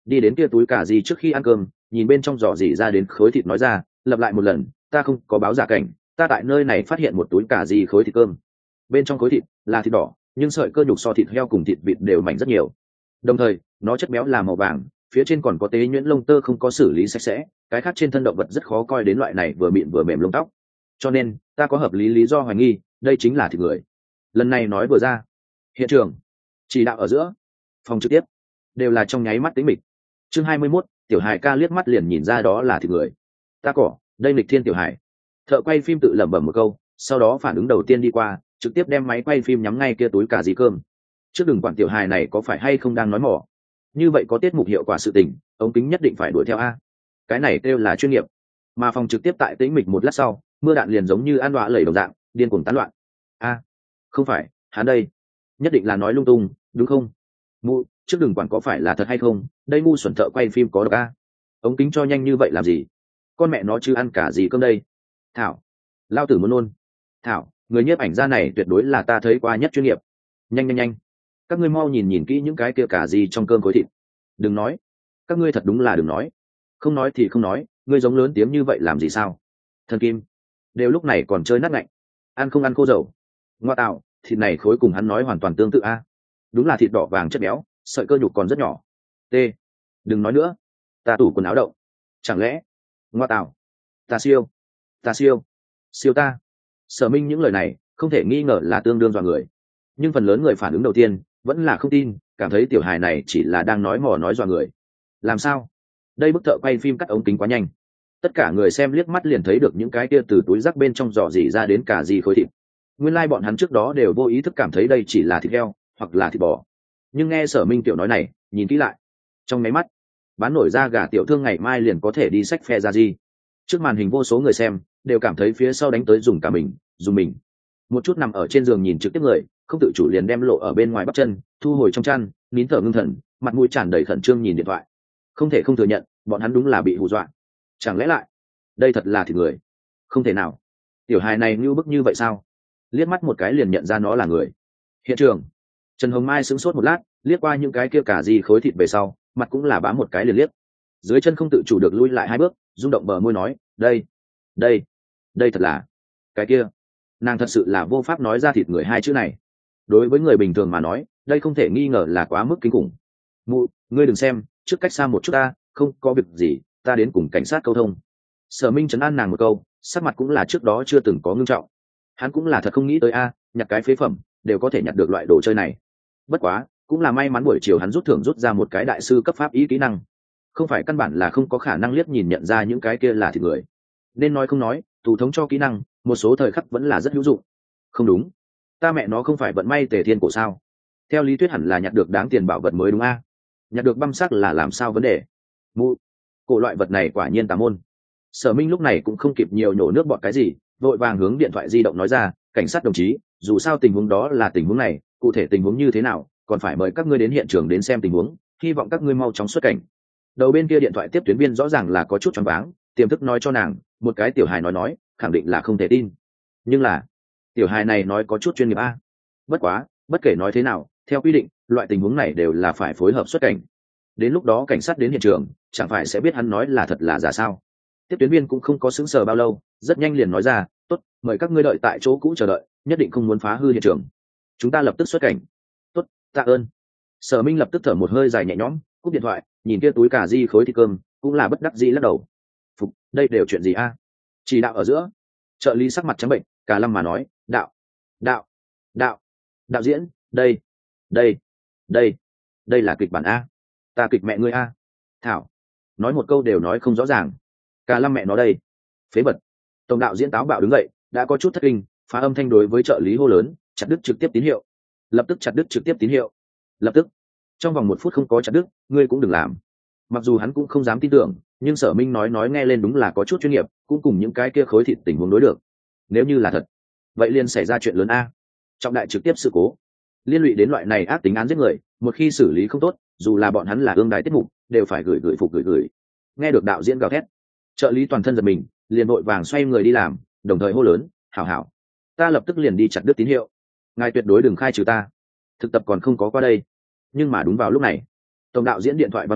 đi đến kia túi cà ri trước khi ăn cơm, nhìn bên trong giỏ dỉ ra đến khối thịt nói ra, lặp lại một lần, ta không có báo giả cảnh, ta tại nơi này phát hiện một túi cà ri khối thịt cơm. Bên trong khối thịt là thịt đỏ, nhưng sợi cơ nhục so thịt heo cùng thịt vịt đều mảnh rất nhiều. Đồng thời, nó chất béo là màu vàng, phía trên còn có tế nhuyễn lông tơ không có xử lý sạch sẽ, cái khác trên thân động vật rất khó coi đến loại này vừa mịn vừa mềm lông tóc. Cho nên, ta có hợp lý lý do hoài nghi, đây chính là thịt người. Lần này nói vừa ra, hiện trường, chỉ đạo ở giữa, phòng trực tiếp, đều là trong nháy mắt tĩnh mịch. Chương hai mươi mốt, Tiểu Hải ca liếc mắt liền nhìn ra đó là thịt người. Ta cỏ, đây nghịch thiên Tiểu Hải. Thợ quay phim tự lẩm bẩm một câu, sau đó phản ứng đầu tiên đi qua, trực tiếp đem máy quay phim nhắm ngay kia túi cà ri cơm. Trước đừng quản Tiểu Hải này có phải hay không đang nói mỏ. Như vậy có tiết mục hiệu quả sự tình, ống kính nhất định phải đuổi theo a. Cái này kêu là chuyên nghiệp. Mà phòng trực tiếp tại tĩnh mịch một lát sau, mưa đạn liền giống như ăn đọa lẩy đồng dạng, điên cuồng tán loạn. A, không phải, hắn đây, nhất định là nói lung tung, đúng không? Mu, trước đừng quản có phải là thật hay không, đây ngu xuẩn thợ quay phim có độc a. Ống kính cho nhanh như vậy làm gì? Con mẹ nó chứ ăn cả gì cơm đây? Thảo, lao tử muốn nôn. Thảo, người nhiếp ảnh gia này tuyệt đối là ta thấy qua nhất chuyên nghiệp. Nhanh nhanh nhanh, các ngươi mau nhìn nhìn kỹ những cái kia cả gì trong cơm khối thịt. Đừng nói, các ngươi thật đúng là đừng nói. Không nói thì không nói, ngươi giống lớn tiếng như vậy làm gì sao? Thần kim, đều lúc này còn chơi nát ngạnh, ăn không ăn khô dầu. Ngoa tạo, thịt này khối cùng hắn nói hoàn toàn tương tự a. Đúng là thịt đỏ vàng chất béo, sợi cơ nhục còn rất nhỏ. T, đừng nói nữa, ta tủ quần áo động. Chẳng lẽ, ngoa tạo, ta siêu, ta siêu, siêu ta. Sở Minh những lời này không thể nghi ngờ là tương đương dọa người, nhưng phần lớn người phản ứng đầu tiên vẫn là không tin, cảm thấy tiểu hài này chỉ là đang nói mò nói dọa người. Làm sao? Đây bức thợ quay phim cắt ống kính quá nhanh, tất cả người xem liếc mắt liền thấy được những cái kia từ túi rác bên trong giỏ dỉ ra đến cả gì khối thịt. Nguyên lai like bọn hắn trước đó đều vô ý thức cảm thấy đây chỉ là thịt heo hoặc là thịt bò, nhưng nghe Sở Minh tiểu nói này, nhìn kỹ lại, trong máy mắt bán nổi ra gà tiểu thương ngày mai liền có thể đi xách phe ra gì. Trước màn hình vô số người xem đều cảm thấy phía sau đánh tới dùng cả mình dùng mình. Một chút nằm ở trên giường nhìn trực tiếp người không tự chủ liền đem lộ ở bên ngoài bắp chân thu hồi trong chăn, nín thở ngưng thần, mặt mũi tràn đầy khẩn trương nhìn điện thoại. Không thể không thừa nhận, bọn hắn đúng là bị hù dọa. Chẳng lẽ lại đây thật là thịt người? Không thể nào, tiểu hài này như bức như vậy sao? Liếc mắt một cái liền nhận ra nó là người. Hiện trường, Trần Hồng Mai sững sốt một lát, liếc qua những cái kia cả gì khối thịt về sau, mặt cũng là bám một cái liền liếc. Dưới chân không tự chủ được lui lại hai bước, rung động bờ môi nói, đây, đây, đây thật là cái kia. Nàng thật sự là vô pháp nói ra thịt người hai chữ này. Đối với người bình thường mà nói, đây không thể nghi ngờ là quá mức kinh khủng. Mụ, ngươi đừng xem, trước cách xa một chút ta, không có việc gì, ta đến cùng cảnh sát câu thông. Sở Minh trấn an nàng một câu, sắc mặt cũng là trước đó chưa từng có ngưng trọng. Hắn cũng là thật không nghĩ tới a, nhặt cái phế phẩm đều có thể nhặt được loại đồ chơi này. Bất quá, cũng là may mắn buổi chiều hắn rút thưởng rút ra một cái đại sư cấp pháp ý kỹ năng, không phải căn bản là không có khả năng liếc nhìn nhận ra những cái kia là thịt người. Nên nói không nói, tù thống cho kỹ năng một số thời khắc vẫn là rất hữu dụng. Không đúng, ta mẹ nó không phải vận may tề thiên cổ sao? Theo lý thuyết hẳn là nhặt được đáng tiền bảo vật mới đúng a? Nhặt được băm sắc là làm sao vấn đề? Mụ, cổ loại vật này quả nhiên tà môn. Sở Minh lúc này cũng không kịp nhiều nhổ nước bọt cái gì, vội vàng hướng điện thoại di động nói ra, cảnh sát đồng chí, dù sao tình huống đó là tình huống này, cụ thể tình huống như thế nào còn phải mời các ngươi đến hiện trường đến xem tình huống, hy vọng các ngươi mau chóng xuất cảnh. Đầu bên kia điện thoại tiếp tuyến viên rõ ràng là có chút choáng váng, tiềm thức nói cho nàng, một cái tiểu hài nói nói khẳng định là không thể tin, nhưng là tiểu hài này nói có chút chuyên nghiệp a. Bất quá, bất kể nói thế nào, theo quy định loại tình huống này đều là phải phối hợp xuất cảnh. Đến lúc đó cảnh sát đến hiện trường chẳng phải sẽ biết hắn nói là thật là giả sao. Tiếp tuyến viên cũng không có sững sờ bao lâu, rất nhanh liền nói ra, tốt, mời các ngươi đợi tại chỗ cũ chờ đợi, nhất định không muốn phá hư hiện trường, chúng ta lập tức xuất cảnh. Tốt, tạ ơn. Sở Minh lập tức thở một hơi dài nhẹ nhõm, cúp điện thoại, nhìn kia túi cà ri khối thịt cơm, cũng là bất đắc dĩ lắc đầu. Phục, đây đều chuyện gì a? Chỉ đạo ở giữa, trợ lý sắc mặt trắng bệnh, cả lâm mà nói, đạo, đạo, đạo, đạo diễn, đây, đây, đây, đây là kịch bản a. Ta kịch mẹ ngươi a. Thảo, nói một câu đều nói không rõ ràng. Cả lâm mẹ nó đây. Phế vật. Tổng đạo diễn táo bạo đứng dậy, đã có chút thất kinh, phá âm thanh đối với trợ lý hô lớn, chặt đứt trực tiếp tín hiệu. Lập tức chặt đứt trực tiếp tín hiệu. Lập tức. Trong vòng một phút không có chặt đứt, ngươi cũng đừng làm. Mặc dù hắn cũng không dám tin tưởng, nhưng Sở Minh nói nói nghe lên đúng là có chút chuyên nghiệp, cũng cùng những cái kia khối thịt tình huống đối được. Nếu như là thật, vậy liền xảy ra chuyện lớn a. Trọng đại trực tiếp sự cố, liên lụy đến loại này ác tính án giết người, một khi xử lý không tốt, dù là bọn hắn là ương đài tiết mục, đều phải gửi gửi phục gửi gửi. Nghe được đạo diễn gào thét, trợ lý toàn thân giật mình, liền vội vàng xoay người đi làm, đồng thời hô lớn, hảo hảo, ta lập tức liền đi chặt đứt tín hiệu, ngài tuyệt đối đừng khai trừ ta, thực tập còn không có qua đây. Nhưng mà đúng vào lúc này, tổng đạo diễn điện thoại vang lên,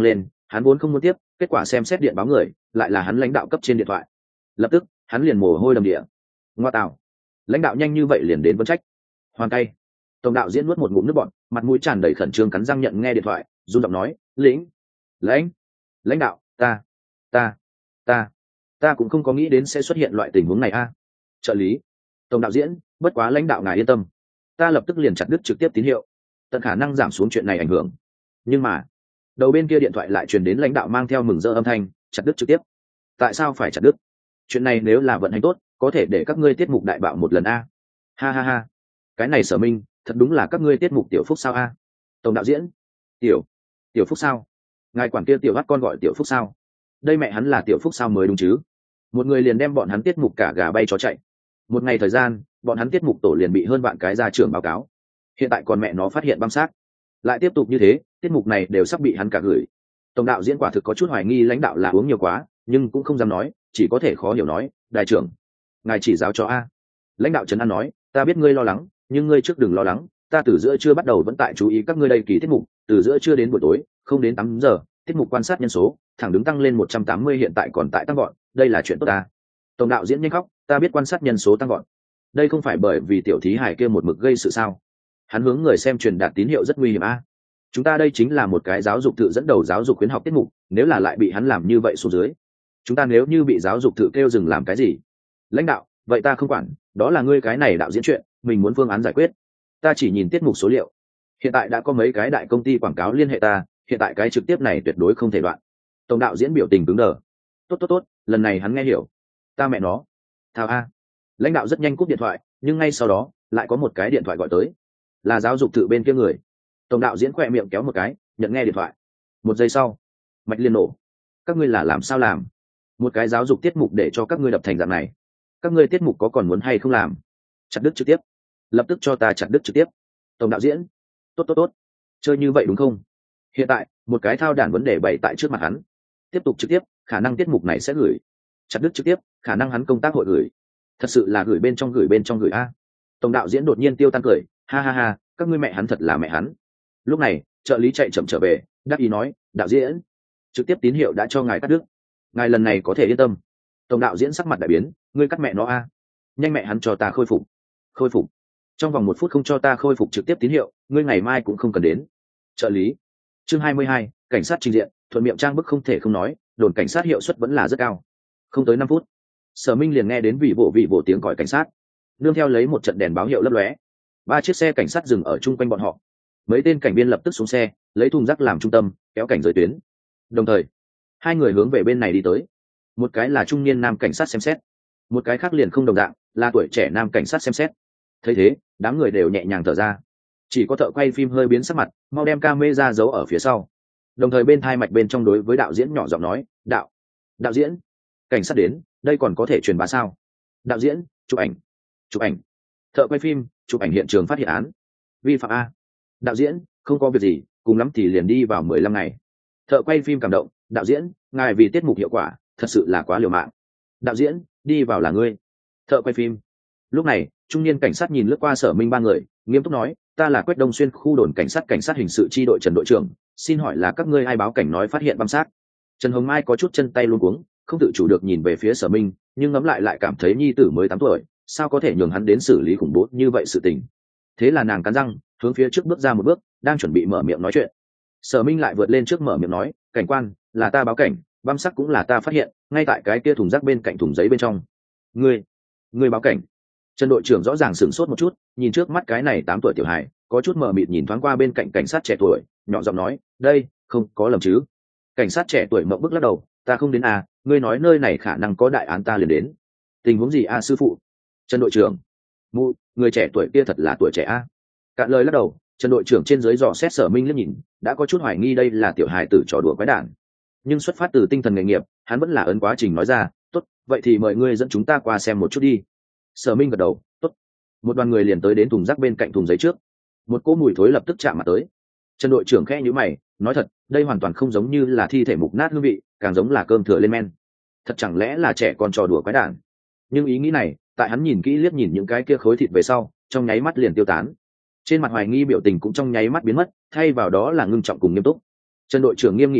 Hắn vốn không muốn tiếp, kết quả xem xét điện báo người lại là hắn lãnh đạo cấp trên điện thoại. Lập tức hắn liền mồ hôi đầm địa. Ngoa tạo, lãnh đạo nhanh như vậy liền đến vấn trách. Hoàn tay. Tổng đạo diễn nuốt một ngụm nước bọt, mặt mũi tràn đầy khẩn trương cắn răng nhận nghe điện thoại, run giọng nói, lĩnh lãnh lãnh đạo, ta ta ta ta cũng không có nghĩ đến sẽ xuất hiện loại tình huống này a. Trợ lý. Tổng đạo diễn, bất quá lãnh đạo ngài yên tâm, ta lập tức liền chặt đứt trực tiếp tín hiệu, tận khả năng giảm xuống chuyện này ảnh hưởng. Nhưng mà đầu bên kia điện thoại lại truyền đến lãnh đạo mang theo mừng rỡ âm thanh, chặt đứt trực tiếp. Tại sao phải chặt đứt? Chuyện này nếu là vận hành tốt, có thể để các ngươi tiết mục đại bạo một lần a. Ha ha ha, cái này Sở Minh thật đúng là các ngươi tiết mục tiểu phúc sao a. Tổng đạo diễn, tiểu tiểu phúc sao? Ngài quản kia tiểu bắt con gọi tiểu phúc sao? Đây mẹ hắn là tiểu phúc sao mới đúng chứ. Một người liền đem bọn hắn tiết mục cả gà bay chó chạy. Một ngày thời gian, bọn hắn tiết mục tổ liền bị hơn vạn cái ra trưởng báo cáo. Hiện tại còn mẹ nó phát hiện băng xác, lại tiếp tục như thế, tiết mục này đều sắp bị hắn cả gửi. Tổng đạo diễn quả thực có chút hoài nghi lãnh đạo là uống nhiều quá, nhưng cũng không dám nói, chỉ có thể khó hiểu nói, đại trưởng, ngài chỉ giáo cho a. Lãnh đạo trấn an nói, ta biết ngươi lo lắng, nhưng ngươi trước đừng lo lắng, ta từ giữa trưa bắt đầu vẫn tại chú ý các ngươi đây kỳ tiết mục, từ giữa trưa đến buổi tối, không đến tám giờ, tiết mục quan sát nhân số thẳng đứng tăng lên một trăm tám mươi, hiện tại còn tại tăng gọn, đây là chuyện tốt ta. Tổng đạo diễn nhanh khóc, ta biết quan sát nhân số tăng gọn, đây không phải bởi vì tiểu thí hải kia một mực gây sự sao? Hắn hướng người xem truyền đạt tín hiệu rất nguy hiểm a. Chúng ta đây chính là một cái giáo dục tự dẫn đầu giáo dục khuyến học tiết mục, nếu là lại bị hắn làm như vậy xuống dưới, chúng ta nếu như bị giáo dục tự kêu dừng làm cái gì? Lãnh đạo, vậy ta không quản, đó là ngươi cái này đạo diễn chuyện, mình muốn phương án giải quyết, ta chỉ nhìn tiết mục số liệu. Hiện tại đã có mấy cái đại công ty quảng cáo liên hệ ta, hiện tại cái trực tiếp này tuyệt đối không thể đoạn. Tổng đạo diễn biểu tình cứng đờ. Tốt tốt tốt, lần này hắn nghe hiểu. Ta mẹ nó, thao a. Lãnh đạo rất nhanh cúp điện thoại, nhưng ngay sau đó lại có một cái điện thoại gọi tới, là giáo dục tự bên kia người. Tổng đạo diễn khỏe miệng kéo một cái, nhận nghe điện thoại. Một giây sau, mạch liên nổ. Các ngươi là làm sao làm? Một cái giáo dục tiết mục để cho các ngươi đập thành dạng này, các ngươi tiết mục có còn muốn hay không làm? Chặt đứt trực tiếp, lập tức cho ta chặt đứt trực tiếp. Tổng đạo diễn, tốt tốt tốt, chơi như vậy đúng không? Hiện tại một cái thao đản vấn đề bày tại trước mặt hắn, tiếp tục trực tiếp, khả năng tiết mục này sẽ gửi. Chặt đứt trực tiếp, khả năng hắn công tác hội gửi. Thật sự là gửi bên trong gửi bên trong gửi a. Tổng đạo diễn đột nhiên tiêu tan cười, ha ha ha, các ngươi mẹ hắn thật là mẹ hắn. Lúc này trợ lý chạy chậm trở về, đáp ý nói, đạo diễn, trực tiếp tín hiệu đã cho ngài cắt đứt, ngài lần này có thể yên tâm. Tổng đạo diễn sắc mặt đại biến, ngươi cắt mẹ nó a. Nhanh mẹ hắn cho ta khôi phục. Khôi phục? Trong vòng một phút không cho ta khôi phục trực tiếp tín hiệu, ngươi ngày mai cũng không cần đến. Trợ lý. Chương hai mươi hai, cảnh sát trình diện, thuận miệng trang bức không thể không nói, đồn cảnh sát hiệu suất vẫn là rất cao. Không tới năm phút, Sở Minh liền nghe đến vị vỗ vị vỗ tiếng còi cảnh sát, nương theo lấy một trận đèn báo hiệu lấp lóe, ba chiếc xe cảnh sát dừng ở chung quanh bọn họ. Mấy tên cảnh viên lập tức xuống xe, lấy thùng rác làm trung tâm, kéo cảnh rời tuyến. Đồng thời hai người hướng về bên này đi tới. Một cái là trung niên nam cảnh sát xem xét, một cái khác liền không đồng dạng, là tuổi trẻ nam cảnh sát xem xét. Thấy thế đám người đều nhẹ nhàng thở ra, chỉ có thợ quay phim hơi biến sắc mặt, mau đem camera giấu ở phía sau. Đồng thời bên thai mạch bên trong đối với đạo diễn nhỏ giọng nói, đạo đạo diễn, cảnh sát đến, đây còn có thể truyền bá sao? Đạo diễn, chụp ảnh chụp ảnh. Thợ quay phim, chụp ảnh hiện trường phát hiện án vi phạm a. Đạo diễn, không có việc gì, cùng lắm thì liền đi vào mười lăm ngày. Thợ quay phim cảm động, đạo diễn, ngài vì tiết mục hiệu quả thật sự là quá liều mạng. Đạo diễn, đi vào là ngươi. Thợ quay phim. Lúc này trung niên cảnh sát nhìn lướt qua Sở Minh ba người, nghiêm túc nói, ta là Quách Đông Xuyên khu đồn cảnh sát cảnh sát hình sự chi đội Trần đội trưởng, xin hỏi là các ngươi ai báo cảnh nói phát hiện băm xác? Trần Hồng Mai có chút chân tay luống cuống, không tự chủ được nhìn về phía Sở Minh, nhưng ngẫm lại lại cảm thấy nhi tử mới tám tuổi, sao có thể nhường hắn đến xử lý khủng bố như vậy sự tình. Thế là nàng cắn răng hướng phía trước bước ra một bước, đang chuẩn bị mở miệng nói chuyện. Sở Minh lại vượt lên trước mở miệng nói, cảnh quan, là ta báo cảnh, băm xác cũng là ta phát hiện, ngay tại cái kia thùng rác bên cạnh thùng giấy bên trong. Ngươi, ngươi báo cảnh? Trần đội trưởng rõ ràng sửng sốt một chút, nhìn trước mắt cái này tám tuổi tiểu hài, có chút mờ mịt nhìn thoáng qua bên cạnh cảnh sát trẻ tuổi, nhỏ giọng nói, đây không có lầm chứ? Cảnh sát trẻ tuổi mộng bức lắc đầu, ta không đến à, ngươi nói nơi này khả năng có đại án ta liền đến. Tình huống gì à sư phụ? Trần đội trưởng, mụ, người trẻ tuổi kia thật là tuổi trẻ à? Cạn lời lắc đầu. Trần đội trưởng trên dưới dò xét Sở Minh liếc nhìn, đã có chút hoài nghi đây là tiểu hài tử trò đùa quái đản, nhưng xuất phát từ tinh thần nghề nghiệp, hắn vẫn là ấn quá trình nói ra, tốt, vậy thì mời ngươi dẫn chúng ta qua xem một chút đi. Sở Minh gật đầu, tốt. Một đoàn người liền tới đến thùng rác bên cạnh thùng giấy trước. Một cỗ mùi thối lập tức chạm mặt tới. Trần đội trưởng khẽ nhíu mày, nói thật, đây hoàn toàn không giống như là thi thể mục nát hương vị, càng giống là cơm thừa lên men. Thật chẳng lẽ là trẻ con trò đùa quái đản? Nhưng ý nghĩ này, tại hắn nhìn kỹ liếc nhìn những cái kia khối thịt về sau, trong nháy mắt liền tiêu tán. Trên mặt hoài nghi biểu tình cũng trong nháy mắt biến mất, thay vào đó là ngưng trọng cùng nghiêm túc. Trần đội trưởng nghiêm nghị đứng dậy,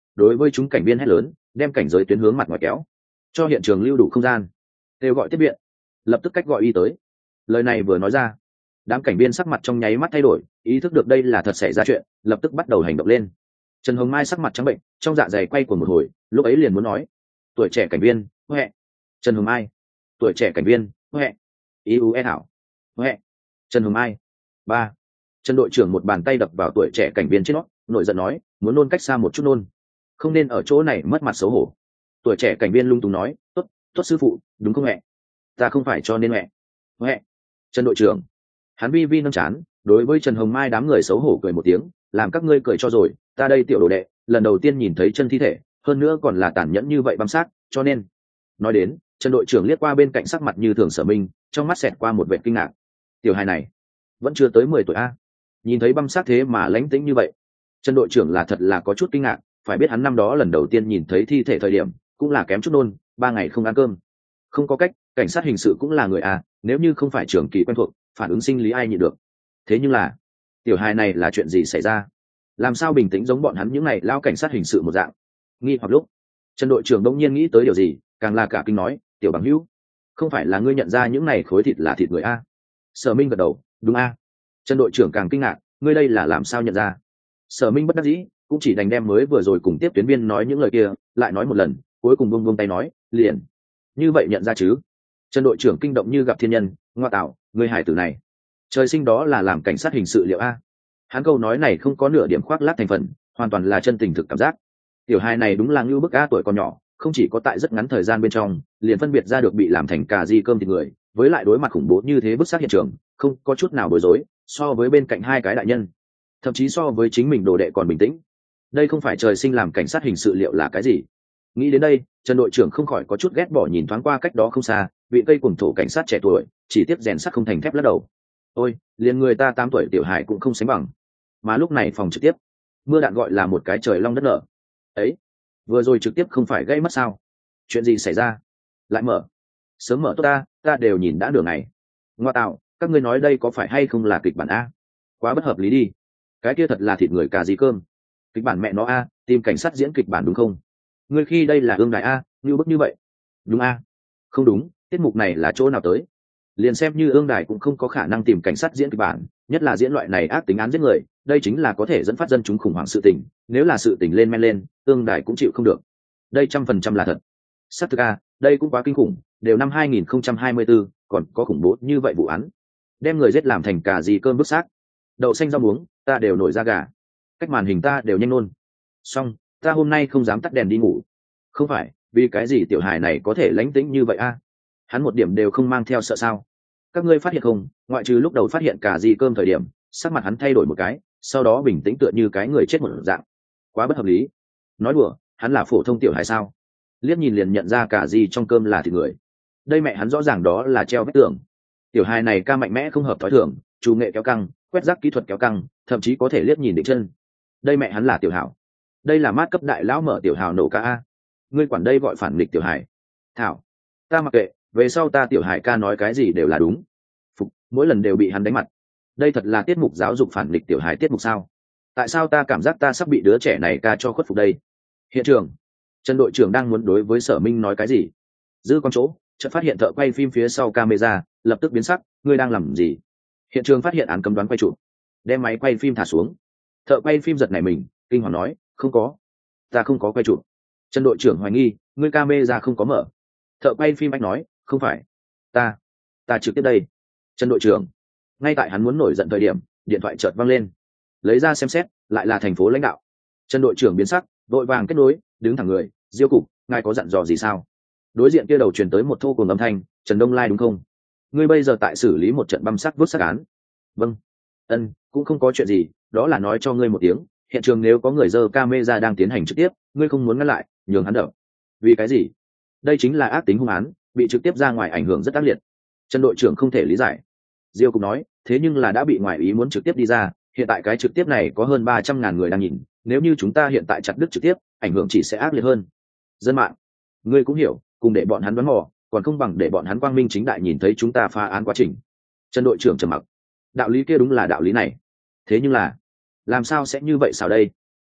đối với chúng cảnh viên hét lớn, đem cảnh giới tuyến hướng mặt ngoài kéo, cho hiện trường lưu đủ không gian. Kêu gọi tiếp viện, lập tức cách gọi y tới. Lời này vừa nói ra, đám cảnh viên sắc mặt trong nháy mắt thay đổi, ý thức được đây là thật xảy ra chuyện, lập tức bắt đầu hành động lên. Trần Hồng Mai sắc mặt trắng bệnh, trong dạ dày quay cuồng một hồi, lúc ấy liền muốn nói: tuổi trẻ cảnh viên, huệ. Trần Hồng Mai, tuổi trẻ cảnh viên, huệ. iu e thảo, huệ. Trần Hồng Mai. Ba. Trần đội trưởng một bàn tay đập vào tuổi trẻ cảnh viên trên nó, nổi giận nói: muốn nôn cách xa một chút nôn, không nên ở chỗ này mất mặt xấu hổ. Tuổi trẻ cảnh viên lung tung nói: tốt, tốt sư phụ, đúng không mẹ? Ta không phải cho nên mẹ. Mẹ. Trần đội trưởng, hắn vi vi nâng chán, đối với Trần Hồng Mai đám người xấu hổ cười một tiếng, làm các ngươi cười cho rồi, ta đây tiểu đồ đệ, lần đầu tiên nhìn thấy chân thi thể, hơn nữa còn là tàn nhẫn như vậy băm xác, cho nên. Nói đến, Trần đội trưởng liếc qua bên cạnh sắc mặt như thường Sở Minh, trong mắt xẹt qua một vẻ kinh ngạc. Tiểu hài này, vẫn chưa tới mười tuổi a. Nhìn thấy băm xác thế mà lãnh tĩnh như vậy, Trần đội trưởng là thật là có chút kinh ngạc, phải biết hắn năm đó lần đầu tiên nhìn thấy thi thể thời điểm, cũng là kém chút nôn, ba ngày không ăn cơm. Không có cách, cảnh sát hình sự cũng là người a, nếu như không phải trưởng kỳ quen thuộc, phản ứng sinh lý ai nhịn được. Thế nhưng là, tiểu hài này là chuyện gì xảy ra? Làm sao bình tĩnh giống bọn hắn những này lao cảnh sát hình sự một dạng? Nghi hoặc lúc, Trần đội trưởng đông nhiên nghĩ tới điều gì, càng là cả kinh nói: tiểu bằng hữu, không phải là ngươi nhận ra những này khối thịt là thịt người a? Sở Minh gật đầu: đúng a. Trần đội trưởng càng kinh ngạc: ngươi đây là làm sao nhận ra? Sở Minh bất đắc dĩ, cũng chỉ đành đem mới vừa rồi cùng tiếp tuyến viên nói những lời kia lại nói một lần, cuối cùng buông buông tay nói: liền như vậy nhận ra chứ? Trần đội trưởng kinh động như gặp thiên nhân: ngoa tạo, người hải tử này trời sinh đó là làm cảnh sát hình sự liệu a? Hắn câu nói này không có nửa điểm khoác lác thành phần, hoàn toàn là chân tình thực cảm giác. Tiểu hài này đúng là ngưu bức a, tuổi còn nhỏ, không chỉ có tại rất ngắn thời gian bên trong liền phân biệt ra được bị làm thành cà di cơm thịt người, với lại đối mặt khủng bố như thế bức sát hiện trường, không có chút nào bối rối, so với bên cạnh hai cái đại nhân, thậm chí so với chính mình đồ đệ còn bình tĩnh. Đây không phải trời sinh làm cảnh sát hình sự liệu là cái gì? Nghĩ đến đây, Trần đội trưởng không khỏi có chút ghét bỏ nhìn thoáng qua cách đó không xa vị cây cuồng thổ cảnh sát trẻ tuổi, chỉ tiếc rèn sắt không thành thép lắc đầu. Ôi, liền người ta tám tuổi tiểu hải cũng không sánh bằng. Mà lúc này phòng trực tiếp, mưa đạn gọi là một cái trời long đất nở. Ấy, vừa rồi trực tiếp không phải gây mất sao? Chuyện gì xảy ra? Lại mở? Sớm mở tốt ta, ta đều nhìn đã nửa ngày. Ngoa tạo, các ngươi nói đây có phải hay không là kịch bản a? Quá bất hợp lý đi. Cái kia thật là thịt người cà gì cơm. Kịch bản mẹ nó a, tìm cảnh sát diễn kịch bản đúng không? Ngươi khi đây là ương đại a, như bức như vậy. Đúng a? Không đúng, tiết mục này là chỗ nào tới? Liền xem như ương đài cũng không có khả năng tìm cảnh sát diễn kịch bản, nhất là diễn loại này ác tính án giết người, đây chính là có thể dẫn phát dân chúng khủng hoảng sự tình, nếu là sự tình lên men lên, ương đài cũng chịu không được. Đây trăm phần trăm là thật. Sát thực a, đây cũng quá kinh khủng, đều năm hai nghìn không trăm hai mươi tư, còn có khủng bố như vậy vụ án. Đem người giết làm thành cà gì cơm bức xác. Đậu xanh rau muống, ta đều nổi da gà. Cách màn hình ta đều nhanh nôn. Xong, ta hôm nay không dám tắt đèn đi ngủ. Không phải, vì cái gì tiểu hài này có thể lánh tĩnh như vậy a? Hắn một điểm đều không mang theo sợ sao? Các ngươi phát hiện không, ngoại trừ lúc đầu phát hiện cả gì cơm thời điểm, sắc mặt hắn thay đổi một cái, sau đó bình tĩnh tựa như cái người chết một dạng. Quá bất hợp lý. Nói đùa, hắn là phổ thông tiểu hài sao? Liếc nhìn liền nhận ra cả gì trong cơm là thịt người. Đây mẹ hắn rõ ràng đó là treo vết tường. Tiểu hài này ca mạnh mẽ không hợp thói thường, chủ nghệ kéo căng, quét rác kỹ thuật kéo căng, thậm chí có thể liếc nhìn định chân. Đây mẹ hắn là tiểu hảo. Đây là mát cấp đại lão mở tiểu hào nổ ca a. Ngươi quản đây gọi phản nghịch tiểu hài. Thảo, ta mặc kệ, về sau ta tiểu hải ca nói cái gì đều là đúng. Phục, mỗi lần đều bị hắn đánh mặt. Đây thật là tiết mục giáo dục phản nghịch tiểu hải tiết mục sao? Tại sao ta cảm giác ta sắp bị đứa trẻ này ca cho khuất phục đây? Hiện trường, Trần đội trưởng đang muốn đối với Sở Minh nói cái gì, dư con chỗ chợt phát hiện thợ quay phim phía sau camera lập tức biến sắc. Ngươi đang làm gì? Hiện trường phát hiện án cấm đoán quay chụp, đem máy quay phim thả xuống. Thợ quay phim giật nảy mình, kinh hoàng nói: không có, ta không có quay chụp. Trần đội trưởng hoài nghi: ngươi camera không có mở. Thợ quay phim anh nói: không phải, ta ta trực tiếp đây. Trần đội trưởng, ngay tại hắn muốn nổi giận thời điểm, điện thoại chợt vang lên. Lấy ra xem xét, lại là thành phố lãnh đạo. Trần đội trưởng biến sắc, vội vàng kết nối, đứng thẳng người: Diêu cục, ngài có dặn dò gì sao? Đối diện kia đầu truyền tới một thô cùng âm thanh: Trần Đông Lai đúng không? Ngươi bây giờ tại xử lý một trận băm xác vứt xác án. Vâng. Ân, cũng không có chuyện gì, đó là nói cho ngươi một tiếng, hiện trường nếu có người giơ camera đang tiến hành trực tiếp, ngươi không muốn ngăn lại, nhường hắn đập. Vì cái gì? Đây chính là ác tính hung án, bị trực tiếp ra ngoài ảnh hưởng rất ác liệt. Trần đội trưởng không thể lý giải. Diêu cũng nói: thế nhưng là đã bị ngoài ý muốn trực tiếp đi ra, hiện tại cái trực tiếp này có hơn ba trăm ngàn người đang nhìn, nếu như chúng ta hiện tại chặt đứt trực tiếp, ảnh hưởng chỉ sẽ ác liệt hơn. Dân mạng, ngươi cũng hiểu, cùng để bọn hắn đoán mò, còn không bằng để bọn hắn quang minh chính đại nhìn thấy chúng ta phá án quá trình. Trần đội trưởng trầm mặc. Đạo lý kia đúng là đạo lý này, thế nhưng là làm sao sẽ như vậy sao đây?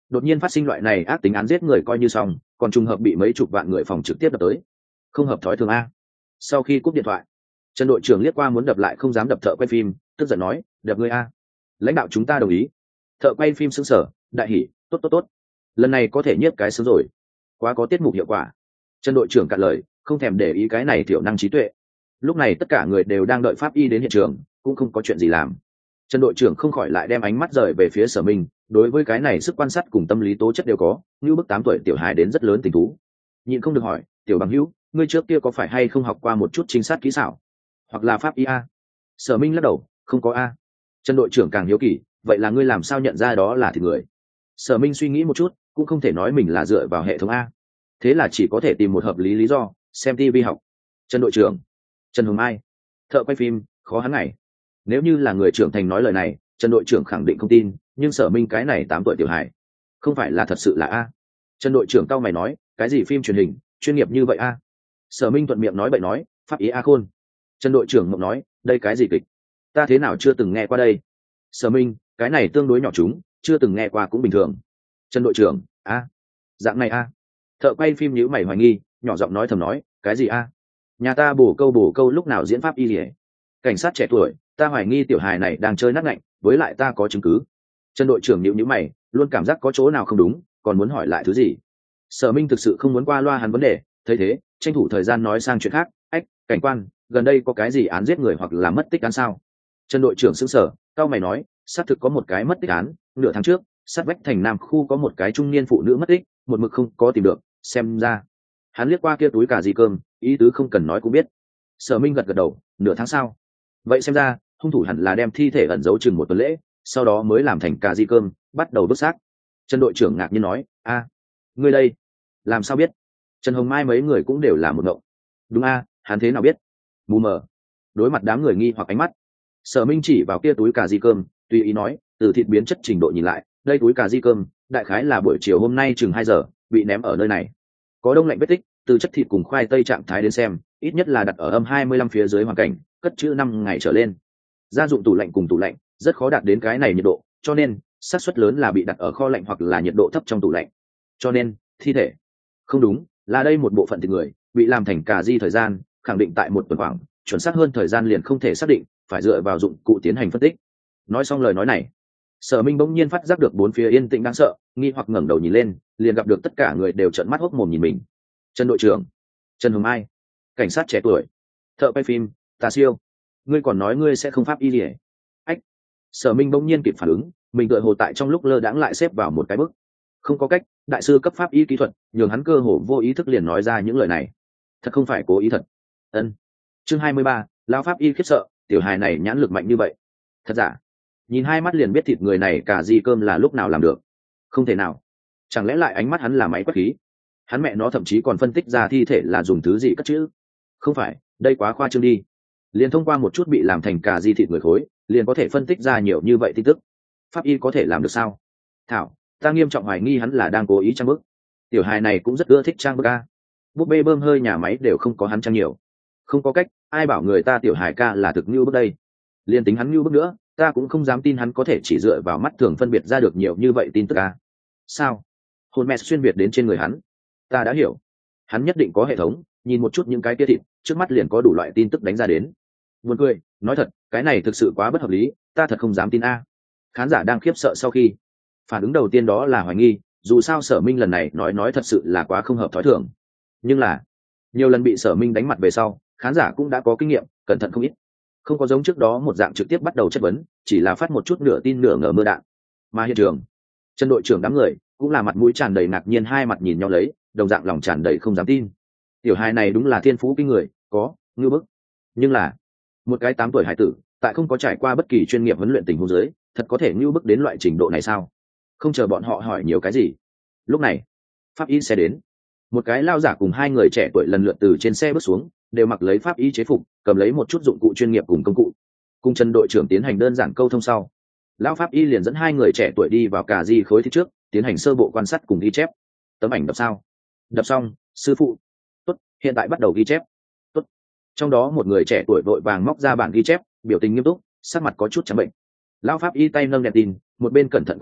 đột nhiên phát sinh loại này ác tính án giết người coi như xong, còn trùng hợp bị mấy chục vạn người phòng trực tiếp đập tới, không hợp thói thường a. Sau khi cúp điện thoại, Trần đội trưởng liếc qua muốn đập lại không dám đập thợ quay phim, tức giận nói, đập ngươi a. Lãnh đạo chúng ta đồng ý. Thợ quay phim sững sờ, đại hỉ, tốt tốt tốt, lần này có thể nhiếp cái sướng rồi, quá có tiết mục hiệu quả. Trần đội trưởng cạn lời, không thèm để ý cái này thiểu năng trí tuệ. Lúc này tất cả người đều đang đợi pháp y đến hiện trường, cũng không có chuyện gì làm. Trần đội trưởng không khỏi lại đem ánh mắt rời về phía Sở Minh, đối với cái này sức quan sát cùng tâm lý tố chất đều có, như bức tám tuổi tiểu hài đến rất lớn tình thú. Nhịn không được hỏi, tiểu bằng hữu, ngươi trước kia có phải hay không học qua một chút trinh sát kỹ xảo, hoặc là pháp y a? Sở Minh lắc đầu, không có a. Trần đội trưởng càng hiếu kỳ, vậy là ngươi làm sao nhận ra đó là thịt người? Sở Minh suy nghĩ một chút, cũng không thể nói mình là dựa vào hệ thống a, thế là chỉ có thể tìm một hợp lý lý do, xem ti vi học. Trần đội trưởng, Trần Hồng Mai, thợ quay phim, khó hắn ngày. Nếu như là người trưởng thành nói lời này, Trần đội trưởng khẳng định không tin, nhưng Sở Minh cái này tám tuổi tiểu hài, không phải là thật sự là a. Trần đội trưởng cau mày nói, cái gì phim truyền hình chuyên nghiệp như vậy a? Sở Minh thuận miệng nói bậy nói, pháp ý a khôn. Trần đội trưởng mộng nói, đây cái gì kịch, ta thế nào chưa từng nghe qua đây. Sở Minh, cái này tương đối nhỏ chúng, chưa từng nghe qua cũng bình thường. Trần đội trưởng, a, dạng này a. Thợ quay phim nhíu mày hoài nghi, nhỏ giọng nói thầm nói, cái gì a? Nhà ta bổ câu bổ câu lúc nào diễn pháp y lìa. Cảnh sát trẻ tuổi, ta hoài nghi tiểu hài này đang chơi nát ngạnh, với lại ta có chứng cứ. Trần đội trưởng nhíu nhíu mày, luôn cảm giác có chỗ nào không đúng, còn muốn hỏi lại thứ gì. Sở Minh thực sự không muốn qua loa hắn vấn đề, thấy thế, tranh thủ thời gian nói sang chuyện khác, ách, cảnh quan, gần đây có cái gì án giết người hoặc là mất tích án sao? Trần đội trưởng sững sờ, cao mày nói, xác thực có một cái mất tích án, nửa tháng trước, sát vách thành Nam khu có một cái trung niên phụ nữ mất tích, một mực không có tìm được, xem ra. Hắn liếc qua kia túi cà ri cơm, ý tứ không cần nói cũng biết. Sở Minh gật gật đầu, nửa tháng sau. Vậy xem ra, hung thủ hẳn là đem thi thể ẩn giấu chừng một tuần lễ, sau đó mới làm thành cà ri cơm, bắt đầu vứt xác. Trần đội trưởng ngạc nhiên nói, a, ngươi đây, làm sao biết? Trần Hồng Mai mấy người cũng đều là một ngộng. Đúng a, hắn thế nào biết? Mù mờ. Đối mặt đám người nghi hoặc ánh mắt, Sở Minh chỉ vào kia túi cà ri cơm, tùy ý nói, từ thịt biến chất trình độ nhìn lại, đây túi cà ri cơm, đại khái là buổi chiều hôm nay chừng hai giờ, bị ném ở nơi này. Có đông lạnh vết tích, từ chất thịt cùng khoai tây trạng thái đến xem, ít nhất là đặt ở âm hai mươi lăm phía dưới hoàn cảnh, cất trữ năm ngày trở lên. Gia dụng tủ lạnh cùng tủ lạnh, rất khó đạt đến cái này nhiệt độ, cho nên xác suất lớn là bị đặt ở kho lạnh hoặc là nhiệt độ thấp trong tủ lạnh. Cho nên, thi thể không đúng, là đây một bộ phận thịt người, bị làm thành cà ri thời gian, khẳng định tại một tuần khoảng, chuẩn xác hơn thời gian liền không thể xác định, phải dựa vào dụng cụ tiến hành phân tích. Nói xong lời nói này, Sở Minh bỗng nhiên phát giác được bốn phía yên tĩnh đáng sợ, nghi hoặc ngẩng đầu nhìn lên, liền gặp được tất cả người đều trợn mắt hốc mồm nhìn mình. Trần đội trưởng, Trần Hồng Mai, cảnh sát trẻ tuổi, thợ quay phim, Tà Siêu, ngươi còn nói ngươi sẽ không pháp y liễu? Ách. Sở Minh bỗng nhiên kịp phản ứng, mình tựa hồ tại trong lúc lơ đãng lại xếp vào một cái bước. Không có cách, đại sư cấp pháp y kỹ thuật, nhường hắn cơ hồ vô ý thức liền nói ra những lời này. Thật không phải cố ý thật. Ân. Chương hai mươi ba, lão pháp y khiếp sợ, tiểu hài này nhãn lực mạnh như vậy. Thật giả? Nhìn hai mắt liền biết thịt người này cả di cơm là lúc nào làm được. Không thể nào. Chẳng lẽ lại ánh mắt hắn là máy quét khí? Hắn mẹ nó thậm chí còn phân tích ra thi thể là dùng thứ gì cất chữ. Không phải, đây quá khoa trương đi. Liền thông qua một chút bị làm thành cà di thịt người khối, liền có thể phân tích ra nhiều như vậy tin tức. Pháp y có thể làm được sao? Thảo, ta nghiêm trọng hoài nghi hắn là đang cố ý trang bức. Tiểu hài này cũng rất ưa thích trang bức a. Búp bê bơm hơi nhà máy đều không có hắn trang nhiều. Không có cách, ai bảo người ta tiểu hài ca là thực như bước đây. Liên tính hắn như bước nữa, ta cũng không dám tin hắn có thể chỉ dựa vào mắt thường phân biệt ra được nhiều như vậy tin tức a. Sao? Hồn mẹ xuyên việt đến trên người hắn. Ta đã hiểu. Hắn nhất định có hệ thống, nhìn một chút những cái kia thịt, trước mắt liền có đủ loại tin tức đánh ra đến. Buồn cười, nói thật, cái này thực sự quá bất hợp lý, ta thật không dám tin a. Khán giả đang khiếp sợ sau khi, phản ứng đầu tiên đó là hoài nghi, dù sao Sở Minh lần này nói nói thật sự là quá không hợp thói thường. Nhưng là, nhiều lần bị Sở Minh đánh mặt về sau, khán giả cũng đã có kinh nghiệm, cẩn thận không ít. Không có giống trước đó một dạng trực tiếp bắt đầu chất vấn, chỉ là phát một chút nửa tin nửa ngờ mưa đạn. Mà hiện trường, Trần đội trưởng đám người cũng là mặt mũi tràn đầy ngạc nhiên, hai mặt nhìn nhau lấy, đồng dạng lòng tràn đầy không dám tin. Tiểu hài này đúng là thiên phú kinh người, có ngưu bức. Nhưng là, một cái tám tuổi hải tử, tại không có trải qua bất kỳ chuyên nghiệp huấn luyện tình huống dưới, thật có thể ngưu bức đến loại trình độ này sao? Không chờ bọn họ hỏi nhiều cái gì. Lúc này, pháp y xe đến. Một cái lao giả cùng hai người trẻ tuổi lần lượt từ trên xe bước xuống, đều mặc lấy pháp y chế phục, cầm lấy một chút dụng cụ chuyên nghiệp cùng công cụ. Cùng Trần đội trưởng tiến hành đơn giản câu thông sau, lão pháp y liền dẫn hai người trẻ tuổi đi vào cà di khối thịt trước, tiến hành sơ bộ quan sát cùng ghi chép. Tấm ảnh đập sao? Đập xong, sư phụ. Tốt, hiện tại bắt đầu ghi chép. Tốt. Trong đó một người trẻ tuổi vội vàng móc ra bản ghi chép, biểu tình nghiêm túc, sắc mặt có chút trắng bệnh. Lão pháp y tay nâng đèn tin, một bên cẩn thận quan sát,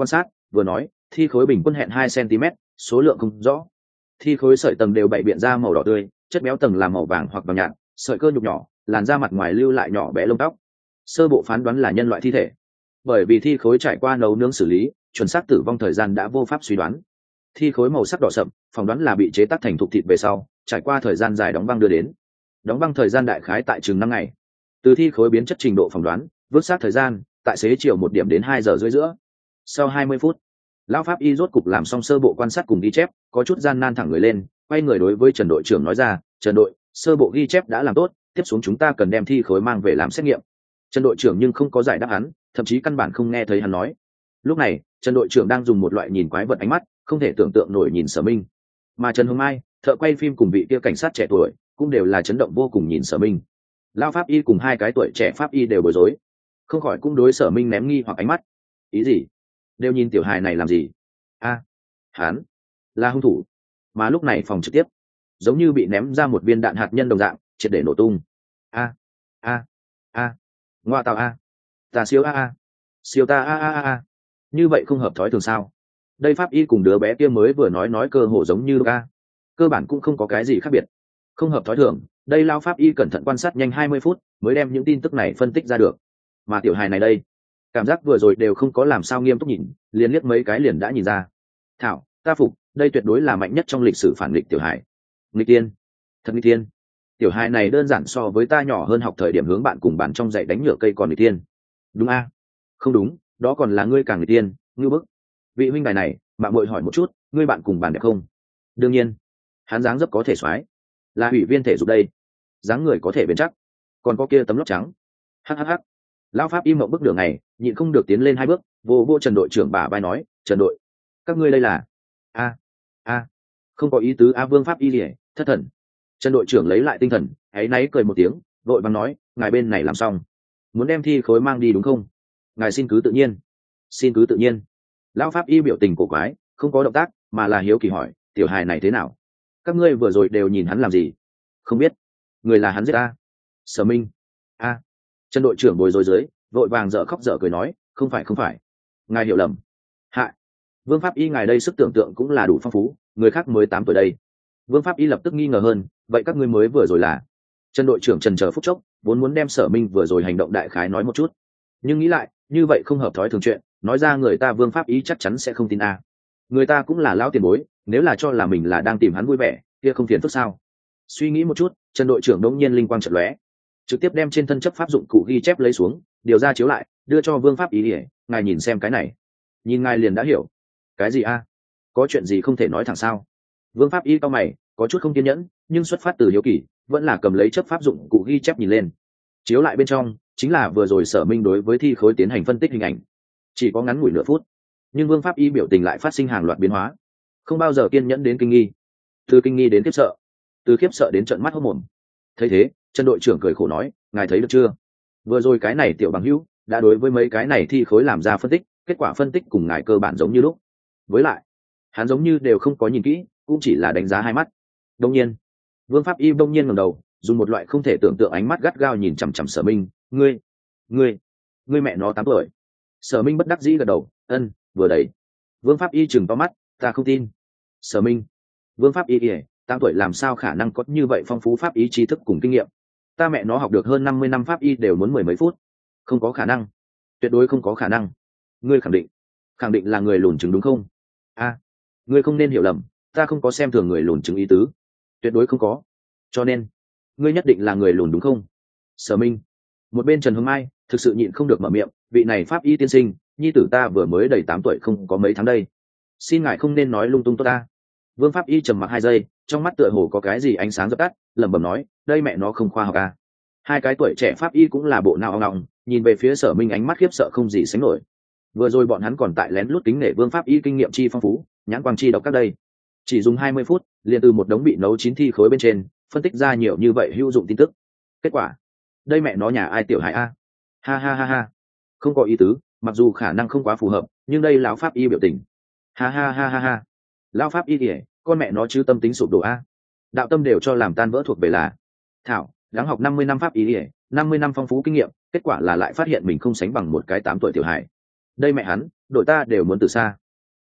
vừa nói thi khối bình quân hẹn hai cm, số lượng không rõ. Thi khối sợi tầng đều bày biện ra màu đỏ tươi, chất béo tầng là màu vàng hoặc vàng nhạt, sợi cơ nhục nhỏ, làn da mặt ngoài lưu lại nhỏ bé lông tóc. Sơ bộ phán đoán là nhân loại thi thể, bởi vì thi khối trải qua nấu nướng xử lý, chuẩn xác tử vong thời gian đã vô pháp suy đoán. Thi khối màu sắc đỏ sậm, phỏng đoán là bị chế tác thành thục thịt về sau, trải qua thời gian dài đóng băng đưa đến. Đóng băng thời gian đại khái tại chừng năm ngày. Từ thi khối biến chất trình độ phỏng đoán, vớt xác thời gian tại xế chiều một điểm đến hai giờ rưỡi giữa. Sau hai mươi phút, lão pháp y rốt cục làm xong sơ bộ quan sát cùng ghi chép, có chút gian nan thẳng người lên, quay người đối với Trần đội trưởng nói ra, "Trần đội, sơ bộ ghi chép đã làm tốt, tiếp xuống chúng ta cần đem thi khối mang về làm xét nghiệm." Trần đội trưởng nhưng không có giải đáp hắn, thậm chí căn bản không nghe thấy hắn nói. Lúc này, Trần đội trưởng đang dùng một loại nhìn quái vật ánh mắt, không thể tưởng tượng nổi nhìn Sở Minh. Mà Trần Hồng Mai, thợ quay phim cùng vị kia cảnh sát trẻ tuổi, cũng đều là chấn động vô cùng nhìn Sở Minh. Lão pháp y cùng hai cái tuổi trẻ pháp y đều bối rối, không khỏi cũng đối Sở Minh ném nghi hoặc ánh mắt. Ý gì? Đều nhìn tiểu hài này làm gì? A, à, hắn là hung thủ. Mà lúc này phòng trực tiếp giống như bị ném ra một viên đạn hạt nhân đồng dạng, triệt để nổ tung. A, a, a, ngoa tạo a, ta siêu a a, siêu ta a a a a. Như vậy không hợp thói thường sao? Đây pháp y cùng đứa bé kia mới vừa nói nói cơ hồ giống như a, cơ bản cũng không có cái gì khác biệt. Không hợp thói thường, đây lao pháp y cẩn thận quan sát nhanh hai mươi phút mới đem những tin tức này phân tích ra được. Mà tiểu hài này đây, cảm giác vừa rồi đều không có làm sao nghiêm túc nhìn, liền liếc mấy cái liền đã nhìn ra. Thảo, ta phục, đây tuyệt đối là mạnh nhất trong lịch sử phản nghịch tiểu hài. Nghịch tiên, thật nghịch tiên. Tiểu hài này đơn giản so với ta nhỏ hơn học thời điểm hướng bạn cùng bạn trong dạy đánh nhựa cây còn nghịch tiên. Đúng a? Không đúng, đó còn là ngươi càng nghịch tiên, ngưu bức. Vị huynh đài này, mạng muội hỏi một chút, ngươi bạn cùng bạn đẹp không? Đương nhiên, hắn dáng dấp có thể xoái, là ủy viên thể dục đây, dáng người có thể bền chắc, còn có kia tấm lót trắng. Hhh. Lão pháp im mộng bước đường này, nhịn không được tiến lên hai bước, vô vô Trần đội trưởng bả vai nói, Trần đội, các ngươi đây là? A, a, không có ý tứ a Vương pháp y lìa, thất thần. Trần đội trưởng lấy lại tinh thần, áy náy cười một tiếng, vội vàng nói, ngài bên này làm xong, muốn đem thi khối mang đi đúng không? Ngài xin cứ tự nhiên, xin cứ tự nhiên. Lão pháp y biểu tình cổ quái, không có động tác, mà là hiếu kỳ hỏi, tiểu hài này thế nào? Các ngươi vừa rồi đều nhìn hắn làm gì? Không biết, người là hắn giết a. Sở Minh. A. Trần đội trưởng bồi rối dưới, vội vàng dở khóc dở cười nói, không phải không phải, ngài hiểu lầm. Hạ. Vương pháp y ngài đây sức tưởng tượng cũng là đủ phong phú, người khác mới tám tuổi đây. Vương pháp y lập tức nghi ngờ hơn, vậy các ngươi mới vừa rồi là? Trần đội trưởng trần chờ phút chốc, vốn muốn đem Sở Minh vừa rồi hành động đại khái nói một chút, nhưng nghĩ lại, như vậy không hợp thói thường chuyện, nói ra người ta Vương pháp y chắc chắn sẽ không tin a. Người ta cũng là lão tiền bối, nếu là cho là mình là đang tìm hắn vui vẻ, kia không phiền phức sao? Suy nghĩ một chút, Trần đội trưởng đống nhiên linh quang chợt lóe, trực tiếp đem trên thân chấp pháp dụng cụ ghi chép lấy xuống, điều ra chiếu lại, đưa cho Vương pháp y, ngài nhìn xem cái này. Nhìn ngài liền đã hiểu. Cái gì a? Có chuyện gì không thể nói thẳng sao? Vương pháp y cau mày, có chút không kiên nhẫn, nhưng xuất phát từ hiếu kỳ, vẫn là cầm lấy chấp pháp dụng cụ ghi chép nhìn lên. Chiếu lại bên trong, chính là vừa rồi Sở Minh đối với thi khối tiến hành phân tích hình ảnh. Chỉ có ngắn ngủi nửa phút, nhưng Vương pháp y biểu tình lại phát sinh hàng loạt biến hóa, không bao giờ kiên nhẫn đến kinh nghi, từ kinh nghi đến khiếp sợ, từ khiếp sợ đến trợn mắt hốt mồm. Thấy thế, Trần đội trưởng cười khổ nói, ngài thấy được chưa? Vừa rồi cái này tiểu bằng hữu đã đối với mấy cái này thi khối làm ra phân tích, kết quả phân tích cùng ngài cơ bản giống như lúc. Với lại, hắn giống như đều không có nhìn kỹ, cũng chỉ là đánh giá hai mắt. Đông nhiên, Vương pháp y đông nhiên ngẩng đầu, dùng một loại không thể tưởng tượng ánh mắt gắt gao nhìn chằm chằm Sở Minh, ngươi, ngươi, ngươi mẹ nó tám tuổi. Sở Minh bất đắc dĩ gật đầu, ân, vừa đấy. Vương pháp y chừng to mắt, ta không tin. Sở Minh, Vương pháp y ỉa, tám tuổi làm sao khả năng có như vậy phong phú pháp y tri thức cùng kinh nghiệm? Ta mẹ nó học được hơn năm mươi năm pháp y đều muốn mười mấy phút. Không có khả năng, tuyệt đối không có khả năng. Ngươi khẳng định, khẳng định là người lùn trứng đúng không? A, à, ngươi không nên hiểu lầm, ta không có xem thường người lùn trứng ý tứ, tuyệt đối không có. Cho nên, ngươi nhất định là người lùn đúng không? Sở Minh. Một bên Trần Hương Mai thực sự nhịn không được mở miệng, vị này pháp y tiên sinh, nhi tử ta vừa mới đầy tám tuổi không có mấy tháng đây, xin ngài không nên nói lung tung tốt ta. Vương pháp y trầm mặc hai giây, trong mắt tựa hồ có cái gì ánh sáng dập tắt, lẩm bẩm nói, đây mẹ nó không khoa học à. Hai cái tuổi trẻ pháp y cũng là bộ não ong ong, nhìn về phía Sở Minh ánh mắt khiếp sợ không gì sánh nổi. Vừa rồi bọn hắn còn tại lén lút kính nể Vương pháp y kinh nghiệm chi phong phú, nhãn quang chi độc các đây, chỉ dùng hai mươi phút liền từ một đống bị nấu chín thi khối bên trên phân tích ra nhiều như vậy hữu dụng tin tức. Kết quả, đây mẹ nó nhà ai tiểu hài a. Ha ha ha ha, không có ý tứ, mặc dù khả năng không quá phù hợp, nhưng đây lão pháp y biểu tình. Ha ha ha ha ha, lão pháp y kìa, con mẹ nó chứ tâm tính sụp đổ a, đạo tâm đều cho làm tan vỡ thuộc về là thảo. Đáng học năm mươi năm pháp y kìa, năm mươi năm phong phú kinh nghiệm, kết quả là lại phát hiện mình không sánh bằng một cái tám tuổi tiểu hài. Đây mẹ hắn, đội ta đều muốn từ xa.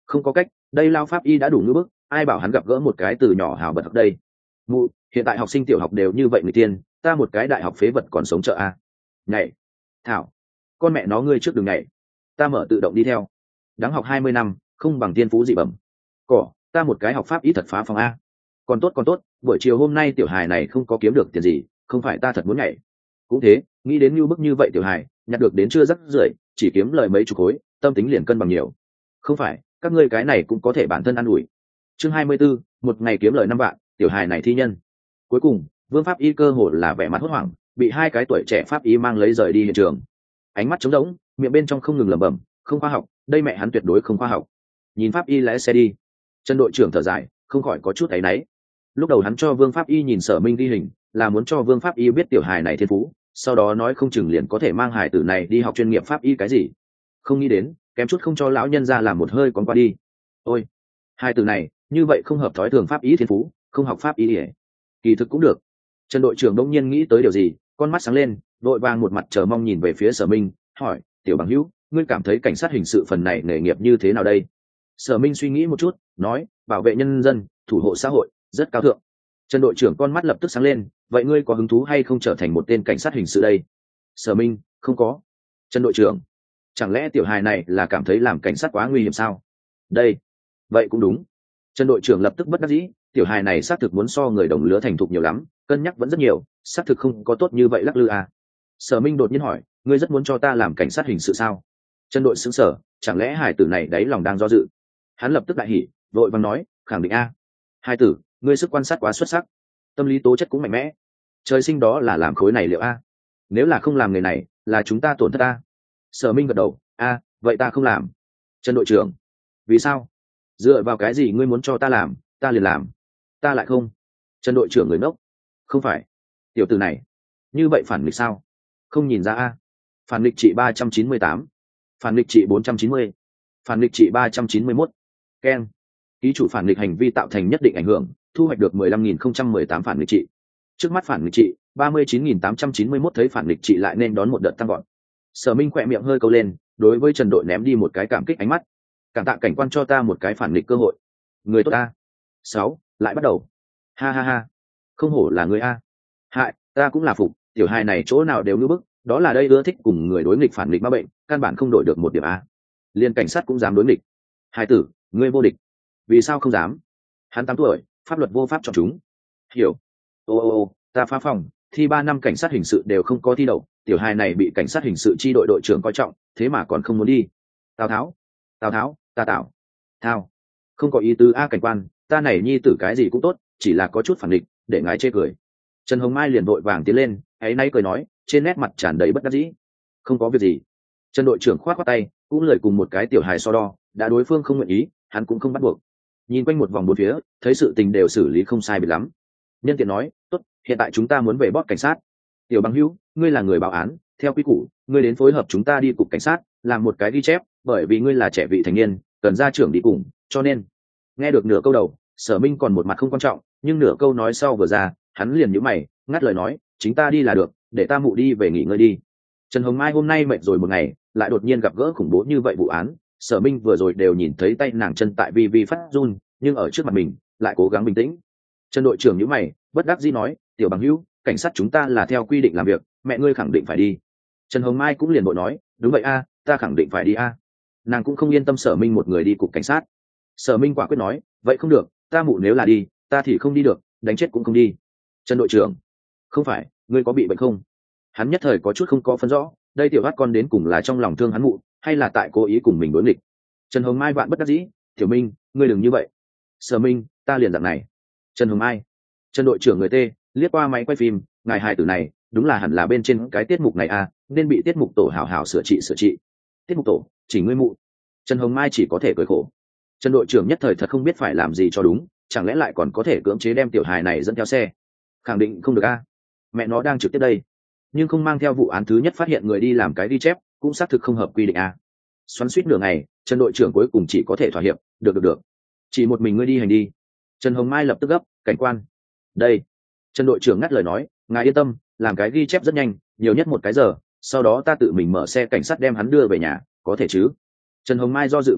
Không có cách, đây lao pháp y đã đủ ngưỡng bức, ai bảo hắn gặp gỡ một cái từ nhỏ hào bật học đây. Mụ, hiện tại học sinh tiểu học đều như vậy người tiên, ta một cái đại học phế vật còn sống chợ a. Nhảy. Thảo, con mẹ nó ngươi trước đường nhảy, ta mở tự động đi theo. Đáng học hai mươi năm, không bằng tiên phú dị bẩm. Cỏ, ta một cái học pháp y thật phá phòng a. Còn tốt còn tốt, buổi chiều hôm nay tiểu hài này không có kiếm được tiền gì, không phải ta thật muốn nhảy. Cũng thế, nghĩ đến như bức như vậy tiểu hài, nhặt được đến chưa rắc rưởi, chỉ kiếm lời mấy chục khối, tâm tính liền cân bằng nhiều. Không phải, các ngươi cái này cũng có thể bản thân ăn ủi. Chương hai mươi 24, một ngày kiếm lời năm vạn, tiểu hài này thi nhân. Cuối cùng, Vương pháp y cơ hồ là vẻ mặt hốt hoảng, bị hai cái tuổi trẻ pháp y mang lấy rời đi hiện trường. Ánh mắt trống rỗng, miệng bên trong không ngừng lẩm bẩm, không khoa học, đây mẹ hắn tuyệt đối không khoa học. Nhìn pháp y lái xe đi, Trần đội trưởng thở dài, không khỏi có chút áy náy. Lúc đầu hắn cho Vương pháp y nhìn Sở Minh ghi hình, là muốn cho Vương pháp y biết tiểu hài này thiên phú, sau đó nói không chừng liền có thể mang hài tử này đi học chuyên nghiệp pháp y cái gì. Không nghĩ đến, kém chút không cho lão nhân ra làm một hơi còn qua đi. Ôi, hai từ này như vậy không hợp thói thường pháp ý thiên phú, không học pháp ý ỉa kỳ thực cũng được. Trần đội trưởng đông nhiên nghĩ tới điều gì, con mắt sáng lên, đội vàng một mặt chờ mong nhìn về phía Sở Minh, hỏi, tiểu bằng hữu, ngươi cảm thấy cảnh sát hình sự phần này nghề nghiệp như thế nào đây? Sở Minh suy nghĩ một chút, nói, bảo vệ nhân dân, thủ hộ xã hội, rất cao thượng. Trần đội trưởng con mắt lập tức sáng lên, vậy ngươi có hứng thú hay không trở thành một tên cảnh sát hình sự đây? Sở Minh, không có. Trần đội trưởng, chẳng lẽ tiểu hài này là cảm thấy làm cảnh sát quá nguy hiểm sao? Đây, vậy cũng đúng. Trần đội trưởng lập tức bất đắc dĩ, tiểu hài này xác thực muốn so người đồng lứa thành thục nhiều lắm, cân nhắc vẫn rất nhiều, xác thực không có tốt như vậy lắc lư à. Sở Minh đột nhiên hỏi, ngươi rất muốn cho ta làm cảnh sát hình sự sao? Trần đội sững sờ, chẳng lẽ hài tử này đáy lòng đang do dự? Hắn lập tức đại hỉ, vội vàng nói, khẳng định a. Hài tử, ngươi sức quan sát quá xuất sắc, tâm lý tố chất cũng mạnh mẽ, trời sinh đó là làm khối này liệu a. Nếu là không làm nghề này, là chúng ta tổn thất a. Sở Minh gật đầu, a, vậy ta không làm. Trần đội trưởng, vì sao? Dựa vào cái gì ngươi muốn cho ta làm, ta liền làm. Ta lại không. Trần đội trưởng người ngốc. Không phải, tiểu tử này như vậy phản nghịch sao? Không nhìn ra a. Phản nghịch trị ba trăm chín mươi tám, phản nghịch trị bốn trăm chín mươi, phản nghịch trị ba trăm chín mươi mốt. Keng, ký chủ phản nghịch hành vi tạo thành nhất định ảnh hưởng, thu hoạch được mười lăm nghìn không trăm mười tám phản nghịch trị. Trước mắt phản nghịch trị ba mươi chín nghìn tám trăm chín mươi mốt, thấy phản nghịch trị lại nên đón một đợt tăng gọn. Sở Minh khỏe miệng hơi câu lên, đối với Trần đội ném đi một cái cảm kích ánh mắt. Cảm tạ cảnh quan cho ta một cái phản nghịch cơ hội. Người tốt ta. Sáu, lại bắt đầu. Ha ha ha, không hổ là người a. Hại, ta cũng là phục, tiểu hài này chỗ nào đều như bức, đó là đây ưa thích cùng người đối nghịch phản nghịch ma bệnh, căn bản không đổi được một điểm a. Liên cảnh sát cũng dám đối nghịch. Hai tử, ngươi vô địch. Vì sao không dám? Hắn tám tuổi, pháp luật vô pháp chọn chúng. Hiểu. Ô ô ô, ta phá phòng, thi ba năm cảnh sát hình sự đều không có thi đậu, tiểu hài này bị cảnh sát hình sự chi đội đội trưởng coi trọng, thế mà còn không muốn đi. Tào Tháo, Tào Tháo, ta Tào Thao, không có ý tứ a cảnh quan, ta này nhi tử cái gì cũng tốt, chỉ là có chút phản định, để ngái chê cười. Trần Hồng Mai liền vội vàng tiến lên, ấy nay cười nói, trên nét mặt tràn đầy bất đắc dĩ. Không có việc gì. Trần đội trưởng khoát khoát tay, cũng lời cùng một cái tiểu hài so đo, đã đối phương không nguyện ý, hắn cũng không bắt buộc. Nhìn quanh một vòng bốn phía, thấy sự tình đều xử lý không sai biệt lắm. Nhân tiện nói, tốt, hiện tại chúng ta muốn về bót cảnh sát. Tiểu bằng hữu, ngươi là người báo án, theo quy củ, ngươi đến phối hợp chúng ta đi cục cảnh sát, làm một cái ghi chép, bởi vì ngươi là trẻ vị thành niên, cần gia trưởng đi cùng, cho nên. Nghe được nửa câu đầu, Sở Minh còn một mặt không quan trọng, nhưng nửa câu nói sau vừa ra, hắn liền nhíu mày, ngắt lời nói, chính ta đi là được, để ta mụ đi về nghỉ ngơi đi. Trần Hồng Mai hôm nay mệt rồi một ngày, lại đột nhiên gặp gỡ khủng bố như vậy vụ án, Sở Minh vừa rồi đều nhìn thấy tay nàng chân tại vi vi phát run, nhưng ở trước mặt mình, lại cố gắng bình tĩnh. Trần đội trưởng nhíu mày, bất đắc dĩ nói, tiểu bằng hữu, cảnh sát chúng ta là theo quy định làm việc, mẹ ngươi khẳng định phải đi. Trần Hồng Mai cũng liền bội nói, đúng vậy a, ta khẳng định phải đi a. Nàng cũng không yên tâm Sở Minh một người đi cục cảnh sát. Sở Minh quả quyết nói, vậy không được, ta mụ nếu là đi, ta thì không đi được, đánh chết cũng không đi. Trần đội trưởng, không phải, ngươi có bị bệnh không? Hắn nhất thời có chút không có phân rõ, đây tiểu hát con đến cùng là trong lòng thương hắn mụ, hay là tại cố ý cùng mình đối nghịch. Trần Hồng Mai vạn bất đắc dĩ, tiểu Minh, ngươi đừng như vậy. Sở Minh, ta liền dạng này. Trần Hồng Mai, Trần đội trưởng người tê, liếc qua máy quay phim, ngài hài tử này, đúng là hẳn là bên trên cái tiết mục này à, nên bị tiết mục tổ hảo hảo sửa trị sửa trị. Tiết mục tổ, chỉ ngươi mụ. Trần Hồng Mai chỉ có thể cười khổ. Trần đội trưởng nhất thời thật không biết phải làm gì cho đúng, chẳng lẽ lại còn có thể cưỡng chế đem tiểu hài này dẫn theo xe? Khẳng định không được a. Mẹ nó đang trực tiếp đây, nhưng không mang theo vụ án thứ nhất phát hiện người đi làm cái ghi chép, cũng xác thực không hợp quy định a. Xoắn suýt nửa ngày, Trần đội trưởng cuối cùng chỉ có thể thỏa hiệp, được được được, chỉ một mình ngươi đi hành đi. Trần Hồng Mai lập tức gấp, cảnh quan, đây. Trần đội trưởng ngắt lời nói, ngài yên tâm, làm cái ghi chép rất nhanh, nhiều nhất một cái giờ, sau đó ta tự mình mở xe cảnh sát đem hắn đưa về nhà, có thể chứ? Trần Hồng Mai do dự một chút,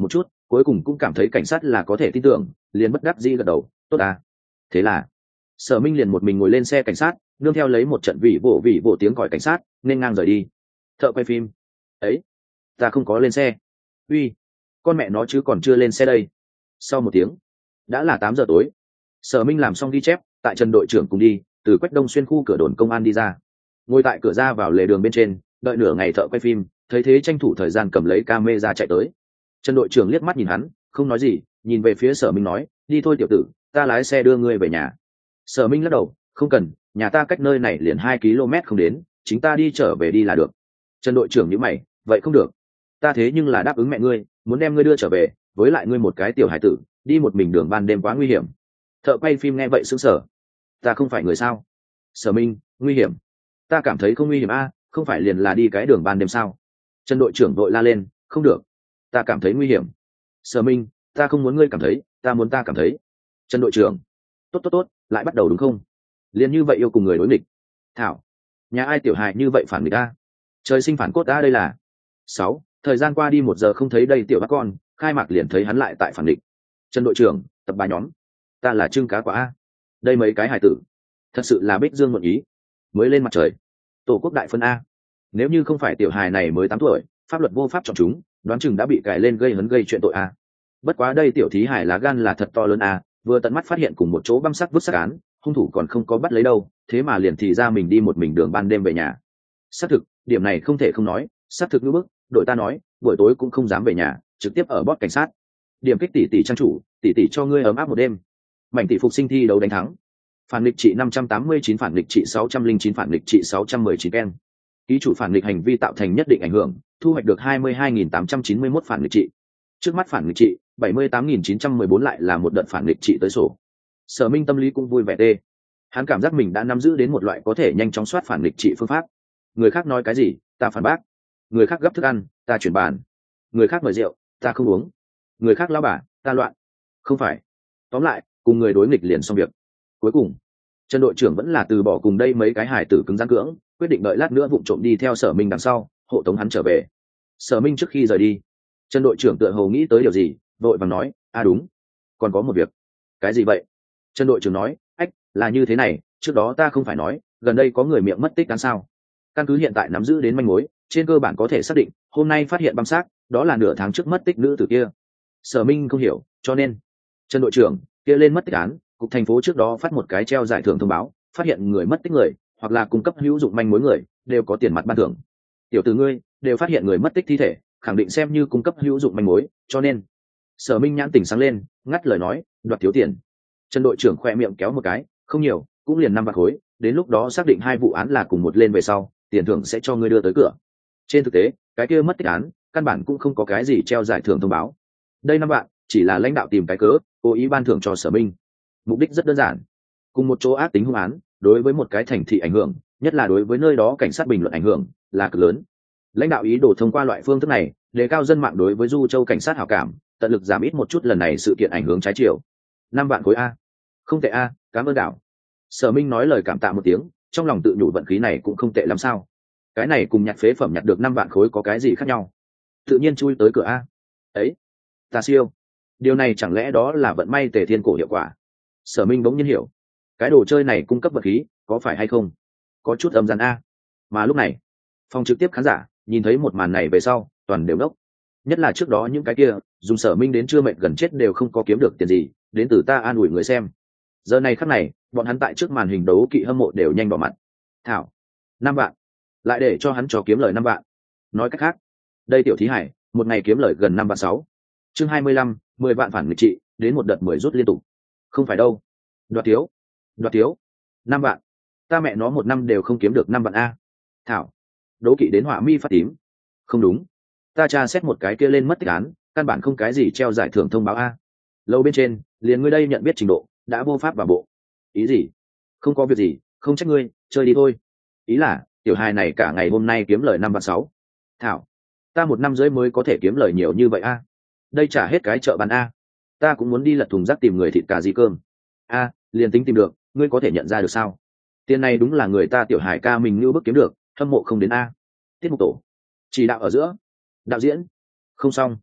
cuối cùng cũng cảm thấy cảnh sát là có thể tin tưởng, liền bất đắc dĩ gật đầu, tốt à. Thế là Sở Minh liền một mình ngồi lên xe cảnh sát, nương theo lấy một trận vị vỗ vị vỗ tiếng còi cảnh sát, nên ngang rời đi. Thợ quay phim, ấy, ta không có lên xe. Uy, con mẹ nó chứ còn chưa lên xe đây. Sau một tiếng, đã là tám giờ tối. Sở Minh làm xong ghi chép, tại Trần đội trưởng cùng đi, từ Quách Đông xuyên khu cửa đồn công an đi ra, ngồi tại cửa ra vào lề đường bên trên, đợi nửa ngày thợ quay phim, thấy thế tranh thủ thời gian cầm lấy camera chạy tới. Trần đội trưởng liếc mắt nhìn hắn, không nói gì, nhìn về phía Sở Minh nói, đi thôi tiểu tử, ta lái xe đưa ngươi về nhà. Sở Minh lắc đầu, không cần, nhà ta cách nơi này liền hai ki lô mét không đến, chính ta đi trở về đi là được. Trần đội trưởng nhíu mày, vậy không được, ta thế nhưng là đáp ứng mẹ ngươi, muốn đem ngươi đưa trở về, với lại ngươi một cái tiểu hải tử, đi một mình đường ban đêm quá nguy hiểm. Thợ quay phim nghe vậy sững sờ, ta không phải người sao? Sở Minh, nguy hiểm? Ta cảm thấy không nguy hiểm a, không phải liền là đi cái đường ban đêm sao? Trần đội trưởng đội la lên, không được, ta cảm thấy nguy hiểm. Sở Minh, ta không muốn ngươi cảm thấy, ta muốn ta cảm thấy. Trần đội trưởng, tốt tốt tốt, lại bắt đầu đúng không? Liên như vậy yêu cùng người đối nghịch. Thảo, nhà ai tiểu hài như vậy phản nghịch a? Trời sinh phản cốt a, đây là. Sáu, thời gian qua đi một giờ không thấy đây tiểu bác con, khai mạc liền thấy hắn lại tại phản nghịch. Trần đội trưởng, tập bài nhóm, ta là trưng cá quả a. Đây mấy cái hài tử, thật sự là bích dương một ý. Mới lên mặt trời, tổ quốc đại phân a. Nếu như không phải tiểu hài này mới tám tuổi, pháp luật vô pháp chọn chúng, đoán chừng đã bị cài lên gây hấn gây chuyện tội a. Bất quá đây tiểu thí hải lá gan là thật to lớn a, vừa tận mắt phát hiện cùng một chỗ băm sắc vứt xác án, hung thủ còn không có bắt lấy đâu, thế mà liền thì ra mình đi một mình đường ban đêm về nhà. Xác thực, điểm này không thể không nói, xác thực như bức, đội ta nói, buổi tối cũng không dám về nhà, trực tiếp ở bót cảnh sát. Điểm kích tỷ tỷ trang chủ, tỷ tỷ cho ngươi ấm áp một đêm. Mảnh tỷ phục sinh thi đấu đánh thắng. Phản nghịch trị năm trăm tám mươi chín, phản nghịch trị sáu trăm linh chín, phản nghịch trị sáu trăm mười chín ken. Ký chủ phản nghịch hành vi tạo thành nhất định ảnh hưởng, thu hoạch được hai mươi hai nghìn tám trăm chín mươi mốt phản nghịch trị. Trước mắt phản nghịch trị bảy mươi tám nghìn chín trăm mười bốn lại là một đợt phản nghịch trị tới sổ. Sở Minh tâm lý cũng vui vẻ tê. Hắn cảm giác mình đã nắm giữ đến một loại có thể nhanh chóng soát phản nghịch trị phương pháp. Người khác nói cái gì, ta phản bác. Người khác gấp thức ăn, ta chuyển bàn. Người khác mời rượu, ta không uống. Người khác lao bả, ta loạn. Không phải. Tóm lại, cùng người đối nghịch liền xong việc. Cuối cùng, Trần đội trưởng vẫn là từ bỏ cùng đây mấy cái hải tử cứng rắn cưỡng, quyết định đợi lát nữa vụng trộm đi theo Sở Minh đằng sau, hộ tống hắn trở về. Sở Minh trước khi rời đi, Trần đội trưởng tựa hồ nghĩ tới điều gì, vội vàng nói, a đúng, còn có một việc. Cái gì vậy? Trần đội trưởng nói, ách, là như thế này, trước đó ta không phải nói, gần đây có người miệng mất tích đáng sao? Căn cứ hiện tại nắm giữ đến manh mối, trên cơ bản có thể xác định, hôm nay phát hiện băm xác, đó là nửa tháng trước mất tích nữ tử kia. Sở Minh không hiểu, cho nên, Trần đội trưởng kia lên mất tích án, cục thành phố trước đó phát một cái treo giải thưởng thông báo, phát hiện người mất tích người, hoặc là cung cấp hữu dụng manh mối người, đều có tiền mặt ban thưởng. Tiểu tử ngươi, đều phát hiện người mất tích thi thể, khẳng định xem như cung cấp hữu dụng manh mối, cho nên. Sở Minh nhãn tỉnh sáng lên, ngắt lời nói, đoạt thiếu tiền. Trần đội trưởng khoe miệng kéo một cái, không nhiều, cũng liền năm bạc khối, đến lúc đó xác định hai vụ án là cùng một lên về sau, tiền thưởng sẽ cho ngươi đưa tới cửa. Trên thực tế, cái kia mất tích án, căn bản cũng không có cái gì treo giải thưởng thông báo. Đây năm bạn, chỉ là lãnh đạo tìm cái cớ, cố ý ban thưởng cho Sở Minh. Mục đích rất đơn giản, cùng một chỗ ác tính hung án, đối với một cái thành thị ảnh hưởng, nhất là đối với nơi đó cảnh sát bình luận ảnh hưởng là cực lớn. Lãnh đạo ý đồ thông qua loại phương thức này, đề cao dân mạng đối với Du Châu cảnh sát hảo cảm, tận lực giảm ít một chút lần này sự kiện ảnh hưởng trái chiều. Năm vạn khối a, không tệ a, cảm ơn đảo. Sở Minh nói lời cảm tạ một tiếng, trong lòng tự nhủ vận khí này cũng không tệ lắm sao? Cái này cùng nhặt phế phẩm nhặt được năm vạn khối có cái gì khác nhau? Tự nhiên chui tới cửa a. Ấy, ta siêu. Điều này chẳng lẽ đó là vận may tề thiên cổ hiệu quả? Sở Minh bỗng nhiên hiểu, cái đồ chơi này cung cấp vật khí, có phải hay không? Có chút âm gian a. Mà lúc này, phòng trực tiếp khán giả nhìn thấy một màn này về sau, toàn đều đốc. Nhất là trước đó những cái kia, dùng Sở Minh đến chưa mệt gần chết đều không có kiếm được tiền gì, đến từ ta an ủi người xem. Giờ này khắc này, bọn hắn tại trước màn hình đấu kỵ hâm mộ đều nhanh bỏ mặt. Thảo, năm vạn, lại để cho hắn cho kiếm lời năm vạn. Nói cách khác, đây tiểu thí hải, một ngày kiếm lời gần năm vạn sáu. Chương hai mươi lăm, mười vạn phản nghịch trị, đến một đợt mười rút liên tục. Không phải đâu, đoạt thiếu, đoạt thiếu, năm vạn, ta mẹ nó một năm đều không kiếm được năm vạn a. Thảo, đố kỵ đến họa mi phát tím. Không đúng, ta tra xét một cái kia lên mất tích án, căn bản không cái gì treo giải thưởng thông báo a. Lâu bên trên, liền ngươi đây nhận biết trình độ, đã vô pháp vào bộ. Ý gì? Không có việc gì, không trách ngươi, chơi đi thôi. Ý là, tiểu hài này cả ngày hôm nay kiếm lời năm vạn sáu. Thảo, ta một năm rưỡi mới có thể kiếm lời nhiều như vậy a. Đây trả hết cái chợ bán a. Ta cũng muốn đi lật thùng rác tìm người thịt cà gì cơm. A, liền tính tìm được, ngươi có thể nhận ra được sao? Tiền này đúng là người ta tiểu hải ca mình như bức kiếm được, hâm mộ không đến a. Tiết mục tổ, chỉ đạo ở giữa, đạo diễn, không xong.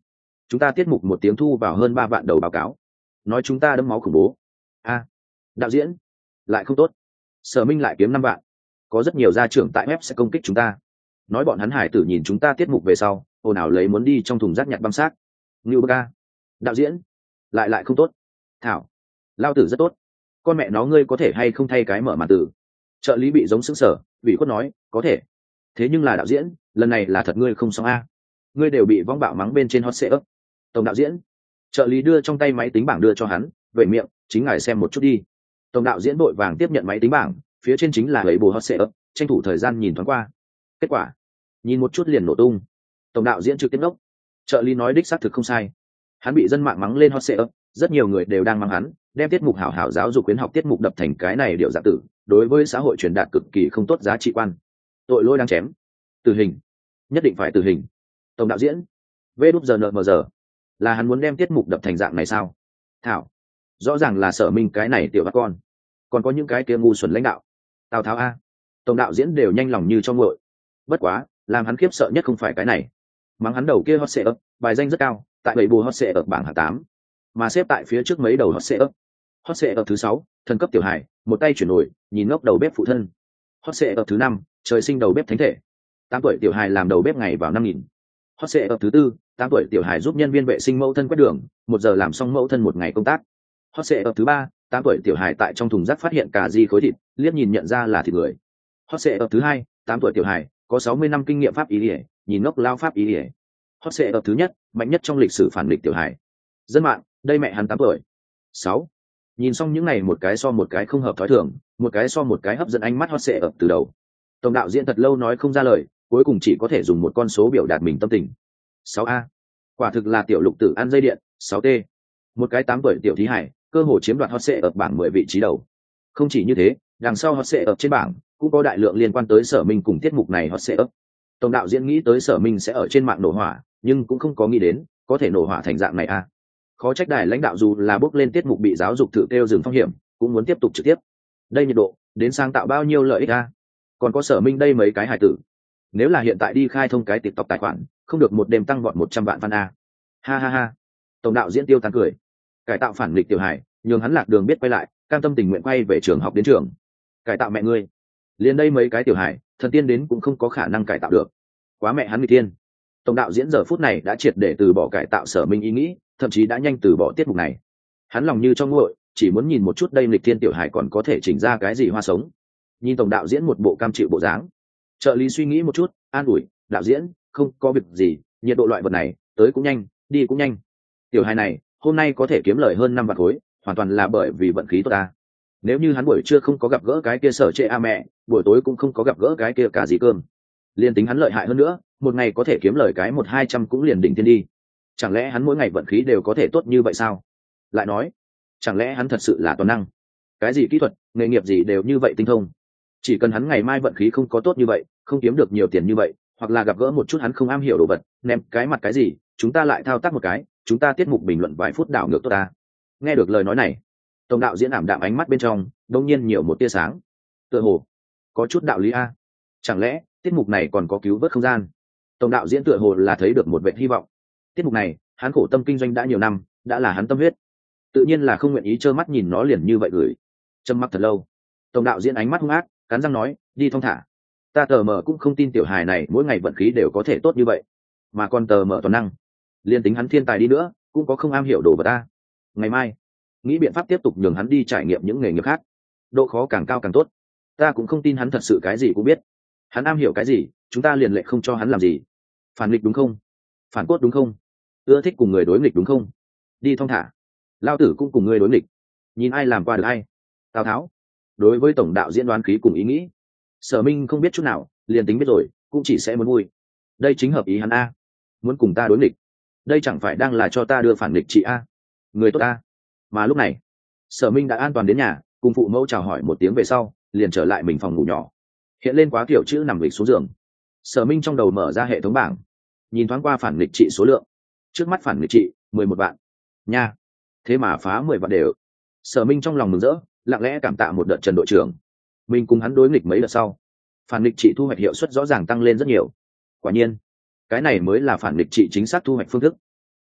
chúng ta tiết mục một tiếng thu vào hơn ba vạn đầu báo cáo, nói chúng ta đẫm máu khủng bố. A, đạo diễn lại không tốt, Sở Minh lại kiếm năm vạn, có rất nhiều gia trưởng tại web sẽ công kích chúng ta, nói bọn hắn hải tử nhìn chúng ta tiết mục về sau ồn ào lấy muốn đi trong thùng rác nhặt băm xác. Ngưu Bơ Ca, đạo diễn lại lại không tốt. Thảo, lao tử rất tốt, con mẹ nó ngươi có thể hay không thay cái mở màn tử. Trợ lý bị giống sững sờ, ủy khuất nói có thể, thế nhưng là đạo diễn lần này là thật ngươi không xong a, ngươi đều bị vong bạo mắng bên trên hot setup. Tổng đạo diễn, trợ lý đưa trong tay máy tính bảng đưa cho hắn, vậy miệng chính ngài xem một chút đi. Tổng đạo diễn vội vàng tiếp nhận máy tính bảng, phía trên chính là lấy bù hot setup, tranh thủ thời gian nhìn thoáng qua, kết quả nhìn một chút liền nổ tung. Tổng đạo diễn trực tiếp ngốc, trợ lý nói đích xác thực không sai, hắn bị dân mạng mắng lên hot setup, rất nhiều người đều đang mắng hắn đem tiết mục hảo hảo giáo dục khuyến học tiết mục đập thành cái này điệu dạ tử, đối với xã hội truyền đạt cực kỳ không tốt giá trị quan, tội lỗi đang chém, tử hình, nhất định phải tử hình. Tổng đạo diễn vê đúp giờ nợ mờ giờ là hắn muốn đem tiết mục đập thành dạng này sao? Thảo, rõ ràng là Sở Minh cái này tiểu bác con, còn có những cái kia ngu xuẩn lãnh đạo. Tào Tháo a, tổng đạo diễn đều nhanh lòng như cho nguội. Bất quá làm hắn khiếp sợ nhất không phải cái này, mắng hắn đầu kia hot setup bài danh rất cao, tại bảy bù hot setup bảng hạng tám, mà xếp tại phía trước mấy đầu hot setup. Hot setup thứ sáu, thần cấp tiểu hải, một tay chuyển nổi, nhìn ngốc đầu bếp phụ thân. Hot setup thứ năm, trời sinh đầu bếp thánh thể, tám tuổi tiểu hải làm đầu bếp ngày vào năm nghìn. Hot setup thứ tư, tám tuổi tiểu hải giúp nhân viên vệ sinh mẫu thân quét đường, một giờ làm xong mẫu thân một ngày công tác. Hot setup thứ ba, tám tuổi tiểu hải tại trong thùng rác phát hiện cà ri khối thịt, liếc nhìn nhận ra là thịt người. Hot setup thứ hai, tám tuổi tiểu hải có sáu mươi năm kinh nghiệm pháp y ỉa, nhìn ngốc lao pháp y ỉa. Hot setup thứ nhất, mạnh nhất trong lịch sử phản nghịch tiểu hải. Dân mạng, đây mẹ hắn tám tuổi. Sáu. Nhìn xong những này một cái so một cái không hợp thói thường, một cái so một cái hấp dẫn ánh mắt hot setup từ đầu. Tổng đạo diễn thật lâu nói không ra lời, cuối cùng chỉ có thể dùng một con số biểu đạt mình tâm tình. sáu a. Quả thực là tiểu lục tử ăn dây điện. sáu t. Một cái tám tuổi tiểu thí hải, cơ hội chiếm đoạt hot setup bảng mười vị trí đầu. Không chỉ như thế, đằng sau hot setup trên bảng cũng có đại lượng liên quan tới Sở Minh cùng tiết mục này hot setup. Tổng đạo diễn nghĩ tới Sở Minh sẽ ở trên mạng nổ hỏa, nhưng cũng không có nghĩ đến có thể nổ hỏa thành dạng này a. Khó trách đài lãnh đạo dù là bước lên tiết mục bị giáo dục thử kêu dừng phong hiểm, cũng muốn tiếp tục trực tiếp. Đây nhiệt độ, đến sáng tạo bao nhiêu lợi ích a. Còn có Sở Minh đây mấy cái hài tử, nếu là hiện tại đi khai thông cái TikTok tài khoản, không được một đêm tăng vọt một trăm vạn fan a. Ha ha ha. Tổng đạo diễn tiêu tán cười. Cải tạo phản nghịch tiểu hải, nhường hắn lạc đường biết quay lại, cam tâm tình nguyện quay về trường học đến trường. Cải tạo mẹ ngươi. Liền đây mấy cái tiểu hải, thần tiên đến cũng không có khả năng cải tạo được. Quá mẹ hắn người tiên. Tổng đạo diễn giờ phút này đã triệt để từ bỏ cải tạo Sở Minh ý nghĩ, thậm chí đã nhanh từ bỏ tiết mục này. Hắn lòng như trong nguội, chỉ muốn nhìn một chút đây nghịch thiên tiểu hải còn có thể chỉnh ra cái gì hoa sống. Nhìn tổng đạo diễn một bộ cam chịu bộ dáng, trợ lý suy nghĩ một chút, an ủi, đạo diễn không có việc gì, nhiệt độ loại vật này tới cũng nhanh, đi cũng nhanh. Tiểu hải này hôm nay có thể kiếm lời hơn năm vạn khối, hoàn toàn là bởi vì vận khí tốt ta. Nếu như hắn buổi trưa không có gặp gỡ cái kia Sở Trệ a mẹ, buổi tối cũng không có gặp gỡ cái kia cả gì cơm, liền tính hắn lợi hại hơn nữa, một ngày có thể kiếm lời cái một hai trăm cũng liền đỉnh thiên đi. Chẳng lẽ hắn mỗi ngày vận khí đều có thể tốt như vậy sao? Lại nói, chẳng lẽ hắn thật sự là toàn năng, cái gì kỹ thuật nghề nghiệp gì đều như vậy tinh thông? Chỉ cần hắn ngày mai vận khí không có tốt như vậy, không kiếm được nhiều tiền như vậy, hoặc là gặp gỡ một chút hắn không am hiểu đồ vật, ném cái mặt cái gì, chúng ta lại thao tác một cái, chúng ta tiết mục bình luận vài phút đảo ngược tốt ta. Nghe được lời nói này, tổng đạo diễn ảm đạm ánh mắt bên trong đông nhiên nhiều một tia sáng, tựa hồ có chút đạo lý a. Chẳng lẽ tiết mục này còn có cứu vớt không gian? Tổng đạo diễn tựa hồ là thấy được một vệt hy vọng. Tiết mục này hắn khổ tâm kinh doanh đã nhiều năm, đã là hắn tâm huyết, tự nhiên là không nguyện ý trơ mắt nhìn nó liền như vậy gửi. Trầm mặc thật lâu, tổng đạo diễn ánh mắt hung ác, cắn răng nói, đi thong thả, ta tờ mờ cũng không tin tiểu hài này mỗi ngày vận khí đều có thể tốt như vậy, mà còn tờ mờ toàn năng, liên tính hắn thiên tài đi nữa cũng có không am hiểu đồ vật ta. Ngày mai nghĩ biện pháp tiếp tục nhường hắn đi trải nghiệm những nghề nghiệp khác, độ khó càng cao càng tốt. Ta cũng không tin hắn thật sự cái gì cũng biết, hắn am hiểu cái gì chúng ta liền lệ không cho hắn làm gì. Phản nghịch đúng không? Phản cốt đúng không? Ưa thích cùng người đối nghịch đúng không? Đi thong thả, lao tử cũng cùng người đối nghịch, nhìn ai làm qua được ai. Tào Tháo đối với tổng đạo diễn đoán khí cùng ý nghĩ, Sở Minh không biết chút nào, liền tính biết rồi cũng chỉ sẽ muốn vui. Đây chính hợp ý hắn a, muốn cùng ta đối nghịch, đây chẳng phải đang là cho ta đưa phản nghịch chị a, người tốt a. Mà lúc này Sở Minh đã an toàn đến nhà, cùng phụ mẫu chào hỏi một tiếng về sau liền trở lại mình phòng ngủ nhỏ, hiện lên quá kiểu chữ nằm lịch xuống giường. Sở Minh trong đầu mở ra hệ thống bảng, nhìn thoáng qua phản nghịch trị số lượng, trước mắt phản nghịch trị mười một vạn nha, thế mà phá mười vạn đều. Sở Minh trong lòng mừng rỡ, lặng lẽ cảm tạ một đợt Trần đội trưởng, mình cùng hắn đối nghịch mấy đợt sau, phản nghịch trị thu hoạch hiệu suất rõ ràng tăng lên rất nhiều. Quả nhiên cái này mới là phản nghịch trị chính xác thu hoạch phương thức.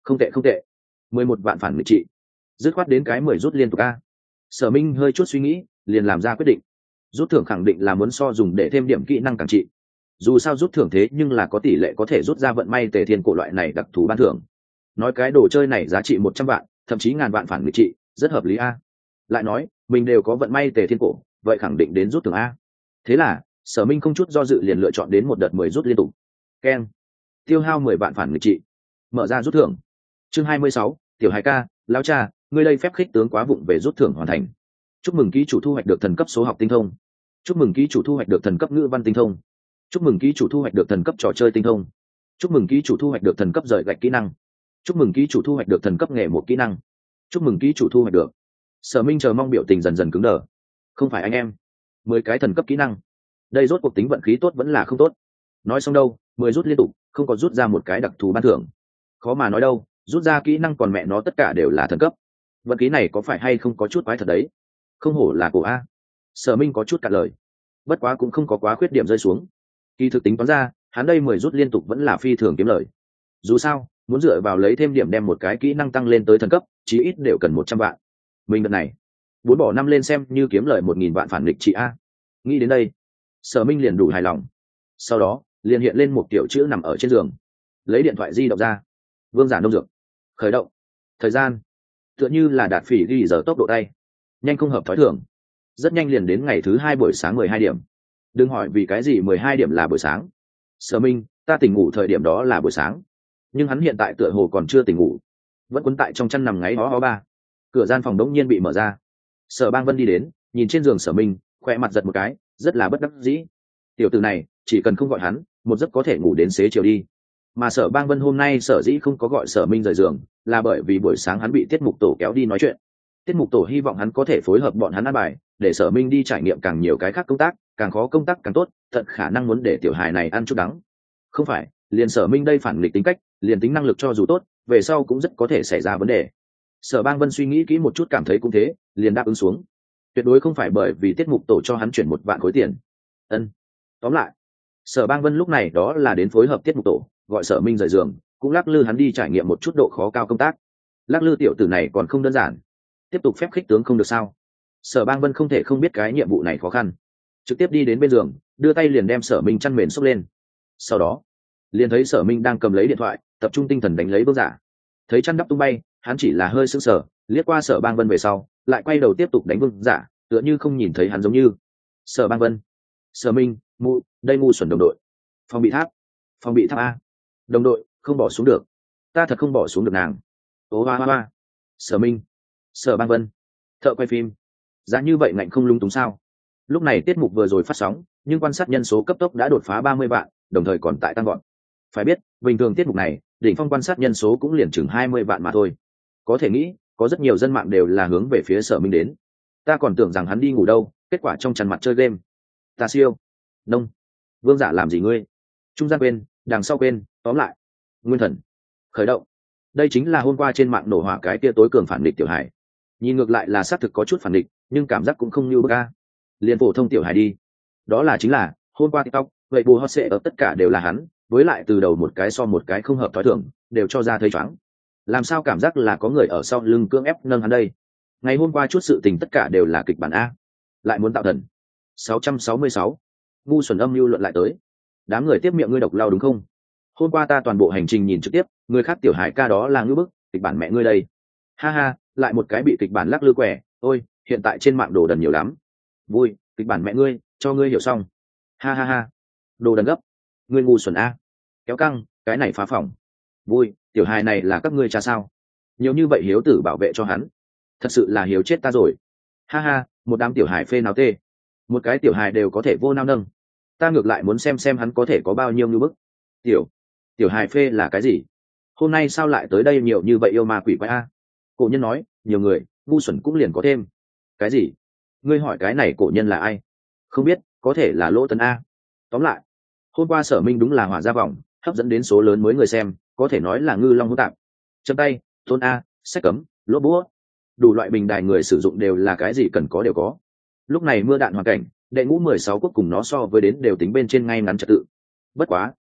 Không tệ không tệ. Mười một vạn phản nghịch trị, dứt khoát đến cái mười rút liên tục a. Sở Minh hơi chút suy nghĩ, liền làm ra quyết định. Rút thưởng khẳng định là muốn so dùng để thêm điểm kỹ năng càng trị. Dù sao rút thưởng thế nhưng là có tỷ lệ có thể rút ra vận may tề thiên cổ loại này đặc thù ban thưởng. Nói cái đồ chơi này giá trị một trăm vạn, thậm chí ngàn vạn phản nghịch trị, rất hợp lý a. Lại nói, mình đều có vận may tề thiên cổ, vậy khẳng định đến rút thưởng a. Thế là, Sở Minh không chút do dự liền lựa chọn đến một đợt mười rút liên tục. Keng. Tiêu hao mười vạn phản nghịch trị. Mở ra rút thưởng. Chương hai mươi sáu, tiểu hải ca, lão cha, ngươi đây phép khích tướng quá vụng về rút thưởng hoàn thành. Chúc mừng ký chủ thu hoạch được thần cấp số học tinh thông. Chúc mừng ký chủ thu hoạch được thần cấp ngữ văn tinh thông. Chúc mừng ký chủ thu hoạch được thần cấp trò chơi tinh thông. Chúc mừng ký chủ thu hoạch được thần cấp rời gạch kỹ năng. Chúc mừng ký chủ thu hoạch được thần cấp nghề một kỹ năng. Chúc mừng ký chủ thu hoạch được. Sở Minh chờ mong biểu tình dần dần cứng đờ. Không phải anh em, mười cái thần cấp kỹ năng, đây rốt cuộc tính vận khí tốt vẫn là không tốt. Nói xong đâu, mười rút liên tục, không có rút ra một cái đặc thù ban thưởng. Khó mà nói đâu, rút ra kỹ năng còn mẹ nó tất cả đều là thần cấp. Vận khí này có phải hay không có chút quái thật đấy. Không hổ là cổ a. Sở Minh có chút cạn lời. Bất quá cũng không có quá khuyết điểm rơi xuống. Kỳ thực tính toán ra, hắn đây mười rút liên tục vẫn là phi thường kiếm lời. Dù sao, muốn dựa vào lấy thêm điểm đem một cái kỹ năng tăng lên tới thần cấp, chí ít đều cần một trăm vạn. Mình đợt này, bốn bỏ năm lên xem như kiếm lời một nghìn vạn phản nghịch trị a. Nghĩ đến đây, Sở Minh liền đủ hài lòng. Sau đó, liền hiện lên một tiểu chữ nằm ở trên giường. Lấy điện thoại di động ra. Vương giả nông dược. Khởi động. Thời gian tựa như là đạt phỉ ghi giờ tốc độ tay, nhanh không hợp thói thường. Rất nhanh liền đến ngày thứ hai buổi sáng mười hai điểm. Đừng hỏi vì cái gì mười hai điểm là buổi sáng. Sở Minh, ta tỉnh ngủ thời điểm đó là buổi sáng. Nhưng hắn hiện tại tựa hồ còn chưa tỉnh ngủ, vẫn quấn tại trong chăn nằm ngáy hó hó ba. Cửa gian phòng đống nhiên bị mở ra. Sở Bang Vân đi đến, nhìn trên giường Sở Minh, khoe mặt giật một cái, rất là bất đắc dĩ. Tiểu tử này, chỉ cần không gọi hắn, một giấc có thể ngủ đến xế chiều đi. Mà Sở Bang Vân hôm nay sở dĩ không có gọi Sở Minh rời giường, là bởi vì buổi sáng hắn bị tiết mục tổ kéo đi nói chuyện. Tiết mục tổ hy vọng hắn có thể phối hợp bọn hắn ăn bài, để Sở Minh đi trải nghiệm càng nhiều cái khác công tác, càng khó công tác càng tốt, tận khả năng muốn để tiểu hài này ăn chút đắng. Không phải, liền Sở Minh đây phản nghịch tính cách, liền tính năng lực cho dù tốt, về sau cũng rất có thể xảy ra vấn đề. Sở Bang Vân suy nghĩ kỹ một chút cảm thấy cũng thế, liền đáp ứng xuống. Tuyệt đối không phải bởi vì tiết mục tổ cho hắn chuyển một vạn khối tiền. Ân. Tóm lại, Sở Bang Vân lúc này đó là đến phối hợp tiết mục tổ, gọi Sở Minh rời giường, cũng lắc lư hắn đi trải nghiệm một chút độ khó cao công tác. Lắc lư tiểu tử này còn không đơn giản. Tiếp tục phép khích tướng không được sao? Sở Bang Vân không thể không biết cái nhiệm vụ này khó khăn, trực tiếp đi đến bên giường, đưa tay liền đem Sở Minh chăn mền xốc lên. Sau đó, liền thấy Sở Minh đang cầm lấy điện thoại, tập trung tinh thần đánh lấy vương giả. Thấy chăn đắp tung bay, hắn chỉ là hơi sững sờ, liếc qua Sở Bang Vân về sau, lại quay đầu tiếp tục đánh vương giả, tựa như không nhìn thấy hắn giống như. Sở Bang Vân, Sở Minh, ngu, đây ngu xuẩn đồng đội. Phòng bị tháp, phòng bị tháp a. Đồng đội, không bỏ xuống được, ta thật không bỏ xuống được nàng. Ô ba ba ba. Sở Minh, Sở Bang Vân, thợ quay phim, giá như vậy ngạnh không lung túng sao? Lúc này tiết mục vừa rồi phát sóng, nhưng quan sát nhân số cấp tốc đã đột phá ba mươi vạn, đồng thời còn tại tăng gọn. Phải biết, bình thường tiết mục này, đỉnh phong quan sát nhân số cũng liền chừng hai mươi vạn mà thôi. Có thể nghĩ, có rất nhiều dân mạng đều là hướng về phía Sở Minh đến. Ta còn tưởng rằng hắn đi ngủ đâu, kết quả trong chăn mặt chơi game. Ta siêu, nông, vương giả làm gì ngươi? Trung gian quên, đằng sau quên, tóm lại, nguyên thần, khởi động. Đây chính là hôm qua trên mạng nổ hỏa cái kia tối cường phản địch tiểu hải. Nhìn ngược lại là xác thực có chút phản địch, nhưng cảm giác cũng không như bức a. Liên phổ thông tiểu hải đi. Đó là chính là, hôm qua TikTok, vậy bù hot sẽ ở tất cả đều là hắn, với lại từ đầu một cái so một cái không hợp thói thường, đều cho ra thấy choáng. Làm sao cảm giác là có người ở sau lưng cưỡng ép nâng hắn đây? Ngày hôm qua chút sự tình tất cả đều là kịch bản a. Lại muốn tạo thần. sáu trăm sáu mươi sáu. Ngu xuẩn âm mưu luận lại tới. Đám người tiếp miệng ngươi độc lao đúng không? Hôm qua ta toàn bộ hành trình nhìn trực tiếp, người khác tiểu hải ca đó là ngư bức, kịch bản mẹ ngươi đây. Ha ha, lại một cái bị kịch bản lắc lư quẻ, ôi, hiện tại trên mạng đồ đần nhiều lắm. Vui, kịch bản mẹ ngươi, cho ngươi hiểu xong. Ha ha ha, đồ đần gấp, ngươi ngu xuẩn a. Kéo căng, cái này phá phòng. Vui, tiểu hài này là các ngươi cha sao? Nhiều như vậy hiếu tử bảo vệ cho hắn, thật sự là hiếu chết ta rồi. Ha ha, một đám tiểu hài phê nào tê, một cái tiểu hài đều có thể vô nao nâng. Ta ngược lại muốn xem xem hắn có thể có bao nhiêu như bức. Tiểu, tiểu hài phê là cái gì? Hôm nay sao lại tới đây nhiều như vậy yêu ma quỷ quái a? Cổ nhân nói, nhiều người, ngu xuẩn cũng liền có thêm. Cái gì? Ngươi hỏi cái này cổ nhân là ai? Không biết, có thể là Lỗ Tấn a. Tóm lại, hôm qua Sở Minh đúng là hỏa ra vòng, hấp dẫn đến số lớn mới người xem, có thể nói là ngư long hữu tạp. Châm tay, tôn a, sách cấm, lỗ búa, đủ loại bình đài người sử dụng đều là cái gì cần có đều có. Lúc này mưa đạn hoàn cảnh, đệ ngũ mười sáu quốc cùng nó so với đến đều tính bên trên ngay ngắn trật tự. Bất quá,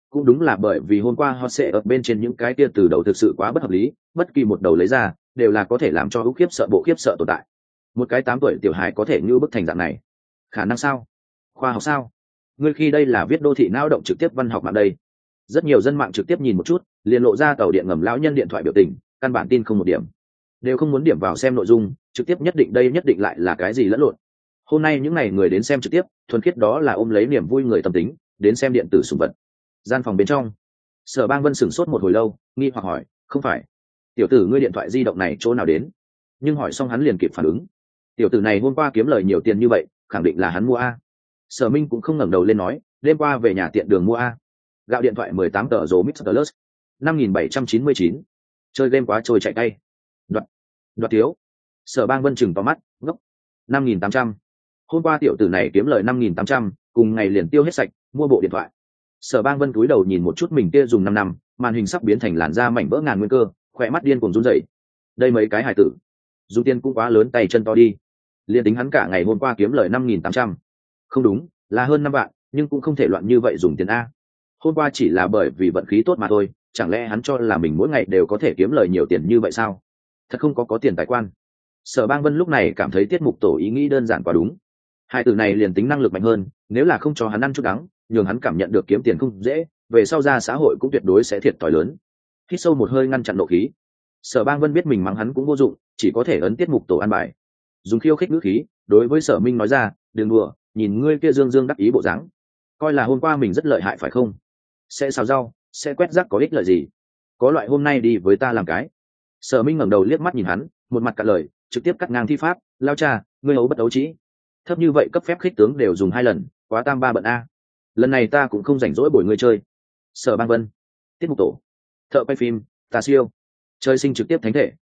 cũng đúng là bởi vì hôm qua hot sẽ ở bên trên những cái kia từ đầu thực sự quá bất hợp lý, bất kỳ một đầu lấy ra đều là có thể làm cho hữu khiếp sợ bộ khiếp sợ tồn tại. Một cái tám tuổi tiểu hài có thể như bức thành dạng này, khả năng sao? Khoa học sao? Ngươi khi đây là viết đô thị não động trực tiếp văn học mạng đây. Rất nhiều dân mạng trực tiếp nhìn một chút liền lộ ra tàu điện ngầm lão nhân điện thoại biểu tình, căn bản tin không một điểm, đều không muốn điểm vào xem nội dung trực tiếp, nhất định đây nhất định lại là cái gì lẫn lộn. Hôm nay những ngày người đến xem trực tiếp thuần khiết đó là ôm lấy niềm vui người tâm tính đến xem điện tử sùng vật. Gian phòng bên trong, Sở Bang Vân sửng sốt một hồi lâu, nghi hoặc hỏi, không phải tiểu tử ngươi điện thoại di động này chỗ nào đến? Nhưng hỏi xong hắn liền kịp phản ứng, tiểu tử này hôm qua kiếm lời nhiều tiền như vậy khẳng định là hắn mua a. Sở Minh cũng không ngẩng đầu lên nói, đêm qua về nhà tiện đường mua a. Gạo điện thoại mười tám tờ rồ mix plus năm nghìn bảy trăm chín mươi chín. Chơi game quá trôi chạy tay. Đoạt, đoạt thiếu. Sở Bang Vân chừng to mắt, ngốc. năm nghìn tám trăm. Hôm qua tiểu tử này kiếm lời năm nghìn tám trăm, cùng ngày liền tiêu hết sạch, mua bộ điện thoại. Sở Bang Vân cúi đầu nhìn một chút mình kia dùng năm năm, màn hình sắp biến thành làn da mảnh vỡ ngàn nguyên cơ, khỏe mắt điên cuồng run rẩy. Đây mấy cái hài tử, dùng tiền cũng quá lớn tay chân to đi. Liên tính hắn cả ngày hôm qua kiếm lời năm nghìn tám trăm, không đúng, là hơn năm vạn, nhưng cũng không thể loạn như vậy dùng tiền a. Hôm qua chỉ là bởi vì vận khí tốt mà thôi, chẳng lẽ hắn cho là mình mỗi ngày đều có thể kiếm lời nhiều tiền như vậy sao? Thật không có có tiền tài quan. Sở Bang Vân lúc này cảm thấy tiết mục tổ ý nghĩ đơn giản quá đúng. Hai từ này liền tính năng lực mạnh hơn, nếu là không cho hắn ăn chút đắng, nhường hắn cảm nhận được kiếm tiền không dễ, về sau ra xã hội cũng tuyệt đối sẽ thiệt thòi lớn. Hít sâu một hơi ngăn chặn nộ khí, Sở Bang Vân biết mình mắng hắn cũng vô dụng, chỉ có thể ấn tiết mục tổ an bài, dùng khiêu khích ngữ khí đối với Sở Minh nói ra, đừng đùa, nhìn ngươi kia dương dương đắc ý bộ dáng, coi là hôm qua mình rất lợi hại phải không? Sẽ xào rau, sẽ quét rác có ích lợi gì? Có loại hôm nay đi với ta làm cái. Sở Minh ngẩng đầu liếc mắt nhìn hắn, một mặt cạn lời, trực tiếp cắt ngang thi pháp, lao cha, ngươi ấu bất ấu trĩ. Thấp như vậy cấp phép khích tướng đều dùng hai lần, quá tam ba bận a. Lần này ta cũng không rảnh rỗi bồi ngươi chơi. Sở Bang Vân, tiết mục tổ, thợ quay phim, tà siêu, chơi sinh trực tiếp thánh thể,